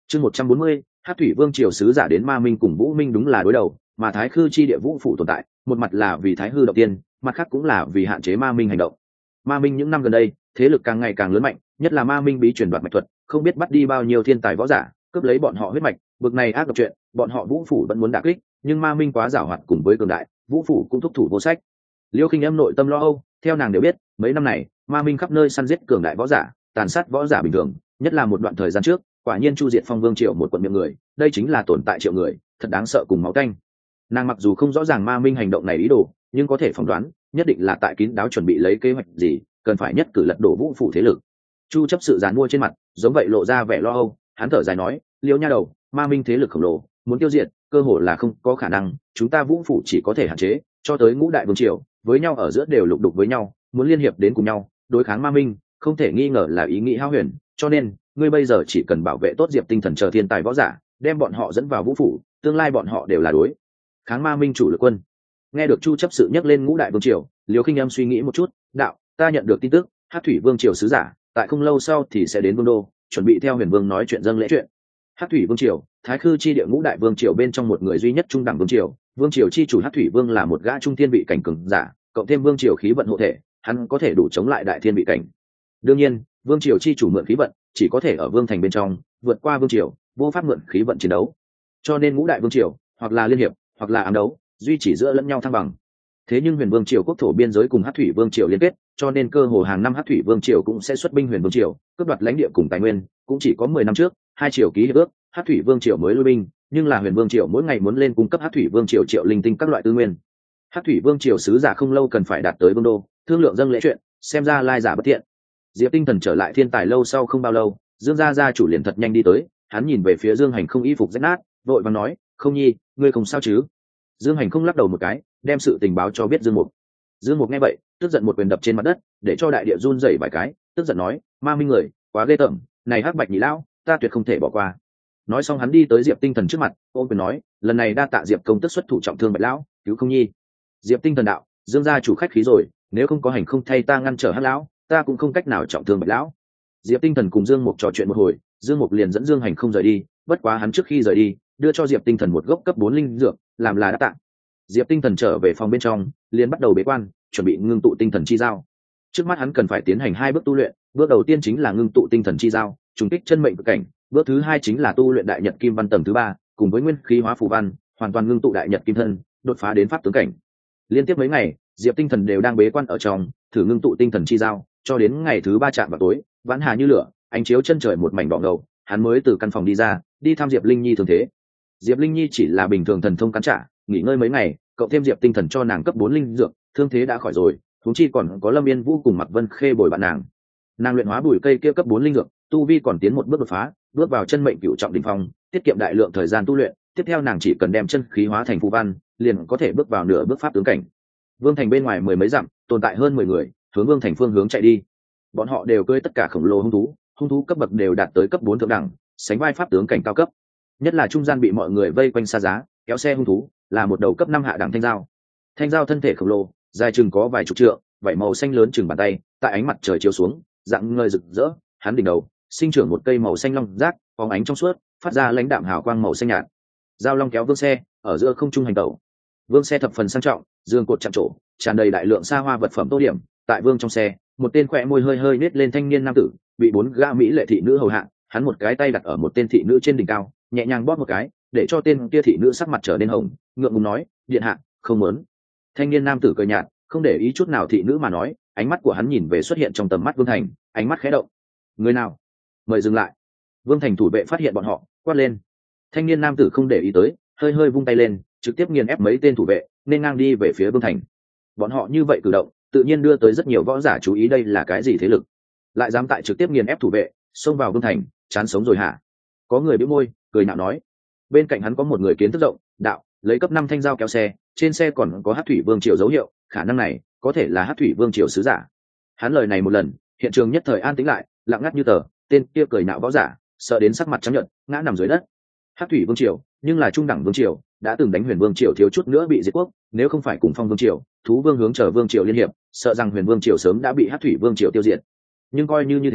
Chương 140, Hắc thủy vương triều sứ giả đến Ma Minh cùng Vũ Minh đúng là đối đầu, mà Thái Khư chi địa Vũ phủ tồn tại, một mặt là vì Thái hư động tiên, mặt khác cũng là vì hạn chế Ma Minh hành động. Ma Minh những năm gần đây, thế lực càng ngày càng lớn mạnh, nhất là Ma Minh bí truyền đoạt mạch thuật, không biết bắt đi bao nhiêu thiên tài võ giả, cướp lấy bọn họ huyết mạch, bực này ác độc chuyện, bọn họ Vũ phủ vẫn muốn đả kích, nhưng Ma Minh quá giàu hoạt cùng với cường đại, Vũ phủ cũng thúc thủ vô sách. Liêu Khinh Âm nội tâm lo âu, theo nàng đều biết, mấy năm này, Ma Minh khắp nơi săn giết cường đại võ giả, tàn sát võ giả bình thường, nhất là một đoạn thời gian trước, quả nhiên chu diệt Phong Vương triều một quận miệng người, đây chính là tồn tại triệu người, thật đáng sợ cùng máu tanh. Nàng mặc dù không rõ ràng Ma Minh hành động này ý đồ, nhưng có thể phỏng đoán, nhất định là tại kín đáo chuẩn bị lấy kế hoạch gì, cần phải nhất cử lật đổ Vũ phủ thế lực. Chu chấp sự giàn mua trên mặt, giống vậy lộ ra vẻ lo âu, hắn thở dài nói, Liêu nha đầu, Ma Minh thế lực khổng lồ, muốn tiêu diệt, cơ hội là không có khả năng, chúng ta Vũ phủ chỉ có thể hạn chế, cho tới ngũ đại vương triều, với nhau ở giữa đều lục đục với nhau, muốn liên hiệp đến cùng nhau, đối kháng Ma Minh, không thể nghi ngờ là ý nghĩ hão huyền, cho nên, ngươi bây giờ chỉ cần bảo vệ tốt Diệp Tinh Thần chờ thiên tài võ giả, đem bọn họ dẫn vào Vũ phủ, tương lai bọn họ đều là đối kháng Ma Minh chủ lực quân. Nghe được Chu chấp sự nhắc lên ngũ đại vương triều, Liêu Khinh Âm suy nghĩ một chút, đạo, ta nhận được tin tức, Hắc thủy vương triều sứ giả, tại không lâu sau thì sẽ đến vương đô, chuẩn bị theo Huyền Vương nói chuyện dâng lễ chuyện. Hắc thủy vương triều, Thái Khư chi địa ngũ đại vương triều bên trong một người duy nhất trung đẳng vương triều, vương triều chi chủ Hắc thủy vương là một gã trung thiên vị cảnh cường giả, cộng thêm vương triều khí vận hộ thể, hắn có thể đủ chống lại đại thiên vị cảnh. Đương nhiên, vương triều chi chủ mượn khí vận, chỉ có thể ở vương thành bên trong, vượt qua vương triều, vô pháp mượn khí vận chiến đấu. Cho nên ngũ đại vương triều, hoặc là liên hiệp, hoặc là ám đấu, duy trì giữa lẫn nhau thăng bằng. Thế nhưng Huyền Vương triều quốc thổ biên giới cùng Hắc thủy vương triều liên kết, cho nên cơ hồ hàng năm Hắc thủy vương triều cũng sẽ xuất binh Huyền Vương triều, cướp đoạt lãnh địa cùng tài nguyên, cũng chỉ có 10 năm trước, hai triều ký hiệp ước, Hắc thủy vương triều mới lui binh, nhưng là Huyền Vương triều mỗi ngày muốn lên cung cấp Hắc thủy vương triều triệu linh tinh các loại tư nguyên. Hắc thủy vương triều sứ giả không lâu cần phải đạt tới vương đô, thương lượng dâng lễ chuyện, xem ra lai giả bất thiện. Diệp Tinh Thần trở lại thiên tài lâu sau không bao lâu, Dương gia chủ liền thật nhanh đi tới, hắn nhìn về phía Dương Hành không y phục rách nát, vội vàng nói, "Không nhi, ngươi không sao chứ?" Dương Hành không lắc đầu một cái, đem sự tình báo cho biết Dương Mục. Dương Mục nghe vậy, tức giận một quyền đập trên mặt đất, để cho đại địa run rẩy vài cái, tức giận nói, Ma Minh người, quá ghê tởm, này Hắc Bạch nhị lão, ta tuyệt không thể bỏ qua. Nói xong hắn đi tới Diệp Tinh Thần trước mặt, ôm quyền nói, lần này đa tạ Diệp công tức xuất thủ trọng thương Bạch lão, cứu không nhi. Diệp Tinh Thần đạo, Dương gia chủ khách khí rồi, nếu không có hành không thay ta ngăn trở Hắc lão, ta cũng không cách nào trọng thương Bạch lão. Diệp Tinh Thần cùng Dương Mục trò chuyện một hồi, Dương Mục liền dẫn Dương Hành không rời đi, bất quá hắn trước khi rời đi, đưa cho Diệp Tinh Thần một gốc cấp 4 linh dược, làm là đáp tạ. Diệp Tinh Thần trở về phòng bên trong, liền bắt đầu bế quan, chuẩn bị ngưng tụ tinh thần chi giao. Trước mắt hắn cần phải tiến hành 2 bước tu luyện, bước đầu tiên chính là ngưng tụ tinh thần chi giao, trùng kích chân mệnh cực cảnh, bước thứ 2 chính là tu luyện đại nhật kim văn tầng thứ 3, cùng với nguyên khí hóa phù văn, hoàn toàn ngưng tụ đại nhật kim thân, đột phá đến pháp tướng cảnh. Liên tiếp mấy ngày, Diệp Tinh Thần đều đang bế quan ở trong, thử ngưng tụ tinh thần chi giao, cho đến ngày thứ 3 chạm vào tối, vãn hà như lửa, ánh chiếu chân trời một mảnh đỏ ngầu, hắn mới từ căn phòng đi ra, đi thăm Diệp Linh Nhi thường thế. Diệp Linh Nhi chỉ là bình thường thần thông cắn trả, nghỉ ngơi mấy ngày, cộng thêm Diệp Tinh Thần cho nàng cấp 4 linh dược, thương thế đã khỏi rồi, huống chi còn có Lâm Yên Vũ cùng Mạc Vân Khê bồi bạn nàng. Nàng luyện hóa bùi cây kia cấp 4 linh dược, tu vi còn tiến một bước đột phá, bước vào chân mệnh cửu trọng đỉnh phong, tiết kiệm đại lượng thời gian tu luyện, tiếp theo nàng chỉ cần đem chân khí hóa thành phù văn, liền có thể bước vào nửa bước pháp tướng cảnh. Vương thành bên ngoài 10 mấy dặm, tồn tại hơn 10 người, hướng Vương thành phương hướng chạy đi. Bọn họ đều cưỡi tất cả khổng lồ hung thú cấp bậc đều đạt tới cấp 4 thượng đẳng, sánh vai pháp tướng cảnh cao cấp. Nhất là trung gian bị mọi người vây quanh xa giá, kéo xe hung thú, là một đầu cấp 5 hạ đẳng thanh dao. Thanh dao thân thể khổng lồ, dài chừng có vài chục trượng, vảy màu xanh lớn chừng bàn tay, tại ánh mặt trời chiếu xuống, dạng ngời rực rỡ, hắn đỉnh đầu sinh trưởng một cây màu xanh long rác, phóng ánh trong suốt, phát ra lãnh đạm hào quang màu xanh nhạt. Dao long kéo vương xe, ở giữa không trung hành tẩu. Vương xe thập phần sang trọng, dương cột chạm trổ, tràn đầy đại lượng xa hoa vật phẩm tô điểm. Tại vương trong xe, một tên khỏe môi hơi hơi nết lên thanh niên nam tử, bị 4 gã mỹ lệ thị nữ hầu hạ, hắn một cái tay đặt ở một tên thị nữ trên đỉnh cao, nhẹ nhàng bóp một cái, để cho tên kia thị nữ sắc mặt trở nên hồng, ngượng ngùng nói, điện hạ, không muốn. Thanh niên nam tử cười nhạt, không để ý chút nào thị nữ mà nói, ánh mắt của hắn nhìn về xuất hiện trong tầm mắt Vương Thành, ánh mắt khẽ động. Người nào? Mời dừng lại. Vương Thành thủ vệ phát hiện bọn họ, quát lên. Thanh niên nam tử không để ý tới, hơi hơi vung tay lên, trực tiếp nghiền ép mấy tên thủ vệ, nên ngang đi về phía Vương Thành. Bọn họ như vậy cử động, tự nhiên đưa tới rất nhiều võ giả chú ý đây là cái gì thế lực, lại dám tại trực tiếp nghiền ép thủ vệ, xông vào Vương Thành, chán sống rồi hả? Có người bĩu môi, cười nhạo nói. Bên cạnh hắn có một người kiến thức rộng, đạo, lấy cấp 5 thanh dao kéo xe, trên xe còn có Hắc thủy vương triều dấu hiệu, khả năng này có thể là Hắc thủy vương triều sứ giả. Hắn lời này một lần, hiện trường nhất thời an tĩnh lại, lặng ngắt như tờ, tên kia cười nhạo võ giả, sợ đến sắc mặt trắng nhợt, ngã nằm dưới đất. Hắc thủy vương triều, nhưng là trung đẳng vương triều, đã từng đánh Huyền Vương triều thiếu chút nữa bị diệt quốc, nếu không phải cùng Phong Vương triều, Thú Vương hướng chờ Vương triều liên hiệp, sợ rằng Huyền Vương triều sớm đã bị Hắc thủy vương triều tiêu diệt. Nhưng coi như thế,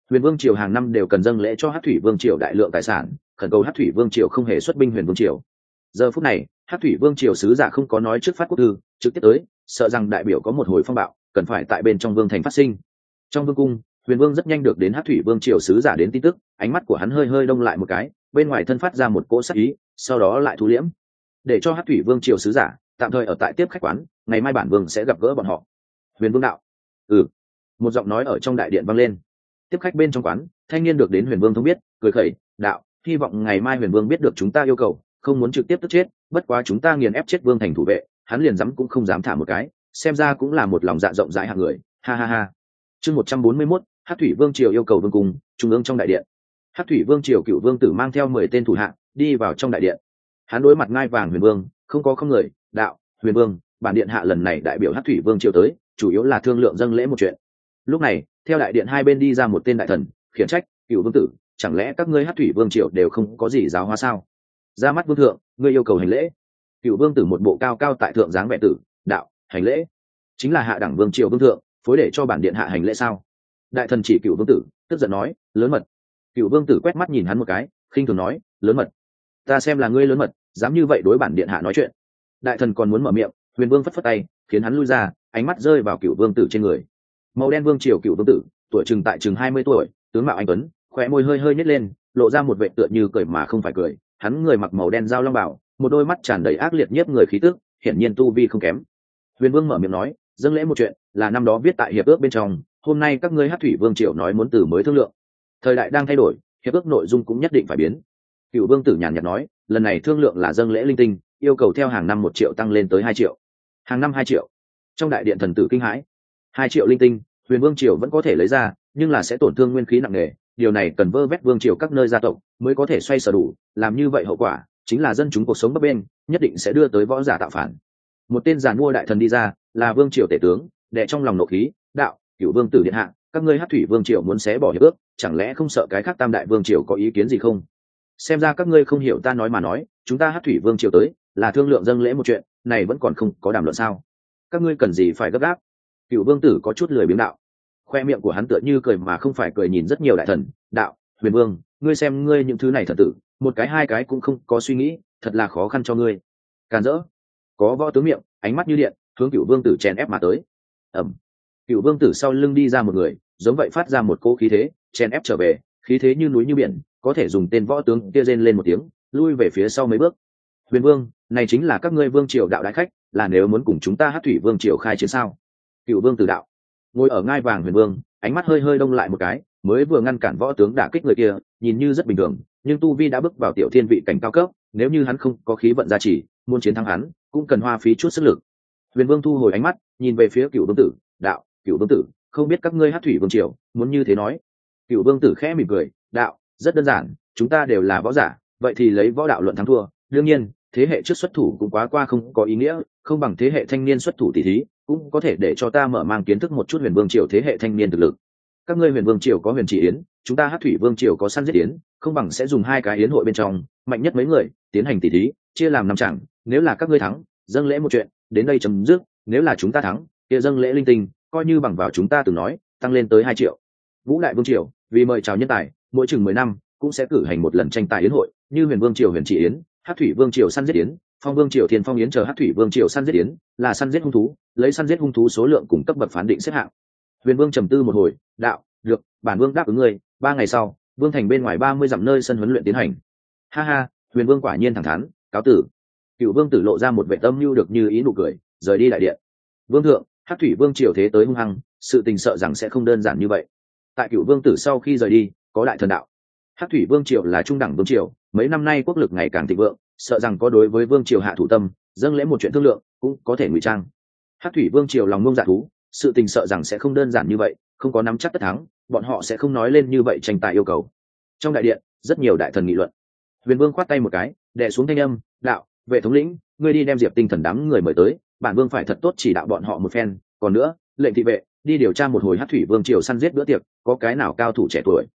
Huyền Vương triều hàng năm đều cần dâng lễ cho Hắc Thủy Vương triều đại lượng tài sản, khẩn cầu Hắc Thủy Vương triều không hề xuất binh Huyền Vương triều. Giờ phút này, Hắc Thủy Vương triều sứ giả không có nói trước phát quốc thư, trực tiếp tới, sợ rằng đại biểu có một hồi phong bạo, cần phải tại bên trong vương thành phát sinh. Trong vương cung, Huyền Vương rất nhanh được đến Hắc Thủy Vương triều sứ giả đến tin tức, ánh mắt của hắn hơi hơi đông lại một cái, bên ngoài thân phát ra một cỗ sát ý, sau đó lại thu liễm, để cho Hắc Thủy Vương triều sứ giả tạm thời ở tại tiếp khách quán, ngày mai bản vương sẽ gặp gỡ bọn họ. Huyền Vương đạo: một giọng nói ở trong đại điện vang lên. Tiếp khách bên trong quán, thanh niên được đến Huyền Vương thông biết, cười khẩy đạo: hy vọng ngày mai Huyền Vương biết được chúng ta yêu cầu, không muốn trực tiếp tức chết, bất quá chúng ta nghiền ép chết vương thành thủ vệ, hắn liền dám cũng không dám thả một cái, xem ra cũng là một lòng dạ rộng rãi hạng người, ha ha ha. Chương 141, Hắc Thủy Vương triều yêu cầu vương cung, trung ương trong đại điện. Hắc Thủy Vương triều cựu vương tử mang theo 10 tên thủ hạ đi vào trong đại điện. Hắn đối mặt ngai vàng Huyền Vương, không người, đạo: Huyền Vương, bản điện hạ lần này đại biểu Hắc Thủy Vương triều tới, chủ yếu là thương lượng dâng lễ một chuyện. Lúc này, theo đại điện hai bên đi ra một tên đại thần, khiển trách: cựu vương tử, chẳng lẽ các ngươi Hắc Thủy Vương triều đều không có gì giáo hóa sao? Ra mắt vương thượng, ngươi yêu cầu hành lễ. Cựu vương tử một bộ cao cao tại thượng dáng vẻ tử, đạo: hành lễ? Chính là hạ đẳng vương triều vương thượng, phối để cho bản điện hạ hành lễ sao? Đại thần chỉ cựu vương tử, tức giận nói: lớn mật. Cựu vương tử quét mắt nhìn hắn một cái, khinh thường nói: lớn mật? Ta xem là ngươi lớn mật, dám như vậy đối bản điện hạ nói chuyện. Đại thần còn muốn mở miệng, Huyền Vương phất phất tay, khiến hắn lui ra, ánh mắt rơi vào cựu vương tử trên người. Màu đen vương triều cựu vương tử, tuổi chừng tại chừng 20 tuổi, tướng mạo anh tuấn, khóe môi hơi hơi nhếch lên, lộ ra một vẻ tựa như cười mà không phải cười. Hắn người mặc màu đen dao long bào, một đôi mắt tràn đầy ác liệt nhiếp người khí tức, hiển nhiên tu vi không kém. Huyền Vương mở miệng nói: dâng lễ một chuyện, là năm đó viết tại hiệp ước bên trong, hôm nay các ngươi Hắc Thủy Vương triều nói muốn từ mới thương lượng. Thời đại đang thay đổi, hiệp ước nội dung cũng nhất định phải biến. Cựu vương tử nhàn nhạt nói: lần này thương lượng là dâng lễ linh tinh, yêu cầu theo hàng năm 1 triệu tăng lên tới 2 triệu, hàng năm 2 triệu. Trong đại điện thần tử kinh hãi. 2 triệu linh tinh, Huyền Vương triều vẫn có thể lấy ra, nhưng là sẽ tổn thương nguyên khí nặng nề, điều này cần vơ vét vương triều các nơi gia tộc mới có thể xoay sở đủ, làm như vậy hậu quả chính là dân chúng cuộc sống bấp bênh, nhất định sẽ đưa tới võ giả tạo phản. Một tên giàn mua đại thần đi ra, là vương triều tể tướng, đệ trong lòng nộ khí, đạo: cựu vương tử điện hạ, các ngươi Hắc Thủy Vương triều muốn xé bỏ hiệp ước, chẳng lẽ không sợ cái khác tam đại vương triều có ý kiến gì không? Xem ra các ngươi không hiểu ta nói mà nói, chúng ta Hắc Thủy Vương triều tới là thương lượng dâng lễ một chuyện, này vẫn còn không có đàm luận sao? Các ngươi cần gì phải gấp gáp? Cựu vương tử có chút lười biếng đạo. Khoe miệng của hắn tựa như cười mà không phải cười, nhìn rất nhiều đại thần, đạo: Huyền Vương, ngươi xem ngươi những thứ này thần tử, một cái hai cái cũng không có suy nghĩ, thật là khó khăn cho ngươi. Càn rỡ. Có võ tướng miệng, ánh mắt như điện, hướng cựu vương tử chèn ép mà tới. ầm. Cựu vương tử sau lưng đi ra một người, giống vậy phát ra một cỗ khí thế, chèn ép trở về, khí thế như núi như biển, có thể dùng tên võ tướng kia rên lên một tiếng, lui về phía sau mấy bước. Huyền Vương, này chính là các ngươi vương triều đạo đại khách, là nếu muốn cùng chúng ta Hắc Thủy Vương triều khai chiến sao? Cựu vương tử đạo. Ngồi ở ngai vàng Huyền Vương, ánh mắt hơi hơi đông lại một cái, mới vừa ngăn cản võ tướng đả kích người kia, nhìn như rất bình thường, nhưng tu vi đã bước vào tiểu thiên vị cảnh cao cấp, nếu như hắn không có khí vận gia trì, muốn chiến thắng hắn, cũng cần hoa phí chút sức lực. Huyền Vương thu hồi ánh mắt, nhìn về phía Cựu vương tử, đạo: Cựu vương tử, không biết các ngươi Hắc Thủy Vương triều muốn như thế nói? Cựu vương tử khẽ mỉm cười, đạo: rất đơn giản, chúng ta đều là võ giả, vậy thì lấy võ đạo luận thắng thua. Đương nhiên, thế hệ trước xuất thủ cũng quá qua không có ý nghĩa, không bằng thế hệ thanh niên xuất thủ tỷ thí, cũng có thể để cho ta mở mang kiến thức một chút Huyền Vương triều thế hệ thanh niên thực lực. Các ngươi Huyền Vương triều có Huyền Chỉ Yến, chúng ta Hắc Thủy Vương triều có Săn Giết Yến, không bằng sẽ dùng 2 cái yến hội bên trong mạnh nhất mấy người tiến hành tỷ thí, chia làm 5 chặng. Nếu là các ngươi thắng, dâng lễ một chuyện, đến đây chấm dứt. Nếu là chúng ta thắng, kia dâng lễ linh tinh, coi như bằng vào chúng ta từng nói, tăng lên tới 2 triệu. Vũ Đại Vương triều vì mời chào nhân tài, mỗi chừng 10 năm cũng sẽ cử hành một lần tranh tài yến hội, như Huyền Vương triều Huyền Chỉ Yến, Hắc Thủy Vương triều Săn Giết Yến, Phong Vương triều Thiên Phong Yến chờ. Hắc Thủy Vương triều Săn Giết Yến là săn giết hung thú, lấy săn giết hung thú số lượng cùng cấp bậc phán định xếp hạng. Huyền Vương trầm tư một hồi, đạo: được, bản vương đáp ứng ngươi, 3 ngày sau, vương thành bên ngoài 30 dặm nơi sân huấn luyện tiến hành. Ha ha, Huyền Vương quả nhiên thẳng thắn, cáo tử. Cựu vương tử lộ ra một vẻ tâm nhu được như ý nụ cười, rời đi đại điện. Vương thượng, Hắc Thủy Vương triều thế tới hung hăng, sự tình sợ rằng sẽ không đơn giản như vậy. Tại Cựu vương tử sau khi rời đi, có đại thần đạo: Hắc Thủy Vương triều là trung đẳng vương triều, mấy năm nay quốc lực ngày càng thịnh vượng, sợ rằng có đối với vương triều hạ thủ tâm, dâng lễ một chuyện thương lượng cũng có thể ngụy trang. Hắc Thủy Vương triều lòng ngông dạ thú, sự tình sợ rằng sẽ không đơn giản như vậy, không có nắm chắc tất thắng, bọn họ sẽ không nói lên như vậy tranh tài yêu cầu. Trong đại điện, rất nhiều đại thần nghị luận. Huyền Vương khoát tay một cái, đè xuống thanh âm, đạo: Vệ thống lĩnh, ngươi đi đem Diệp Tinh Thần đám người mời tới, bản vương phải thật tốt chỉ đạo bọn họ một phen. Còn nữa, lệnh thị vệ đi điều tra một hồi Hắc Thủy Vương triều săn giết bữa tiệc, có cái nào cao thủ trẻ tuổi.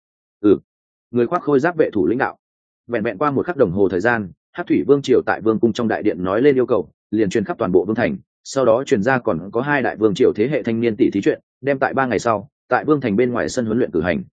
Người khoác khôi giáp vệ thủ lĩnh đạo. Vẹn vẹn qua một khắc đồng hồ thời gian, Hắc Thủy Vương triều tại vương cung trong đại điện nói lên yêu cầu, liền truyền khắp toàn bộ vương thành, sau đó truyền ra còn có 2 đại vương triều thế hệ thanh niên tỷ thí chuyện, đem tại 3 ngày sau, tại vương thành bên ngoài sân huấn luyện cử hành.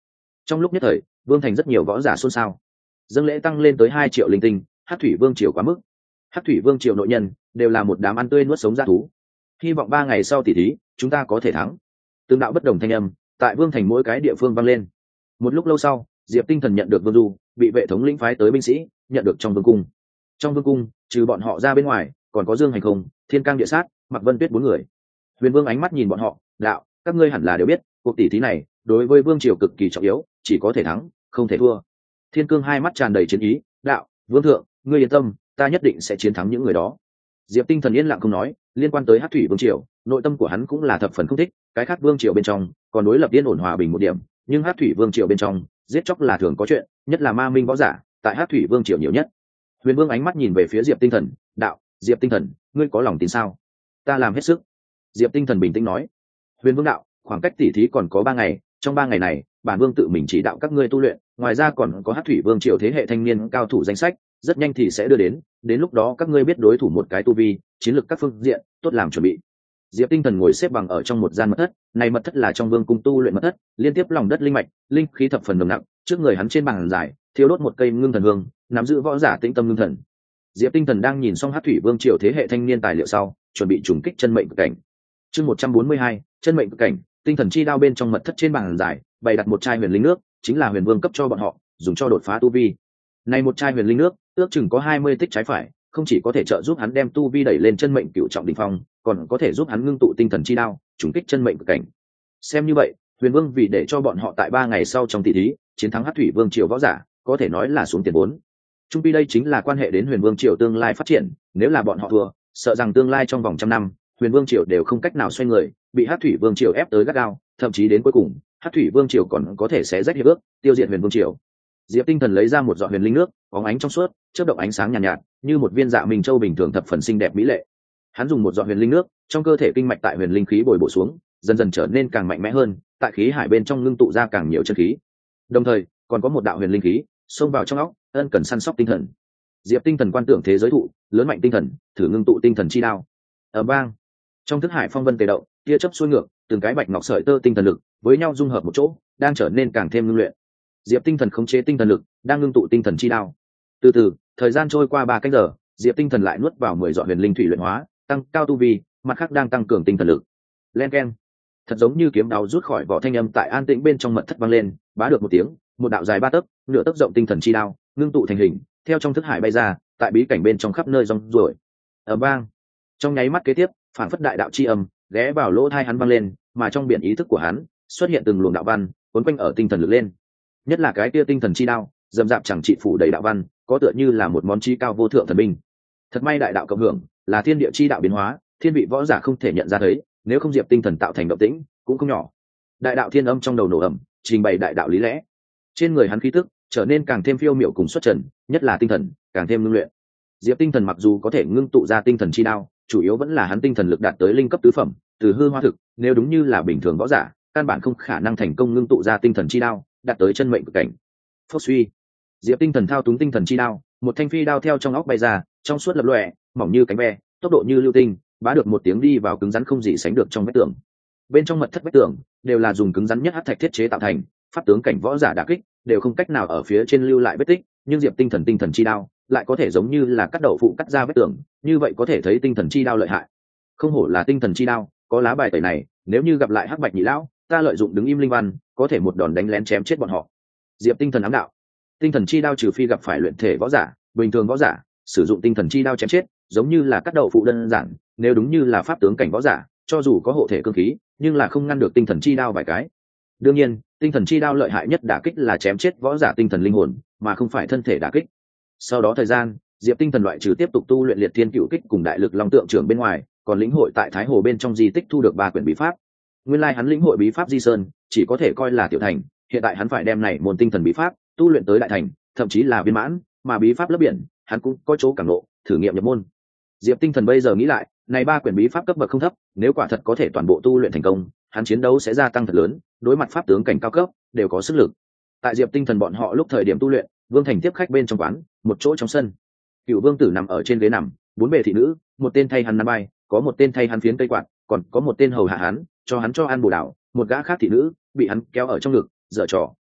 Trong lúc nhất thời, vương thành rất nhiều võ giả xôn xao. Dâng lễ tăng lên tới 2 triệu linh tinh, Hắc thủy vương triều quá mức. Hắc thủy vương triều nội nhân đều là một đám ăn tươi nuốt sống dã thú. Hy vọng 3 ngày sau tỷ thí, chúng ta có thể thắng. Tương đạo bất đồng thanh âm, tại vương thành mỗi cái địa phương vang lên. Một lúc lâu sau, Diệp Tinh Thần nhận được Vương Du, bị vệ thống lĩnh phái tới binh sĩ, nhận được trong vương cung. Trong vương cung, trừ bọn họ ra bên ngoài, còn có Dương Hành Không, Thiên Cang Địa Sát, Mạc Vân Tuyết 4 người. Huyền Vương ánh mắt nhìn bọn họ, đạo, các ngươi hẳn là đều biết, cuộc tỷ thí này đối với vương triều cực kỳ trọng yếu, chỉ có thể thắng, không thể thua. Thiên Cương hai mắt tràn đầy chiến ý, đạo, vương thượng, ngươi yên tâm, ta nhất định sẽ chiến thắng những người đó. Diệp Tinh Thần yên lặng không nói, liên quan tới Hắc thủy vương triều, nội tâm của hắn cũng là thập phần không thích, cái khác vương triều bên trong còn đối lập yên ổn hòa bình một điểm, nhưng Hắc thủy vương triều bên trong giết chóc là thường có chuyện, nhất là ma minh võ giả, tại Hắc thủy vương triều nhiều nhất. Huyền Vương ánh mắt nhìn về phía Diệp Tinh Thần, đạo, Diệp Tinh Thần, ngươi có lòng tin sao? Ta làm hết sức. Diệp Tinh Thần bình tĩnh nói. Huyền Vương đạo, khoảng cách tỷ thí còn có 3 ngày, trong 3 ngày này, bản vương tự mình chỉ đạo các ngươi tu luyện, ngoài ra còn có Hắc thủy vương triều thế hệ thanh niên cao thủ danh sách, rất nhanh thì sẽ đưa đến lúc đó các ngươi biết đối thủ một cái tu vi, chiến lược các phương diện, tốt làm chuẩn bị. Diệp Tinh Thần ngồi xếp bằng ở trong một gian mật thất, này mật thất là trong vương cung tu luyện mật thất, liên tiếp lòng đất linh mạch, linh khí thập phần nồng nặc, trước người hắn trên bàn dài, thiêu đốt một cây ngưng thần hương, nắm giữ võ giả tĩnh tâm ngưng thần. Diệp Tinh Thần đang nhìn xong Hắc thủy vương triều thế hệ thanh niên tài liệu sau, chuẩn bị trùng kích chân mệnh cực cảnh. Chương 142, chân mệnh cực cảnh, tinh thần chi đao bên trong mật thất trên bàn dài, bày đặt một chai huyền linh nước, chính là Huyền Vương cấp cho bọn họ, dùng cho đột phá tu vi. Này một chai huyền linh nước, ước chừng có 20 tích trái phải, không chỉ có thể trợ giúp hắn đem tu vi đẩy lên chân mệnh cửu trọng đỉnh phong, còn có thể giúp hắn ngưng tụ tinh thần chi đao, trùng kích chân mệnh cực cảnh. Xem như vậy, Huyền Vương vì để cho bọn họ tại 3 ngày sau trong tỷ thí chiến thắng Hắc thủy vương triều võ giả, có thể nói là xuống tiền vốn. Trung pi đây chính là quan hệ đến Huyền Vương triều tương lai phát triển, nếu là bọn họ thua, sợ rằng tương lai trong vòng trăm năm, Huyền Vương triều đều không cách nào xoay người, bị Hắc thủy vương triều ép tới gắt gao, thậm chí đến cuối cùng, Hắc thủy vương triều còn có thể sẽ rách hiệp ước, tiêu diệt Huyền Vương triều. Diệp Tinh Thần lấy ra một giọt huyền linh nước, bóng ánh trong suốt, chớp động ánh sáng nhàn nhạt, như một viên dạ minh châu bình thường thập phần xinh đẹp mỹ lệ. Hắn dùng một giọt huyền linh nước, trong cơ thể kinh mạch tại huyền linh khí bồi bổ xuống, dần dần trở nên càng mạnh mẽ hơn, tại khí hải bên trong ngưng tụ ra càng nhiều chân khí. Đồng thời, còn có một đạo huyền linh khí xông vào trong óc, ân cần săn sóc tinh thần. Diệp Tinh Thần quan tưởng thế giới thụ, lớn mạnh tinh thần, thử ngưng tụ tinh thần chi đao. Ở bang, trong thức hải phong vân tề động, tia chớp xuôi ngược, từng cái bạch ngọc sợi tơ tinh thần lực với nhau dung hợp một chỗ, đang trở nên càng thêm ngưng luyện. Diệp Tinh Thần khống chế tinh thần lực, đang ngưng tụ tinh thần chi đao. Từ từ, thời gian trôi qua 3 canh giờ, Diệp Tinh Thần lại nuốt vào 10 giọt huyền linh thủy luyện hóa, tăng cao tu vi, mặt khác đang tăng cường tinh thần lực. Len keng, thật giống như kiếm đao rút khỏi vỏ thanh âm tại an tĩnh bên trong mật thất vang lên, bá được một tiếng, một đạo dài 3 tấc, nửa tấc rộng tinh thần chi đao, ngưng tụ thành hình, theo trong thức hải bay ra, tại bí cảnh bên trong khắp nơi rong ruổi. Ở bang, trong nháy mắt kế tiếp, phản phất đại đạo chi âm ghé vào lỗ tai hắn vang lên, mà trong biển ý thức của hắn xuất hiện từng luồng đạo văn, cuốn quanh ở tinh thần lực lên. Nhất là cái kia tinh thần chi đao, dầm dạp chẳng trị phủ đầy đạo văn, có tựa như là một món chi cao vô thượng thần binh. Thật may đại đạo cộng hưởng, là thiên địa chi đạo biến hóa, thiên vị võ giả không thể nhận ra thấy, nếu không Diệp Tinh Thần tạo thành động tĩnh, cũng không nhỏ. Đại đạo thiên âm trong đầu nổ ầm, trình bày đại đạo lý lẽ. Trên người hắn khí tức trở nên càng thêm phiêu miểu cùng xuất trần, nhất là tinh thần càng thêm ngưng luyện. Diệp Tinh Thần mặc dù có thể ngưng tụ ra tinh thần chi đao, chủ yếu vẫn là hắn tinh thần lực đạt tới linh cấp tứ phẩm, từ hư hóa thực, nếu đúng như là bình thường võ giả, căn bản không khả năng thành công ngưng tụ ra tinh thần chi đao, đạt tới chân mệnh cực cảnh. Phốc suy, Diệp Tinh Thần thao túng tinh thần chi đao, một thanh phi đao theo trong óc bay ra, trong suốt lập lòe, mỏng như cánh ve, tốc độ như lưu tinh, bá được một tiếng đi vào cứng rắn không gì sánh được trong vách tường. Bên trong mật thất vách tường đều là dùng cứng rắn nhất hắc thạch thiết chế tạo thành, pháp tướng cảnh võ giả đả kích đều không cách nào ở phía trên lưu lại vết tích, nhưng Diệp Tinh Thần chi đao lại có thể giống như là cắt đậu phụ cắt ra vết tường, như vậy có thể thấy tinh thần chi đao lợi hại. Không hổ là tinh thần chi đao, có lá bài tẩy này, nếu như gặp lại Hắc Bạch Nhị lão, ta lợi dụng đứng im linh văn, có thể một đòn đánh lén chém chết bọn họ. Diệp Tinh Thần ám đạo, tinh thần chi đao trừ phi gặp phải luyện thể võ giả, bình thường võ giả sử dụng tinh thần chi đao chém chết, giống như là cắt đậu phụ đơn giản, nếu đúng như là pháp tướng cảnh võ giả, cho dù có hộ thể cương khí, nhưng là không ngăn được tinh thần chi đao vài cái. Đương nhiên, tinh thần chi đao lợi hại nhất đả kích là chém chết võ giả tinh thần linh hồn, mà không phải thân thể đả kích. Sau đó thời gian, Diệp Tinh Thần loại trừ tiếp tục tu luyện liệt thiên cựu kích cùng đại lực long tượng trưởng bên ngoài, còn lĩnh hội tại Thái Hồ bên trong di tích thu được 3 quyển bí pháp. Nguyên lai hắn lĩnh hội bí pháp Di Sơn, chỉ có thể coi là tiểu thành, hiện tại hắn phải đem này môn tinh thần bí pháp tu luyện tới đại thành, thậm chí là viên mãn, mà bí pháp lớp biển, hắn cũng có chỗ cảm ngộ, thử nghiệm nhập môn. Diệp Tinh Thần bây giờ nghĩ lại, này 3 quyển bí pháp cấp bậc không thấp, nếu quả thật có thể toàn bộ tu luyện thành công, hắn chiến đấu sẽ gia tăng thật lớn, đối mặt pháp tướng cảnh cao cấp, đều có sức lực. Tại Diệp Tinh Thần bọn họ lúc thời điểm tu luyện, Vương Thành tiếp khách bên trong quán, một chỗ trong sân. Cựu Vương tử nằm ở trên ghế nằm, 4 bề thị nữ, một tên thay hắn nắm bay, có một tên thay hắn phiến cây quạt, còn có một tên hầu hạ hắn cho ăn bồ đào, một gã khác thị nữ bị hắn kéo ở trong ngực, giở trò,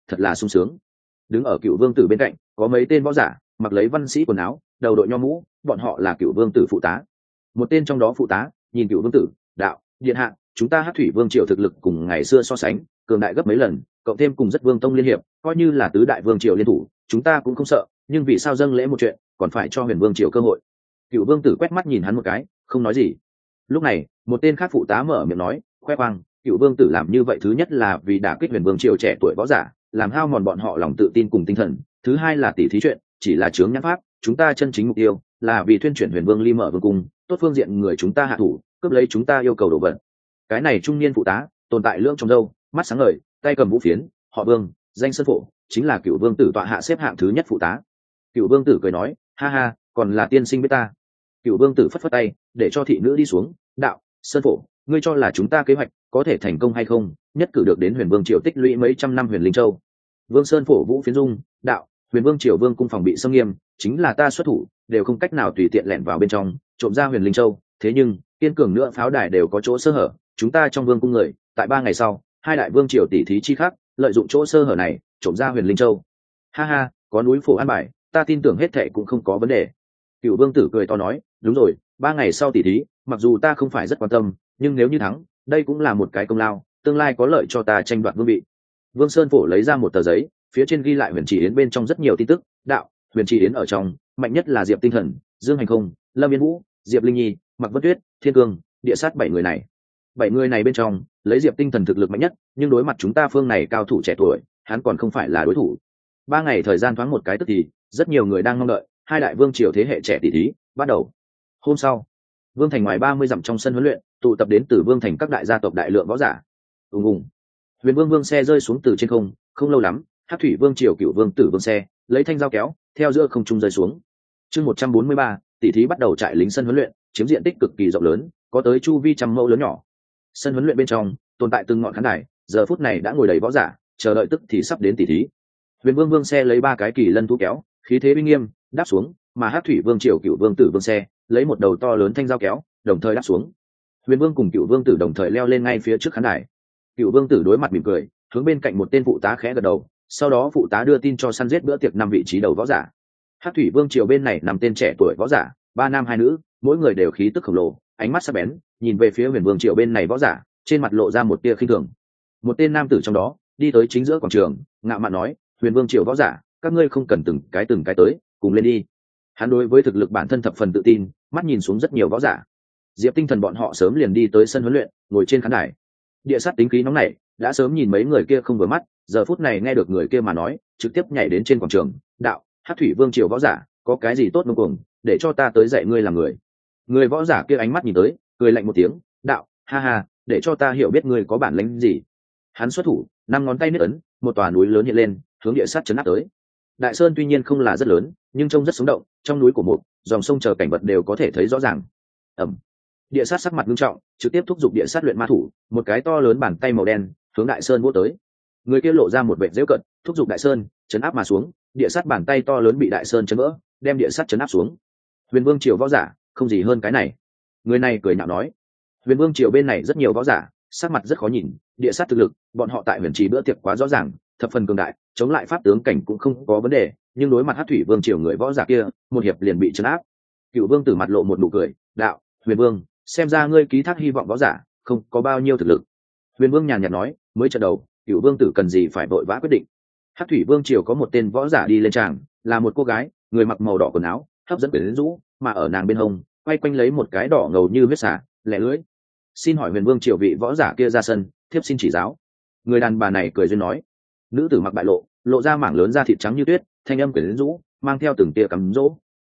thật là sung sướng. Đứng ở Cựu Vương Tử bên cạnh có mấy tên võ giả mặc lấy văn sĩ quần áo, đầu đội nho mũ, bọn họ là Cựu Vương Tử phụ tá. Một tên trong đó phụ tá nhìn Cựu Vương Tử, đạo: điện hạ, chúng ta Hắc Thủy Vương triều thực lực cùng ngày xưa so sánh cường đại gấp mấy lần, cộng thêm cùng rất vương tông liên hiệp, coi như là tứ đại vương triều liên thủ chúng ta cũng không sợ, nhưng vì sao dâng lễ một chuyện còn phải cho Huyền Vương triều cơ hội? Cựu Vương Tử quét mắt nhìn hắn một cái, không nói gì. Lúc này một tên khác phụ tá mở miệng nói, khoe khoang: Cựu Vương Tử làm như vậy thứ nhất là vì đả kích Huyền Vương triều trẻ tuổi võ giả, làm hao mòn bọn họ lòng tự tin cùng tinh thần, thứ hai là tỉ thí chuyện chỉ là chướng nhãn pháp, chúng ta chân chính mục tiêu là vì thuyên chuyển Huyền Vương ly mở vương cung, tốt phương diện người chúng ta hạ thủ cướp lấy chúng ta yêu cầu đồ vật. Cái này trung niên phụ tá tồn tại lưỡng trong râu, mắt sáng ngời, tay cầm vũ phiến, họ Vương, danh Sơn Phổ, chính là Cựu Vương Tử tọa hạ xếp hạng thứ nhất phụ tá. Cựu Vương Tử cười nói, ha ha, còn là tiên sinh biết ta. Cựu Vương Tử phất phất tay để cho thị nữ đi xuống, đạo: Sơn Phổ, ngươi cho là chúng ta kế hoạch có thể thành công hay không? Nhất cử được đến Huyền Vương triều tích lũy mấy trăm năm Huyền Linh Châu. Vương Sơn Phổ vũ phiến dung, đạo: Huyền Vương triều vương cung phòng bị xâm nghiêm, chính là ta xuất thủ đều không cách nào tùy tiện lẻn vào bên trong trộm ra Huyền Linh Châu, thế nhưng kiên cường nữa pháo đài đều có chỗ sơ hở, chúng ta trong vương cung người tại 3 ngày sau hai đại vương triều tỷ thí chi khác lợi dụng chỗ sơ hở này trộm ra Huyền Linh Châu. Ha ha, có núi Phổ an bài, ta tin tưởng hết thệ cũng không có vấn đề. Cựu Vương Tử cười to nói, đúng rồi, 3 ngày sau tỷ thí mặc dù ta không phải rất quan tâm, nhưng nếu như thắng đây cũng là một cái công lao, tương lai có lợi cho ta tranh đoạt vương vị. Vương Sơn Phổ lấy ra một tờ giấy, phía trên ghi lại Huyền Chỉ Yến bên trong rất nhiều tin tức, đạo: Huyền Chỉ Yến ở trong mạnh nhất là Diệp Tinh Thần, Dương Hành Không, Lâm Yên Vũ, Diệp Linh Nhi, Mạc Vân Tuyết, Thiên Cương, Địa Sát 7 người này. 7 người này bên trong lấy Diệp Tinh Thần thực lực mạnh nhất, nhưng đối mặt chúng ta phương này cao thủ trẻ tuổi hắn còn không phải là đối thủ. 3 ngày thời gian thoáng một cái tức thì rất nhiều người đang mong đợi hai đại vương triều thế hệ trẻ tỷ thí bắt đầu. Hôm sau, Vương thành ngoài 30 dặm trong sân huấn luyện tụ tập đến từ Vương thành các đại gia tộc đại lượng võ giả. Ùng ùng, Huyền Vương Vương xe rơi xuống từ trên không, không lâu lắm Hắc Thủy Vương triều Cựu Vương Tử Vương xe lấy thanh dao kéo theo giữa không trung rơi xuống. Chương 143, tỷ thí bắt đầu. Trại lính sân huấn luyện chiếm diện tích cực kỳ rộng lớn, có tới chu vi trăm mẫu lớn nhỏ. Sân huấn luyện bên trong tồn tại từng ngọn khán đài, giờ phút này đã ngồi đầy võ giả chờ đợi tức thì sắp đến tỷ thí. Huyền Vương Vương xe lấy 3 cái kỳ lân thú kéo, khí thế uy nghiêm đáp xuống, mà Hắc Thủy Vương triều Cựu Vương Tử Vương xe lấy một đầu to lớn thanh dao kéo đồng thời đáp xuống. Huyền Vương cùng Cựu Vương Tử đồng thời leo lên ngay phía trước khán đài. Cựu Vương Tử đối mặt mỉm cười, hướng bên cạnh một tên phụ tá khẽ gật đầu, sau đó phụ tá đưa tin cho săn giết bữa tiệc 5 vị trí đầu võ giả. Hắc Thủy Vương triều bên này 5 tên trẻ tuổi võ giả, 3 nam 2 nữ, mỗi người đều khí tức khổng lồ, ánh mắt sắc bén nhìn về phía Huyền Vương triều bên này võ giả, trên mặt lộ ra một tia khinh thường. Một tên nam tử trong đó đi tới chính giữa quảng trường, ngạo mạn nói: Huyền Vương triều võ giả, các ngươi không cần từng cái tới, cùng lên đi. Hắn đối với thực lực bản thân thập phần tự tin, mắt nhìn xuống rất nhiều võ giả. Diệp Tinh Thần bọn họ sớm liền đi tới sân huấn luyện, ngồi trên khán đài. Địa Sát tính khí nóng nảy, đã sớm nhìn mấy người kia không vừa mắt, giờ phút này nghe được người kia mà nói, trực tiếp nhảy đến trên quảng trường, đạo: Hắc Thủy Vương triều võ giả, có cái gì tốt ngông cuồng, để cho ta tới dạy ngươi làm người. Người võ giả kia ánh mắt nhìn tới, cười lạnh một tiếng, đạo: ha ha, để cho ta hiểu biết ngươi có bản lĩnh gì. Hắn xuất thủ, 5 ngón tay niết ấn, một tòa núi lớn hiện lên, hướng Địa Sát chấn áp tới. Đại sơn tuy nhiên không là rất lớn, nhưng trông rất sống động, trong núi của một dòng sông chờ cảnh vật đều có thể thấy rõ ràng. Ầm. Địa Sát sắc mặt nghiêm trọng, trực tiếp thúc giục Địa Sát luyện ma thủ, một cái to lớn bàn tay màu đen hướng Đại Sơn vỗ tới. Người kia lộ ra một vẻ giễu cận, thúc giục Đại Sơn chấn áp mà xuống, Địa Sát bàn tay to lớn bị Đại Sơn chấn vỡ, đem Địa Sát chấn áp xuống. Huyền Vương triều võ giả, không gì hơn cái này. Người này cười nhạo nói. Huyền Vương triều bên này rất nhiều võ giả, sắc mặt rất khó nhìn, Địa Sát thực lực, bọn họ tại Huyền Trì bữa tiệc quá rõ ràng, thập phần cường đại, chống lại pháp tướng cảnh cũng không có vấn đề, nhưng đối mặt Hắc Thủy Vương triều người võ giả kia, một hiệp liền bị chấn áp. Cựu Vương Tử mặt lộ một nụ cười, đạo: Huyền Vương, xem ra ngươi ký thác hy vọng võ giả không có bao nhiêu thực lực. Huyền Vương nhàn nhạt nói, mới trận đầu Cựu Vương Tử cần gì phải vội vã quyết định. Hắc Thủy Vương triều có một tên võ giả đi lên tràng, là một cô gái, người mặc màu đỏ quần áo, hấp dẫn quyến rũ, mà ở nàng bên hông quay quanh lấy một cái đỏ ngầu như huyết xà, lẻ lưỡi. Xin hỏi Huyền Vương triều vị võ giả kia ra sân, thiếp xin chỉ giáo. Người đàn bà này cười duyên nói. Nữ tử mặc bại lộ, lộ ra mảng lớn da thịt trắng như tuyết, thanh âm quyến rũ, mang theo từng tia cắm dỗ.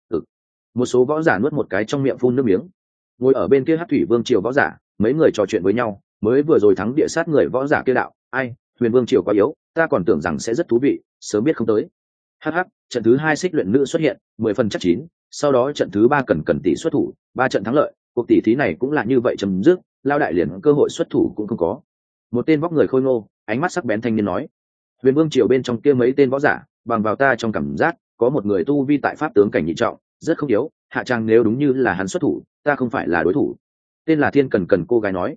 Một số võ giả nuốt một cái trong miệng phun nước miếng. Ngồi ở bên kia Hắc Thủy Vương triều võ giả, mấy người trò chuyện với nhau, mới vừa rồi thắng Địa Sát người võ giả kia đạo: ai, Huyền Vương triều quá yếu, ta còn tưởng rằng sẽ rất thú vị, sớm biết không tới. Hắc, trận thứ 2 xích luyện nữ xuất hiện, 10 phần chắc chín, sau đó trận thứ 3 cần tỷ xuất thủ, 3 trận thắng lợi, cuộc tỷ thí này cũng là như vậy chấm dứt, lao đại liền cơ hội xuất thủ cũng không có. Một tên vóc người khôi ngô, ánh mắt sắc bén thanh niên nói. Huyền Vương triều bên trong kia mấy tên võ giả, bằng vào ta trong cảm giác, có một người tu vi tại pháp tướng cảnh nhị trọng, rất không yếu, hạ trang nếu đúng như là hắn xuất thủ, ta không phải là đối thủ. Tên là Thiên Cần Cần cô gái nói.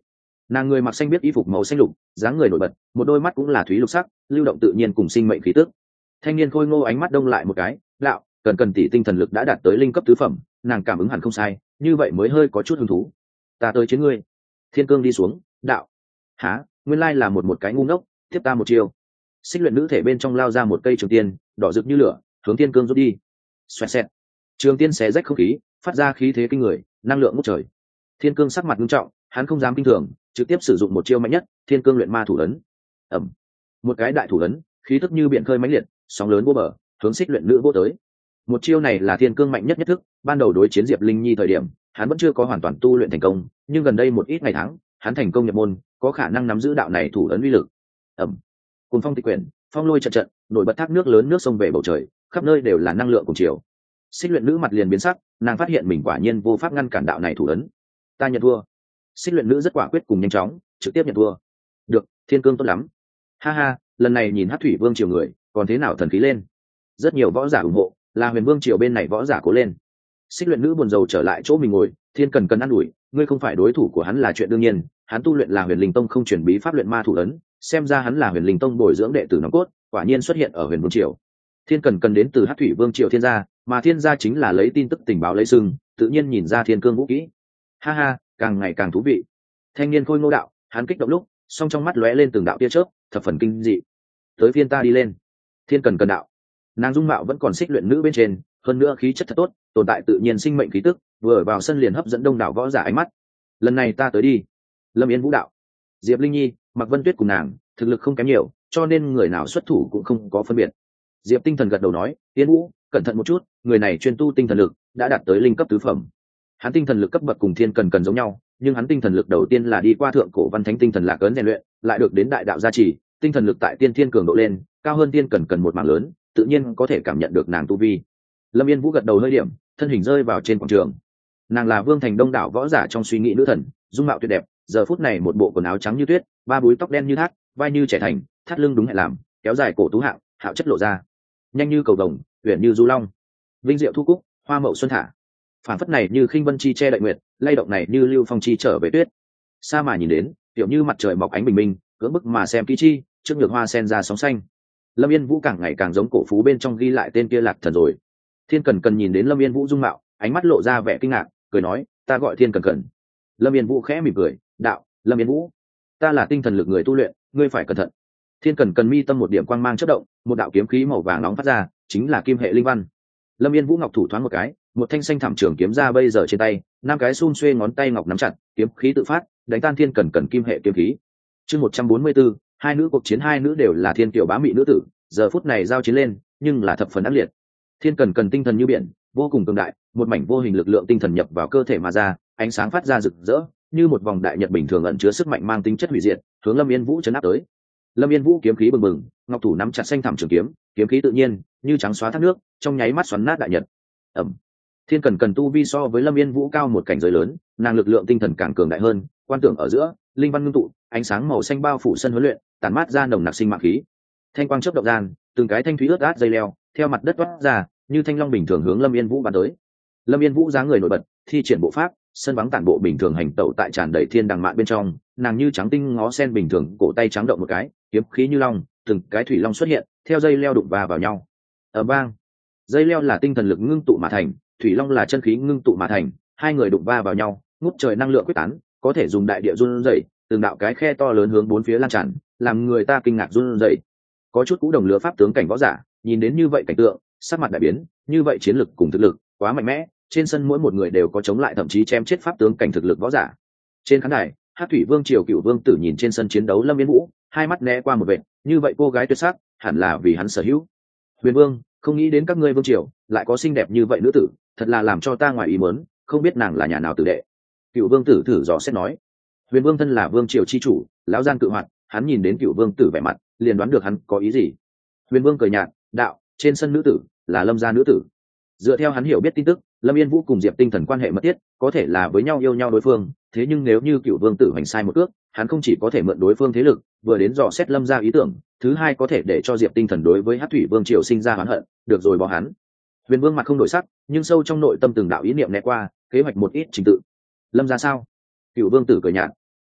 Nàng người mặc xanh biết y phục màu xanh lục, dáng người nổi bật, một đôi mắt cũng là thúy lục sắc, lưu động tự nhiên cùng sinh mệnh khí tức. Thanh niên khôi ngô ánh mắt đông lại một cái, đạo, cần tỷ tinh thần lực đã đạt tới linh cấp tứ phẩm, nàng cảm ứng hẳn không sai, như vậy mới hơi có chút hứng thú. Ta tới chiến ngươi. Thiên cương đi xuống, đạo. Hả, nguyên lai là một cái ngu ngốc, tiếp ta một chiêu. Xích luyện nữ thể bên trong lao ra một cây trường tiên, đỏ rực như lửa, hướng thiên cương rút đi. Xoẹt xẹt. Trường tiên xé rách không khí, phát ra khí thế kinh người, năng lượng ngút trời. Thiên cương sắc mặt nghiêm trọng, hắn không dám kinh thường, trực tiếp sử dụng một chiêu mạnh nhất, thiên cương luyện ma thủ ấn. Ầm. Một cái đại thủ ấn, khí tức như biển khơi mãnh liệt, sóng lớn vô bờ, hướng xích luyện nữ vô tới. Một chiêu này là thiên cương mạnh nhất nhất thức, ban đầu đối chiến Diệp Linh Nhi thời điểm, hắn vẫn chưa có hoàn toàn tu luyện thành công, nhưng gần đây một ít ngày tháng, hắn thành công nhập môn, có khả năng nắm giữ đạo này thủ ấn uy lực. Ầm. Cùng phong tịch quyển, phong lôi trận trận, nổi bật thác nước lớn nước sông về bầu trời, khắp nơi đều là năng lượng cùng chiều. Xích luyện nữ mặt liền biến sắc, nàng phát hiện mình quả nhiên vô pháp ngăn cản đạo này thủ ấn. Ta nhận thua. Xích luyện nữ rất quả quyết cùng nhanh chóng, trực tiếp nhận thua. Được, thiên cương tốt lắm. Ha ha, lần này nhìn Hắc Thủy Vương triều người, còn thế nào thần khí lên. Rất nhiều võ giả ủng hộ, là Huyền Vương triều bên này võ giả cố lên. Xích luyện nữ buồn rầu trở lại chỗ mình ngồi, thiên cần ăn ủi, ngươi không phải đối thủ của hắn là chuyện đương nhiên, hắn tu luyện là Huyền Linh Tông không chuyển bí pháp luyện ma thủ ấn, xem ra hắn là Huyền Linh Tông bồi dưỡng đệ tử nòng cốt, quả nhiên xuất hiện ở Huyền Vương triều. Thiên cần đến từ Hắc Thủy Vương triều thiên gia, mà thiên gia chính là lấy tin tức tình báo lấy sừng, tự nhiên nhìn ra thiên cương vũ kỹ. Ha ha, càng ngày càng thú vị. Thanh niên khôi ngô đạo, hắn kích động lúc, song trong mắt lóe lên từng đạo tia chớp, thập phần kinh dị. Tới phiên ta đi lên. Thiên cần đạo. Nàng dung mạo vẫn còn xích luyện nữ bên trên, hơn nữa khí chất thật tốt, tồn tại tự nhiên sinh mệnh khí tức, vừa ở vào sân liền hấp dẫn đông đảo võ giả ánh mắt. Lần này ta tới đi. Lâm Yên Vũ đạo. Diệp Linh Nhi, Mạc Vân Tuyết cùng nàng, thực lực không kém nhiều, cho nên người nào xuất thủ cũng không có phân biệt. Diệp Tinh Thần gật đầu nói, Yên Vũ, cẩn thận một chút, người này chuyên tu tinh thần lực, đã đạt tới linh cấp tứ phẩm. Hắn tinh thần lực cấp bậc cùng thiên cần giống nhau, nhưng hắn tinh thần lực đầu tiên là đi qua thượng cổ văn thánh tinh thần lạc ấn rèn luyện, lại được đến đại đạo gia trì, tinh thần lực tại tiên thiên cường độ lên, cao hơn tiên cần một mảng lớn, tự nhiên có thể cảm nhận được nàng tu vi. Lâm Yên Vũ gật đầu hơi điểm, thân hình rơi vào trên quảng trường. Nàng là Vương Thành đông đảo võ giả trong suy nghĩ nữ thần, dung mạo tuyệt đẹp, giờ phút này một bộ quần áo trắng như tuyết, ba búi tóc đen như thác, vai như trẻ thành, thắt lưng đúng hẹn làm, kéo dài cổ tú hạng, hạo chất lộ ra, nhanh như cầu vồng, uyển như du long, vinh diệu thu cúc, hoa mậu xuân thả. Phản phất này như khinh vân chi che đậy nguyệt, lay động này như lưu phong chi trở về tuyết. Xa mà nhìn đến, kiểu như mặt trời mọc ánh bình minh, cưỡng bức mà xem kỹ chi, trước nhược hoa sen ra sóng xanh. Lâm Yên Vũ càng ngày càng giống cổ phú bên trong ghi lại tên kia Lạc Thần rồi. Thiên Cần nhìn đến Lâm Yên Vũ dung mạo, ánh mắt lộ ra vẻ kinh ngạc, cười nói, ta gọi Thiên Cần. Lâm Yên Vũ khẽ mỉm cười, đạo, Lâm Yên Vũ, ta là tinh thần lực người tu luyện, ngươi phải cẩn thận. Thiên Cần mi tâm một điểm quang mang chớp động, một đạo kiếm khí màu vàng nóng phát ra, chính là kim hệ linh văn. Lâm Yên Vũ ngọc thủ thoáng một cái, một thanh xanh thảm trường kiếm ra bây giờ trên tay, năm cái xun xuê ngón tay ngọc nắm chặt, kiếm khí tự phát, đánh tan Thiên Cần kim hệ kiếm khí. Chương 144, hai nữ cuộc chiến, hai nữ đều là thiên tiểu bá mị nữ tử, giờ phút này giao chiến lên, nhưng là thập phần ác liệt. Thiên Cần tinh thần như biển, vô cùng cường đại, một mảnh vô hình lực lượng tinh thần nhập vào cơ thể mà ra, ánh sáng phát ra rực rỡ, như một vòng đại nhật bình thường ẩn chứa sức mạnh mang tính chất hủy diệt, hướng Lâm Yên Vũ chấn áp tới. Lâm Yên Vũ kiếm khí bừng bừng, ngọc thủ nắm chặt xanh thảm trường kiếm, kiếm khí tự nhiên, như trắng xóa thác nước, trong nháy mắt xoắn nát đại nhật. Ầm. Thiên Cần tu vi so với Lâm Yên Vũ cao một cảnh giới lớn, nàng lực lượng tinh thần càng cường đại hơn, quan tưởng ở giữa, linh văn ngưng tụ, ánh sáng màu xanh bao phủ sân huấn luyện, tản mát ra nồng nặc sinh mạng khí. Thanh quang chớp động gian, từng cái thanh thúy ướt át dây leo, theo mặt đất toát ra, như thanh long bình thường hướng Lâm Yên Vũ bắn tới. Lâm Yên Vũ dáng người nổi bật, thi triển bộ pháp, sân vắng tản bộ bình thường hành tẩu tại tràn đầy thiên đằng mạn bên trong, nàng như trắng tinh ngó sen bình thường, cổ tay trắng động một cái, kiếm khí như long, từng cái thủy long xuất hiện, theo dây leo đụng vào nhau. Ở bang, dây leo là tinh thần lực ngưng tụ mà thành, thủy long là chân khí ngưng tụ mà thành, hai người đụng vào nhau, ngút trời năng lượng quyết tán, có thể dùng đại địa run rẩy, từng đạo cái khe to lớn hướng bốn phía lan tràn, làm người ta kinh ngạc run rẩy. Có chút cũ đồng lứa pháp tướng cảnh võ giả, nhìn đến như vậy cảnh tượng, sắc mặt đại biến, như vậy chiến lực cùng thực lực quá mạnh mẽ, trên sân mỗi một người đều có chống lại thậm chí chém chết pháp tướng cảnh thực lực võ giả. Trên khán đài, Hắc Thủy Vương triều Cựu Vương tử nhìn trên sân chiến đấu Lâm Yên Vũ, hai mắt né qua một vệt, như vậy cô gái tuyệt sắc, hẳn là vì hắn sở hữu. Huyền Vương, không nghĩ đến các ngươi vương triều lại có xinh đẹp như vậy nữ tử, thật là làm cho ta ngoài ý muốn, không biết nàng là nhà nào tử đệ. Cựu Vương tử thử dò xét nói. Huyền Vương thân là vương triều chi chủ, lão gian cự hoạt, hắn nhìn đến Cựu Vương tử vẻ mặt, liền đoán được hắn có ý gì. Huyền Vương cười nhạt, đạo, trên sân nữ tử là Lâm gia nữ tử. Dựa theo hắn hiểu biết tin tức, Lâm Yên Vũ cùng Diệp Tinh Thần quan hệ mật thiết, có thể là với nhau yêu nhau đối phương, thế nhưng nếu như Cựu Vương tử hành sai một cước, hắn không chỉ có thể mượn đối phương thế lực, vừa đến dò xét Lâm gia ý tưởng, thứ hai có thể để cho Diệp Tinh Thần đối với Hắc Thủy Vương triều sinh ra oán hận, được rồi bỏ hắn. Huyền Vương mặt không đổi sắc, nhưng sâu trong nội tâm từng đạo ý niệm né qua, kế hoạch một ít trình tự. Lâm gia sao? Cựu Vương tử cười nhạt.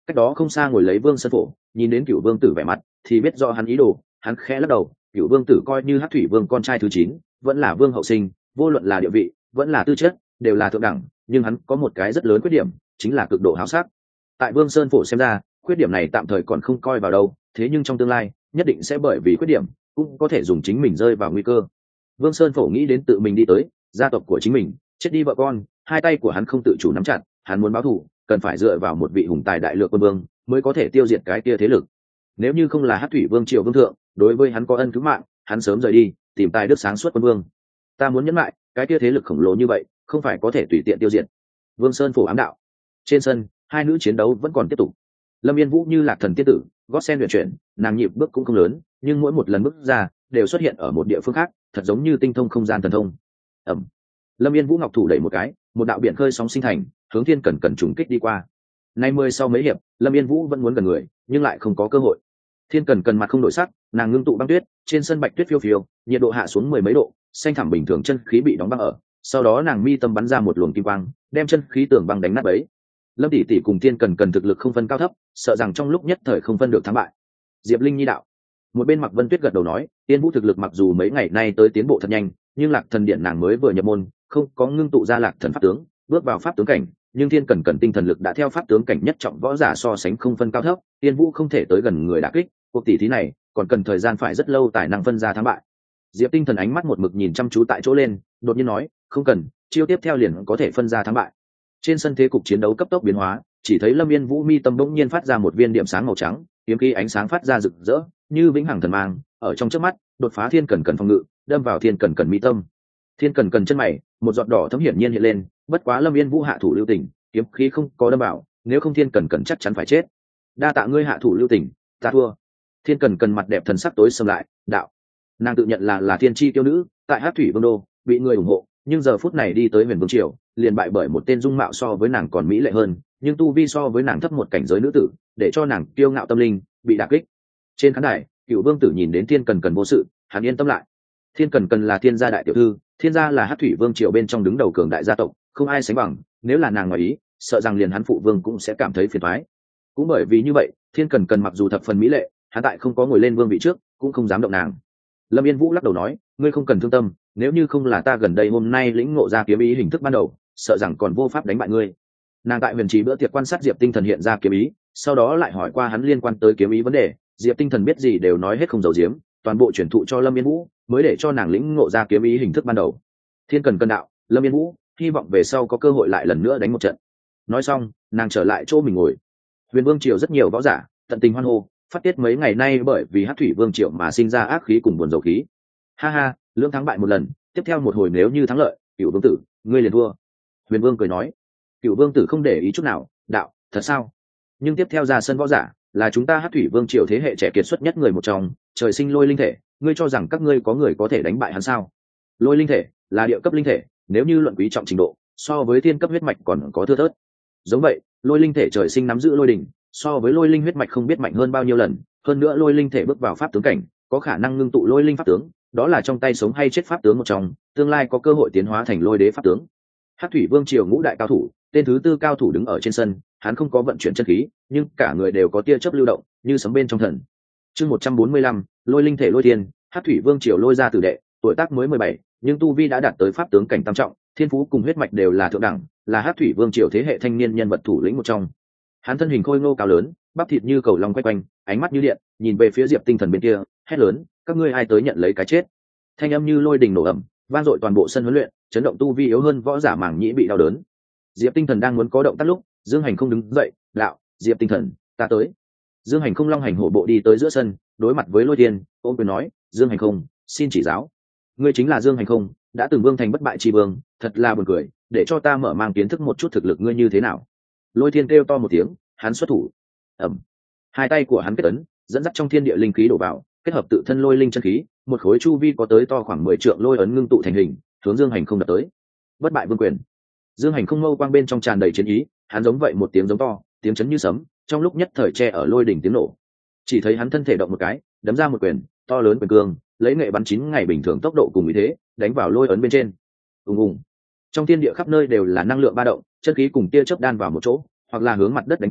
Cách đó không xa ngồi lấy Vương Sơn Phổ, nhìn đến Cửu Vương Tử vẻ mặt thì biết rõ hắn ý đồ, hắn khẽ lắc đầu. Cửu Vương Tử coi như Hắc Thủy Vương con trai thứ 9, vẫn là vương hậu sinh, vô luận là địa vị vẫn là tư chất đều là thượng đẳng, nhưng hắn có một cái rất lớn khuyết điểm, chính là cực độ háo sắc. Tại Vương Sơn Phổ xem ra, khuyết điểm này tạm thời còn không coi vào đâu, thế nhưng trong tương lai nhất định sẽ bởi vì khuyết điểm cũng có thể dùng chính mình rơi vào nguy cơ. Vương Sơn Phổ nghĩ đến tự mình đi tới gia tộc của chính mình, chết đi vợ con, hai tay của hắn không tự chủ nắm chặt, hắn muốn báo thù cần phải dựa vào một vị hùng tài đại lược quân vương mới có thể tiêu diệt cái kia thế lực. Nếu như không là Hắc Thủy Vương Triều vương thượng đối với hắn có ân cứu mạng, hắn sớm rời đi tìm tài đức sáng suốt quân vương. Ta muốn nhấn lại cái kia thế lực khổng lồ như vậy không phải có thể tùy tiện tiêu diệt. Vương Sơn Phổ ám đạo. Trên sân hai nữ chiến đấu vẫn còn tiếp tục. Lâm Yên Vũ như lạc thần tiên tử, gót sen luyện chuyển, nàng nhịp bước cũng không lớn, nhưng mỗi một lần bước ra đều xuất hiện ở một địa phương khác, thật giống như tinh thông không gian thần thông. Ẩm. Lâm Yên Vũ ngọc thủ đẩy một cái, một đạo biển khơi sóng sinh thành, hướng Thiên Cẩn Cẩn trùng kích đi qua. Nay mười sau mấy hiệp, Lâm Yên Vũ vẫn muốn gần người, nhưng lại không có cơ hội. Thiên Cẩn Cẩn mặt không đổi sắc, nàng ngưng tụ băng tuyết, trên sân bạch tuyết phiêu phiêu, nhiệt độ hạ xuống mười mấy độ, xanh thẳm bình thường chân khí bị đóng băng ở. Sau đó nàng mi tâm bắn ra một luồng kim quang, đem chân khí tường băng đánh nát bấy. Lâm tỷ tỷ cùng Thiên Cẩn Cẩn thực lực không phân cao thấp, sợ rằng trong lúc nhất thời không phân được thắng bại. Diệp Linh nhi đạo. Một bên Mặc Vân Tuyết gật đầu nói, Tiên Vũ thực lực mặc dù mấy ngày nay tới tiến bộ thật nhanh, nhưng Lạc Thần Điện nàng mới vừa nhập môn, không có ngưng tụ ra Lạc Thần pháp tướng, bước vào pháp tướng cảnh, nhưng Thiên Cẩn Cẩn tinh thần lực đã theo pháp tướng cảnh nhất trọng võ giả so sánh không phân cao thấp, Tiên Vũ không thể tới gần người đả kích, cuộc tỷ thí này còn cần thời gian phải rất lâu tài năng phân ra thắng bại. Diệp Tinh Thần ánh mắt một mực nhìn chăm chú tại chỗ lên, đột nhiên nói, không cần, chiêu tiếp theo liền có thể phân ra thắng bại. Trên sân thế cục chiến đấu cấp tốc biến hóa, chỉ thấy Lâm Yên Vũ mi tâm bỗng nhiên phát ra một viên điểm sáng màu trắng, kiếm khí ánh sáng phát ra rực rỡ, như vĩnh hằng thần mang, ở trong chớp mắt, đột phá Thiên Cẩn Cẩn phòng ngự, đâm vào Thiên Cẩn Cẩn mi tâm. Thiên Cẩn Cẩn chân mày, một giọt đỏ thấm hiển nhiên hiện lên, bất quá Lâm Yên Vũ hạ thủ lưu tình, kiếm khí không có đâm vào, nếu không Thiên Cẩn Cẩn chắc chắn phải chết. Đa tạ ngươi hạ thủ lưu tình, ta thua. Thiên Cẩn Cẩn mặt đẹp thần sắc tối sầm lại, đạo. Nàng tự nhận là thiên chi tiêu nữ, tại Hắc Thủy Vương đô, bị người ủng hộ, nhưng giờ phút này đi tới Huyền Vương triều, liền bại bởi một tên dung mạo so với nàng còn mỹ lệ hơn, nhưng tu vi so với nàng thấp một cảnh giới nữ tử, để cho nàng kiêu ngạo tâm linh bị đả kích. Trên khán đài, Cựu Vương tử nhìn đến Thiên Cẩn Cẩn vô sự, hắn yên tâm lại. Thiên Cẩn Cẩn là Thiên gia đại tiểu thư, Thiên gia là Hắc Thủy Vương triều bên trong đứng đầu cường đại gia tộc, không ai sánh bằng, nếu là nàng ngoài ý, sợ rằng liền hắn phụ vương cũng sẽ cảm thấy phiền toái. Cũng bởi vì như vậy, Thiên Cẩn Cẩn mặc dù thập phần mỹ lệ, hắn tại không có ngồi lên vương vị trước, cũng không dám động nàng. Lâm Yên Vũ lắc đầu nói, ngươi không cần thương tâm, nếu như không là ta gần đây hôm nay lĩnh ngộ ra kiếm ý hình thức ban đầu, sợ rằng còn vô pháp đánh bại ngươi. Nàng tại Huyền Trì bữa tiệc quan sát Diệp Tinh Thần hiện ra kiếm ý, sau đó lại hỏi qua hắn liên quan tới kiếm ý vấn đề, Diệp Tinh Thần biết gì đều nói hết không giấu giếm, toàn bộ truyền thụ cho Lâm Yên Vũ, mới để cho nàng lĩnh ngộ ra kiếm ý hình thức ban đầu. Thiên Cẩn Cẩn đạo, Lâm Yên Vũ, hy vọng về sau có cơ hội lại lần nữa đánh một trận. Nói xong, nàng trở lại chỗ mình ngồi. Huyền Vương triều rất nhiều võ giả tận tình hoan hô, phát tiết mấy ngày nay bởi vì Hắc Thủy Vương triều mà sinh ra ác khí cùng buồn dầu khí. Ha ha, lưỡng thắng bại một lần, tiếp theo một hồi nếu như thắng lợi, Cửu Vương tử, ngươi liền thua. Huyền Vương cười nói. Cửu Vương tử không để ý chút nào, đạo, thật sao? Nhưng tiếp theo ra sân võ giả là chúng ta Hắc Thủy Vương triều thế hệ trẻ kiệt xuất nhất người một trong, trời sinh lôi linh thể, ngươi cho rằng các ngươi có người có thể đánh bại hắn sao? Lôi linh thể là địa cấp linh thể, nếu như luận quý trọng trình độ, so với thiên cấp huyết mạch còn có thưa thớt. Giống vậy, lôi linh thể trời sinh nắm giữ lôi đỉnh, so với lôi linh huyết mạch không biết mạnh hơn bao nhiêu lần, hơn nữa lôi linh thể bước vào pháp tướng cảnh, có khả năng ngưng tụ lôi linh pháp tướng, đó là trong tay sống hay chết pháp tướng một trong, tương lai có cơ hội tiến hóa thành lôi đế pháp tướng. Hắc Thủy Vương triều ngũ đại cao thủ, tên thứ tư cao thủ đứng ở trên sân, hắn không có vận chuyển chân khí, nhưng cả người đều có tia chớp lưu động, như sấm bên trong thần. Chương 145, lôi linh thể lôi thiên, Hắc Thủy Vương triều lôi ra tử đệ, tuổi tác mới 17, nhưng tu vi đã đạt tới pháp tướng cảnh tam trọng, thiên phú cùng huyết mạch đều là thượng đẳng, là Hắc Thủy Vương triều thế hệ thanh niên nhân vật thủ lĩnh một trong. Hắn thân hình khôi ngô cao lớn, bắp thịt như cầu long quay quanh, ánh mắt như điện, nhìn về phía Diệp Tinh Thần bên kia, hét lớn, các ngươi ai tới nhận lấy cái chết? Thanh âm như lôi đình nổ ầm, vang dội toàn bộ sân huấn luyện, chấn động tu vi yếu hơn võ giả màng nhĩ bị đau đớn. Diệp Tinh Thần đang muốn có động tác lúc, Dương Hành không đứng dậy, đạo, Diệp Tinh Thần, ta tới. Dương Hành không long hành hổ bộ đi tới giữa sân, đối mặt với Lôi Thiên, ôm quyền nói, Dương Hành không, xin chỉ giáo. Ngươi chính là Dương Hành không, đã từng vương thành bất bại tri vương, thật là buồn cười, để cho ta mở mang kiến thức một chút thực lực ngươi như thế nào. Lôi Thiên kêu to một tiếng, hắn xuất thủ. Ầm. Hai tay của hắn kết ấn, dẫn dắt trong thiên địa linh khí đổ vào, kết hợp tự thân lôi linh chân khí, một khối chu vi có tới to khoảng 10 trượng lôi ấn ngưng tụ thành hình, hướng Dương Hành không đập tới. Bất bại vương quyền. Dương Hành không mâu quang bên trong tràn đầy chiến ý, hắn giống vậy một tiếng giống to, tiếng chấn như sấm, trong lúc nhất thời che ở lôi đỉnh tiếng nổ. Chỉ thấy hắn thân thể động một cái, đấm ra một quyền, to lớn quyền cương, lấy nghệ bắn 9 ngày bình thường tốc độ cùng ý thế, đánh vào lôi ấn bên trên. Ùng ùng. Trong thiên địa khắp nơi đều là năng lượng ba động, chân khí cùng tia chớp đan vào một chỗ, hoặc là hướng mặt đất đánh tới,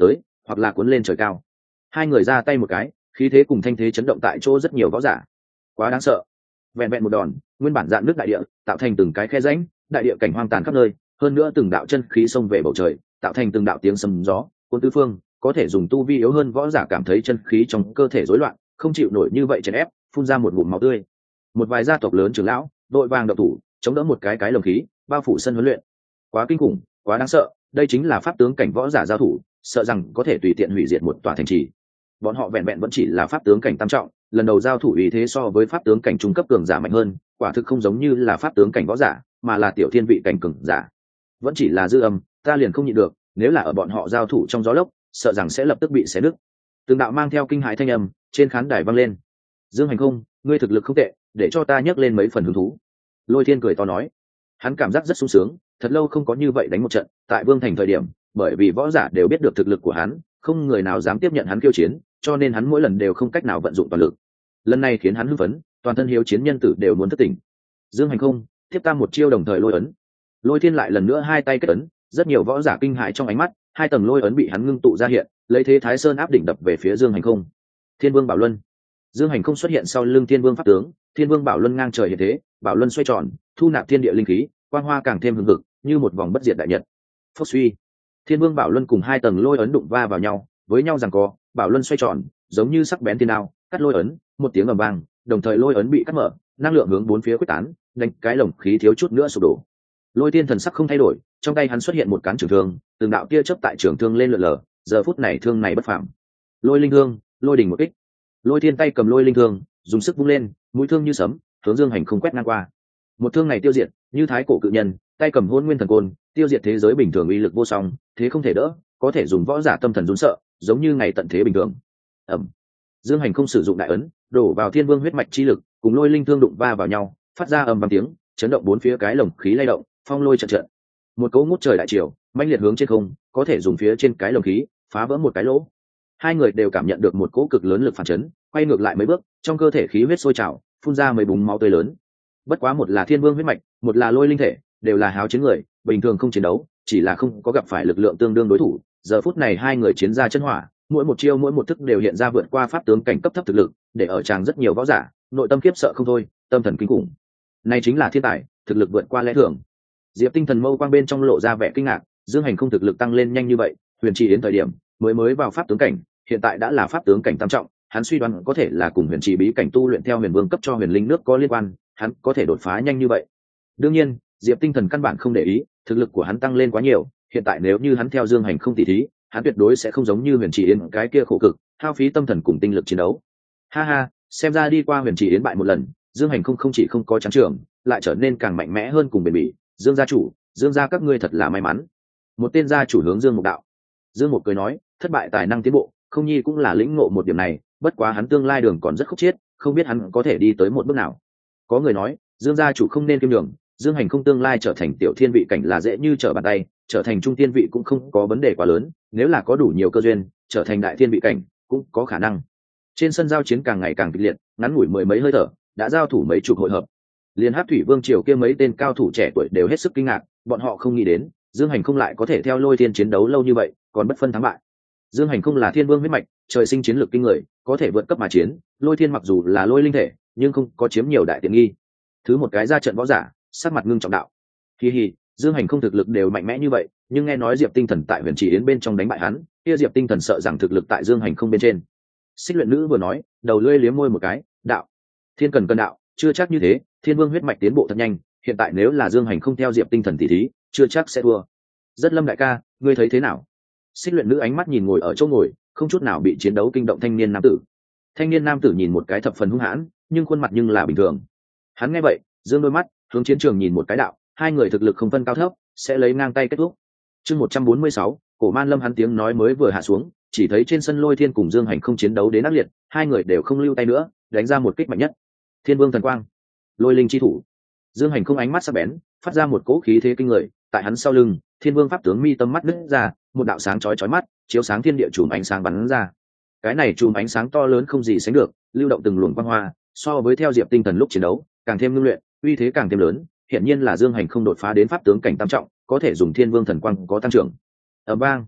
hoặc là cuốn lên trời cao. Hai người ra tay một cái, khí thế cùng thanh thế chấn động tại chỗ rất nhiều võ giả. Quá đáng sợ. Vẹn vẹn một đòn, nguyên bản dạn nước đại địa tạo thành từng cái khe rãnh, đại địa cảnh hoang tàn khắp nơi, hơn nữa từng đạo chân khí xông về bầu trời, tạo thành từng đạo tiếng sấm gió cuốn tứ phương, có thể dùng tu vi yếu hơn võ giả cảm thấy chân khí trong cơ thể rối loạn, không chịu nổi như vậy chèn ép, phun ra một ngụm máu tươi. Một vài gia tộc lớn trưởng lão đội vàng động thủ chống đỡ một cái lồng khí bao phủ sân huấn luyện. Quá kinh khủng, quá đáng sợ, đây chính là pháp tướng cảnh võ giả giao thủ, sợ rằng có thể tùy tiện hủy diệt một tòa thành trì. Bọn họ vẹn vẹn vẫn chỉ là pháp tướng cảnh tam trọng, lần đầu giao thủ ý thế so với pháp tướng cảnh trung cấp cường giả mạnh hơn, quả thực không giống như là pháp tướng cảnh võ giả, mà là tiểu thiên vị cảnh cường giả. Vẫn chỉ là dư âm, ta liền không nhịn được, nếu là ở bọn họ giao thủ trong gió lốc, sợ rằng sẽ lập tức bị xé nứt. Từng đạo mang theo kinh hãi thanh âm trên khán đài vang lên. Dương Hành Không, ngươi thực lực không tệ, để cho ta nhấc lên mấy phần hứng thú. Lôi Thiên cười to nói, hắn cảm giác rất sung sướng, thật lâu không có như vậy đánh một trận. Tại Vương Thành thời điểm, bởi vì võ giả đều biết được thực lực của hắn, không người nào dám tiếp nhận hắn khiêu chiến, cho nên hắn mỗi lần đều không cách nào vận dụng toàn lực. Lần này khiến hắn hưng phấn, toàn thân hiếu chiến nhân tử đều muốn thức tỉnh. Dương Hành Không, tiếp ta một chiêu đồng thời lôi ấn. Lôi Thiên lại lần nữa hai tay kết ấn, rất nhiều võ giả kinh hãi trong ánh mắt, hai tầng lôi ấn bị hắn ngưng tụ ra hiện, lấy thế Thái Sơn áp đỉnh đập về phía Dương Hành Không. Thiên Vương Bảo Luân. Dương Hành Không xuất hiện sau lưng Thiên Vương pháp tướng, Thiên Vương Bảo Luân ngang trời hiện thế, Bảo Luân xoay tròn, thu nạp thiên địa linh khí, quang hoa càng thêm hừng hực, như một vòng bất diệt đại nhật. Phốc suy, Thiên Vương Bảo Luân cùng hai tầng lôi ấn đụng va vào nhau, với nhau giằng co, Bảo Luân xoay tròn, giống như sắc bén thiên đao, cắt lôi ấn, một tiếng ầm vang, đồng thời lôi ấn bị cắt mở, năng lượng hướng bốn phía quyết tán, đánh cái lồng khí thiếu chút nữa sụp đổ. Lôi Tiên thần sắc không thay đổi, trong tay hắn xuất hiện một cán trường thương, từng đạo tia chớp tại trường thương lên lượn lờ, giờ phút này thương này bất phàm. Lôi linh thương, lôi đỉnh một kích. Lôi Tiên tay cầm lôi linh thương, dùng sức vung lên, mũi thương như sấm, hướng Dương Hành Không quét ngang qua. Một thương này tiêu diệt, như thái cổ cự nhân, tay cầm hôn nguyên thần côn, tiêu diệt thế giới bình thường uy lực vô song, thế không thể đỡ, có thể dùng võ giả tâm thần run sợ, giống như ngày tận thế bình thường. Ầm. Dương Hành Không sử dụng đại ấn, đổ vào Thiên Vương huyết mạch chi lực, cùng lôi linh thương đụng va vào nhau, phát ra ầm vang tiếng, chấn động bốn phía cái lồng khí lay động, phong lôi trận trận. Một cỗ ngút trời đại triều, mãnh liệt hướng trên không, có thể dùng phía trên cái lồng khí phá vỡ một cái lỗ. Hai người đều cảm nhận được một cỗ cực lớn lực phản chấn, quay ngược lại mấy bước, trong cơ thể khí huyết sôi trào, phun ra mấy búng máu tươi lớn. Bất quá một là Thiên Vương huyết mạch, một là lôi linh thể, đều là háo chiến người, bình thường không chiến đấu, chỉ là không có gặp phải lực lượng tương đương đối thủ. Giờ phút này hai người chiến ra chân hỏa, mỗi một chiêu mỗi một thức đều hiện ra vượt qua pháp tướng cảnh cấp thấp thực lực, để ở tràng rất nhiều võ giả nội tâm khiếp sợ không thôi, tâm thần kinh khủng. Này chính là thiên tài, thực lực vượt qua lẽ thường. Diệp Tinh Thần mâu quang bên trong lộ ra vẻ kinh ngạc, Dương Hành Không thực lực tăng lên nhanh như vậy, Huyền Trì đến thời điểm mới vào pháp tướng cảnh, hiện tại đã là pháp tướng cảnh tam trọng, hắn suy đoán có thể là cùng Huyền Trì bí cảnh tu luyện theo Huyền Vương cấp cho Huyền Linh nước có liên quan, hắn có thể đột phá nhanh như vậy. Đương nhiên, Diệp Tinh Thần căn bản không để ý, thực lực của hắn tăng lên quá nhiều, hiện tại nếu như hắn theo Dương Hành Không tỉ thí, hắn tuyệt đối sẽ không giống như Huyền Trì Yến cái kia khổ cực, hao phí tâm thần cùng tinh lực chiến đấu. Ha ha, xem ra đi qua Huyền Trì Yến bại một lần, Dương Hành không chỉ không có trắng trường, lại trở nên càng mạnh mẽ hơn cùng bền bỉ. Dương gia chủ, Dương gia các ngươi thật là may mắn. Một tên gia chủ hướng Dương Mục đạo. Dương Mục cười nói, thất bại tài năng tiến bộ, không nhi cũng là lĩnh ngộ một điểm này, bất quá hắn tương lai đường còn rất khúc chiết, không biết hắn có thể đi tới một bước nào. Có người nói, Dương gia chủ không nên kiêm đường, Dương Hành không tương lai trở thành tiểu thiên vị cảnh là dễ như trở bàn tay, trở thành trung thiên vị cũng không có vấn đề quá lớn, nếu là có đủ nhiều cơ duyên, trở thành đại thiên vị cảnh cũng có khả năng. Trên sân giao chiến càng ngày càng kịch liệt, ngắn ngủi mười mấy hơi thở, đã giao thủ mấy chục hội hợp. Liên Hắc Thủy Vương triều kia mấy tên cao thủ trẻ tuổi đều hết sức kinh ngạc, bọn họ không nghĩ đến, Dương Hành không lại có thể theo Lôi Thiên chiến đấu lâu như vậy, còn bất phân thắng bại. Dương Hành không là Thiên Vương huyết mạch, trời sinh chiến lược kinh người, có thể vượt cấp mà chiến, Lôi Thiên mặc dù là lôi linh thể, nhưng không có chiếm nhiều đại tiện nghi. Thứ một cái ra trận võ giả, sắc mặt ngưng trọng đạo. Hi hi, Dương Hành không thực lực đều mạnh mẽ như vậy, nhưng nghe nói Diệp Tinh Thần tại Huyền Chỉ Yến bên trong đánh bại hắn, kia Diệp Tinh Thần sợ rằng thực lực tại Dương Hành không bên trên. Xích Luyện Nữ vừa nói, đầu lưỡi liếm môi một cái, đạo: Thiên cần cân đạo, chưa chắc như thế, Thiên Vương huyết mạch tiến bộ thật nhanh, hiện tại nếu là Dương Hành không theo Diệp Tinh Thần tỉ thí, chưa chắc sẽ thua. Rất Lâm đại ca, ngươi thấy thế nào? Xích Luyện Nữ ánh mắt nhìn ngồi ở chỗ ngồi, không chút nào bị chiến đấu kinh động thanh niên nam tử. Thanh niên nam tử nhìn một cái thập phần hung hãn, nhưng khuôn mặt nhưng là bình thường. Hắn nghe vậy, dương đôi mắt, hướng chiến trường nhìn một cái đạo, hai người thực lực không phân cao thấp, sẽ lấy ngang tay kết thúc. Chương 146, Cổ Man Lâm hắn tiếng nói mới vừa hạ xuống, chỉ thấy trên sân Lôi Thiên cùng Dương Hành không chiến đấu đến ác liệt, hai người đều không lưu tay nữa, đánh ra một kích mạnh nhất. Thiên Vương thần quang, Lôi Linh chi thủ. Dương Hành không ánh mắt sắc bén, phát ra một cỗ khí thế kinh người, tại hắn sau lưng, Thiên Vương pháp tướng mi tâm mắt nứt ra, một đạo sáng chói chói mắt, chiếu sáng thiên địa chùm ánh sáng bắn ra. Cái này chùm ánh sáng to lớn không gì sánh được, lưu động từng luồng quang hoa, so với theo Diệp Tinh Thần lúc chiến đấu, càng thêm ngưng luyện, uy thế càng thêm lớn. Hiện nhiên là Dương Hành không đột phá đến pháp tướng cảnh tam trọng, có thể dùng Thiên Vương thần quang có tăng trưởng. Ầm vang,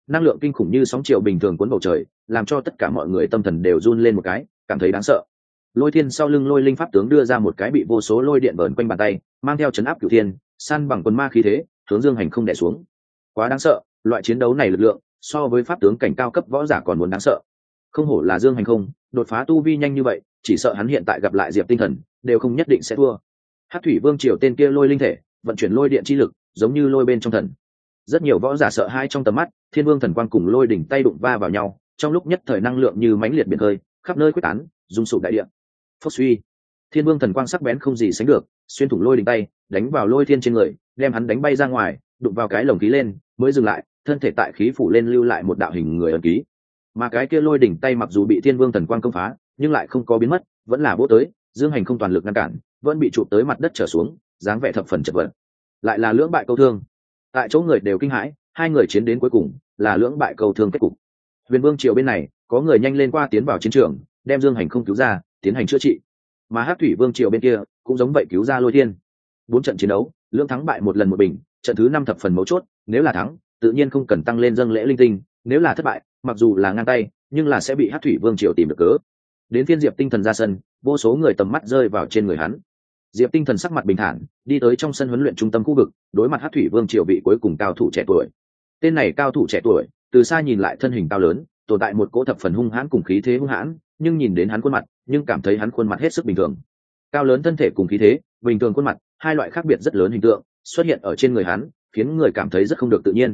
năng lượng kinh khủng như sóng chiều bình thường cuốn bầu trời, làm cho tất cả mọi người tâm thần đều run lên một cái, cảm thấy đáng sợ. Lôi Thiên sau lưng Lôi Linh pháp tướng đưa ra một cái bị vô số lôi điện vờn quanh bàn tay, mang theo chấn áp cửu thiên, san bằng quân ma khí thế, hướng Dương Hành không đè xuống. Quá đáng sợ, loại chiến đấu này lực lượng so với pháp tướng cảnh cao cấp võ giả còn muốn đáng sợ. Không hổ là Dương Hành không, đột phá tu vi nhanh như vậy, chỉ sợ hắn hiện tại gặp lại Diệp Tinh Thần, đều không nhất định sẽ thua. Hắc Thủy Vương triều tên kia lôi linh thể, vận chuyển lôi điện chi lực, giống như lôi bên trong thần. Rất nhiều võ giả sợ hai trong tầm mắt, Thiên Vương thần quang cùng lôi đỉnh tay đụng va vào nhau, trong lúc nhất thời năng lượng như mãnh liệt biển khơi, khắp nơi quyết tán, rung sụp đại địa. Phốc suy, Thiên Vương thần quang sắc bén không gì sánh được, xuyên thủng lôi đỉnh tay, đánh vào Lôi Thiên trên người, đem hắn đánh bay ra ngoài, đụng vào cái lồng khí lên, mới dừng lại, thân thể tại khí phủ lên lưu lại một đạo hình người ấn ký. Mà cái kia lôi đỉnh tay mặc dù bị Thiên Vương thần quang công phá, nhưng lại không có biến mất, vẫn là vỗ tới, Dương Hành không toàn lực ngăn cản, vẫn bị chụp tới mặt đất trở xuống, dáng vẻ thập phần chật vật. Lại là lưỡng bại câu thương. Tại chỗ người đều kinh hãi, hai người chiến đến cuối cùng là lưỡng bại câu thương kết cục. Huyền Vương triều bên này có người nhanh lên qua tiến vào chiến trường, đem Dương Hành không cứu ra, tiến hành chữa trị. Mà Hắc Thủy Vương triều bên kia cũng giống vậy, cứu ra Lôi Thiên. 4 trận chiến đấu, lưỡng thắng bại một lần một bình, trận thứ 5 thập phần mấu chốt, nếu là thắng, tự nhiên không cần tăng lên dâng lễ linh tinh, nếu là thất bại, mặc dù là ngang tay, nhưng là sẽ bị Hắc Thủy Vương triều tìm được cớ. Đến phiên Diệp Tinh Thần ra sân, vô số người tầm mắt rơi vào trên người hắn. Diệp Tinh Thần sắc mặt bình thản, đi tới trong sân huấn luyện trung tâm khu vực, đối mặt Hắc Thủy Vương triều vị cuối cùng cao thủ trẻ tuổi. Tên này cao thủ trẻ tuổi, từ xa nhìn lại thân hình cao lớn, tồn tại một cỗ thập phần hung hãn cùng khí thế hung hãn, nhưng nhìn đến hắn khuôn mặt, nhưng cảm thấy hắn khuôn mặt hết sức bình thường. Cao lớn thân thể cùng khí thế, bình thường khuôn mặt, hai loại khác biệt rất lớn hình tượng xuất hiện ở trên người hắn, khiến người cảm thấy rất không được tự nhiên.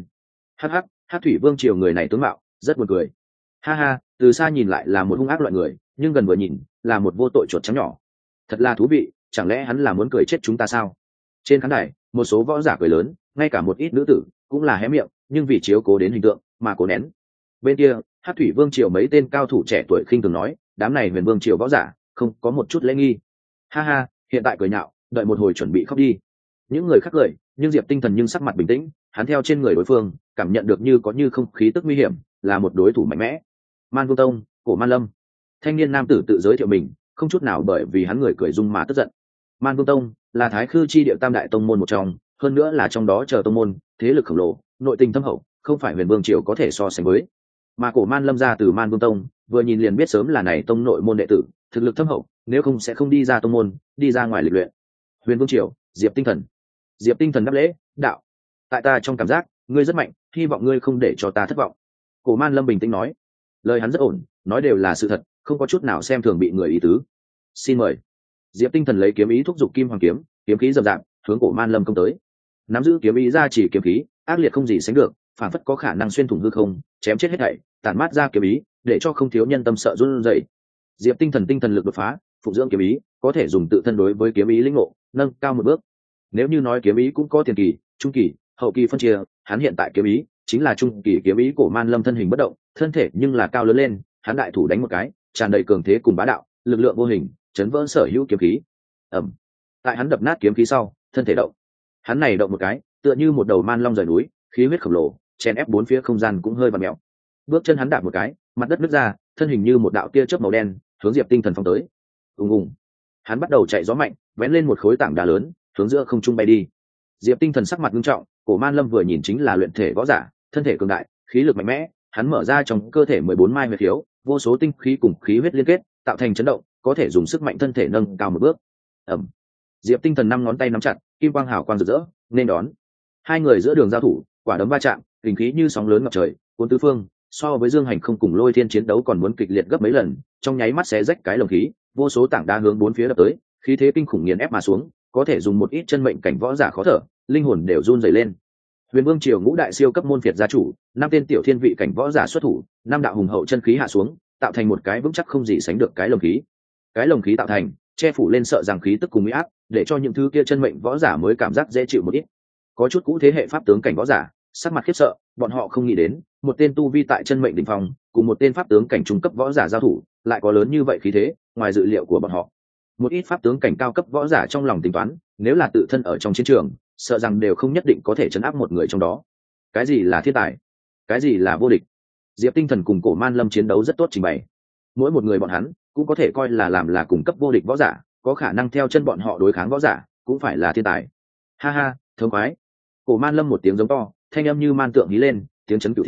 Hắc Thủy Vương triều người này tướng mạo rất buồn cười. Ha ha, từ xa nhìn lại là một hung ác loại người, nhưng gần vừa nhìn là một vô tội chuột trắng nhỏ. Thật là thú vị, chẳng lẽ hắn là muốn cười chết chúng ta sao? Trên khán đài, một số võ giả cười lớn, ngay cả một ít nữ tử cũng là hé miệng, nhưng vì chiếu cố đến hình tượng mà cố nén. Bên kia, Hắc Thủy Vương triều mấy tên cao thủ trẻ tuổi khinh thường nói, đám này Huyền Vương triều võ giả không có một chút lễ nghi. Ha ha, hiện tại cười nhạo, đợi một hồi chuẩn bị khóc đi. Những người khác cười, nhưng Diệp Tinh Thần nhưng sắc mặt bình tĩnh, hắn theo trên người đối phương cảm nhận được như có như không khí tức nguy hiểm, là một đối thủ mạnh mẽ. Man Vương Tông, Cổ Man Lâm. Thanh niên nam tử tự giới thiệu mình, không chút nào bởi vì hắn người cười dung mà tức giận. Man Vương Tông là Thái Khư chi địa tam đại tông môn một trong, hơn nữa là trong đó chờ tông môn, thế lực khổng lồ, nội tình thâm hậu, không phải Huyền Vương triều có thể so sánh với. Mà Cổ Man Lâm ra từ Man Vương Tông, vừa nhìn liền biết sớm là này tông nội môn đệ tử, thực lực thâm hậu, nếu không sẽ không đi ra tông môn, đi ra ngoài lịch luyện. Huyền Vương triều, Diệp Tinh Thần. Diệp Tinh Thần đáp lễ, đạo: tại ta trong cảm giác, ngươi rất mạnh, hy vọng ngươi không để cho ta thất vọng. Cổ Man Lâm bình tĩnh nói, lời hắn rất ổn, nói đều là sự thật, không có chút nào xem thường bị người ý tứ. Xin mời. Diệp Tinh Thần lấy kiếm ý thúc giục kim hoàng kiếm, kiếm khí rậm rạp, hướng Cổ Man Lâm công tới. Nắm giữ kiếm ý ra chỉ kiếm khí, ác liệt không gì sánh được, phản phất có khả năng xuyên thủng hư không, chém chết hết thảy, tản mát ra kiếm ý, để cho không thiếu nhân tâm sợ run rẩy. Diệp Tinh Thần lực đột phá, phụ dưỡng kiếm ý, có thể dùng tự thân đối với kiếm ý lĩnh ngộ, nâng cao một bước. Nếu như nói kiếm ý cũng có tiền kỳ, trung kỳ, hậu kỳ phân chia, hắn hiện tại kiếm ý chính là trung kỳ kiếm ý. Cổ Man Lâm thân hình bất động, thân thể nhưng là cao lớn lên, hắn đại thủ đánh một cái, tràn đầy cường thế cùng bá đạo, lực lượng vô hình, chấn vỡ sở hữu kiếm khí. Ầm. Tại hắn đập nát kiếm khí sau, thân thể động. Hắn này động một cái, tựa như một đầu man long rời núi, khí huyết khổng lồ, chèn ép bốn phía không gian cũng hơi vặn mèo. Bước chân hắn đạp một cái, mặt đất nứt ra, thân hình như một đạo tia chớp màu đen, hướng Diệp Tinh Thần phóng tới. Ùng ùng. Hắn bắt đầu chạy gió mạnh, vén lên một khối tảng đá lớn, hướng giữa không trung bay đi. Diệp Tinh Thần sắc mặt nghiêm trọng, Cổ Man Lâm vừa nhìn chính là luyện thể võ giả, thân thể cường đại, khí lực mạnh mẽ, hắn mở ra trong cơ thể 14 mai huyết khiếu, vô số tinh khí cùng khí huyết liên kết, tạo thành chấn động, có thể dùng sức mạnh thân thể nâng cao một bước. Ầm. Diệp Tinh Thần 5 ngón tay nắm chặt, kim quang hào quang rực rỡ, nên đón. Hai người giữa đường giao thủ, quả đấm va chạm, hình khí như sóng lớn ngập trời, cuốn tứ phương, so với Dương Hành không cùng Lôi Thiên chiến đấu còn muốn kịch liệt gấp mấy lần, trong nháy mắt xé rách cái lồng khí, vô số tảng đá hướng bốn phía đập tới, khí thế kinh khủng nghiền ép mà xuống, có thể dùng một ít chân mệnh cảnh võ giả khó thở, linh hồn đều run rẩy lên. Huyền Vương triều ngũ đại siêu cấp môn phiệt gia chủ, 5 tên tiểu thiên vị cảnh võ giả xuất thủ, 5 đạo hùng hậu chân khí hạ xuống, tạo thành một cái vững chắc không gì sánh được cái lồng khí. Cái lồng khí tạo thành, che phủ lên sợ rằng khí tức cùng uy áp, để cho những thứ kia chân mệnh võ giả mới cảm giác dễ chịu một ít. Có chút cũ thế hệ pháp tướng cảnh võ giả, sắc mặt khiếp sợ, bọn họ không nghĩ đến, một tên tu vi tại chân mệnh đỉnh phong, cùng một tên pháp tướng cảnh trung cấp võ giả giao thủ, lại có lớn như vậy khí thế, ngoài dự liệu của bọn họ. Một ít pháp tướng cảnh cao cấp võ giả trong lòng tính toán, nếu là tự thân ở trong chiến trường, sợ rằng đều không nhất định có thể chấn áp một người trong đó. Cái gì là thiên tài? Cái gì là vô địch? Diệp Tinh Thần cùng Cổ Man Lâm chiến đấu rất tốt trình bày. Mỗi một người bọn hắn cũng có thể coi là làm là cùng cấp vô địch võ giả, có khả năng theo chân bọn họ đối kháng võ giả, cũng phải là thiên tài. Ha ha, thống khoái. Cổ Man Lâm một tiếng giống to, thanh âm như man tượng hí lên, tiếng chấn cửu thiên,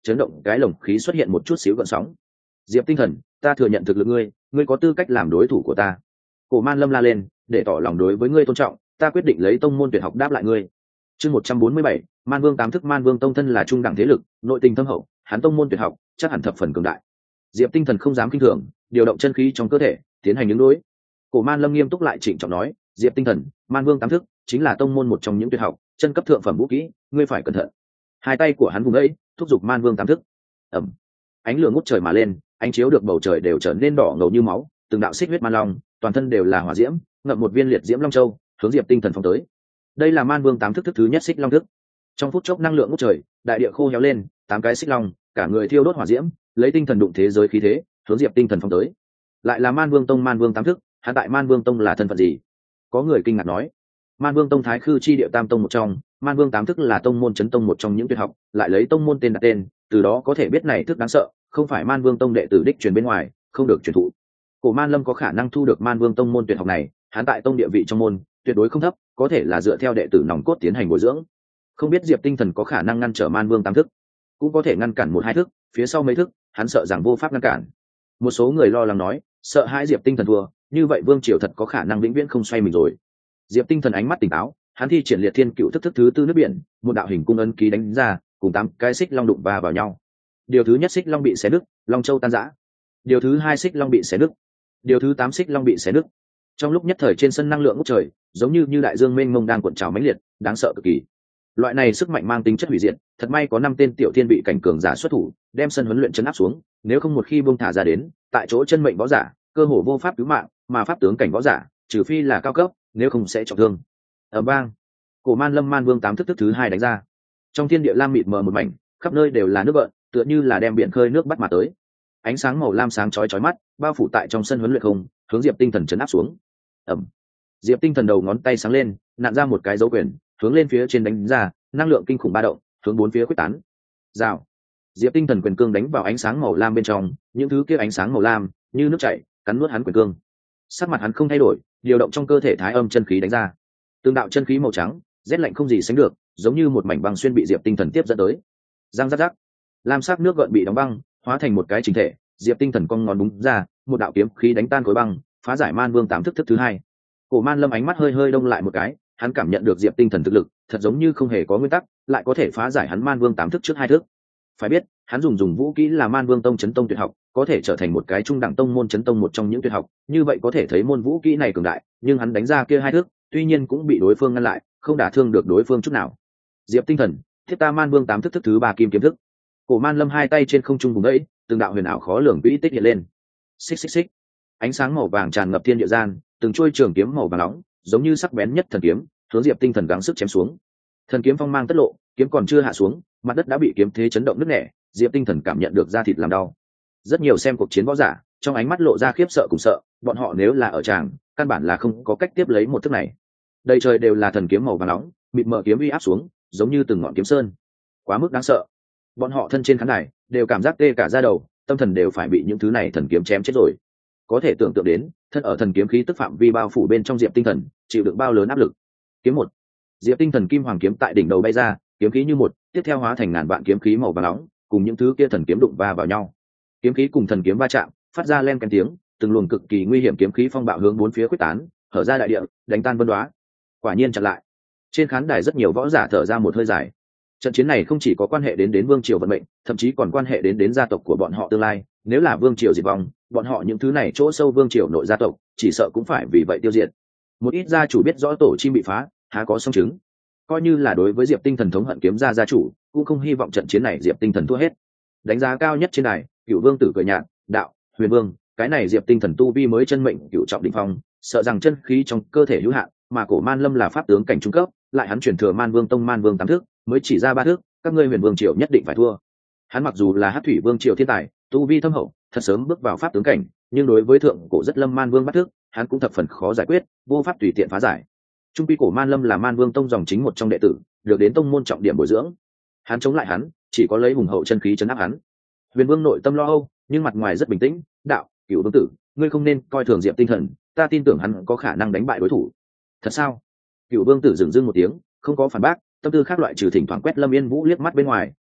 chấn động cái lồng khí xuất hiện một chút xíu gợn sóng. Diệp Tinh Thần, ta thừa nhận thực lực ngươi có tư cách làm đối thủ của ta. Cổ Man Lâm la lên, để tỏ lòng đối với ngươi tôn trọng, ta quyết định lấy tông môn tuyệt học đáp lại ngươi. Chương 147, Man Vương tám thức. Man Vương tông thân là trung đẳng thế lực, nội tình thâm hậu, hắn tông môn tuyệt học chắc hẳn thập phần cường đại. Diệp Tinh Thần không dám kinh thường, điều động chân khí trong cơ thể, tiến hành ứng đối. Cổ Man Lâm nghiêm túc lại trịnh trọng nói, Diệp Tinh Thần, Man Vương tám thức chính là tông môn một trong những tuyệt học, chân cấp thượng phẩm vũ kỹ, ngươi phải cẩn thận. Hai tay của hắn vùng ấy, thúc giục Man Vương tám thức. Ầm. Ánh lửa ngút trời mà lên, ánh chiếu được bầu trời đều trở nên đỏ ngầu như máu, từng đạo xích huyết man long, toàn thân đều là hỏa diễm, ngậm một viên liệt diễm long châu, hướng Diệp Tinh Thần phóng tới. Đây là Man Vương tám thức thứ nhất xích long thức. Trong phút chốc năng lượng ngút trời, đại địa khô héo lên, tám cái xích long, cả người thiêu đốt hỏa diễm, lấy tinh thần đụng thế giới khí thế, hướng Diệp Tinh Thần phóng tới. Lại là Man Vương tông Man Vương tám thức, hắn tại Man Vương tông là thân phận gì? Có người kinh ngạc nói. Man Vương tông thái khư chi địa tam tông một trong, Man Vương tám thức là tông môn chấn tông một trong những tuyệt học, lại lấy tông môn tên đặt tên, từ đó có thể biết này thức đáng sợ, không phải Man Vương tông đệ tử đích truyền bên ngoài, không được truyền thụ. Cổ Man Lâm có khả năng thu được Man Vương tông môn tuyệt học này, hắn tại tông địa vị trong môn tuyệt đối không thấp, có thể là dựa theo đệ tử nòng cốt tiến hành bồi dưỡng. Không biết Diệp Tinh Thần có khả năng ngăn trở Man Vương tám thức, cũng có thể ngăn cản một hai thức, phía sau mấy thức, hắn sợ rằng vô pháp ngăn cản. Một số người lo lắng nói, sợ hai Diệp Tinh Thần thua, như vậy Vương Triều thật có khả năng vĩnh viễn không xoay mình rồi. Diệp Tinh Thần ánh mắt tỉnh táo, hắn thi triển liệt thiên cựu thức thứ tư nước biển, một đạo hình cung ấn ký đánh ra, cùng tám cái xích long đụng vào nhau. Điều thứ nhất xích long bị xé nứt, long châu tan rã. Điều thứ hai xích long bị xé nứt. Điều thứ 8 xích long bị xé nứt. Trong lúc nhất thời trên sân năng lượng ngút trời, giống như đại dương mênh mông đang cuộn trào mãnh liệt, đáng sợ cực kỳ. Loại này sức mạnh mang tính chất hủy diệt, thật may có 5 tên tiểu thiên vị cảnh cường giả xuất thủ, đem sân huấn luyện trấn áp xuống, nếu không một khi buông thả ra đến, tại chỗ chân mệnh võ giả, cơ hồ vô pháp cứu mạng, mà pháp tướng cảnh võ giả, trừ phi là cao cấp, nếu không sẽ trọng thương. Ở bang, Cổ Man Lâm Man Vương tám thức thứ hai đánh ra. Trong thiên địa lam mịt mờ một mảnh, khắp nơi đều là nước gợn, tựa như là đem biển khơi nước bắt mà tới. Ánh sáng màu lam sáng chói chói mắt, bao phủ tại trong sân huấn luyện không, hướng Diệp Tinh Thần trấn áp xuống. Ầm. Diệp Tinh Thần đầu ngón tay sáng lên, nặn ra một cái dấu quyền, hướng lên phía trên đánh ra, năng lượng kinh khủng ba động, hướng bốn phía khuếch tán. Rào. Diệp Tinh Thần quyền cương đánh vào ánh sáng màu lam bên trong, những thứ kia ánh sáng màu lam như nước chảy, cắn nuốt hắn quyền cương. Sắc mặt hắn không thay đổi, điều động trong cơ thể thái âm chân khí đánh ra. Tương đạo chân khí màu trắng, rét lạnh không gì sánh được, giống như một mảnh băng xuyên bị Diệp Tinh Thần tiếp dẫn tới. Răng rắc rắc. Lam sắc nước gợn bị đóng băng, hóa thành một cái chỉnh thể. Diệp Tinh Thần cong ngón đúng ra, một đạo kiếm khí đánh tan khối băng, phá giải Man Vương tám thức thứ hai. Cổ Man Lâm ánh mắt hơi hơi đông lại một cái, hắn cảm nhận được Diệp Tinh Thần thực lực, thật giống như không hề có nguyên tắc, lại có thể phá giải hắn Man Vương tám thức trước hai thức. Phải biết, hắn dùng vũ kỹ là Man Vương tông chấn tông tuyệt học, có thể trở thành một cái trung đẳng tông môn chấn tông một trong những tuyệt học, như vậy có thể thấy môn vũ kỹ này cường đại, nhưng hắn đánh ra kia hai thức, tuy nhiên cũng bị đối phương ngăn lại, không đả thương được đối phương chút nào. Diệp Tinh Thần, thiết ta Man Vương tám thức thứ ba kim kiếm thức. Cổ Man Lâm hai tay trên không trung vùng đẫy, từng đạo huyền ảo khó lường quỹ tích hiện lên. Xích xích xích. Ánh sáng màu vàng tràn ngập thiên địa gian, từng chuôi trường kiếm màu vàng nóng, giống như sắc bén nhất thần kiếm, hướng Diệp Tinh Thần gắng sức chém xuống. Thần kiếm phong mang tất lộ, kiếm còn chưa hạ xuống, mặt đất đã bị kiếm thế chấn động nứt nẻ, Diệp Tinh Thần cảm nhận được da thịt làm đau. Rất nhiều xem cuộc chiến võ giả, trong ánh mắt lộ ra khiếp sợ cùng sợ, bọn họ nếu là ở tràng, căn bản là không có cách tiếp lấy một thức này. Đầy trời đều là thần kiếm màu vàng nóng, mịt mờ kiếm uy áp xuống, giống như từng ngọn kiếm sơn. Quá mức đáng sợ. Bọn họ thân trên khán đài đều cảm giác tê cả da đầu, tâm thần đều phải bị những thứ này thần kiếm chém chết rồi. Có thể tưởng tượng đến, thân ở thần kiếm khí tức phạm vi bao phủ bên trong Diệp Tinh Thần, chịu được bao lớn áp lực. Kiếm một. Diệp Tinh Thần kim hoàng kiếm tại đỉnh đầu bay ra, kiếm khí như một, tiếp theo hóa thành ngàn vạn kiếm khí màu vàng nóng, cùng những thứ kia thần kiếm đụng va vào nhau. Kiếm khí cùng thần kiếm va chạm, phát ra len ken tiếng, từng luồng cực kỳ nguy hiểm kiếm khí phong bạo hướng bốn phía quyết tán, hở ra đại địa, đánh tan vân đoá. Quả nhiên chặn lại. Trên khán đài rất nhiều võ giả thở ra một hơi dài. Trận chiến này không chỉ có quan hệ đến vương triều vận mệnh, thậm chí còn quan hệ đến gia tộc của bọn họ tương lai. Nếu là vương triều diệt vong, bọn họ những thứ này chỗ sâu vương triều nội gia tộc, chỉ sợ cũng phải vì vậy tiêu diệt. Một ít gia chủ biết rõ tổ chim bị phá, há có song chứng. Coi như là đối với Diệp Tinh Thần thống hận kiếm gia chủ, cũng không hy vọng trận chiến này Diệp Tinh Thần thua hết. Đánh giá cao nhất trên đài, Cửu Vương tử cười nhạt, đạo, Huyền Vương, cái này Diệp Tinh Thần tu vi mới chân mệnh cửu trọng đỉnh phong, sợ rằng chân khí trong cơ thể hữu hạn, mà Cổ Man Lâm là pháp tướng cảnh trung cấp, lại hắn truyền thừa Man Vương tông Man Vương tám thức, mới chỉ ra ba thước, các ngươi Huyền Vương triều nhất định phải thua. Hắn mặc dù là Hắc Thủy Vương triều thiên tài, tu vi thâm hậu, thật sớm bước vào pháp tướng cảnh, nhưng đối với thượng cổ rất lâm Man Vương bắt thước, hắn cũng thập phần khó giải quyết, vô pháp tùy tiện phá giải. Trung quy Cổ Man Lâm là Man Vương tông dòng chính một trong đệ tử, được đến tông môn trọng điểm bồi dưỡng. Hắn chống lại hắn, chỉ có lấy hùng hậu chân khí trấn áp hắn. Huyền Vương nội tâm lo âu, nhưng mặt ngoài rất bình tĩnh, đạo, Cửu Vương tử, ngươi không nên coi thường Diệp Tinh Thần, ta tin tưởng hắn có khả năng đánh bại đối thủ. Thật sao? Cửu Vương tử dừng dưng một tiếng, không có phản bác, tâm tư khác loại trừ thỉnh thoảng quét Lâm Yên Vũ liếc mắt bên ngoài,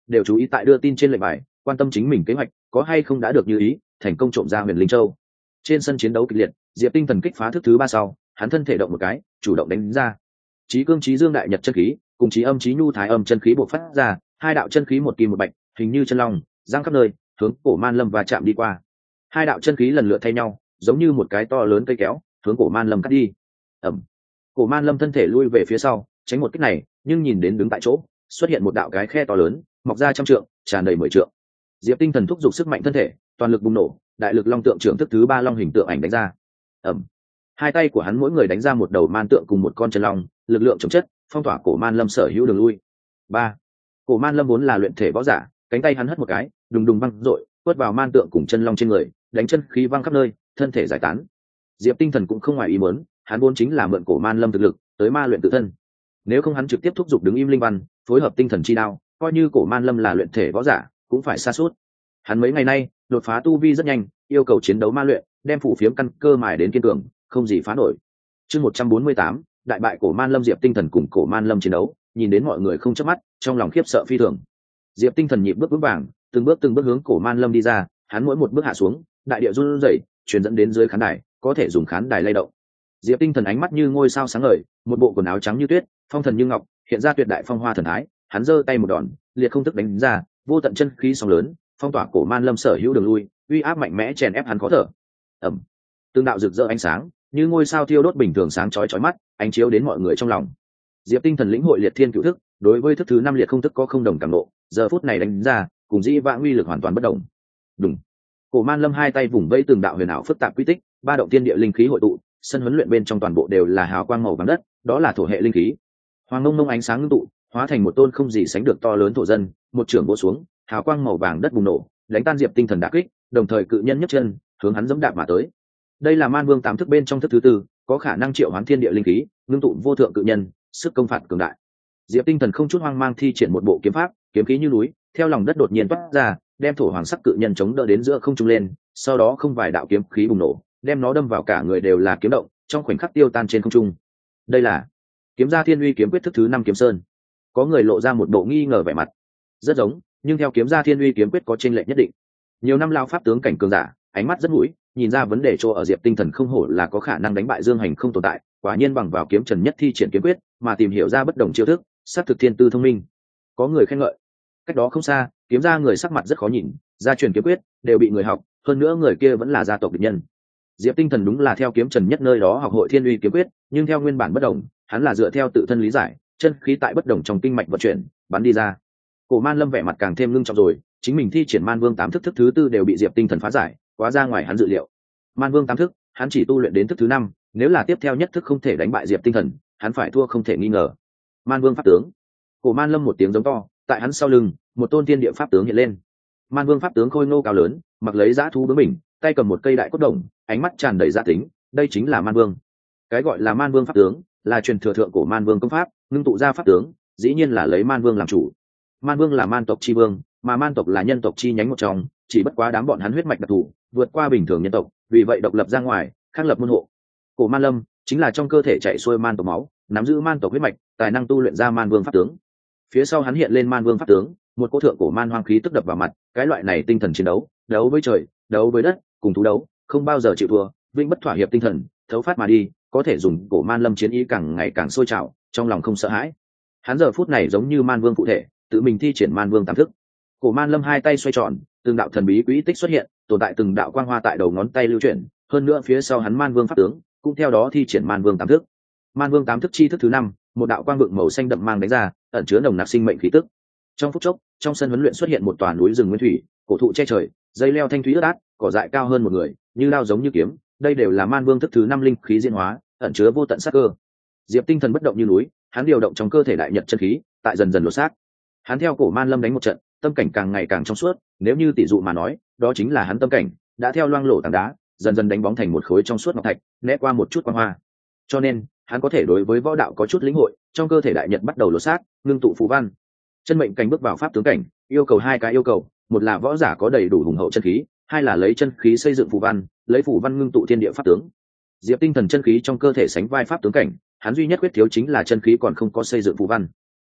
đều chú ý tại đưa tin trên lệnh bài, quan tâm chính mình kế hoạch có hay không đã được như ý, thành công trộm ra Huyền Linh Châu. Trên sân chiến đấu kịch liệt, Diệp Tinh Thần kích phá thức thứ 3 sau, hắn thân thể động một cái, chủ động đánh ra. Chí cương chí dương đại nhật chân khí, cùng chí âm chí nhu thái âm chân khí bộc phát ra, hai đạo chân khí một kim một bạch, hình như chân long, giang khắp nơi, hướng Cổ Man Lâm và chạm đi qua. Hai đạo chân khí lần lượt thay nhau, giống như một cái to lớn cây kéo, hướng Cổ Man Lâm cắt đi. Ầm. Cổ Man Lâm thân thể lui về phía sau, tránh một kích này, nhưng nhìn đến đứng tại chỗ, xuất hiện một đạo cái khe to lớn, mọc ra trăm trượng, tràn đầy 10 trượng. Diệp Tinh Thần thúc giục sức mạnh thân thể, toàn lực bùng nổ, đại lực long tượng trưởng thức thứ 3 long hình tượng ảnh đánh ra. Ầm. Hai tay của hắn mỗi người đánh ra một đầu man tượng cùng một con chân long, lực lượng chống chất, phong tỏa Cổ Man Lâm sở hữu đường lui. 3. Cổ Man Lâm vốn là luyện thể võ giả, cánh tay hắn hất một cái, đùng đùng văng rội, quất vào man tượng cùng chân long trên người, đánh chân khí văng khắp nơi, thân thể giải tán. Diệp Tinh Thần cũng không ngoài ý muốn, hắn vốn chính là mượn Cổ Man Lâm thực lực tới ma luyện tự thân. Nếu không hắn trực tiếp thúc giục đứng im linh văn, phối hợp tinh thần chi đao, coi như Cổ Man Lâm là luyện thể võ giả, cũng phải sa sút. Hắn mấy ngày nay đột phá tu vi rất nhanh, yêu cầu chiến đấu ma luyện, đem phủ phiếm căn cơ mài đến kiên cường, không gì phá nổi. Chương 148, đại bại Cổ Man Lâm. Diệp Tinh Thần cùng Cổ Man Lâm chiến đấu, nhìn đến mọi người không chớp mắt, trong lòng khiếp sợ phi thường. Diệp Tinh Thần nhịp bước vững vàng, từng bước hướng Cổ Man Lâm đi ra, hắn mỗi một bước hạ xuống, đại địa run rẩy, truyền dẫn đến dưới khán đài, có thể dùng khán đài lay động. Diệp Tinh Thần ánh mắt như ngôi sao sáng ngời, một bộ quần áo trắng như tuyết, phong thần như ngọc, hiện ra tuyệt đại phong hoa thần thái. Hắn giơ tay một đòn, liệt không thức đánh ra, vô tận chân khí sóng lớn, phong tỏa Cổ Man Lâm sở hữu đường lui, uy áp mạnh mẽ chèn ép hắn khó thở. Ầm. Từng đạo rực rỡ ánh sáng, như ngôi sao thiêu đốt bình thường sáng chói chói mắt, ánh chiếu đến mọi người trong lòng. Diệp Tinh Thần lĩnh hội liệt thiên cửu thức, đối với thức thứ 5 liệt không thức có không đồng cảm nộ, giờ phút này đánh ra, cùng dĩ vãng uy lực hoàn toàn bất đồng. Đùng. Cổ Man Lâm hai tay vùng vẫy từng đạo huyền ảo phức tạp quy tích, ba động thiên địa linh khí hội tụ, sân huấn luyện bên trong toàn bộ đều là hào quang màu vàng đất, đó là thổ hệ linh khí. Hoàng ngông ngông ánh sáng ngưng tụ, hóa thành một tôn không gì sánh được to lớn thổ dân, một trường vỗ xuống, hào quang màu vàng đất bùng nổ, đánh tan Diệp Tinh Thần đả kích, đồng thời cự nhân nhấc chân, hướng hắn giẫm đạp mà tới. Đây là Man Vương 8 thức bên trong thức thứ 4, có khả năng triệu hoán thiên địa linh khí, ngưng tụ vô thượng cự nhân, sức công phạt cường đại. Diệp Tinh Thần không chút hoang mang thi triển một bộ kiếm pháp, kiếm khí như núi, theo lòng đất đột nhiên toát ra, đem thổ hoàng sắc cự nhân chống đỡ đến giữa không trung lên, sau đó không vài đạo kiếm khí bùng nổ, đem nó đâm vào cả người đều là kiếm động, trong khoảnh khắc tiêu tan trên không trung. Đây là Kiếm Gia Thiên Uy kiếm quyết thức thứ 5 Kiếm Sơn. Có người lộ ra một bộ nghi ngờ vẻ mặt. Rất giống, nhưng theo Kiếm Gia Thiên Uy kiếm quyết có chênh lệch nhất định. Nhiều năm lao pháp tướng cảnh cường giả, ánh mắt rất mũi, nhìn ra vấn đề chỗ ở. Diệp Tinh Thần không hổ là có khả năng đánh bại Dương Hành không tồn tại, quả nhiên bằng vào kiếm trần nhất thi triển kiếm quyết, mà tìm hiểu ra bất đồng chiêu thức, sát thực thiên tư thông minh. Có người khen ngợi. Cách đó không xa, Kiếm Gia người sắc mặt rất khó nhìn, gia truyền kiếm quyết đều bị người học, hơn nữa người kia vẫn là gia tộc địch nhân. Diệp Tinh Thần đúng là theo kiếm trần nhất nơi đó học hội Thiên Uy kiếm quyết, nhưng theo nguyên bản bất đồng, hắn là dựa theo tự thân lý giải, chân khí tại bất đồng trong kinh mạch vận chuyển, bắn đi ra. Cổ Man Lâm vẻ mặt càng thêm ngưng trọng rồi, chính mình thi triển Man Vương 8 thức thứ 4 đều bị Diệp Tinh Thần phá giải, quá ra ngoài hắn dự liệu. Man Vương 8 thức, hắn chỉ tu luyện đến thức thứ 5, nếu là tiếp theo nhất thức không thể đánh bại Diệp Tinh Thần, hắn phải thua không thể nghi ngờ. Man Vương pháp tướng. Cổ Man Lâm một tiếng giống to, tại hắn sau lưng, một tôn thiên địa pháp tướng hiện lên. Man Vương pháp tướng khôi ngô cao lớn, mặc lấy dã thú bướng mình, tay cầm một cây đại cốt đồng, ánh mắt tràn đầy dã tính, đây chính là Man Vương. Cái gọi là Man Vương pháp tướng, là truyền thừa thượng của Man Vương công pháp, ngưng tụ ra pháp tướng, dĩ nhiên là lấy Man Vương làm chủ. Man Vương là man tộc chi vương, mà man tộc là nhân tộc chi nhánh một trong, chỉ bất quá đám bọn hắn huyết mạch đặc thù, vượt qua bình thường nhân tộc, vì vậy độc lập ra ngoài, khác lập môn hộ. Cổ Man Lâm chính là trong cơ thể chạy xuôi man tộc máu, nắm giữ man tộc huyết mạch, tài năng tu luyện ra Man Vương pháp tướng. Phía sau hắn hiện lên Man Vương pháp tướng, một cỗ thượng cổ man hoang khí tức đập vào mặt, cái loại này tinh thần chiến đấu, đấu với trời, đấu với đất, cùng thú đấu, không bao giờ chịu thua, vĩnh bất thỏa hiệp tinh thần, thấu phát mà đi, có thể dùng cổ Man Lâm chiến ý càng ngày càng sôi trào, trong lòng không sợ hãi. Hắn giờ phút này giống như Man Vương phụ thể, tự mình thi triển Man Vương 8 thức. Cổ Man Lâm hai tay xoay tròn, từng đạo thần bí quỹ tích xuất hiện, tồn tại từng đạo quang hoa tại đầu ngón tay lưu chuyển, hơn nữa phía sau hắn Man Vương pháp tướng cũng theo đó thi triển Man Vương 8 thức. Man Vương 8 thức chi thức thứ 5, một đạo quang vượng màu xanh đậm mang đánh ra, ẩn chứa nồng nặc sinh mệnh khí tức. Trong phút chốc, trong sân huấn luyện xuất hiện một tòa núi rừng nguyên thủy, cổ thụ che trời, dây leo thanh thúy ướt át, cỏ dại cao hơn một người, như đao giống như kiếm, đây đều là Man Vương thức thứ 5 linh khí diễn hóa, ẩn chứa vô tận sát cơ. Diệp Tinh Thần bất động như núi, hắn điều động trong cơ thể đại nhật chân khí, tại dần dần lột xác. Hắn theo cổ Man Lâm đánh một trận, tâm cảnh càng ngày càng trong suốt, nếu như tỷ dụ mà nói, đó chính là hắn tâm cảnh đã theo loang lổ tảng đá, dần dần đánh bóng thành một khối trong suốt ngọc thạch, né qua một chút quang hoa. Cho nên, hắn có thể đối với võ đạo có chút lĩnh hội, trong cơ thể đại nhật bắt đầu lột xác, ngưng tụ phù văn. Chân mệnh cảnh bước vào pháp tướng cảnh, yêu cầu hai cái yêu cầu, một là võ giả có đầy đủ hùng hậu chân khí, hai là lấy chân khí xây dựng phù văn, lấy phù văn ngưng tụ thiên địa pháp tướng. Diệp Tinh Thần chân khí trong cơ thể sánh vai pháp tướng cảnh, hắn duy nhất quyết thiếu chính là chân khí còn không có xây dựng phù văn.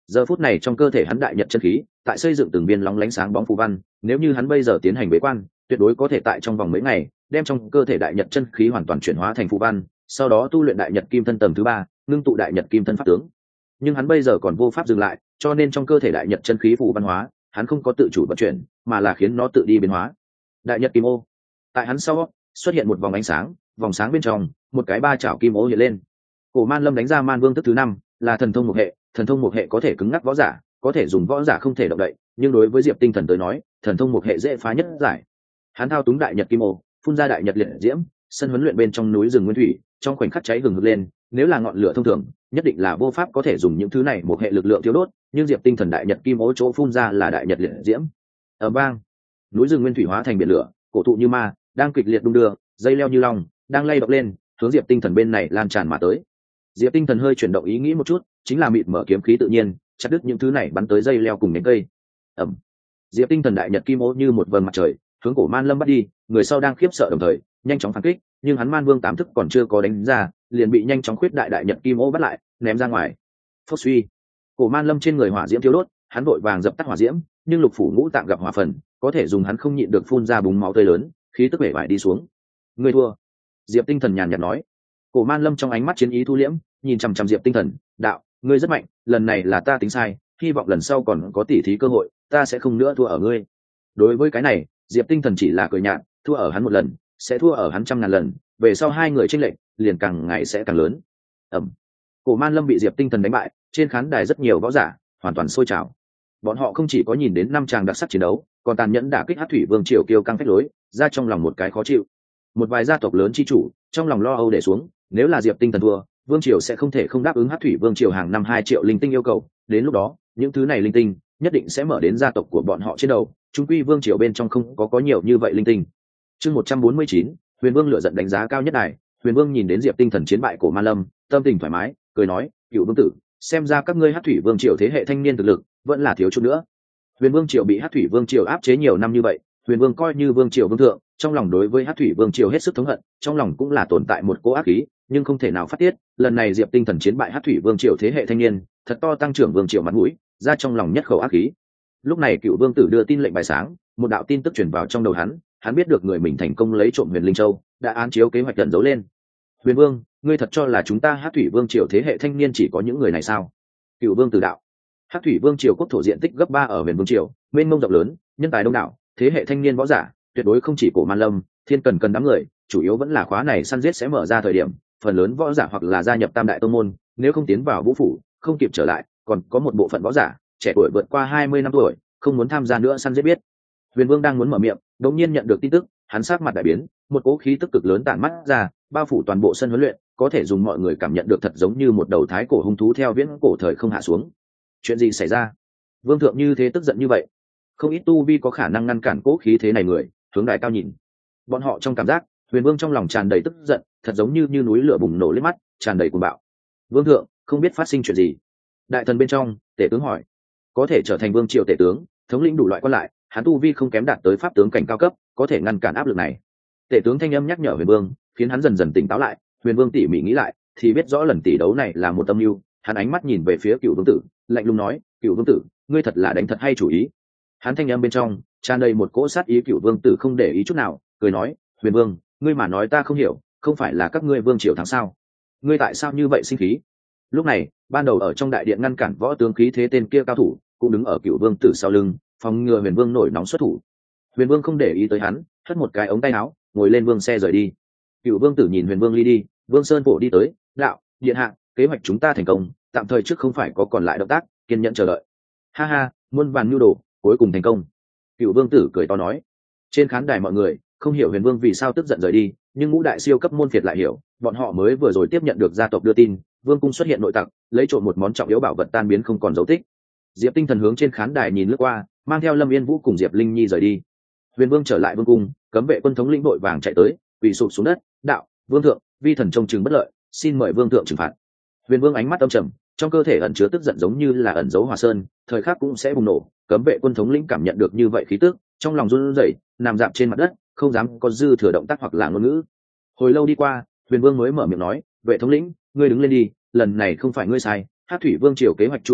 giờ phút này trong cơ thể hắn đại nhật chân khí tại xây dựng từng viên lóng lánh sáng bóng phù văn, nếu như hắn bây giờ tiến hành bế quan, tuyệt đối có thể tại trong vòng mấy ngày đem trong cơ thể đại nhật chân khí hoàn toàn chuyển hóa thành phù văn, sau đó tu luyện đại nhật kim thân tầng thứ 3, ngưng tụ đại nhật kim thân pháp tướng. Nhưng hắn bây giờ còn vô pháp dừng lại, cho nên trong cơ thể đại nhật chân khí phù văn hóa, hắn không có tự chủ vận chuyển, mà là khiến nó tự đi biến hóa. Đại nhật kim ô. Tại hắn sau xuất hiện một vòng ánh sáng, vòng sáng bên trong một cái ba chảo kim ô hiện lên. Cổ Man Lâm đánh ra Man Vương thức thứ 5, là thần thông một hệ, thần thông một hệ có thể cứng ngắc võ giả, có thể dùng võ giả không thể động đậy, nhưng đối với Diệp Tinh Thần tới nói, thần thông một hệ dễ phá nhất giải. Hắn thao túng đại nhật kim ô, phun ra đại nhật liệt diễm, sân huấn luyện bên trong núi rừng nguyên thủy, trong khoảnh khắc cháy hừng hực lên, nếu là ngọn lửa thông thường, nhất định là vô pháp có thể dùng những thứ này một hệ lực lượng thiếu đốt, nhưng Diệp Tinh Thần đại nhật kim ô chỗ phun ra là đại nhật liệt diễm. Ở bang, núi rừng nguyên thủy hóa thành biển lửa, cổ thụ như ma, đang kịch liệt đung đưa, dây leo như long, đang lay động lên, hướng Diệp Tinh Thần bên này lan tràn mà tới. Diệp Tinh Thần hơi chuyển động ý nghĩ một chút, chính là mịt mở kiếm khí tự nhiên, chặt đứt những thứ này bắn tới dây leo cùng nhánh cây. Ầm. Diệp Tinh Thần đại nhật kim ô như một vầng mặt trời, hướng Cổ Man Lâm bắt đi, người sau đang khiếp sợ đồng thời, nhanh chóng phản kích, nhưng hắn Man Vương tám thức còn chưa có đánh ra, liền bị nhanh chóng khuyết đại nhật kim ô bắt lại, ném ra ngoài. Phốc suy. Cổ Man Lâm trên người hỏa diễm thiếu đốt, hắn vội vàng dập tắt hỏa diễm, nhưng lục phủ ngũ tạng gặp hỏa phần, có thể dùng hắn không nhịn được phun ra búng máu tươi lớn, khí tức bể bại đi xuống. Người thua. Diệp Tinh Thần nhàn nhạt nói. Cổ Man Lâm trong ánh mắt chiến ý thu liễm, nhìn chằm chằm Diệp Tinh Thần, đạo, ngươi rất mạnh, lần này là ta tính sai, hy vọng lần sau còn có tỉ thí cơ hội, ta sẽ không nữa thua ở ngươi. Đối với cái này, Diệp Tinh Thần chỉ là cười nhạt, thua ở hắn một lần, sẽ thua ở hắn trăm ngàn lần, về sau hai người chênh lệch liền càng ngày sẽ càng lớn. Ầm. Cổ Man Lâm bị Diệp Tinh Thần đánh bại, trên khán đài rất nhiều võ giả hoàn toàn sôi trào. Bọn họ không chỉ có nhìn đến năm chàng đặc sắc chiến đấu, còn tàn nhẫn đả kích Hắc Thủy Vương triều kiêu căng phách lối, ra trong lòng một cái khó chịu. Một vài gia tộc lớn chi chủ, trong lòng lo âu để xuống, nếu là Diệp Tinh Thần thua, Vương triều sẽ không thể không đáp ứng Hắc Thủy Vương triều hàng năm 2 triệu linh tinh yêu cầu, đến lúc đó, những thứ này linh tinh nhất định sẽ mở đến gia tộc của bọn họ trên đầu, trung quy Vương triều bên trong không có nhiều như vậy linh tinh. Chương 149, Huyền Vương lựa giận đánh giá cao nhất đài, Huyền Vương nhìn đến Diệp Tinh Thần chiến bại của Man Lâm, tâm tình thoải mái, cười nói, "Cửu vương tử, xem ra các ngươi Hắc Thủy Vương triều thế hệ thanh niên thực lực vẫn là thiếu chút nữa." Huyền Vương triều bị Hắc Thủy Vương triều áp chế nhiều năm như vậy, Huyền Vương coi như vương triều vương thượng, trong lòng đối với Hắc Thủy Vương triều hết sức thống hận, trong lòng cũng là tồn tại một cỗ ác khí, nhưng không thể nào phát tiết. Lần này Diệp Tinh Thần chiến bại Hắc Thủy Vương triều thế hệ thanh niên, thật to tăng trưởng vương triều mặt mũi, ra trong lòng nhất khẩu ác khí. Lúc này Cựu Vương tử đưa tin lệnh bài sáng, một đạo tin tức truyền vào trong đầu hắn biết được người mình thành công lấy trộm Huyền Linh Châu, đã án chiếu kế hoạch tận giấu lên. Huyền Vương, ngươi thật cho là chúng ta Hắc Thủy Vương triều thế hệ thanh niên chỉ có những người này sao? Cựu Vương tử đạo. Hắc Thủy Vương triều quốc thổ diện tích gấp 3 ở Huyền Vương triều, mênh mông rộng lớn, nhân tài đông đảo, thế hệ thanh niên võ giả tuyệt đối không chỉ Cổ Man Lâm, Thiên Cần đám người, chủ yếu vẫn là khóa này săn giết sẽ mở ra thời điểm, phần lớn võ giả hoặc là gia nhập Tam đại tông môn, nếu không tiến vào vũ phủ, không kịp trở lại, còn có một bộ phận võ giả trẻ tuổi vượt qua 20 năm tuổi, không muốn tham gia nữa săn giết biết. Huyền Vương đang muốn mở miệng, đột nhiên nhận được tin tức, hắn sắc mặt đại biến, một cỗ khí tức cực lớn tản mắt ra, bao phủ toàn bộ sân huấn luyện, có thể dùng mọi người cảm nhận được thật giống như một đầu thái cổ hung thú theo viễn cổ thời không hạ xuống. Chuyện gì xảy ra? Vương thượng như thế tức giận như vậy? Không ít tu vi có khả năng ngăn cản cỗ khí thế này người, hướng đài cao nhìn. Bọn họ trong cảm giác, Huyền Vương trong lòng tràn đầy tức giận, thật giống như núi lửa bùng nổ lên mắt, tràn đầy cuồng bạo. Vương thượng, không biết phát sinh chuyện gì? Đại thần bên trong, tể tướng hỏi. Có thể trở thành vương triều tể tướng, thống lĩnh đủ loại quan lại, hắn tu vi không kém đạt tới pháp tướng cảnh cao cấp, có thể ngăn cản áp lực này. Tể tướng thanh âm nhắc nhở Huyền Vương, khiến hắn dần dần tỉnh táo lại. Huyền Vương tỉ mỉ nghĩ lại, thì biết rõ lần tỷ đấu này là một âm mưu. Hắn ánh mắt nhìn về phía Cựu Vương tử, lạnh lùng nói, Cựu Vương tử, ngươi thật là đánh thật hay chủ ý? Hắn thanh âm bên trong tràn đầy một cỗ sát ý. Cựu Vương tử không để ý chút nào, cười nói, Huyền Vương, ngươi mà nói ta không hiểu, không phải là các ngươi vương triều thắng sao? Ngươi tại sao như vậy sinh khí? Lúc này, ban đầu ở trong đại điện ngăn cản võ tướng khí thế tên kia cao thủ cũng đứng ở Cựu Vương tử sau lưng, phòng ngừa Huyền Vương nổi nóng xuất thủ. Huyền Vương không để ý tới hắn, hất một cái ống tay áo, ngồi lên vương xe rời đi. Cựu Vương tử nhìn Huyền Vương ly đi, Vương Sơn Phổ đi tới, đạo, điện hạ, kế hoạch chúng ta thành công, tạm thời trước không phải có còn lại động tác, kiên nhẫn chờ đợi. Ha ha, muôn vàn nhu đồ, cuối cùng thành công. Cựu Vương tử cười to nói. Trên khán đài mọi người không hiểu Huyền Vương vì sao tức giận rời đi, nhưng ngũ đại siêu cấp môn phiệt lại hiểu, bọn họ mới vừa rồi tiếp nhận được gia tộc đưa tin, vương cung xuất hiện nội tặc, lấy trộm một món trọng yếu bảo vật tan biến không còn dấu tích. Diệp Tinh Thần hướng trên khán đài nhìn lướt qua, mang theo Lâm Yên Vũ cùng Diệp Linh Nhi rời đi. Huyền Vương trở lại vương cung, cấm vệ quân thống lĩnh vội vàng chạy tới, quỳ sụp xuống đất, đạo, vương thượng, vi thần trông chừng bất lợi, xin mời vương thượng trừng phạt. Huyền Vương ánh mắt âm trầm, trong cơ thể ẩn chứa tức giận giống như là ẩn giấu hỏa sơn, thời khắc cũng sẽ bùng nổ. Cấm vệ quân thống lĩnh cảm nhận được như vậy khí tức, trong lòng run rẩy, nằm dạp trên mặt đất, không dám có dư thừa động tác hoặc là ngôn ngữ. Hồi lâu đi qua, Huyền Vương mới mở miệng nói, vệ thống lĩnh, ngươi đứng lên đi, lần này không phải ngươi sai, Hắc Thủy Vương triều kế hoạch chu toàn,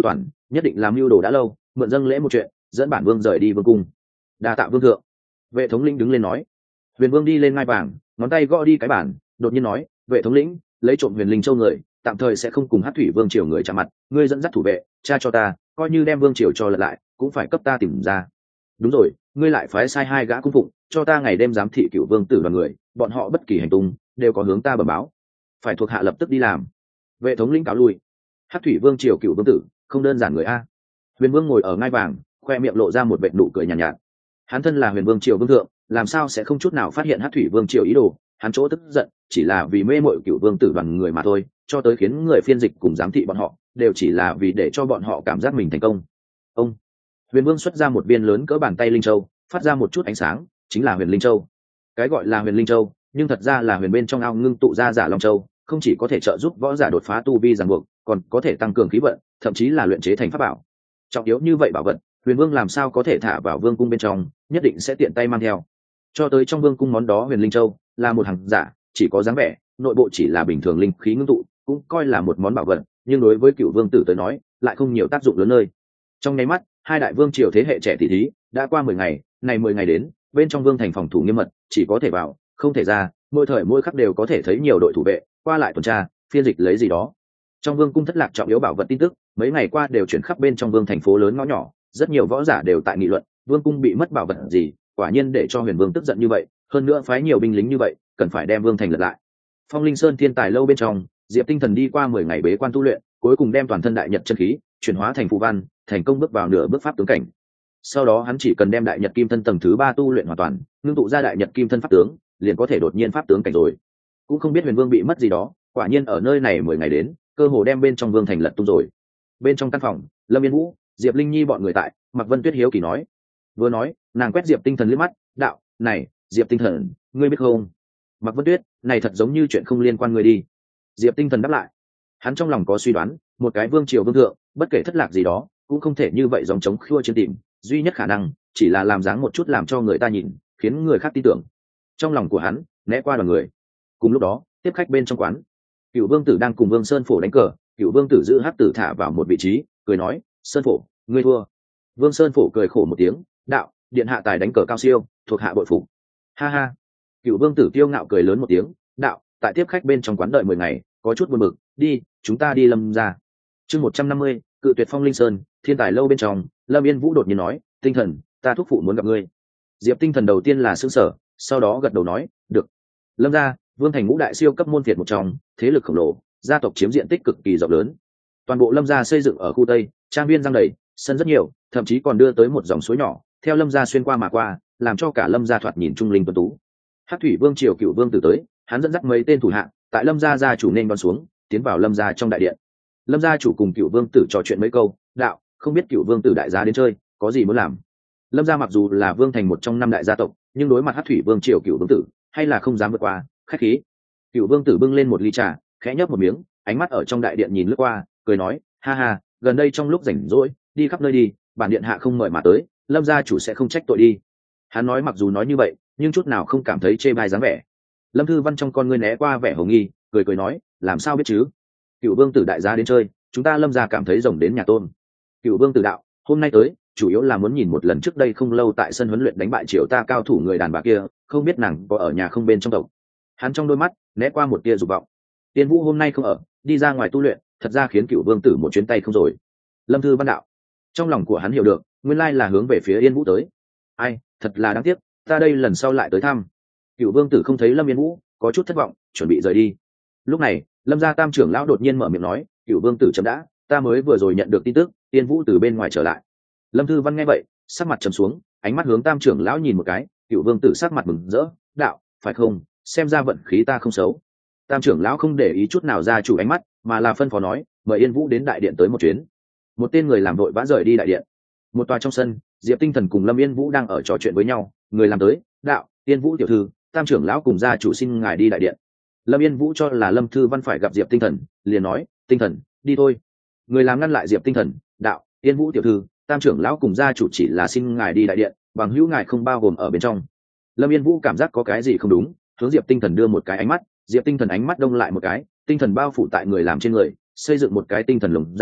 nhất định làm mưu đồ đã lâu, mượn dâng lễ một chuyện, dẫn bản vương rời đi vương cung. Đa tạ vương thượng. Vệ thống lĩnh đứng lên nói. Huyền vương đi lên ngai vàng, ngón tay gõ đi cái bản, đột nhiên nói, vệ thống lĩnh, lấy trộm huyền linh châu người, tạm thời sẽ không cùng Hắc thủy vương triều người chạm mặt, ngươi dẫn dắt thủ vệ, tra cho ta, coi như đem vương triều cho lật lại, cũng phải cấp ta tìm ra. Đúng rồi, ngươi lại phái sai 2 gã cung phụng, cho ta ngày đêm giám thị Cửu vương tử đoàn người, bọn họ bất kỳ hành tung đều có hướng ta bẩm báo, phải thuộc hạ lập tức đi làm. Vệ thống lĩnh cáo lui. Hắc thủy vương triều Cửu vương tử không đơn giản người a. Huyền vương ngồi ở ngai vàng, khoe miệng lộ ra một vệt nụ cười nhàn nhạt. Hắn thân là huyền vương triều vương thượng, làm sao sẽ không chút nào phát hiện Hắc thủy vương triều ý đồ. Hắn chỗ tức giận chỉ là vì mê mội Cửu vương tử đoàn người mà thôi, cho tới khiến người phiên dịch cùng giám thị bọn họ đều chỉ là vì để cho bọn họ cảm giác mình thành công. Ông huyền vương xuất ra một viên lớn cỡ bàn tay linh châu, phát ra một chút ánh sáng, chính là huyền linh châu. Cái gọi là huyền linh châu, nhưng thật ra là huyền bên trong ao ngưng tụ ra giả long châu, không chỉ có thể trợ giúp võ giả đột phá tu vi ràng buộc, còn có thể tăng cường khí vận, thậm chí là luyện chế thành pháp bảo. Trọng yếu như vậy bảo vật, huyền vương làm sao có thể thả vào vương cung bên trong, nhất định sẽ tiện tay mang theo. Cho tới trong vương cung món đó huyền linh châu là một hàng giả, chỉ có dáng vẻ, nội bộ chỉ là bình thường linh khí ngưng tụ, cũng coi là một món bảo vật, nhưng đối với Cửu vương tử tới nói lại không nhiều tác dụng lớn nơi. Trong nháy mắt, 2 đại vương triều thế hệ trẻ tỷ thí đã qua 10 ngày, này 10 ngày đến, bên trong vương thành phòng thủ nghiêm mật, chỉ có thể vào, không thể ra, mỗi thời mỗi khắc đều có thể thấy nhiều đội thủ vệ qua lại tuần tra, phiên dịch lấy gì đó. Trong vương cung thất lạc trọng yếu bảo vật tin tức, mấy ngày qua đều chuyển khắp bên trong vương thành phố lớn ngõ nhỏ, rất nhiều võ giả đều tại nghị luận, vương cung bị mất bảo vật gì, quả nhiên để cho huyền vương tức giận như vậy, hơn nữa phái nhiều binh lính như vậy, cần phải đem vương thành lật lại. Phong Linh Sơn thiên tài lâu bên trong, Diệp Tinh Thần đi qua 10 ngày bế quan tu luyện, cuối cùng đem toàn thân đại nhật chân khí chuyển hóa thành phù văn, thành công bước vào nửa bước pháp tướng cảnh. Sau đó hắn chỉ cần đem đại nhật kim thân tầng thứ 3 tu luyện hoàn toàn, ngưng tụ ra đại nhật kim thân pháp tướng, liền có thể đột nhiên pháp tướng cảnh rồi. Cũng không biết huyền vương bị mất gì đó, quả nhiên ở nơi này 10 ngày đến, cơ hồ đem bên trong vương thành lật tung rồi. Bên trong căn phòng, Lâm Yên Vũ, Diệp Linh Nhi bọn người tại, Mạc Vân Tuyết hiếu kỳ nói. Vừa nói, nàng quét Diệp Tinh Thần liếc mắt, đạo, này, Diệp Tinh Thần, ngươi biết không? Mạc Vân Tuyết, này thật giống như chuyện không liên quan ngươi đi. Diệp Tinh Thần đáp lại. Hắn trong lòng có suy đoán, một cái vương triều vương thượng, bất kể thất lạc gì đó, cũng không thể như vậy dòng chống khua trên tìm, duy nhất khả năng chỉ là làm dáng một chút làm cho người ta nhìn, khiến người khác tin tưởng. Trong lòng của hắn né qua đoàn người. Cùng lúc đó, tiếp khách bên trong quán, Cửu vương tử đang cùng Vương Sơn Phổ đánh cờ, Cửu vương tử giữ hắc tử thả vào một vị trí, cười nói, Sơn Phổ, ngươi thua. Vương Sơn Phổ cười khổ một tiếng, đạo, điện hạ tài đánh cờ cao siêu, thuộc hạ bội phục. Ha ha. Cửu vương tử kiêu ngạo cười lớn một tiếng, đạo, tại tiếp khách bên trong quán đợi 10 ngày, có chút buồn bực, đi, chúng ta đi Lâm ra. Chương 150, cự tuyệt Phong Linh Sơn, thiên tài lâu bên trong, Lâm Yên Vũ đột nhiên nói, Tinh Thần, ta thúc phụ muốn gặp ngươi. Diệp Tinh Thần đầu tiên là sững sờ, sau đó gật đầu nói, được. Lâm ra, vương thành ngũ đại siêu cấp môn phiệt một trong, thế lực khổng lồ, gia tộc chiếm diện tích cực kỳ rộng lớn. Toàn bộ Lâm gia xây dựng ở khu tây, trang viên giang đầy, sân rất nhiều, thậm chí còn đưa tới một dòng suối nhỏ, theo Lâm gia xuyên qua mà qua, làm cho cả Lâm gia thoạt nhìn trung linh tuấn tú. Hắc thủy vương triều Cửu vương tử tới, hắn dẫn dắt mấy tên thủ hạ, tại Lâm gia gia chủ nên đón xuống, tiến vào Lâm gia trong đại điện. Lâm gia chủ cùng Cửu vương tử trò chuyện mấy câu, đạo, không biết Cửu vương tử đại gia đến chơi, có gì muốn làm. Lâm gia mặc dù là vương thành một trong 5 đại gia tộc, nhưng đối mặt Hắc thủy vương triều Cửu vương tử, hay là không dám vượt qua, khách khí. Cửu vương tử bưng lên một ly trà, khẽ nhấp một miếng, ánh mắt ở trong đại điện nhìn lướt qua, cười nói, ha ha, gần đây trong lúc rảnh rỗi, đi khắp nơi đi, bản điện hạ không mời mà tới, Lâm gia chủ sẽ không trách tội đi. Hắn nói mặc dù nói như vậy, nhưng chút nào không cảm thấy chê bai dáng vẻ. Lâm Thư Văn trong con ngươi né qua vẻ hồ nghi, cười nói, làm sao biết chứ? Cửu vương tử đại gia đến chơi, chúng ta Lâm gia cảm thấy rồng đến nhà tôn. Cửu vương tử đạo, hôm nay tới, chủ yếu là muốn nhìn một lần trước đây không lâu tại sân huấn luyện đánh bại Triệu ta cao thủ người đàn bà kia, không biết nàng có ở nhà không bên trong tộc. Hắn trong đôi mắt né qua một tia dục vọng. Tiên Vũ hôm nay không ở, đi ra ngoài tu luyện, thật ra khiến Cửu vương tử một chuyến tay không rồi. Lâm Thư Văn đạo, trong lòng của hắn hiểu được, nguyên lai là hướng về phía Yên Vũ tới. Ai, thật là đáng tiếc, ta đây lần sau lại tới thăm. Cửu vương tử không thấy Lâm Yên Vũ, có chút thất vọng, chuẩn bị rời đi. Lúc này, Lâm gia tam trưởng lão đột nhiên mở miệng nói, Cửu vương tử chấm đã, ta mới vừa rồi nhận được tin tức, Yên Vũ từ bên ngoài trở lại. Lâm Thư Văn nghe vậy, sắc mặt trầm xuống, ánh mắt hướng tam trưởng lão nhìn một cái, Cửu vương tử sắc mặt mừng rỡ, đạo, phải không, xem ra vận khí ta không xấu. Tam trưởng lão không để ý chút nào gia chủ ánh mắt, mà là phân phó nói, mời Yên Vũ đến đại điện tới một chuyến. Một tên người làm đội vã rời đi đại điện. Một tòa trong sân, Diệp Tinh Thần cùng Lâm Yên Vũ đang ở trò chuyện với nhau, người làm tới, đạo, Yên Vũ tiểu thư, tam trưởng lão cùng gia chủ xin ngài đi đại điện. Lâm Yên Vũ cho là Lâm Thư Văn phải gặp Diệp Tinh Thần, liền nói, Tinh Thần, đi thôi. Người làm ngăn lại Diệp Tinh Thần, đạo, Yên Vũ tiểu thư, tam trưởng lão cùng gia chủ chỉ là xin ngài đi đại điện, bằng hữu ngài không bao gồm ở bên trong. Lâm Yên Vũ cảm giác có cái gì không đúng, hướng Diệp Tinh Thần đưa một cái ánh mắt, Diệp Tinh Thần ánh mắt đông lại một cái, tinh thần bao phủ tại người làm trên người, xây dựng một cái tinh thần lồng giam,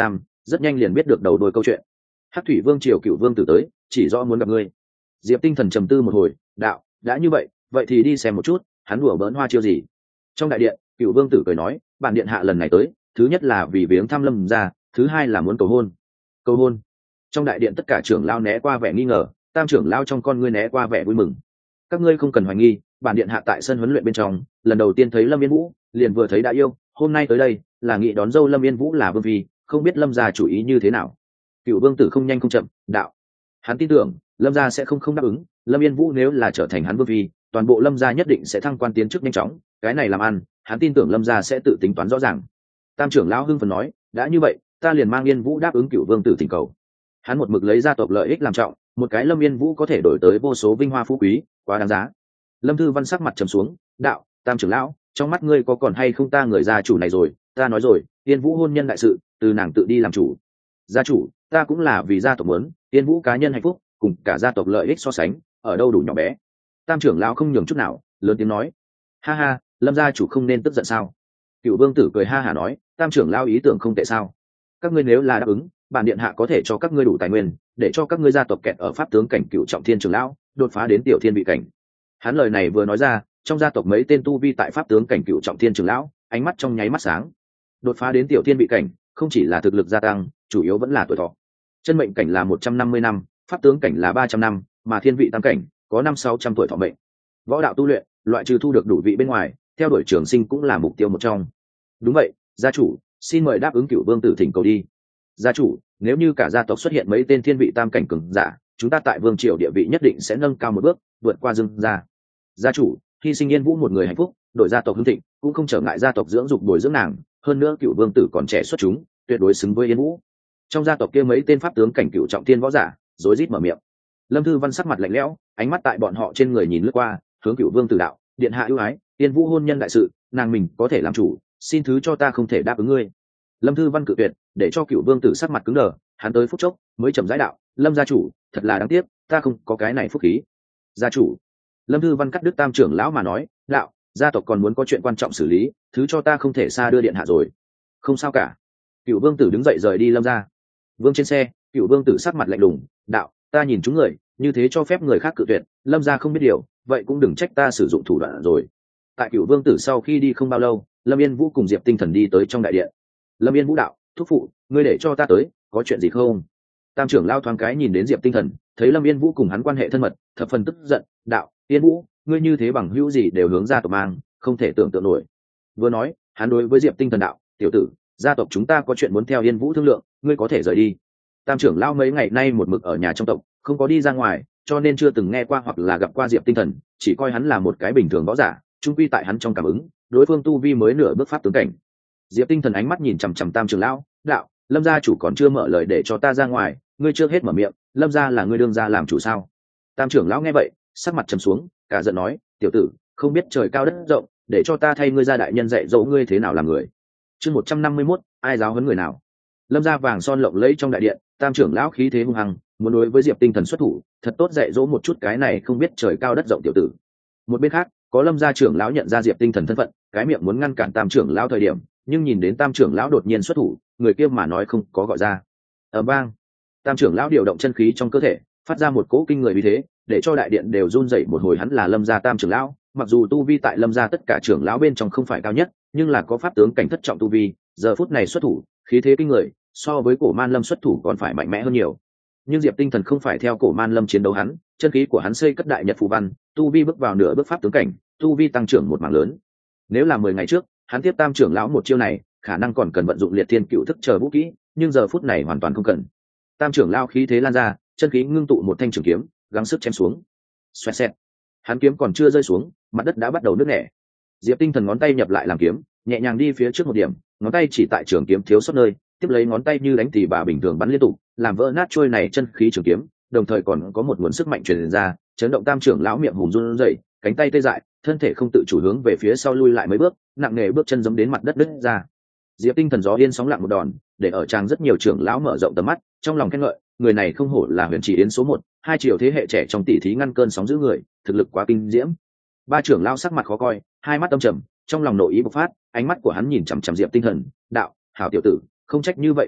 rất nhanh liền biết được đầu đuôi câu chuyện. Hắc thủy vương triều cựu vương tử tới, chỉ rõ muốn gặp ngươi. Diệp Tinh Thần trầm tư một hồi, đạo, đã như vậy, vậy thì đi xem một chút, hắn đùa bỡn hoa chiêu gì. Trong đại điện, cựu vương tử cười nói, bản điện hạ lần này tới, thứ nhất là vì viếng thăm Lâm gia, thứ hai là muốn cầu hôn. Cầu hôn? Trong đại điện tất cả trưởng lao né qua vẻ nghi ngờ, tam trưởng lao trong con ngươi né qua vẻ vui mừng. Các ngươi không cần hoài nghi, bản điện hạ tại sân huấn luyện bên trong, lần đầu tiên thấy Lâm Yên Vũ, liền vừa thấy đã yêu, hôm nay tới đây là nghị đón dâu Lâm Yên Vũ là vương phi, không biết Lâm gia chủ ý như thế nào. Cựu vương tử không nhanh không chậm, đạo, hắn tin tưởng Lâm gia sẽ không đáp ứng. Lâm Yên Vũ nếu là trở thành hắn vương phi, toàn bộ Lâm gia nhất định sẽ thăng quan tiến chức nhanh chóng, cái này làm ăn, hắn tin tưởng Lâm gia sẽ tự tính toán rõ ràng. Tam trưởng lão hưng phấn nói, đã như vậy, ta liền mang Yên Vũ đáp ứng cựu vương tử thỉnh cầu. Hắn một mực lấy gia tộc lợi ích làm trọng, một cái Lâm Yên Vũ có thể đổi tới vô số vinh hoa phú quý, quá đáng giá. Lâm Thư Văn sắc mặt trầm xuống, đạo, tam trưởng lão, trong mắt ngươi có còn hay không ta người gia chủ này rồi, ta nói rồi, Yên Vũ hôn nhân đại sự, từ nàng tự đi làm chủ. Gia chủ, ta cũng là vì gia tộc muốn, Yên Vũ cá nhân hạnh phúc, cùng cả gia tộc lợi ích so sánh, ở đâu đủ nhỏ bé. Tam trưởng lão không nhường chút nào, lớn tiếng nói, ha ha, Lâm gia chủ không nên tức giận sao? Cựu vương tử cười ha hả nói, tam trưởng lão ý tưởng không tệ sao? Các ngươi nếu là đáp ứng, bản điện hạ có thể cho các ngươi đủ tài nguyên, để cho các ngươi gia tộc kẹt ở pháp tướng cảnh cựu trọng thiên trưởng lão, đột phá đến tiểu thiên vị cảnh. Hắn lời này vừa nói ra, trong gia tộc mấy tên tu vi tại pháp tướng cảnh cựu trọng thiên trưởng lão, ánh mắt trong nháy mắt sáng. Đột phá đến tiểu thiên vị cảnh, không chỉ là thực lực gia tăng, chủ yếu vẫn là tuổi thọ. Chân mệnh cảnh là 150 năm, pháp tướng cảnh là 300 năm, mà thiên vị tam cảnh có 500-600 tuổi thọ mệnh. Võ đạo tu luyện, loại trừ thu được đủ vị bên ngoài, theo đuổi trường sinh cũng là mục tiêu một trong. Đúng vậy, gia chủ, xin mời đáp ứng cựu vương tử thỉnh cầu đi. Gia chủ, nếu như cả gia tộc xuất hiện mấy tên thiên vị tam cảnh cường giả, chúng ta tại vương triều địa vị nhất định sẽ nâng cao một bước, vượt qua Dương gia. Gia chủ, hy sinh Yên Vũ một người hạnh phúc, đổi gia tộc hưng thịnh, cũng không trở ngại gia tộc dưỡng dục bồi dưỡng nàng, hơn nữa cựu vương tử còn trẻ xuất chúng, tuyệt đối xứng với Yên Vũ. Trong gia tộc kia mấy tên pháp tướng cảnh cựu trọng thiên võ giả rối rít mở miệng. Lâm Thư Văn sắc mặt lạnh lẽo, ánh mắt tại bọn họ trên người nhìn lướt qua, hướng cựu vương tử đạo, điện hạ ưu ái, Yên Vũ hôn nhân đại sự, nàng mình có thể làm chủ, xin thứ cho ta không thể đáp ứng ngươi. Lâm Thư Văn cự tuyệt, để cho cựu vương tử sắc mặt cứng đờ, hắn tới phút chốc mới chậm rãi đạo, Lâm gia chủ, thật là đáng tiếc, ta không có cái này phúc khí. Gia chủ. Lâm Thư Văn cắt đứt tam trưởng lão mà nói, đạo, gia tộc còn muốn có chuyện quan trọng xử lý, thứ cho ta không thể xa đưa điện hạ rồi. Không sao cả. Cựu vương tử đứng dậy rời đi Lâm gia. Vương trên xe, cựu vương tử sắc mặt lạnh lùng, đạo, ta nhìn chúng người, như thế cho phép người khác cự tuyệt, Lâm gia không biết điều, vậy cũng đừng trách ta sử dụng thủ đoạn rồi. Tại cựu vương tử sau khi đi không bao lâu, Lâm Yên Vũ cùng Diệp Tinh Thần đi tới trong đại điện. Lâm Yên Vũ đạo, thúc phụ, ngươi để cho ta tới, có chuyện gì không? Tam trưởng lao thoáng cái nhìn đến Diệp Tinh Thần, thấy Lâm Yên Vũ cùng hắn quan hệ thân mật, thập phần tức giận, đạo, Yên Vũ, ngươi như thế bằng hữu gì đều hướng ra tộc mang, không thể tưởng tượng nổi. Vừa nói, hắn đối với Diệp Tinh Thần đạo, tiểu tử, gia tộc chúng ta có chuyện muốn theo Yên Vũ thương lượng, ngươi có thể rời đi. Tam trưởng lao mấy ngày nay một mực ở nhà trong tộc, không có đi ra ngoài, cho nên chưa từng nghe qua hoặc là gặp qua Diệp Tinh Thần, chỉ coi hắn là một cái bình thường võ giả, chung quy tại hắn trong cảm ứng, đối phương tu vi mới nửa bước pháp tướng cảnh. Diệp Tinh Thần ánh mắt nhìn chằm chằm tam trưởng lão, đạo, Lâm gia chủ còn chưa mở lời để cho ta ra ngoài, ngươi chưa hết mở miệng, Lâm gia là ngươi đương gia làm chủ sao? Tam trưởng lão nghe vậy, sắc mặt trầm xuống, cả giận nói, tiểu tử, không biết trời cao đất rộng, để cho ta thay ngươi ra đại nhân dạy dỗ ngươi thế nào làm người. Chương 151, ai giáo huấn người nào? Lâm gia vàng son lộng lẫy trong đại điện, tam trưởng lão khí thế hung hăng, muốn đối với Diệp Tinh Thần xuất thủ, thật tốt dạy dỗ một chút cái này không biết trời cao đất rộng tiểu tử. Một bên khác, có Lâm gia trưởng lão nhận ra Diệp Tinh Thần thân phận, cái miệng muốn ngăn cản tam trưởng lão thời điểm, nhưng nhìn đến tam trưởng lão đột nhiên xuất thủ, người kia mà nói không có gọi ra. Ở bang, tam trưởng lão điều động chân khí trong cơ thể, phát ra một cỗ kinh người uy thế, để cho đại điện đều run rẩy một hồi. Hắn là Lâm gia tam trưởng lão, mặc dù tu vi tại Lâm gia tất cả trưởng lão bên trong không phải cao nhất, nhưng là có pháp tướng cảnh thất trọng tu vi, giờ phút này xuất thủ, khí thế kinh người, so với Cổ Man Lâm xuất thủ còn phải mạnh mẽ hơn nhiều. Nhưng Diệp Tinh Thần không phải theo Cổ Man Lâm chiến đấu, hắn, chân khí của hắn xây cất đại nhật phù văn, tu vi bước vào nửa bước pháp tướng cảnh, tu vi tăng trưởng một mảng lớn. Nếu là 10 ngày trước, hắn tiếp tam trưởng lão một chiêu này, khả năng còn cần vận dụng liệt thiên cựu thức chờ vũ kỹ, nhưng giờ phút này hoàn toàn không cần. Tam trưởng lão khí thế lan ra, chân khí ngưng tụ một thanh trường kiếm, gắng sức chém xuống. Xoẹt xẹt. Hắn kiếm còn chưa rơi xuống, mặt đất đã bắt đầu nứt nẻ. Diệp Tinh Thần ngón tay nhập lại làm kiếm, nhẹ nhàng đi phía trước một điểm, ngón tay chỉ tại trường kiếm thiếu sót nơi, tiếp lấy ngón tay như đánh tỉ bà bình thường bắn liên tục, làm vỡ nát trôi này chân khí trường kiếm, đồng thời còn có một nguồn sức mạnh truyền ra, chấn động tam trưởng lão miệng hùng run rẩy, cánh tay tê dại, thân thể không tự chủ hướng về phía sau lui lại mấy bước, nặng nề bước chân giẫm đến mặt đất nứt ra. Diệp Tinh Thần gió yên sóng lặng một đòn, để ở trang rất nhiều trưởng lão mở rộng tầm mắt, trong lòng khen ngợi, người này không hổ là Huyền Chỉ Yến số 1, hai triều thế hệ trẻ trong tỷ thí ngăn cơn sóng dữ người, thực lực quá kinh diễm. Ba trưởng lão sắc mặt khó coi, hai mắt âm trầm, trong lòng nội ý bộc phát, ánh mắt của hắn nhìn chằm chằm Diệp Tinh Thần, đạo, hảo tiểu tử, không trách như vậy tiêu ngạo,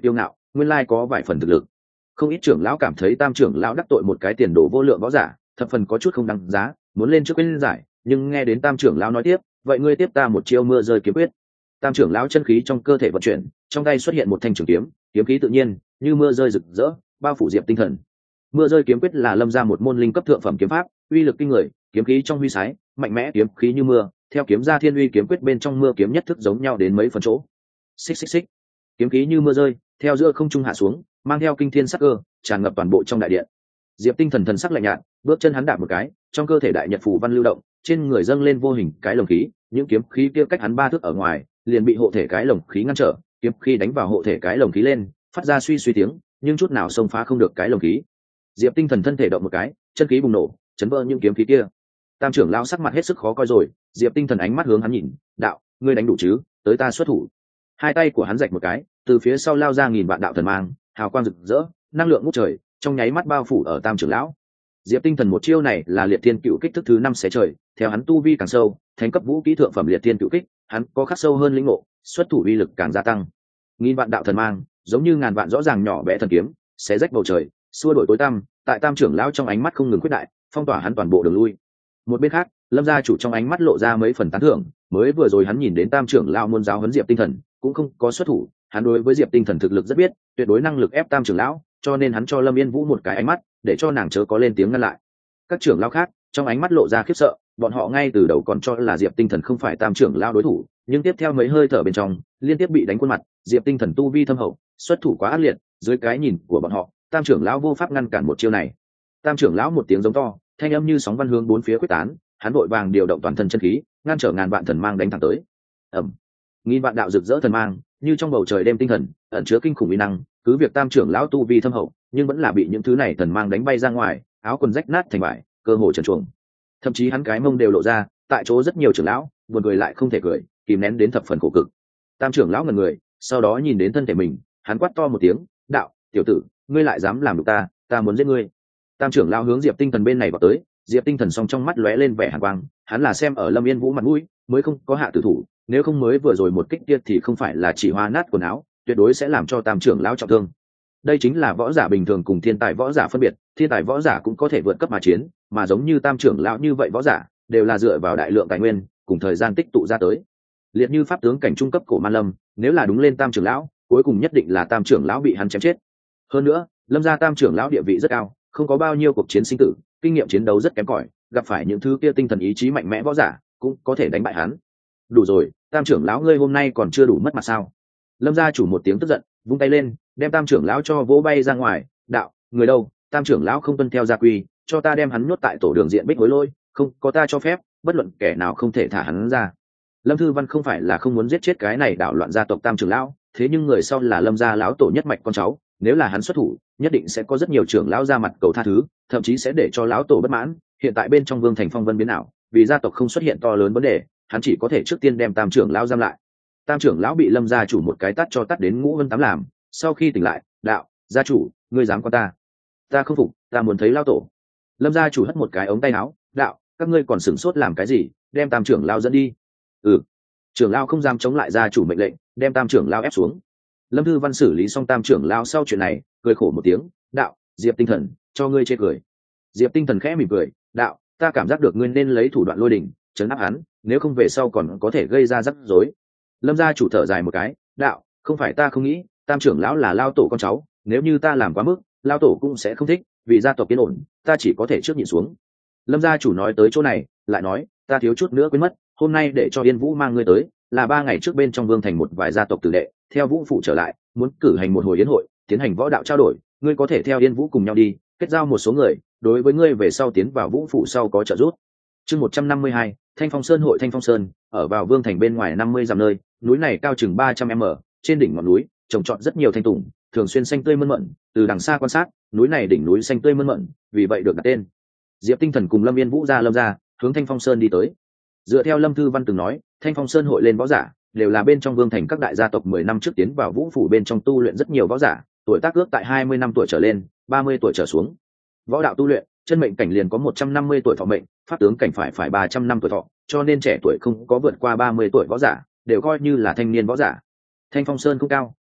nguyên lai có vài phần thực lực. Không ít trưởng lão cảm thấy tam trưởng lão đắc tội một cái tiền đồ vô lượng võ giả, thập phần có chút không đáng giá, muốn lên trước quên giải, nhưng nghe đến tam trưởng lão nói tiếp, vậy ngươi tiếp ta một chiêu mưa rơi kiếm quyết. Tam trưởng lão chân khí trong cơ thể vận chuyển, trong tay xuất hiện một thanh trường kiếm, kiếm khí tự nhiên như mưa rơi rực rỡ, bao phủ Diệp Tinh Thần. Mưa rơi kiếm quyết là lâm ra một môn linh cấp thượng phẩm kiếm pháp, uy lực kinh người, kiếm khí trong huy sái, mạnh mẽ kiếm khí như mưa, theo kiếm ra thiên uy kiếm quyết bên trong mưa kiếm nhất thức giống nhau đến mấy phần chỗ. Xích xích xích, kiếm khí như mưa rơi, theo giữa không trung hạ xuống, mang theo kinh thiên sắc cơ, tràn ngập toàn bộ trong đại điện. Diệp Tinh Thần thần sắc lạnh nhạt, bước chân hắn đạp một cái, trong cơ thể đại nhật phù văn lưu động, trên người dâng lên vô hình cái lồng khí, những kiếm khí kia cách hắn 3 thước ở ngoài, liền bị hộ thể cái lồng khí ngăn trở, kiếm khí đánh vào hộ thể cái lồng khí lên, phát ra suy suy tiếng, nhưng chút nào xông phá không được cái lồng khí. Diệp Tinh Thần thân thể động một cái, chân khí bùng nổ, chấn vỡ những kiếm khí kia. Tam trưởng lão sắc mặt hết sức khó coi rồi, Diệp Tinh Thần ánh mắt hướng hắn nhìn, đạo, ngươi đánh đủ chứ, tới ta xuất thủ. Hai tay của hắn rạch một cái, từ phía sau lao ra nghìn vạn đạo thần mang, hào quang rực rỡ, năng lượng ngút trời, trong nháy mắt bao phủ ở Tam trưởng lão. Diệp Tinh Thần một chiêu này là liệt thiên cựu kích thức thứ 5 xé trời, theo hắn tu vi càng sâu, thánh cấp vũ kỹ thượng phẩm liệt thiên cựu kích, hắn có khắc sâu hơn lĩnh ngộ, xuất thủ uy lực càng gia tăng. Nghìn vạn đạo thần mang, giống như ngàn vạn rõ ràng nhỏ bé thần kiếm, xé rách bầu trời, xua đổi tối tăm, tại Tam trưởng lão trong ánh mắt không ngừng quyết đại, phong tỏa hắn toàn bộ đường lui. Một bên khác, Lâm gia chủ trong ánh mắt lộ ra mấy phần tán thưởng, mới vừa rồi hắn nhìn đến Tam trưởng lão muốn giáo huấn Diệp Tinh Thần, cũng không có xuất thủ, hắn đối với Diệp Tinh Thần thực lực rất biết, tuyệt đối năng lực ép Tam trưởng lão, cho nên hắn cho Lâm Yên Vũ một cái ánh mắt, để cho nàng chớ có lên tiếng ngăn lại. Các trưởng lão khác, trong ánh mắt lộ ra khiếp sợ, bọn họ ngay từ đầu còn cho là Diệp Tinh Thần không phải Tam trưởng lão đối thủ, nhưng tiếp theo mấy hơi thở bên trong, liên tiếp bị đánh khuôn mặt, Diệp Tinh Thần tu vi thâm hậu, xuất thủ quá ác liệt, dưới cái nhìn của bọn họ, Tam trưởng lão vô pháp ngăn cản một chiêu này. Tam trưởng lão một tiếng giống to, thanh âm như sóng văn hướng bốn phía quyết tán, hắn vội vàng điều động toàn thân chân khí, ngăn trở ngàn vạn thần mang đánh thẳng tới. Ầm, nghìn vạn đạo rực rỡ thần mang, như trong bầu trời đêm tinh thần, ẩn chứa kinh khủng uy năng, cứ việc Tam trưởng lão tu vi thâm hậu, nhưng vẫn là bị những thứ này thần mang đánh bay ra ngoài, áo quần rách nát thành bại, cơ hồ trần truồng. Thậm chí hắn cái mông đều lộ ra, tại chỗ rất nhiều trưởng lão, buồn cười lại không thể cười, kìm nén đến thập phần khổ cực. Tam trưởng lão ngẩn người, sau đó nhìn đến thân thể mình, hắn quát to một tiếng, đạo, tiểu tử, ngươi lại dám làm nhục ta, ta muốn giết ngươi. Tam trưởng lão hướng Diệp Tinh Thần bên này vào tới, Diệp Tinh Thần song trong mắt lóe lên vẻ hàn quang, hắn là xem ở Lâm Yên Vũ mặt mũi, mới không có hạ tử thủ, nếu không mới vừa rồi một kích kia thì không phải là chỉ hoa nát quần áo, tuyệt đối sẽ làm cho Tam trưởng lão trọng thương. Đây chính là võ giả bình thường cùng thiên tài võ giả phân biệt, thiên tài võ giả cũng có thể vượt cấp mà chiến, mà giống như Tam trưởng lão như vậy võ giả, đều là dựa vào đại lượng tài nguyên, cùng thời gian tích tụ ra tới. Liệt như pháp tướng cảnh trung cấp cổ Man Lâm, nếu là đúng lên Tam trưởng lão, cuối cùng nhất định là Tam trưởng lão bị hắn chém chết. Hơn nữa, Lâm gia Tam trưởng lão địa vị rất cao, không có bao nhiêu cuộc chiến sinh tử, kinh nghiệm chiến đấu rất kém cỏi, gặp phải những thứ kia tinh thần ý chí mạnh mẽ võ giả, cũng có thể đánh bại hắn. Đủ rồi, Tam trưởng lão ngươi hôm nay còn chưa đủ mất mặt sao? Lâm gia chủ một tiếng tức giận, vung tay lên, đem Tam trưởng lão cho vỗ bay ra ngoài, đạo, người đâu? Tam trưởng lão không tuân theo gia quy, cho ta đem hắn nhốt tại tổ đường diện Bích Hối Lôi, không có ta cho phép, bất luận kẻ nào không thể thả hắn ra. Lâm Thư Văn không phải là không muốn giết chết cái này đảo loạn gia tộc Tam trưởng lão, thế nhưng người sau là Lâm gia lão tổ nhất mạch con cháu, nếu là hắn xuất thủ, nhất định sẽ có rất nhiều trưởng lão ra mặt cầu tha thứ, thậm chí sẽ để cho lão tổ bất mãn. Hiện tại bên trong Vương Thành phong vân biến ảo, vì gia tộc không xuất hiện to lớn vấn đề, hắn chỉ có thể trước tiên đem Tam trưởng lão giam lại. Tam trưởng lão bị Lâm gia chủ một cái tát cho tát đến ngũ vân tám làm, sau khi tỉnh lại, đạo, gia chủ, ngươi dám con ta? Ta không phục, ta muốn thấy lão tổ. Lâm gia chủ hất một cái ống tay áo, đạo, các ngươi còn sửng sốt làm cái gì, đem Tam trưởng lão dẫn đi. Trưởng lão không dám chống lại gia chủ mệnh lệnh, đem Tam trưởng lão ép xuống. Lâm Thư Văn xử lý xong Tam trưởng lão sau chuyện này, cười khổ một tiếng, đạo, Diệp Tinh Thần, cho ngươi chê cười. Diệp Tinh Thần khẽ mỉm cười, đạo, ta cảm giác được ngươi nên lấy thủ đoạn lôi đình trấn áp hắn, nếu không về sau còn có thể gây ra rắc rối. Lâm gia chủ thở dài một cái, đạo, không phải ta không nghĩ, Tam trưởng lão là lao tổ con cháu, nếu như ta làm quá mức, lao tổ cũng sẽ không thích, vì gia tộc yên ổn, ta chỉ có thể trước nhìn xuống. Lâm gia chủ nói tới chỗ này, lại nói, ta thiếu chút nữa quên mất, hôm nay để cho Yên Vũ mang ngươi tới, là 3 ngày trước bên trong Vương Thành một vài gia tộc tử đệ, theo Vũ phụ trở lại, muốn cử hành một hồi yến hội, tiến hành võ đạo trao đổi, ngươi có thể theo Yên Vũ cùng nhau đi, kết giao một số người, đối với ngươi về sau tiến vào Vũ phụ sau có trợ giúp. Chương 152, Thanh Phong Sơn hội Thanh Phong Sơn, ở vào Vương Thành bên ngoài 50 dặm nơi, núi này cao chừng 300m, trên đỉnh ngọn núi trồng trọt rất nhiều thanh tùng, thường xuyên xanh tươi mơn mởn, từ đằng xa quan sát, núi này đỉnh núi xanh tươi mơn mởn, vì vậy được đặt tên. Diệp Tinh Thần cùng Lâm Yên Vũ ra Lâm gia, hướng Thanh Phong Sơn đi tới. Dựa theo Lâm Thư Văn từng nói, Thanh Phong Sơn hội lên võ giả, đều là bên trong Vương Thành các đại gia tộc 10 năm trước tiến vào Vũ phủ bên trong tu luyện rất nhiều võ giả, tuổi tác ước tại 20 năm tuổi trở lên, 30 tuổi trở xuống. Võ đạo tu luyện, chân mệnh cảnh liền có 150 tuổi thọ mệnh, pháp tướng cảnh phải 300 năm tuổi thọ, cho nên trẻ tuổi không có vượt qua 30 tuổi võ giả, đều coi như là thanh niên võ giả. Thanh Phong Sơn không cao,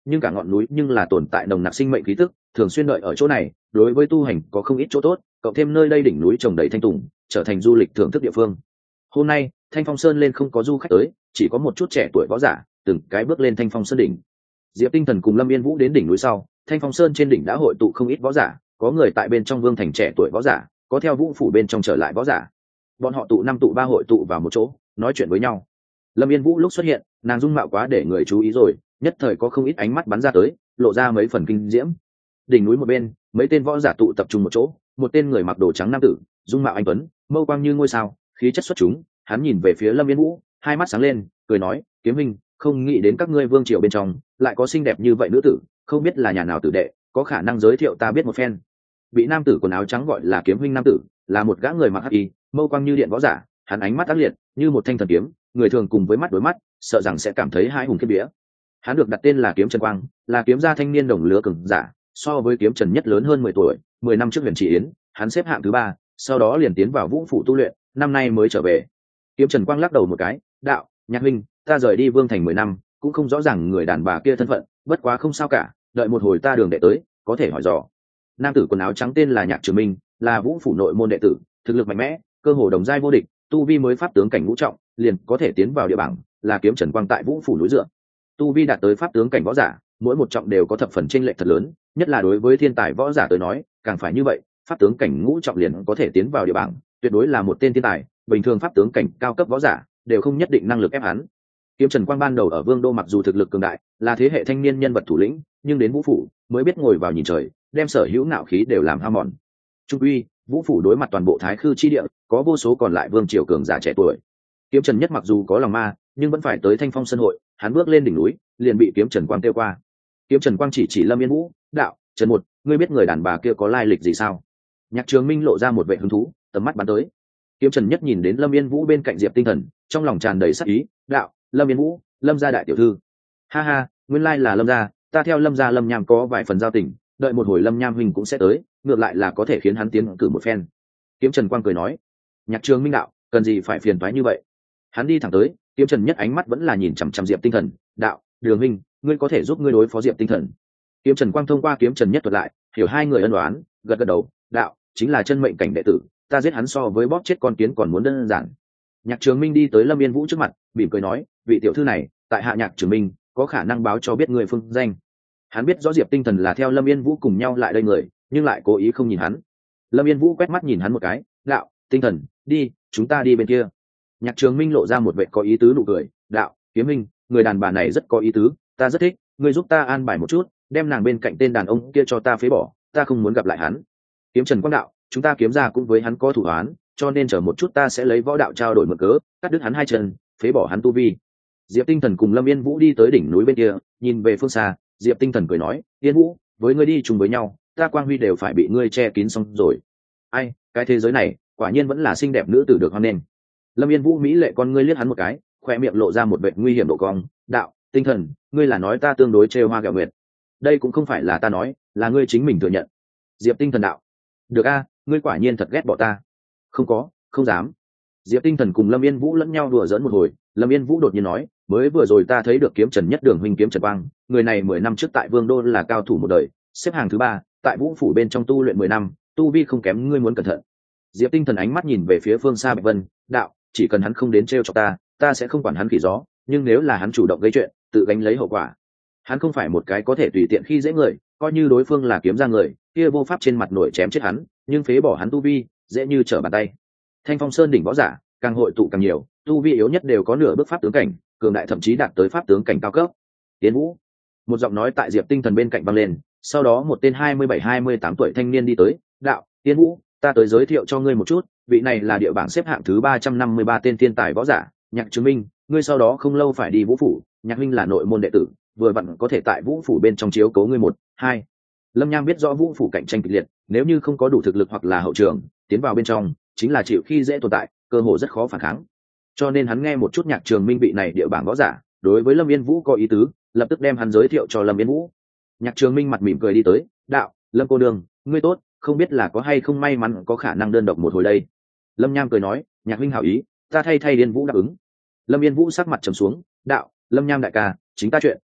nhưng cả ngọn núi nhưng là tồn tại nồng nặc sinh mệnh khí tức, thường xuyên đợi ở chỗ này đối với tu hành có không ít chỗ tốt, cộng thêm nơi đây đỉnh núi trồng đầy thanh tùng, trở thành du lịch thưởng thức địa phương. Hôm nay Thanh Phong Sơn lên không có du khách tới, chỉ có một chút trẻ tuổi võ giả từng cái bước lên Thanh Phong Sơn đỉnh. Diệp Tinh Thần cùng Lâm Yên Vũ đến đỉnh núi sau, Thanh Phong Sơn trên đỉnh đã hội tụ không ít võ giả, có người tại bên trong vương thành trẻ tuổi võ giả, có theo vũ phủ bên trong trở lại võ giả. Bọn họ tụ năm tụ ba hội tụ vào một chỗ, nói chuyện với nhau. Lâm Yên Vũ lúc xuất hiện, nàng dung mạo quá để người chú ý rồi, nhất thời có không ít ánh mắt bắn ra tới, lộ ra mấy phần kinh diễm. Đỉnh núi một bên, mấy tên võ giả tụ tập trung một chỗ, một tên người mặc đồ trắng nam tử, dung mạo anh tuấn, mâu quang như ngôi sao, khí chất xuất chúng, hắn nhìn về phía Lâm Yên Vũ, hai mắt sáng lên, cười nói, kiếm huynh, không nghĩ đến các ngươi vương triều bên trong lại có xinh đẹp như vậy nữ tử, không biết là nhà nào tử đệ, có khả năng giới thiệu ta biết một phen. Vị nam tử quần áo trắng gọi là kiếm huynh nam tử, là một gã người mặc hắc y, mâu quang như điện võ giả, hắn ánh mắt ác liệt như một thanh thần kiếm, người thường cùng với mắt đối mắt sợ rằng sẽ cảm thấy hai hùng kiếp vía. Hắn được đặt tên là Kiếm Trần Quang, là kiếm gia thanh niên đồng lứa cường giả, so với Kiếm Trần Nhất lớn hơn 10 tuổi. 10 năm trước Huyền Chỉ Yến, hắn xếp hạng thứ 3, sau đó liền tiến vào Vũ phủ tu luyện, năm nay mới trở về. Kiếm Trần Quang lắc đầu một cái, đạo, Nhạc huynh, ta rời đi Vương thành 10 năm, cũng không rõ ràng người đàn bà kia thân phận, bất quá không sao cả, đợi một hồi ta đường đệ tới, có thể hỏi dò. Nam tử quần áo trắng tên là Nhạc Trường Minh, là Vũ phủ nội môn đệ tử, thực lực mạnh mẽ, cơ hồ đồng giai vô địch, tu vi mới pháp tướng cảnh ngũ trọng, liền có thể tiến vào địa bảng, là Kiếm Trần Quang tại Vũ phủ núi dựa. Tu vi đạt tới pháp tướng cảnh võ giả, mỗi một trọng đều có thập phần chênh lệch thật lớn, nhất là đối với thiên tài võ giả tới nói, càng phải như vậy, pháp tướng cảnh ngũ trọng liền có thể tiến vào địa bảng, tuyệt đối là một tên thiên tài, bình thường pháp tướng cảnh cao cấp võ giả đều không nhất định năng lực ép hắn. Kiếm Trần Quang ban đầu ở Vương đô mặc dù thực lực cường đại, là thế hệ thanh niên nhân vật thủ lĩnh, nhưng đến Vũ phủ mới biết ngồi vào nhìn trời, đem sở hữu ngạo khí đều làm hao mòn. Trung uy, Vũ phủ đối mặt toàn bộ Thái Khư chi địa, có vô số còn lại vương triều cường giả trẻ tuổi. Kiếm Trần Nhất mặc dù có lòng ma, nhưng vẫn phải tới Thanh Phong Sơn hội, hắn bước lên đỉnh núi, liền bị Kiếm Trần Quang tiêu qua. Kiếm Trần Quang chỉ Lâm Yên Vũ, đạo, Trần một, ngươi biết người đàn bà kia có lai lịch gì sao? Nhạc Trường Minh lộ ra một vẻ hứng thú, tầm mắt bắn tới. Kiếm Trần Nhất nhìn đến Lâm Yên Vũ bên cạnh Diệp Tinh Thần, trong lòng tràn đầy sắc ý, đạo, Lâm Yên Vũ, Lâm gia đại tiểu thư. Ha ha, nguyên lai là Lâm gia, ta theo Lâm gia Lâm Nham có vài phần giao tình, đợi một hồi Lâm Nham huynh cũng sẽ tới, ngược lại là có thể khiến hắn tiến cử một phen. Kiếm Trần Quang cười nói, Nhạc Trường Minh đạo, cần gì phải phiền toái như vậy? Hắn đi thẳng tới, Kiếm Trần Nhất ánh mắt vẫn là nhìn chằm chằm Diệp Tinh Thần, đạo, Đường huynh, ngươi có thể giúp ngươi đối phó Diệp Tinh Thần. Kiếm Trần Quang thông qua Kiếm Trần Nhất thuật lại, hiểu hai người ân oán, gật gật đầu, đạo, chính là chân mệnh cảnh đệ tử, ta giết hắn so với bóp chết con kiến còn muốn đơn giản. Nhạc Trường Minh đi tới Lâm Yên Vũ trước mặt, mỉm cười nói, vị tiểu thư này, tại hạ Nhạc Trường Minh, có khả năng báo cho biết người phương danh. Hắn biết rõ Diệp Tinh Thần là theo Lâm Yên Vũ cùng nhau lại đây người, nhưng lại cố ý không nhìn hắn. Lâm Yên Vũ quét mắt nhìn hắn một cái, đạo, Tinh Thần, đi, chúng ta đi bên kia. Nhạc Trường Minh lộ ra một vẻ có ý tứ nụ cười, đạo, Kiếm Minh, người đàn bà này rất có ý tứ, ta rất thích, ngươi giúp ta an bài một chút, đem nàng bên cạnh tên đàn ông kia cho ta phế bỏ, ta không muốn gặp lại hắn. Kiếm Trần Quang đạo, chúng ta Kiếm gia cũng với hắn có thủ án, cho nên chờ một chút ta sẽ lấy võ đạo trao đổi mượn cớ, cắt đứt hắn hai chân, phế bỏ hắn tu vi. Diệp Tinh Thần cùng Lâm Yên Vũ đi tới đỉnh núi bên kia, nhìn về phương xa, Diệp Tinh Thần cười nói, Yên Vũ, với ngươi đi chung với nhau, ta quang huy đều phải bị ngươi che kín xong rồi. Ai, cái thế giới này, quả nhiên vẫn là xinh đẹp nữ tử được hoan nghênh. Lâm Yên Vũ mỹ lệ con ngươi liếc hắn một cái, khoe miệng lộ ra một vệt nguy hiểm độ cong, đạo, Tinh Thần, ngươi là nói ta tương đối trêu hoa ghẹo nguyệt. Đây cũng không phải là ta nói, là ngươi chính mình thừa nhận. Diệp Tinh Thần đạo, được a, ngươi quả nhiên thật ghét bỏ ta. Không có, không dám. Diệp Tinh Thần cùng Lâm Yên Vũ lẫn nhau đùa giỡn một hồi, Lâm Yên Vũ đột nhiên nói, mới vừa rồi ta thấy được Kiếm Trần Nhất Đường huynh Kiếm Trần Quang, người này 10 năm trước tại Vương đô là cao thủ một đời, xếp hàng thứ 3, tại Vũ phủ bên trong tu luyện 10 năm, tu vi không kém, ngươi muốn cẩn thận. Diệp Tinh Thần ánh mắt nhìn về phía phương xa Bạch Vân, đạo, chỉ cần hắn không đến trêu chọc ta, ta sẽ không quản hắn khỉ gió, nhưng nếu là hắn chủ động gây chuyện, tự gánh lấy hậu quả. Hắn không phải một cái có thể tùy tiện khi dễ người, coi như đối phương là Kiếm gia người, kia vô pháp trên mặt nổi chém chết hắn, nhưng phế bỏ hắn tu vi, dễ như trở bàn tay. Thanh Phong Sơn đỉnh võ giả, càng hội tụ càng nhiều, tu vi yếu nhất đều có nửa bước pháp tướng cảnh, cường đại thậm chí đạt tới pháp tướng cảnh cao cấp. Tiến Vũ, một giọng nói tại Diệp Tinh Thần bên cạnh vang lên, sau đó một tên 27-28 tuổi thanh niên đi tới, đạo, Tiến Vũ, ta tới giới thiệu cho ngươi một chút, vị này là địa bảng xếp hạng thứ 353 tên thiên tài võ giả, Nhạc Chứng Minh, ngươi sau đó không lâu phải đi Vũ phủ, Nhạc huynh là nội môn đệ tử, vừa vặn có thể tại Vũ phủ bên trong chiếu cố ngươi một, hai. Lâm Nham biết rõ Vũ phủ cạnh tranh kịch liệt, nếu như không có đủ thực lực hoặc là hậu trường, tiến vào bên trong chính là chịu khi dễ tồn tại, cơ hội rất khó phản kháng. Cho nên hắn nghe một chút Nhạc Trường Minh vị này địa bảng võ giả, đối với Lâm Yên Vũ có ý tứ, lập tức đem hắn giới thiệu cho Lâm Yên Vũ. Nhạc Trường Minh mặt mỉm cười đi tới, đạo, Lâm cô nương, ngươi tốt, không biết là có hay không may mắn có khả năng đơn độc một hồi đây. Lâm Nham cười nói, Nhạc huynh hảo ý, ta thay Yên Vũ đáp ứng. Lâm Yên Vũ sắc mặt trầm xuống, đạo, Lâm Nham đại ca, chính ta chuyện,